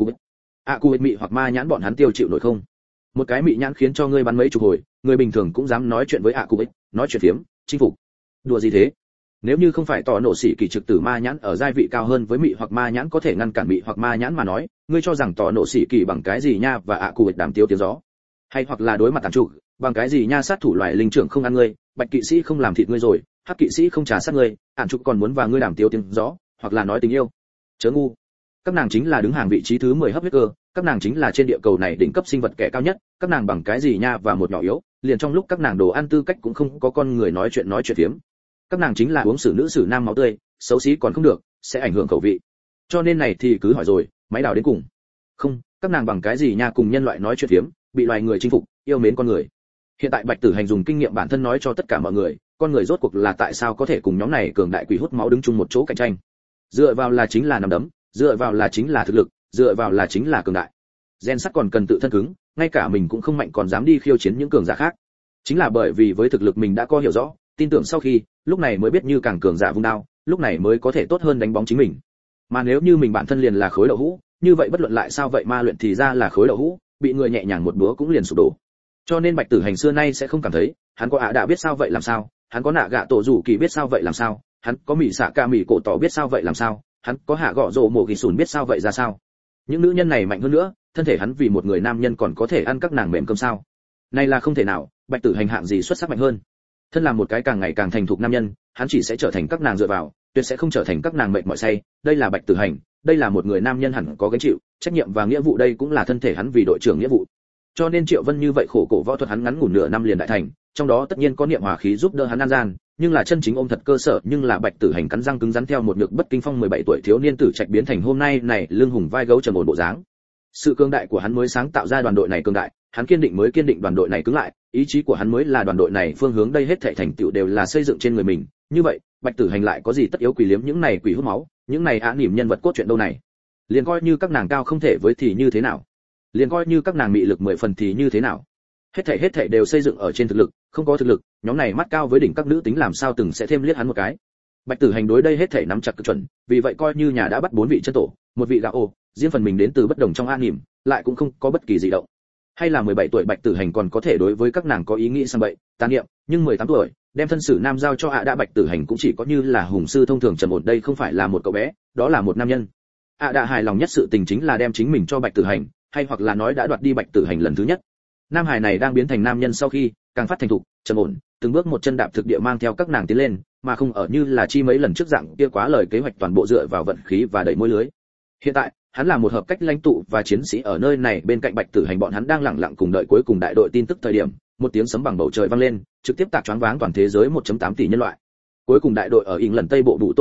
cụ mị hoặc ma nhãn bọn hắn tiêu chịu nổi không? Một cái mị nhãn khiến cho ngươi bắn mấy chục hồi, người bình thường cũng dám nói chuyện với nói chuyện phiếm, chinh phục. Đùa gì thế? Nếu như không phải tỏ nổ sĩ kỳ trực tử ma nhãn ở giai vị cao hơn với mị hoặc ma nhãn có thể ngăn cản mị hoặc ma nhãn mà nói, ngươi cho rằng tỏ nổ sĩ kỳ bằng cái gì nha và đàm tiếu tiếng gió? Hay hoặc là đối mặt tàn trụ, bằng cái gì nha sát thủ loài linh trưởng không ăn ngươi, bạch kỵ sĩ không làm thịt ngươi rồi, hắc kỵ sĩ không trả sát ngươi, ản trục còn muốn và ngươi đàm tiếu tiếng gió, hoặc là nói tình yêu. Chớ ngu. Các nàng chính là đứng hàng vị trí thứ 10 hấp huyết cơ, các nàng chính là trên địa cầu này đỉnh cấp sinh vật kẻ cao nhất, các nàng bằng cái gì nha và một nhỏ yếu, liền trong lúc các nàng đồ ăn tư cách cũng không có con người nói chuyện phiếm. Các nàng chính là uống xử nữ xử nam máu tươi, xấu xí còn không được, sẽ ảnh hưởng khẩu vị. Cho nên này thì cứ hỏi rồi, máy đào đến cùng. Không, các nàng bằng cái gì nha cùng nhân loại nói chuyện phiếm, bị loài người chinh phục, yêu mến con người. Hiện tại Bạch Tử Hành dùng kinh nghiệm bản thân nói cho tất cả mọi người, con người rốt cuộc là tại sao có thể cùng nhóm này cường đại quỷ hút máu đứng chung một chỗ cạnh tranh. Dựa vào là chính là nắm đấm, dựa vào là chính là thực lực, dựa vào là chính là cường đại. Gen sắt còn cần tự thân cứng, ngay cả mình cũng không mạnh còn dám đi khiêu chiến những cường giả khác. Chính là bởi vì với thực lực mình đã có hiểu rõ, tin tưởng sau khi, lúc này mới biết như càng cường giả vung đao, lúc này mới có thể tốt hơn đánh bóng chính mình. Mà nếu như mình bản thân liền là khối đậu hũ, như vậy bất luận lại sao vậy ma luyện thì ra là khối đậu hũ, bị người nhẹ nhàng một búa cũng liền sụp đổ. Cho nên Bạch Tử Hành xưa nay sẽ không cảm thấy, hắn có đã biết sao vậy làm sao, hắn có nạ gạ tổ rủ kỳ biết sao vậy làm sao, hắn có mỉ xạ ca mỉ cổ tỏ biết sao vậy làm sao, hắn có hạ gọ rồ mồ kỳ sùn biết sao vậy ra sao. Những nữ nhân này mạnh hơn nữa, thân thể hắn vì một người nam nhân còn có thể ăn các nàng mềm cơm sao? Này là không thể nào, Bạch Tử Hành hạng gì xuất sắc mạnh hơn. Thân là một cái càng ngày càng thành thục nam nhân, hắn chỉ sẽ trở thành các nàng dựa vào, tuyệt sẽ không trở thành các nàng mệt mỏi say. Đây là Bạch Tử Hành, đây là một người nam nhân hẳn có gánh chịu trách nhiệm và nghĩa vụ, đây cũng là thân thể hắn vì đội trưởng nghĩa vụ. Cho nên Triệu Vân như vậy khổ cổ võ thuật hắn ngắn ngủn nửa năm liền đại thành, trong đó tất nhiên có niệm hòa khí giúp đỡ hắn an gian, nhưng là chân chính ôm thật cơ sở, nhưng là Bạch Tử Hành cắn răng cứng rắn theo một nhược bất kinh phong 17 tuổi thiếu niên tử trạch biến thành hôm nay này lưng hùng vai gấu trầm ổn bộ dáng. Sự cường đại của hắn mới sáng tạo ra đoàn đội này cường đại, hắn kiên định mới kiên định đoàn đội này cứng lại, ý chí của hắn mới là đoàn đội này phương hướng, đây hết thảy thành tựu đều là xây dựng trên người mình. Như vậy, Bạch Tử Hành lại có gì tất yếu quỷ liếm những này quỷ hút máu, những này nỉm nhân vật cốt truyện đâu này? Liền coi như các nàng cao không thể với thì như thế nào? Liền coi như các nàng mị lực 10 phần thì như thế nào? Hết thảy đều xây dựng ở trên thực lực, không có thực lực, nhóm này mắt cao với đỉnh các nữ tính làm sao từng sẽ thêm liếc hắn một cái. Bạch Tử Hành đối đây hết thảy nắm chặt cực chuẩn, vì vậy coi như nhà đã bắt 4 vị chân tổ, một vị gạo ô, riêng phần mình đến từ bất đồng trong nỉm, lại cũng không có bất kỳ gì động. Hay là 17 tuổi Bạch Tử Hành còn có thể đối với các nàng có ý nghĩ sang bậy, tàn niệm, nhưng 18 tuổi, đem thân sử nam giao cho đã Bạch Tử Hành cũng chỉ có như là hùng sư thông thường trầm ổn, đây không phải là một cậu bé, đó là một nam nhân. Đã hài lòng nhất sự tình chính là đem chính mình cho Bạch Tử Hành, hay hoặc là nói đã đoạt đi Bạch Tử Hành lần thứ nhất. Nam hài này đang biến thành nam nhân sau khi, càng phát thành thục, trầm ổn, từng bước một chân đạp thực địa mang theo các nàng tiến lên, mà không ở như là chi mấy lần trước dạng kia quá lời kế hoạch toàn bộ dựa vào vận khí và đẩy môi lưới. Hiện tại, hắn là một hợp cách lãnh tụ và chiến sĩ ở nơi này, bên cạnh Bạch Tử Hành bọn hắn đang lặng lặng cùng đợi cuối cùng đại đội tin tức thời điểm, một tiếng sấm bằng bầu trời vang lên, trực tiếp tạc choáng váng toàn thế giới 1.8 tỷ nhân loại. Cuối cùng đại đội ở lần Tây bộ đủ tô đổ bộ,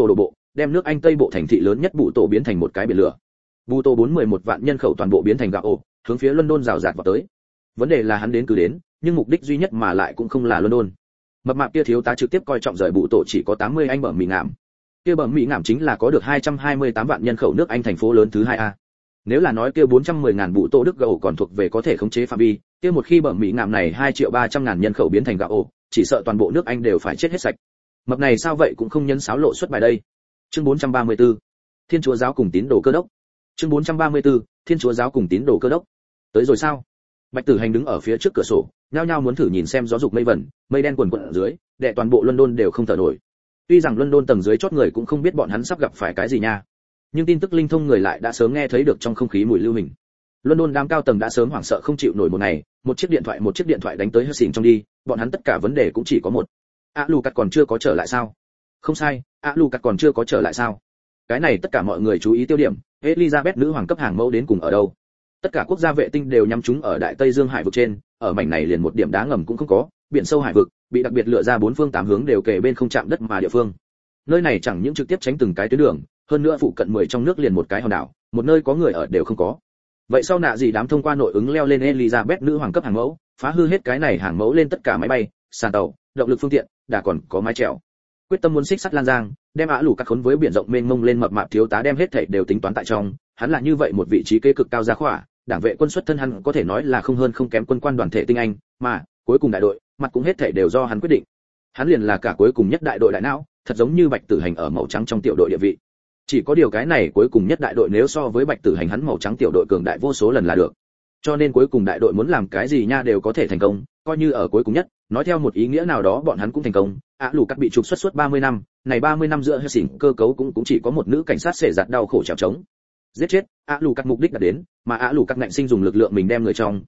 đem nước Anh Tây bộ thành thị lớn nhất Bụ Tổ biến thành một cái biển lửa. Bụ Tổ 411 vạn nhân khẩu toàn bộ biến thành gạo ổ, hướng phía London rào rạt vào tới. Vấn đề là hắn đến cứ đến, nhưng mục đích duy nhất mà lại cũng không là London. Mập mạp kia thiếu tá trực tiếp coi trọng rời Bụ Tổ chỉ có 80 anh bẩm mì ngảm. Kia bẩm mì ngảm chính là có được 228 vạn nhân khẩu nước Anh thành phố lớn thứ 2A. Nếu là nói kia 410.000 Bụ Tổ Đức gạo còn thuộc về có thể khống chế phạm vi, kia một khi bẩm mì ngảm này 2.300.000 nhân khẩu biến thành gạo ổ, chỉ sợ toàn bộ nước Anh đều phải chết hết sạch. Mập này sao vậy cũng không nhân sáo lộ xuất bài đây. Chương 434. Thiên Chúa giáo cùng tín đồ Cơ đốc. Chương 434. Thiên Chúa giáo cùng tín đồ Cơ đốc. Tới rồi sao? Bạch Tử Hành đứng ở phía trước cửa sổ, nhao nhao muốn thử nhìn xem gió dục mây vẩn, mây đen quần quần ở dưới, đè toàn bộ London đều không thở nổi. Tuy rằng London tầng dưới chót người cũng không biết bọn hắn sắp gặp phải cái gì nha, nhưng tin tức linh thông người lại đã sớm nghe thấy được trong không khí mùi lưu hình. London đám cao tầng đã sớm hoảng sợ không chịu nổi một ngày, một chiếc điện thoại đánh tới Helsing trong đi, bọn hắn tất cả vấn đề cũng chỉ có một. Lucas còn chưa có trở lại sao? Không sai, Lucas còn chưa có trở lại sao? Cái này tất cả mọi người chú ý tiêu điểm, Elizabeth nữ hoàng cấp hàng mẫu đến cùng ở đâu? Tất cả quốc gia vệ tinh đều nhắm chúng ở Đại Tây Dương hải vực trên, ở mảnh này liền một điểm đá ngầm cũng không có, biển sâu hải vực, bị đặc biệt lựa ra bốn phương tám hướng đều kề bên không chạm đất mà địa phương. Nơi này chẳng những trực tiếp tránh từng cái tuyến đường, hơn nữa phụ cận 10 trong nước liền một cái hòn đảo, một nơi có người ở đều không có. Vậy sau nạ gì đám thông qua nội ứng leo lên Elizabeth nữ hoàng cấp hàng mẫu, phá hư hết cái này hàng mẫu lên tất cả máy bay, sàn tàu, động lực phương tiện, đã còn có mái chèo. Quyết tâm muốn xích sắt lan giang, đem Lucas khốn với biển rộng mênh mông lên mập mạp thiếu tá đem hết thảy đều tính toán tại trong, hắn là như vậy một vị trí kế cực cao giá khỏa, đảng vệ quân xuất thân hắn có thể nói là không hơn không kém quân quan đoàn thể tinh anh, mà cuối cùng đại đội, mặt cũng hết thảy đều do hắn quyết định. Hắn liền là cả cuối cùng nhất đại đội đại não, thật giống như Bạch Tử Hành ở màu trắng trong tiểu đội địa vị. Chỉ có điều cái này cuối cùng nhất đại đội nếu so với Bạch Tử Hành hắn màu trắng tiểu đội cường đại vô số lần là được. Cho nên cuối cùng đại đội muốn làm cái gì nha đều có thể thành công, coi như ở cuối cùng nhất, nói theo một ý nghĩa nào đó bọn hắn cũng thành công. Lucas bị trục xuất suốt 30 năm, này 30 năm giữa Helsing cơ cấu cũng chỉ có một nữ cảnh sát xẻ giặt đau khổ trèo trống. Giết chết, Lucas mục đích đã đến, mà Lucas ngạnh sinh dùng lực lượng mình đem người trong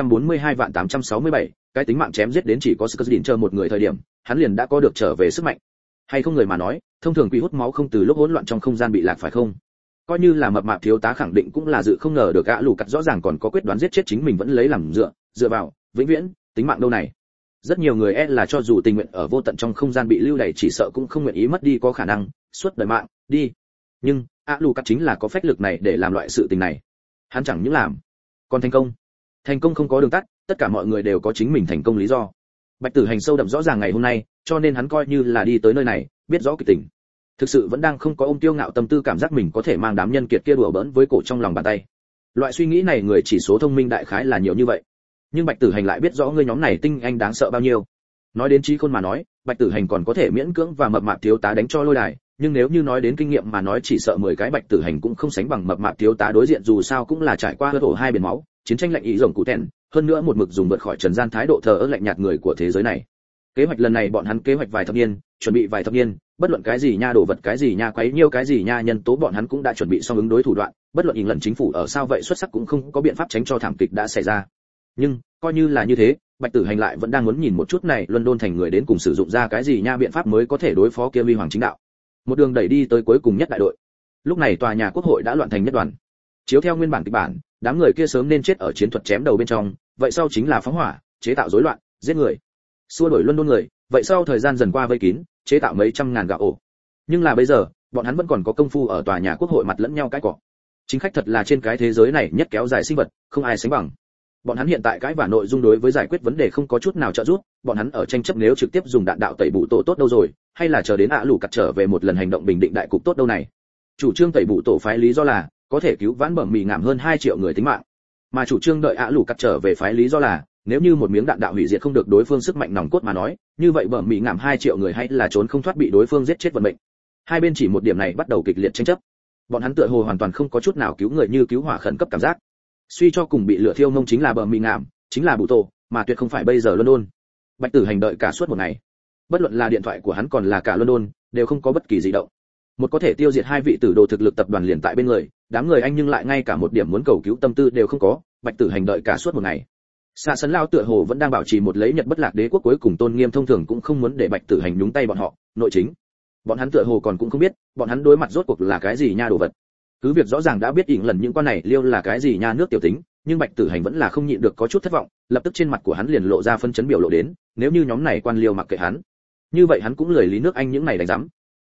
342.867, cái tính mạng chém giết đến chỉ có Skurdin chờ một người thời điểm, hắn liền đã có được trở về sức mạnh. Hay không người mà nói, thông thường quỷ hút máu không từ lúc hỗn loạn trong không gian bị lạc phải không? Coi như là mập mạp thiếu tá khẳng định cũng là dự không ngờ được Lucas rõ ràng còn có quyết đoán giết chết chính mình vẫn lấy làm dựa vào, vĩnh viễn, tính mạng đâu này. Rất nhiều người là cho dù tình nguyện ở vô tận trong không gian bị lưu đày chỉ sợ cũng không nguyện ý mất đi có khả năng suốt đời mạng đi. Nhưng Lucas chính là có phách lực này để làm loại sự tình này. Hắn chẳng những làm, còn thành công. Thành công không có đường tắt, tất cả mọi người đều có chính mình thành công lý do. Bạch Tử Hành sâu đậm rõ ràng ngày hôm nay, cho nên hắn coi như là đi tới nơi này, biết rõ kịch tình. Thực sự vẫn đang không có ôm tiêu ngạo tâm tư cảm giác mình có thể mang đám nhân kiệt kia đùa bỡn với cổ trong lòng bàn tay. Loại suy nghĩ này người chỉ số thông minh đại khái là nhiều như vậy. Nhưng Bạch Tử Hành lại biết rõ người nhóm này tinh anh đáng sợ bao nhiêu. Nói đến trí khôn mà nói, Bạch Tử Hành còn có thể miễn cưỡng và mập mạp thiếu tá đánh cho lôi đài, nhưng nếu như nói đến kinh nghiệm mà nói chỉ sợ 10 cái Bạch Tử Hành cũng không sánh bằng mập mạp thiếu tá đối diện dù sao cũng là trải qua hớt ổ hai biển máu, chiến tranh lạnh ý rồng cụ tèn, hơn nữa một mực dùng vượt khỏi trần gian thái độ thờ ơ lạnh nhạt người của thế giới này. Kế hoạch lần này bọn hắn kế hoạch vài thập niên, chuẩn bị vài thập niên, bất luận cái gì nha đồ vật cái gì nha quấy nhiêu cái gì nha nhân tố bọn hắn cũng đã chuẩn bị xong ứng đối thủ đoạn, bất luận lần chính phủ ở sao vậy xuất sắc cũng không có biện pháp tránh cho thảm kịch đã xảy ra. Nhưng coi như là như thế, Bạch Tử Hành lại vẫn đang muốn nhìn một chút này London thành người đến cùng sử dụng ra cái gì nha biện pháp mới có thể đối phó kia huy hoàng chính đạo. Một đường đẩy đi tới cuối cùng nhất đại đội. Lúc này tòa nhà quốc hội đã loạn thành nhất đoàn. Chiếu theo nguyên bản kịch bản, đám người kia sớm nên chết ở chiến thuật chém đầu bên trong, vậy sau chính là phóng hỏa, chế tạo rối loạn, giết người. Xua đuổi London người, vậy sau thời gian dần qua vây kín, chế tạo mấy trăm ngàn gạo ổ. Nhưng là bây giờ, bọn hắn vẫn còn có công phu ở tòa nhà quốc hội mặt lẫn nhau cãi cọ. Chính khách thật là trên cái thế giới này nhất kéo dài sinh vật, không ai sánh bằng. Bọn hắn hiện tại cãi vã nội dung đối với giải quyết vấn đề không có chút nào trợ giúp, bọn hắn ở tranh chấp nếu trực tiếp dùng đạn đạo tẩy bù tổ tốt đâu rồi, hay là chờ đến Lucas trở về một lần hành động bình định đại cục tốt đâu này. Chủ trương tẩy bù tổ phái lý do là có thể cứu vãn bẩm mì ngảm hơn 2 triệu người tính mạng, mà chủ trương đợi Lucas trở về phái lý do là nếu như một miếng đạn đạo hủy diệt không được đối phương sức mạnh nòng cốt mà nói, như vậy bẩm mì ngảm 2 triệu người hay là trốn không thoát bị đối phương giết chết vận mệnh. Hai bên chỉ một điểm này bắt đầu kịch liệt tranh chấp. Bọn hắn tựa hồ hoàn toàn không có chút nào cứu người như cứu hỏa khẩn cấp cảm giác. Suy cho cùng bị lửa thiêu mông chính là bờ mì ngảm, chính là Bụ Tổ, mà tuyệt không phải bây giờ London. Bạch Tử Hành đợi cả suốt một ngày. Bất luận là điện thoại của hắn còn là cả London, đều không có bất kỳ dị động. Một có thể tiêu diệt hai vị tử đồ thực lực tập đoàn liền tại bên người, đám người anh nhưng lại ngay cả một điểm muốn cầu cứu tâm tư đều không có. Bạch Tử Hành đợi cả suốt một ngày. Xạ Sấn Lao tựa hồ vẫn đang bảo trì một lấy Nhật bất lạc đế quốc cuối cùng tôn nghiêm thông thường cũng không muốn để Bạch Tử Hành nhúng tay bọn họ, nội chính. Bọn hắn tựa hồ còn cũng không biết, bọn hắn đối mặt rốt cuộc là cái gì nha đồ vật. Cứ việc rõ ràng đã biết ỉn lần những quan này liêu là cái gì nha nước tiểu tính, nhưng Bạch Tử Hành vẫn là không nhịn được có chút thất vọng, lập tức trên mặt của hắn liền lộ ra phân chấn biểu lộ đến, nếu như nhóm này quan liêu mặc kệ hắn, như vậy hắn cũng lười lý nước Anh những này đánh rắm.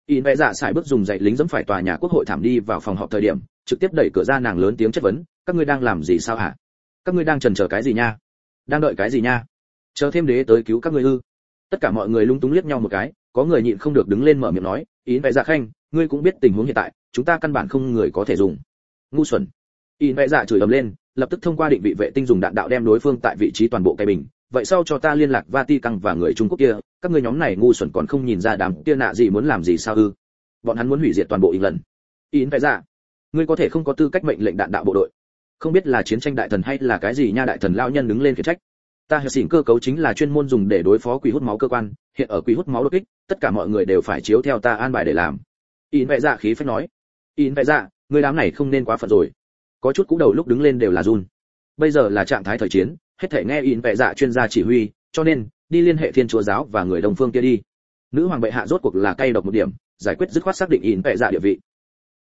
In vẽ dạ xài bước dùng dậy lính dẫm phải tòa nhà quốc hội thảm đi vào phòng họp thời điểm, trực tiếp đẩy cửa ra, nàng lớn tiếng chất vấn, các ngươi đang làm gì sao hả? Các ngươi đang chần chờ cái gì nha? Đang đợi cái gì nha? Chờ thêm đế tới cứu các ngươi ư? Tất cả mọi người lung túng liếc nhau một cái, có người nhịn không được đứng lên mở miệng nói, In vẽ dạ khanh, ngươi cũng biết tình huống hiện tại, chúng ta căn bản không người có thể dùng. Ngu xuẩn. In vẽ dạ chửi ầm lên, lập tức thông qua định vị vệ tinh dùng đạn đạo đem đối phương tại vị trí toàn bộ cây bình. Vậy sau cho ta liên lạc Vatican và người Trung Quốc kia, các ngươi nhóm này ngu xuẩn còn không nhìn ra đám kia nạ gì muốn làm gì sao ư? Bọn hắn muốn hủy diệt toàn bộ England. In vẽ dạ, ngươi có thể không có tư cách mệnh lệnh đạn đạo bộ đội. Không biết là chiến tranh đại thần hay là cái gì nha, đại thần lão nhân đứng lên khiển trách. Ta hiểu xỉn cơ cấu chính là chuyên môn dùng để đối phó quỷ hút máu cơ quan, hiện ở quỷ hút máu đột kích, tất cả mọi người đều phải chiếu theo ta an bài để làm. In vẽ dạ khí phách nói. In vẽ dạ, ngươi đám này không nên quá phận rồi. Có chút cú đầu lúc đứng lên đều là run. Bây giờ là trạng thái thời chiến, hết thảy nghe In vẽ dạ chuyên gia chỉ huy, cho nên đi liên hệ Thiên Chúa giáo và người Đông phương kia đi. Nữ hoàng bệ hạ rốt cuộc là cay độc một điểm, giải quyết dứt khoát xác định In vẽ dạ địa vị.